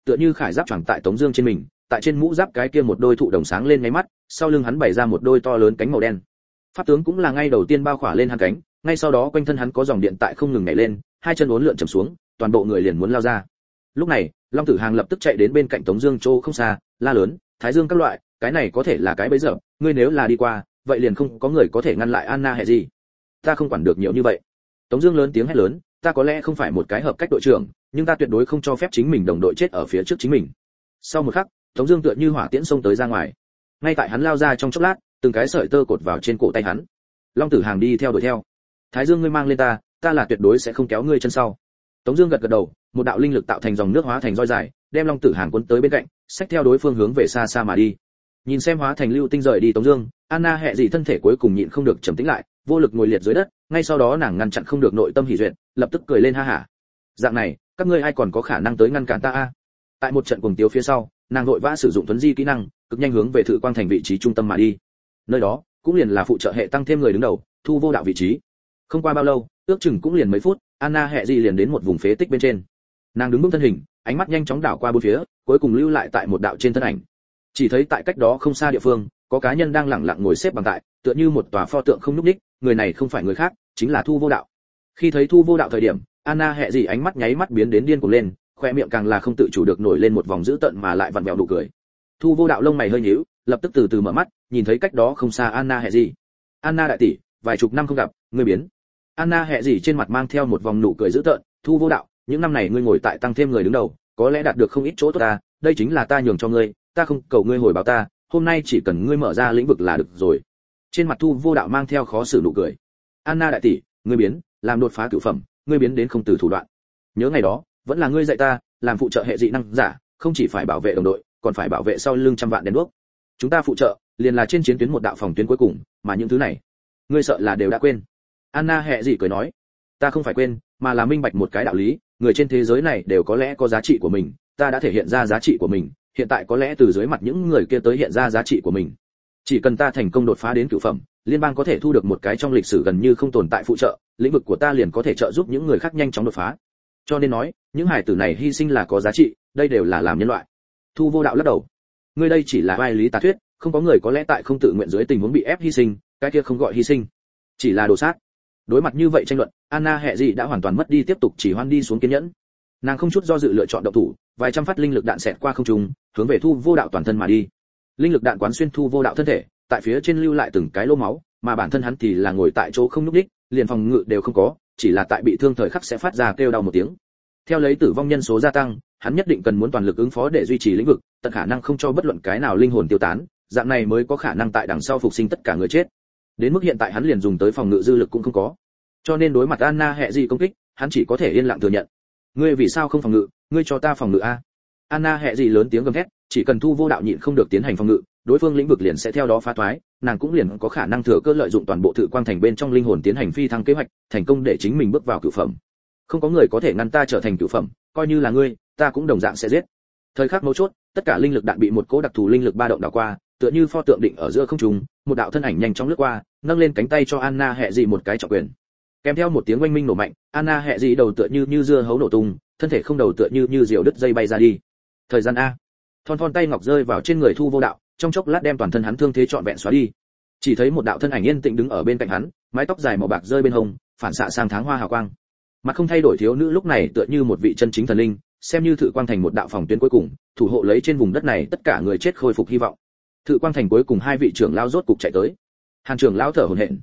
tựa như khải giáp choàng tại Tống Dương trên mình, tại trên mũ giáp cái kia một đôi thụ đồng sáng lên nháy mắt, sau lưng hắn bày ra một đôi to lớn cánh màu đen. Pháp tướng cũng là ngay đầu tiên bao khỏa lên hắn cánh, ngay sau đó quanh thân hắn có dòng điện tại không ngừng nhảy lên, hai chân uốn lượn chầm xuống, toàn bộ người liền muốn lao ra. Lúc này, Long Tử Hàng lập tức chạy đến bên cạnh Tống Dương chỗ không xa, la lớn: Thái Dương các loại, cái này có thể là cái bẫy giờ, ngươi nếu là đi qua, vậy liền không có người có thể ngăn lại Anna hệ gì. Ta không quản được nhiều như vậy. Tống Dương lớn tiếng hét lớn: ta có lẽ không phải một cái hợp cách đội trưởng, nhưng ta tuyệt đối không cho phép chính mình đồng đội chết ở phía trước chính mình. Sau một khắc, Tống Dương tựa như hỏa tiễn xông tới ra ngoài. Ngay tại hắn lao ra trong chốc lát, từng cái sợi tơ cột vào trên cổ tay hắn. Long Tử Hàng đi theo đuổi theo. Thái Dương ngươi mang lên ta, ta là tuyệt đối sẽ không kéo ngươi chân sau. Tống Dương gật gật đầu, một đạo linh lực tạo thành dòng nước hóa thành roi dài, đem Long Tử Hàng cuốn tới bên cạnh, xách theo đối phương hướng về xa xa mà đi. Nhìn xem hóa thành lưu tinh rời đi Tống Dương, Anna hệ dị thân thể cuối cùng nhịn không được trầm tĩnh lại, vô lực ngồi liệt dưới đất. Ngay sau đó nàng ngăn chặn không được nội tâm hỉ duyệt, lập tức cười lên ha hả. Dạng này, các ngươi ai còn có khả năng tới ngăn cản ta a? Tại một trận cuồng tiếu phía sau, nàng vội vã sử dụng tuấn di kỹ năng, cực nhanh hướng về Thự Quang Thành vị trí trung tâm mà đi. Nơi đó cũng liền là phụ trợ hệ tăng thêm người đứng đầu, Thu Vô Đạo vị trí. Không qua bao lâu, ước chừng cũng liền mấy phút, Anna hệ dị liền đến một vùng phế tích bên trên. Nàng đứng vững thân hình, ánh mắt nhanh chóng đảo qua bốn phía, cuối cùng lưu lại tại một đạo trên thân ảnh. Chỉ thấy tại cách đó không xa địa phương, có cá nhân đang lẳng lặng ngồi xếp bằng tại, tựa như một tòa pho tượng không nhúc nhích, người này không phải người khác, chính là Thu Vô Đạo. Khi thấy Thu Vô Đạo thời điểm, Anna hệ dị ánh mắt nháy mắt biến đến điên cuồng lên, khoe miệng càng là không tự chủ được nổi lên một vòng dữ tợn mà lại vặn vẹo nụ cười. Thu Vô Đạo lông mày hơi nhíu, lập tức từ từ mở mắt, nhìn thấy cách đó không xa Anna hệ dị. Anna đại tỷ, vài chục năm không gặp, ngươi biến. Anna hệ dị trên mặt mang theo một vòng nụ cười dữ tợn. Thu Vô Đạo, những năm này ngươi ngồi tại tăng thêm người đứng đầu, có lẽ đạt được không ít chỗ tốt ta, đây chính là ta nhường cho ngươi, ta không cầu ngươi hồi báo ta, hôm nay chỉ cần ngươi mở ra lĩnh vực là được rồi. Trên mặt Thu Vô Đạo mang theo khó xử nụ cười. Anna đại tỷ, ngươi biến, làm đột phá cửu phẩm, ngươi biến đến không từ thủ đoạn. Nhớ ngày đó, vẫn là ngươi dạy ta, làm phụ trợ hệ dị năng giả, không chỉ phải bảo vệ đồng đội, còn phải bảo vệ sau lưng trăm vạn đèn đuốc. Chúng ta phụ trợ, liền là trên chiến tuyến một đạo phòng tuyến cuối cùng, mà những thứ này, ngươi sợ là đều đã quên. Anna hệ dị cười nói, ta không phải quên, mà là minh bạch một cái đạo lý, người trên thế giới này đều có lẽ có giá trị của mình, ta đã thể hiện ra giá trị của mình, hiện tại có lẽ từ dưới mặt những người kia tới hiện ra giá trị của mình. Chỉ cần ta thành công đột phá đến cửu phẩm, liên bang có thể thu được một cái trong lịch sử gần như không tồn tại phụ trợ, lĩnh vực của ta liền có thể trợ giúp những người khác nhanh chóng đột phá. Cho nên nói, những hải tử này hy sinh là có giá trị, đây đều là làm nhân loại. Thu Vô Đạo lắc đầu, ngươi đây chỉ là vai lý tà thuyết, không có người có lẽ tại không tự nguyện dưới tình huống bị ép hy sinh, cái kia không gọi hy sinh, chỉ là đồ sát. Đối mặt như vậy tranh luận, Anna hệ dị đã hoàn toàn mất đi tiếp tục chỉ hoan đi xuống kiên nhẫn. Nàng không chút do dự lựa chọn động thủ, vài trăm phát linh lực đạn xẹt qua không trung, hướng về Thu Vô Đạo toàn thân mà đi. Linh lực đạn quán xuyên Thu Vô Đạo thân thể, tại phía trên lưu lại từng cái lỗ máu, mà bản thân hắn thì là ngồi tại chỗ không nhúc nhích, liền phòng ngự đều không có, chỉ là tại bị thương thời khắc sẽ phát ra kêu đau một tiếng. Theo lấy tử vong nhân số gia tăng, hắn nhất định cần muốn toàn lực ứng phó để duy trì lĩnh vực, tận khả năng không cho bất luận cái nào linh hồn tiêu tán, dạng này mới có khả năng tại đằng sau phục sinh tất cả người chết. Đến mức hiện tại hắn liền dùng tới phòng ngự dư lực cũng không có. Cho nên đối mặt Anna hệ dị công kích, hắn chỉ có thể yên lặng thừa nhận. Ngươi vì sao không phòng ngự, ngươi cho ta phòng ngự a. Anna hệ dị lớn tiếng gầm thét, chỉ cần Thu Vô Đạo nhịn không được tiến hành phòng ngự, đối phương lĩnh vực liền sẽ theo đó phá thoái, nàng cũng liền có khả năng thừa cơ lợi dụng toàn bộ Thự Quang Thành bên trong linh hồn tiến hành phi thăng kế hoạch, thành công để chính mình bước vào cửu phẩm. Không có người có thể ngăn ta trở thành cửu phẩm, coi như là ngươi, ta cũng đồng dạng sẽ giết. Thời khắc mấu chốt, tất cả linh lực đạn bị một cỗ đặc thù linh lực ba động đảo qua, tựa như pho tượng định ở giữa không trung, một đạo thân ảnh nhanh chóng lướt qua, nâng lên cánh tay cho Anna hệ dị một cái trọng quyền. Kèm theo một tiếng oanh minh nổ mạnh, Anna hệ dị đầu tựa như dưa hấu nổ tung, thân thể không đầu tựa như diều đứt dây bay ra đi. Thời gian a. Thon thon tay ngọc rơi vào trên người Thu Vô Đạo, trong chốc lát đem toàn thân hắn thương thế trọn vẹn xóa đi. Chỉ thấy một đạo thân ảnh yên tĩnh đứng ở bên cạnh hắn, mái tóc dài màu bạc rơi bên hông, phản xạ sang tháng hoa hào quang. Mặt không thay đổi thiếu nữ lúc này tựa như một vị chân chính thần linh, xem như Thự Quang Thành một đạo phòng tuyến cuối cùng, thủ hộ lấy trên vùng đất này tất cả người chết khôi phục hy vọng. Thự Quang Thành cuối cùng hai vị trưởng lão rốt cục chạy tới. Hàn trưởng lão thở hổn hển,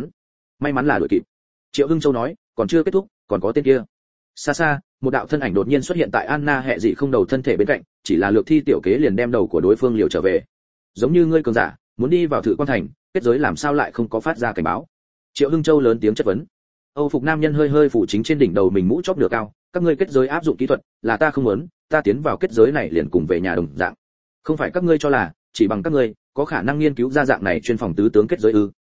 may mắn là đuổi kịp. Triệu Hưng Châu nói, còn chưa kết thúc, còn có tên kia. Xa xa, một đạo thân ảnh đột nhiên xuất hiện tại Anna hệ dị không đầu thân thể bên cạnh, chỉ là lược thi tiểu kế liền đem đầu của đối phương liều trở về. Giống như ngươi cường giả, muốn đi vào Thự Quang Thành, kết giới làm sao lại không có phát ra cảnh báo? Triệu Hưng Châu lớn tiếng chất vấn. Âu phục nam nhân hơi phủ chính trên đỉnh đầu mình mũ chóp nửa cao, các ngươi kết giới áp dụng kỹ thuật, là ta không muốn, ta tiến vào kết giới này liền cùng về nhà đồng dạng. Không phải các ngươi cho là, chỉ bằng các ngươi, có khả năng nghiên cứu ra dạng này chuyên phòng tứ tướng kết giới ư?